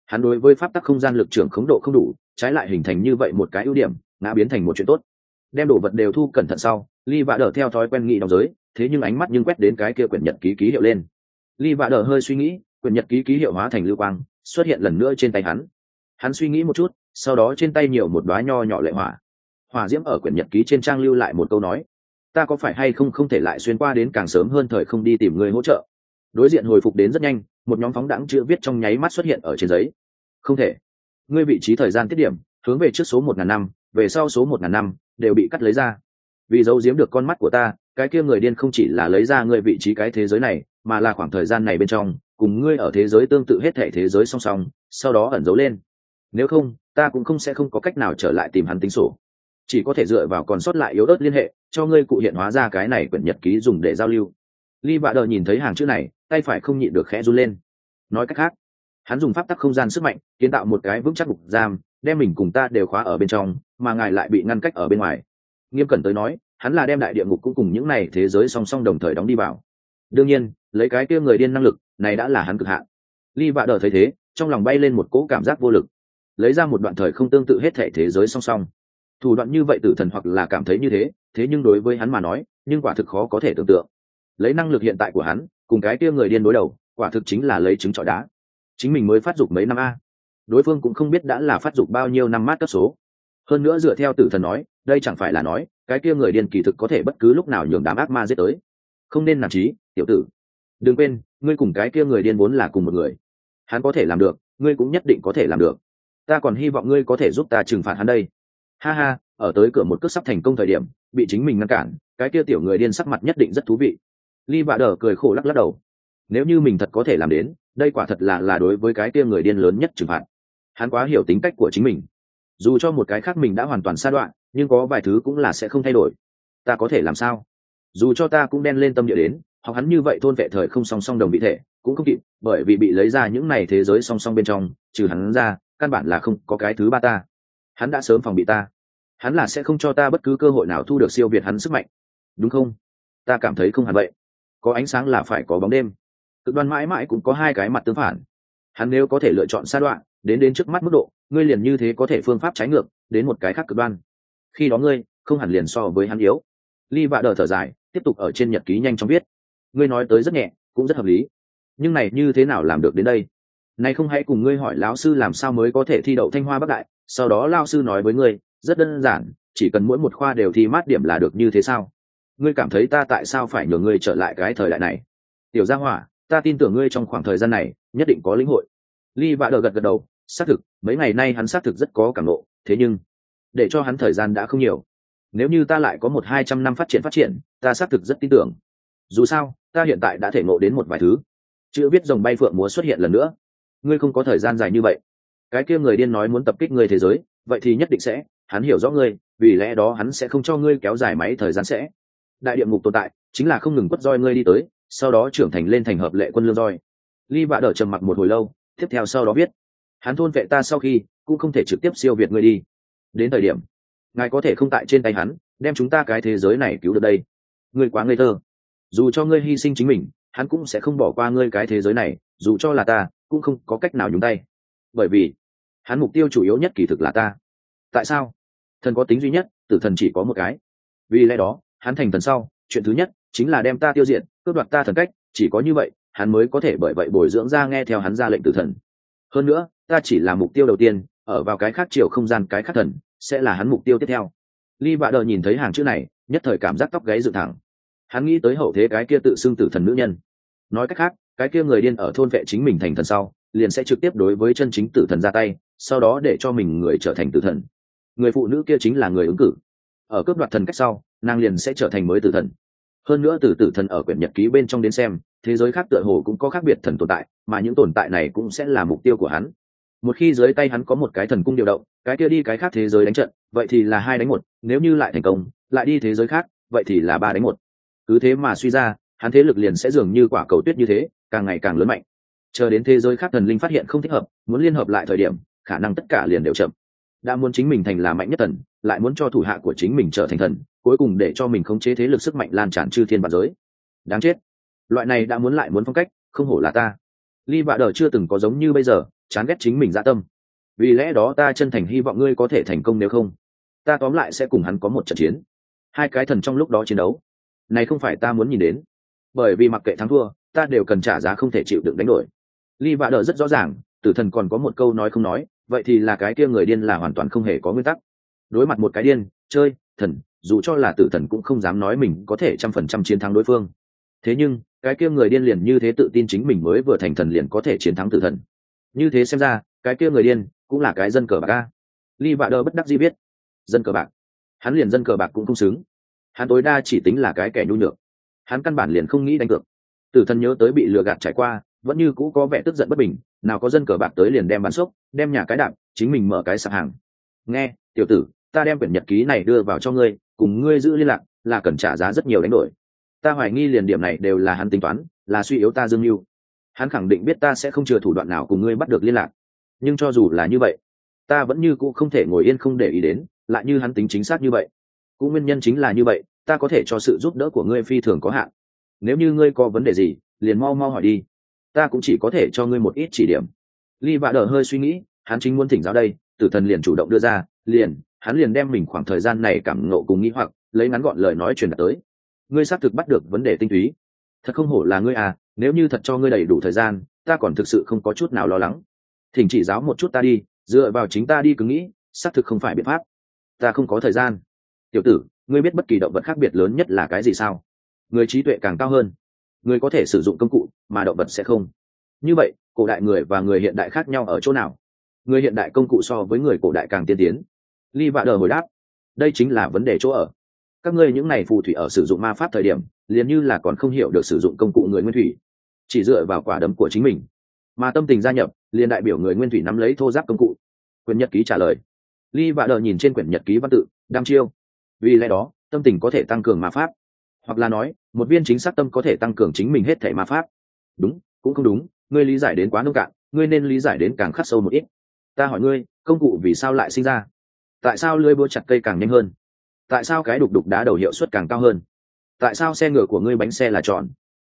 Hắn đối với pháp tắc không gian lực trưởng khống độ không đủ, trái lại hình thành như vậy một cái ưu điểm, ngã biến thành một chuyện tốt. Đem đồ vật đều thu cẩn thận sau, Ly Vạ Đờ theo thói quen nghĩ đóng giới, thế nhưng ánh mắt nhưng quét đến cái kia quyển nhật ký ký hiệu lên. Ly Vạ Đờ hơi suy nghĩ, quyển nhật ký ký hiệu hóa thành lưu quang, xuất hiện lần nữa trên tay hắn. Hắn suy nghĩ một chút, sau đó trên tay nhiều một đóa nho nhỏ lệ hỏa. Hỏa diễm ở quyển nhật ký trên trang lưu lại một câu nói: ta có phải hay không không thể lại xuyên qua đến càng sớm hơn thời không đi tìm người hỗ trợ. Đối diện hồi phục đến rất nhanh, một nhóm phóng đãng chữ viết trong nháy mắt xuất hiện ở trên giấy. Không thể. Ngươi vị trí thời gian tiết điểm hướng về trước số 1000 năm, về sau số 1000 năm đều bị cắt lấy ra. Vì giấu giếm được con mắt của ta, cái kia người điên không chỉ là lấy ra ngươi vị trí cái thế giới này, mà là khoảng thời gian này bên trong cùng ngươi ở thế giới tương tự hết thể thế giới song song, sau đó ẩn giấu lên. Nếu không, ta cũng không sẽ không có cách nào trở lại tìm hắn tính sổ, chỉ có thể dựa vào còn sót lại yếu ớt liên hệ cho ngươi cụ hiện hóa ra cái này quyển nhật ký dùng để giao lưu. Ly Vạ Đờ nhìn thấy hàng chữ này, tay phải không nhịn được khẽ run lên. Nói cách khác, hắn dùng pháp tắc không gian sức mạnh kiến tạo một cái vững chắc ngục giam, đem mình cùng ta đều khóa ở bên trong, mà ngài lại bị ngăn cách ở bên ngoài. Nghiêm cẩn tới nói, hắn là đem đại địa ngục cũng cùng những này thế giới song song đồng thời đóng đi vào. Đương nhiên, lấy cái kia người điên năng lực này đã là hắn cực hạn. Ly Vạ Đờ thấy thế, trong lòng bay lên một cỗ cảm giác vô lực, lấy ra một đoạn thời không tương tự hết thể thế giới song song. Thủ đoạn như vậy tử thần hoặc là cảm thấy như thế, thế nhưng đối với hắn mà nói, nhưng quả thực khó có thể tưởng tượng. Lấy năng lực hiện tại của hắn, cùng cái kia người điên đối đầu, quả thực chính là lấy trứng trọi đá. Chính mình mới phát dục mấy năm a, đối phương cũng không biết đã là phát dục bao nhiêu năm mát cấp số. Hơn nữa dựa theo tử thần nói, đây chẳng phải là nói cái kia người điên kỳ thực có thể bất cứ lúc nào nhường đám ác ma giết tới. Không nên nản chí, tiểu tử. Đừng quên, ngươi cùng cái kia người điên vốn là cùng một người. Hắn có thể làm được, ngươi cũng nhất định có thể làm được. Ta còn hy vọng ngươi có thể giúp ta trừng phạt hắn đây. Ha ha, ở tới cửa một cước sắp thành công thời điểm, bị chính mình ngăn cản, cái kia tiểu người điên sắc mặt nhất định rất thú vị. Ly Vạ Đờ cười khổ lắc lắc đầu. Nếu như mình thật có thể làm đến, đây quả thật là đối với cái kia người điên lớn nhất trừng phạt. Hắn quá hiểu tính cách của chính mình. Dù cho một cái khác mình đã hoàn toàn sa đoạn, nhưng có vài thứ cũng là sẽ không thay đổi. Ta có thể làm sao? Dù cho ta cũng đen lên tâm địa đến, hoặc hắn như vậy thôn vệ thời không song song đồng vị thể, cũng không kịp, bởi vì bị lấy ra những này thế giới song song bên trong, trừ hắn ra, căn bản là không có cái thứ ba ta. Hắn đã sớm phòng bị ta. Hắn là sẽ không cho ta bất cứ cơ hội nào thu được siêu việt hắn sức mạnh, đúng không? Ta cảm thấy không hẳn vậy. Có ánh sáng là phải có bóng đêm, cực đoan mãi mãi cũng có hai cái mặt tương phản. Hắn nếu có thể lựa chọn sa đoạn đến trước mắt mức độ, ngươi liền như thế có thể phương pháp trái ngược đến một cái khác cực đoan, khi đó ngươi không hẳn liền so với hắn yếu. Ly Vạ Đờ thở dài, tiếp tục ở trên nhật ký nhanh chóng viết. Ngươi nói tới rất nhẹ, cũng rất hợp lý, nhưng này như thế nào làm được đến đây? Này không hãy cùng ngươi hỏi lão sư làm sao mới có thể thi đậu Thanh Hoa Bắc Đại, sau đó lão sư nói với ngươi, rất đơn giản, chỉ cần mỗi một khoa đều thi mát điểm là được như thế sao? Ngươi cảm thấy ta tại sao phải nhờ ngươi trở lại cái thời đại này? Tiểu Gia Hỏa, ta tin tưởng ngươi trong khoảng thời gian này nhất định có lĩnh hội. Ly Vạ Đờ gật gật đầu, xác thực, mấy ngày nay hắn xác thực rất có cảm ngộ, thế nhưng để cho hắn thời gian đã không nhiều. Nếu như ta lại có 100-200 năm phát triển, ta xác thực rất tin tưởng. Dù sao, ta hiện tại đã thể ngộ đến một vài thứ. Chữ viết rồng bay phượng múa xuất hiện lần nữa. Ngươi không có thời gian dài như vậy. Cái kia người điên nói muốn tập kích ngươi thế giới, vậy thì nhất định sẽ, hắn hiểu rõ ngươi, vì lẽ đó hắn sẽ không cho ngươi kéo dài máy thời gian sẽ. Đại địa ngục tồn tại, chính là không ngừng quất roi ngươi đi tới, sau đó trưởng thành lên thành hợp lệ quân lương roi. Ly Vạ Đờ trầm mặc một hồi lâu, tiếp theo sau đó viết, hắn thôn vệ ta sau khi, cũng không thể trực tiếp siêu việt ngươi đi. Đến thời điểm, ngài có thể không tại trên tay hắn, đem chúng ta cái thế giới này cứu được đây. Ngươi quá ngây thơ. Dù cho ngươi hy sinh chính mình, hắn cũng sẽ không bỏ qua ngươi cái thế giới này, dù cho là ta, cũng không có cách nào nhúng tay. Bởi vì, hắn mục tiêu chủ yếu nhất kỳ thực là ta. Tại sao? Thần có tính duy nhất, tử thần chỉ có một cái. Vì lẽ đó, hắn thành thần sau, chuyện thứ nhất chính là đem ta tiêu diệt, cướp đoạt ta thần cách, chỉ có như vậy, hắn mới có thể bởi vậy bồi dưỡng ra nghe theo hắn ra lệnh tử thần. Hơn nữa, ta chỉ là mục tiêu đầu tiên, ở vào cái khác chiều không gian cái khác thần, sẽ là hắn mục tiêu tiếp theo. Ly Vạ Đờ nhìn thấy hàng chữ này, nhất thời cảm giác tóc gáy dựng thẳng. Hắn nghĩ tới hậu thế cái kia tự xưng tử thần nữ nhân. Nói cách khác, cái kia người điên ở thôn vệ chính mình thành thần sau, liền sẽ trực tiếp đối với chân chính tử thần ra tay, sau đó để cho mình người trở thành tử thần. Người phụ nữ kia chính là người ứng cử. Ở cướp đoạt thần cách sau, nàng liền sẽ trở thành mới tử thần. Hơn nữa từ tử thần ở quyển nhật ký bên trong đến xem, thế giới khác tựa hồ cũng có khác biệt thần tồn tại, mà những tồn tại này cũng sẽ là mục tiêu của hắn. Một khi dưới tay hắn có một cái thần cung điều động, cái kia đi cái khác thế giới đánh trận, vậy thì là 2 đánh 1, nếu như lại thành công, lại đi thế giới khác, vậy thì là 3 đánh 1. Cứ thế mà suy ra, hắn thế lực liền sẽ dường như quả cầu tuyết như thế, càng ngày càng lớn mạnh. Chờ đến thế giới khác thần linh phát hiện không thích hợp, muốn liên hợp lại thời điểm, khả năng tất cả liền đều chậm. Đã muốn chính mình thành là mạnh nhất thần, lại muốn cho thủ hạ của chính mình trở thành thần, cuối cùng để cho mình khống chế thế lực sức mạnh lan tràn chư thiên vạn giới. Đáng chết. Loại này đã muốn lại muốn phong cách, không hổ là ta. Ly Vạ Đờ chưa từng có giống như bây giờ, chán ghét chính mình dã tâm. Vì lẽ đó ta chân thành hy vọng ngươi có thể thành công, nếu không ta tóm lại sẽ cùng hắn có một trận chiến. Hai cái thần trong lúc đó chiến đấu này không phải ta muốn nhìn đến, bởi vì mặc kệ thắng thua ta đều cần trả giá không thể chịu đựng đánh đổi. Ly Vạ Đờ rất rõ ràng tử thần còn có một câu nói không nói, vậy thì là cái kia người điên là hoàn toàn không hề có nguyên tắc. Đối mặt một cái điên chơi thần, dù cho là tử thần cũng không dám nói mình có thể 100% chiến thắng đối phương. Thế nhưng cái kia người điên liền như thế tự tin chính mình mới vừa thành thần liền có thể chiến thắng tử thần. Như thế xem ra cái kia người điên cũng là cái dân cờ bạc a. Ly Vạ Đờ bất đắc dĩ biết, dân cờ bạc, hắn liền dân cờ bạc cũng không xứng. Hắn tối đa chỉ tính là cái kẻ nhu nhược, hắn căn bản liền không nghĩ đánh cược. Tử thần nhớ tới bị lừa gạt trải qua, vẫn như cũ có vẻ tức giận bất bình, nào có dân cờ bạc tới liền đem bán sốc, đem nhà cái đạp, chính mình mở cái sạp hàng. Nghe tiểu tử, ta đem quyển nhật ký này đưa vào cho ngươi, cùng ngươi giữ liên lạc, là cần trả giá rất nhiều đánh đổi. Ta hoài nghi liền điểm này đều là hắn tính toán, là suy yếu ta dương mưu. Hắn khẳng định biết ta sẽ không chừa thủ đoạn nào cùng ngươi bắt được liên lạc. Nhưng cho dù là như vậy, ta vẫn như cũ không thể ngồi yên không để ý đến, lại như hắn tính chính xác như vậy. Cũng nguyên nhân chính là như vậy, ta có thể cho sự giúp đỡ của ngươi phi thường có hạn. Nếu như ngươi có vấn đề gì, liền mau mau hỏi đi, ta cũng chỉ có thể cho ngươi một ít chỉ điểm. Ly Vạ Đờ hơi suy nghĩ, hắn chính muốn thỉnh giáo đây, tử thần liền chủ động đưa ra, hắn liền đem mình khoảng thời gian này cảm ngộ cùng nghĩ hoặc lấy ngắn gọn lời nói truyền đạt tới. Ngươi xác thực bắt được vấn đề tinh túy, thật không hổ là ngươi à, nếu như thật cho ngươi đầy đủ thời gian, ta còn thực sự không có chút nào lo lắng. Thỉnh chỉ giáo một chút ta đi, dựa vào chính ta đi cứ nghĩ, xác thực không phải biện pháp. Ta không có thời gian. Tiểu tử, ngươi biết bất kỳ động vật khác biệt lớn nhất là cái gì sao? Người trí tuệ càng cao hơn, người có thể sử dụng công cụ mà động vật sẽ không. Như vậy cổ đại người và người hiện đại khác nhau ở chỗ nào? Người hiện đại công cụ so với người cổ đại càng tiên tiến. Ly Vạ Đờ hồi đáp, đây chính là vấn đề chỗ ở. Các ngươi những này phù thủy ở sử dụng ma pháp thời điểm liền như là còn không hiểu được sử dụng công cụ người nguyên thủy, chỉ dựa vào quả đấm của chính mình, mà tâm tình gia nhập liền đại biểu người nguyên thủy nắm lấy thô giáp công cụ. Quyển nhật ký trả lời. Ly Vạ Đờ nhìn trên quyển nhật ký văn tự, đăm chiêu. Vì lẽ đó tâm tình có thể tăng cường ma pháp, hoặc là nói một viên chính xác tâm có thể tăng cường chính mình hết thể ma pháp. Đúng cũng không đúng, ngươi lý giải đến quá nông cạn, ngươi nên lý giải đến càng khắc sâu một ít. Ta hỏi ngươi, công cụ vì sao lại sinh ra? Tại sao lưỡi búa chặt cây càng nhanh hơn? Tại sao cái đục đục đá đầu hiệu suất càng cao hơn? Tại sao xe ngựa của ngươi bánh xe là tròn,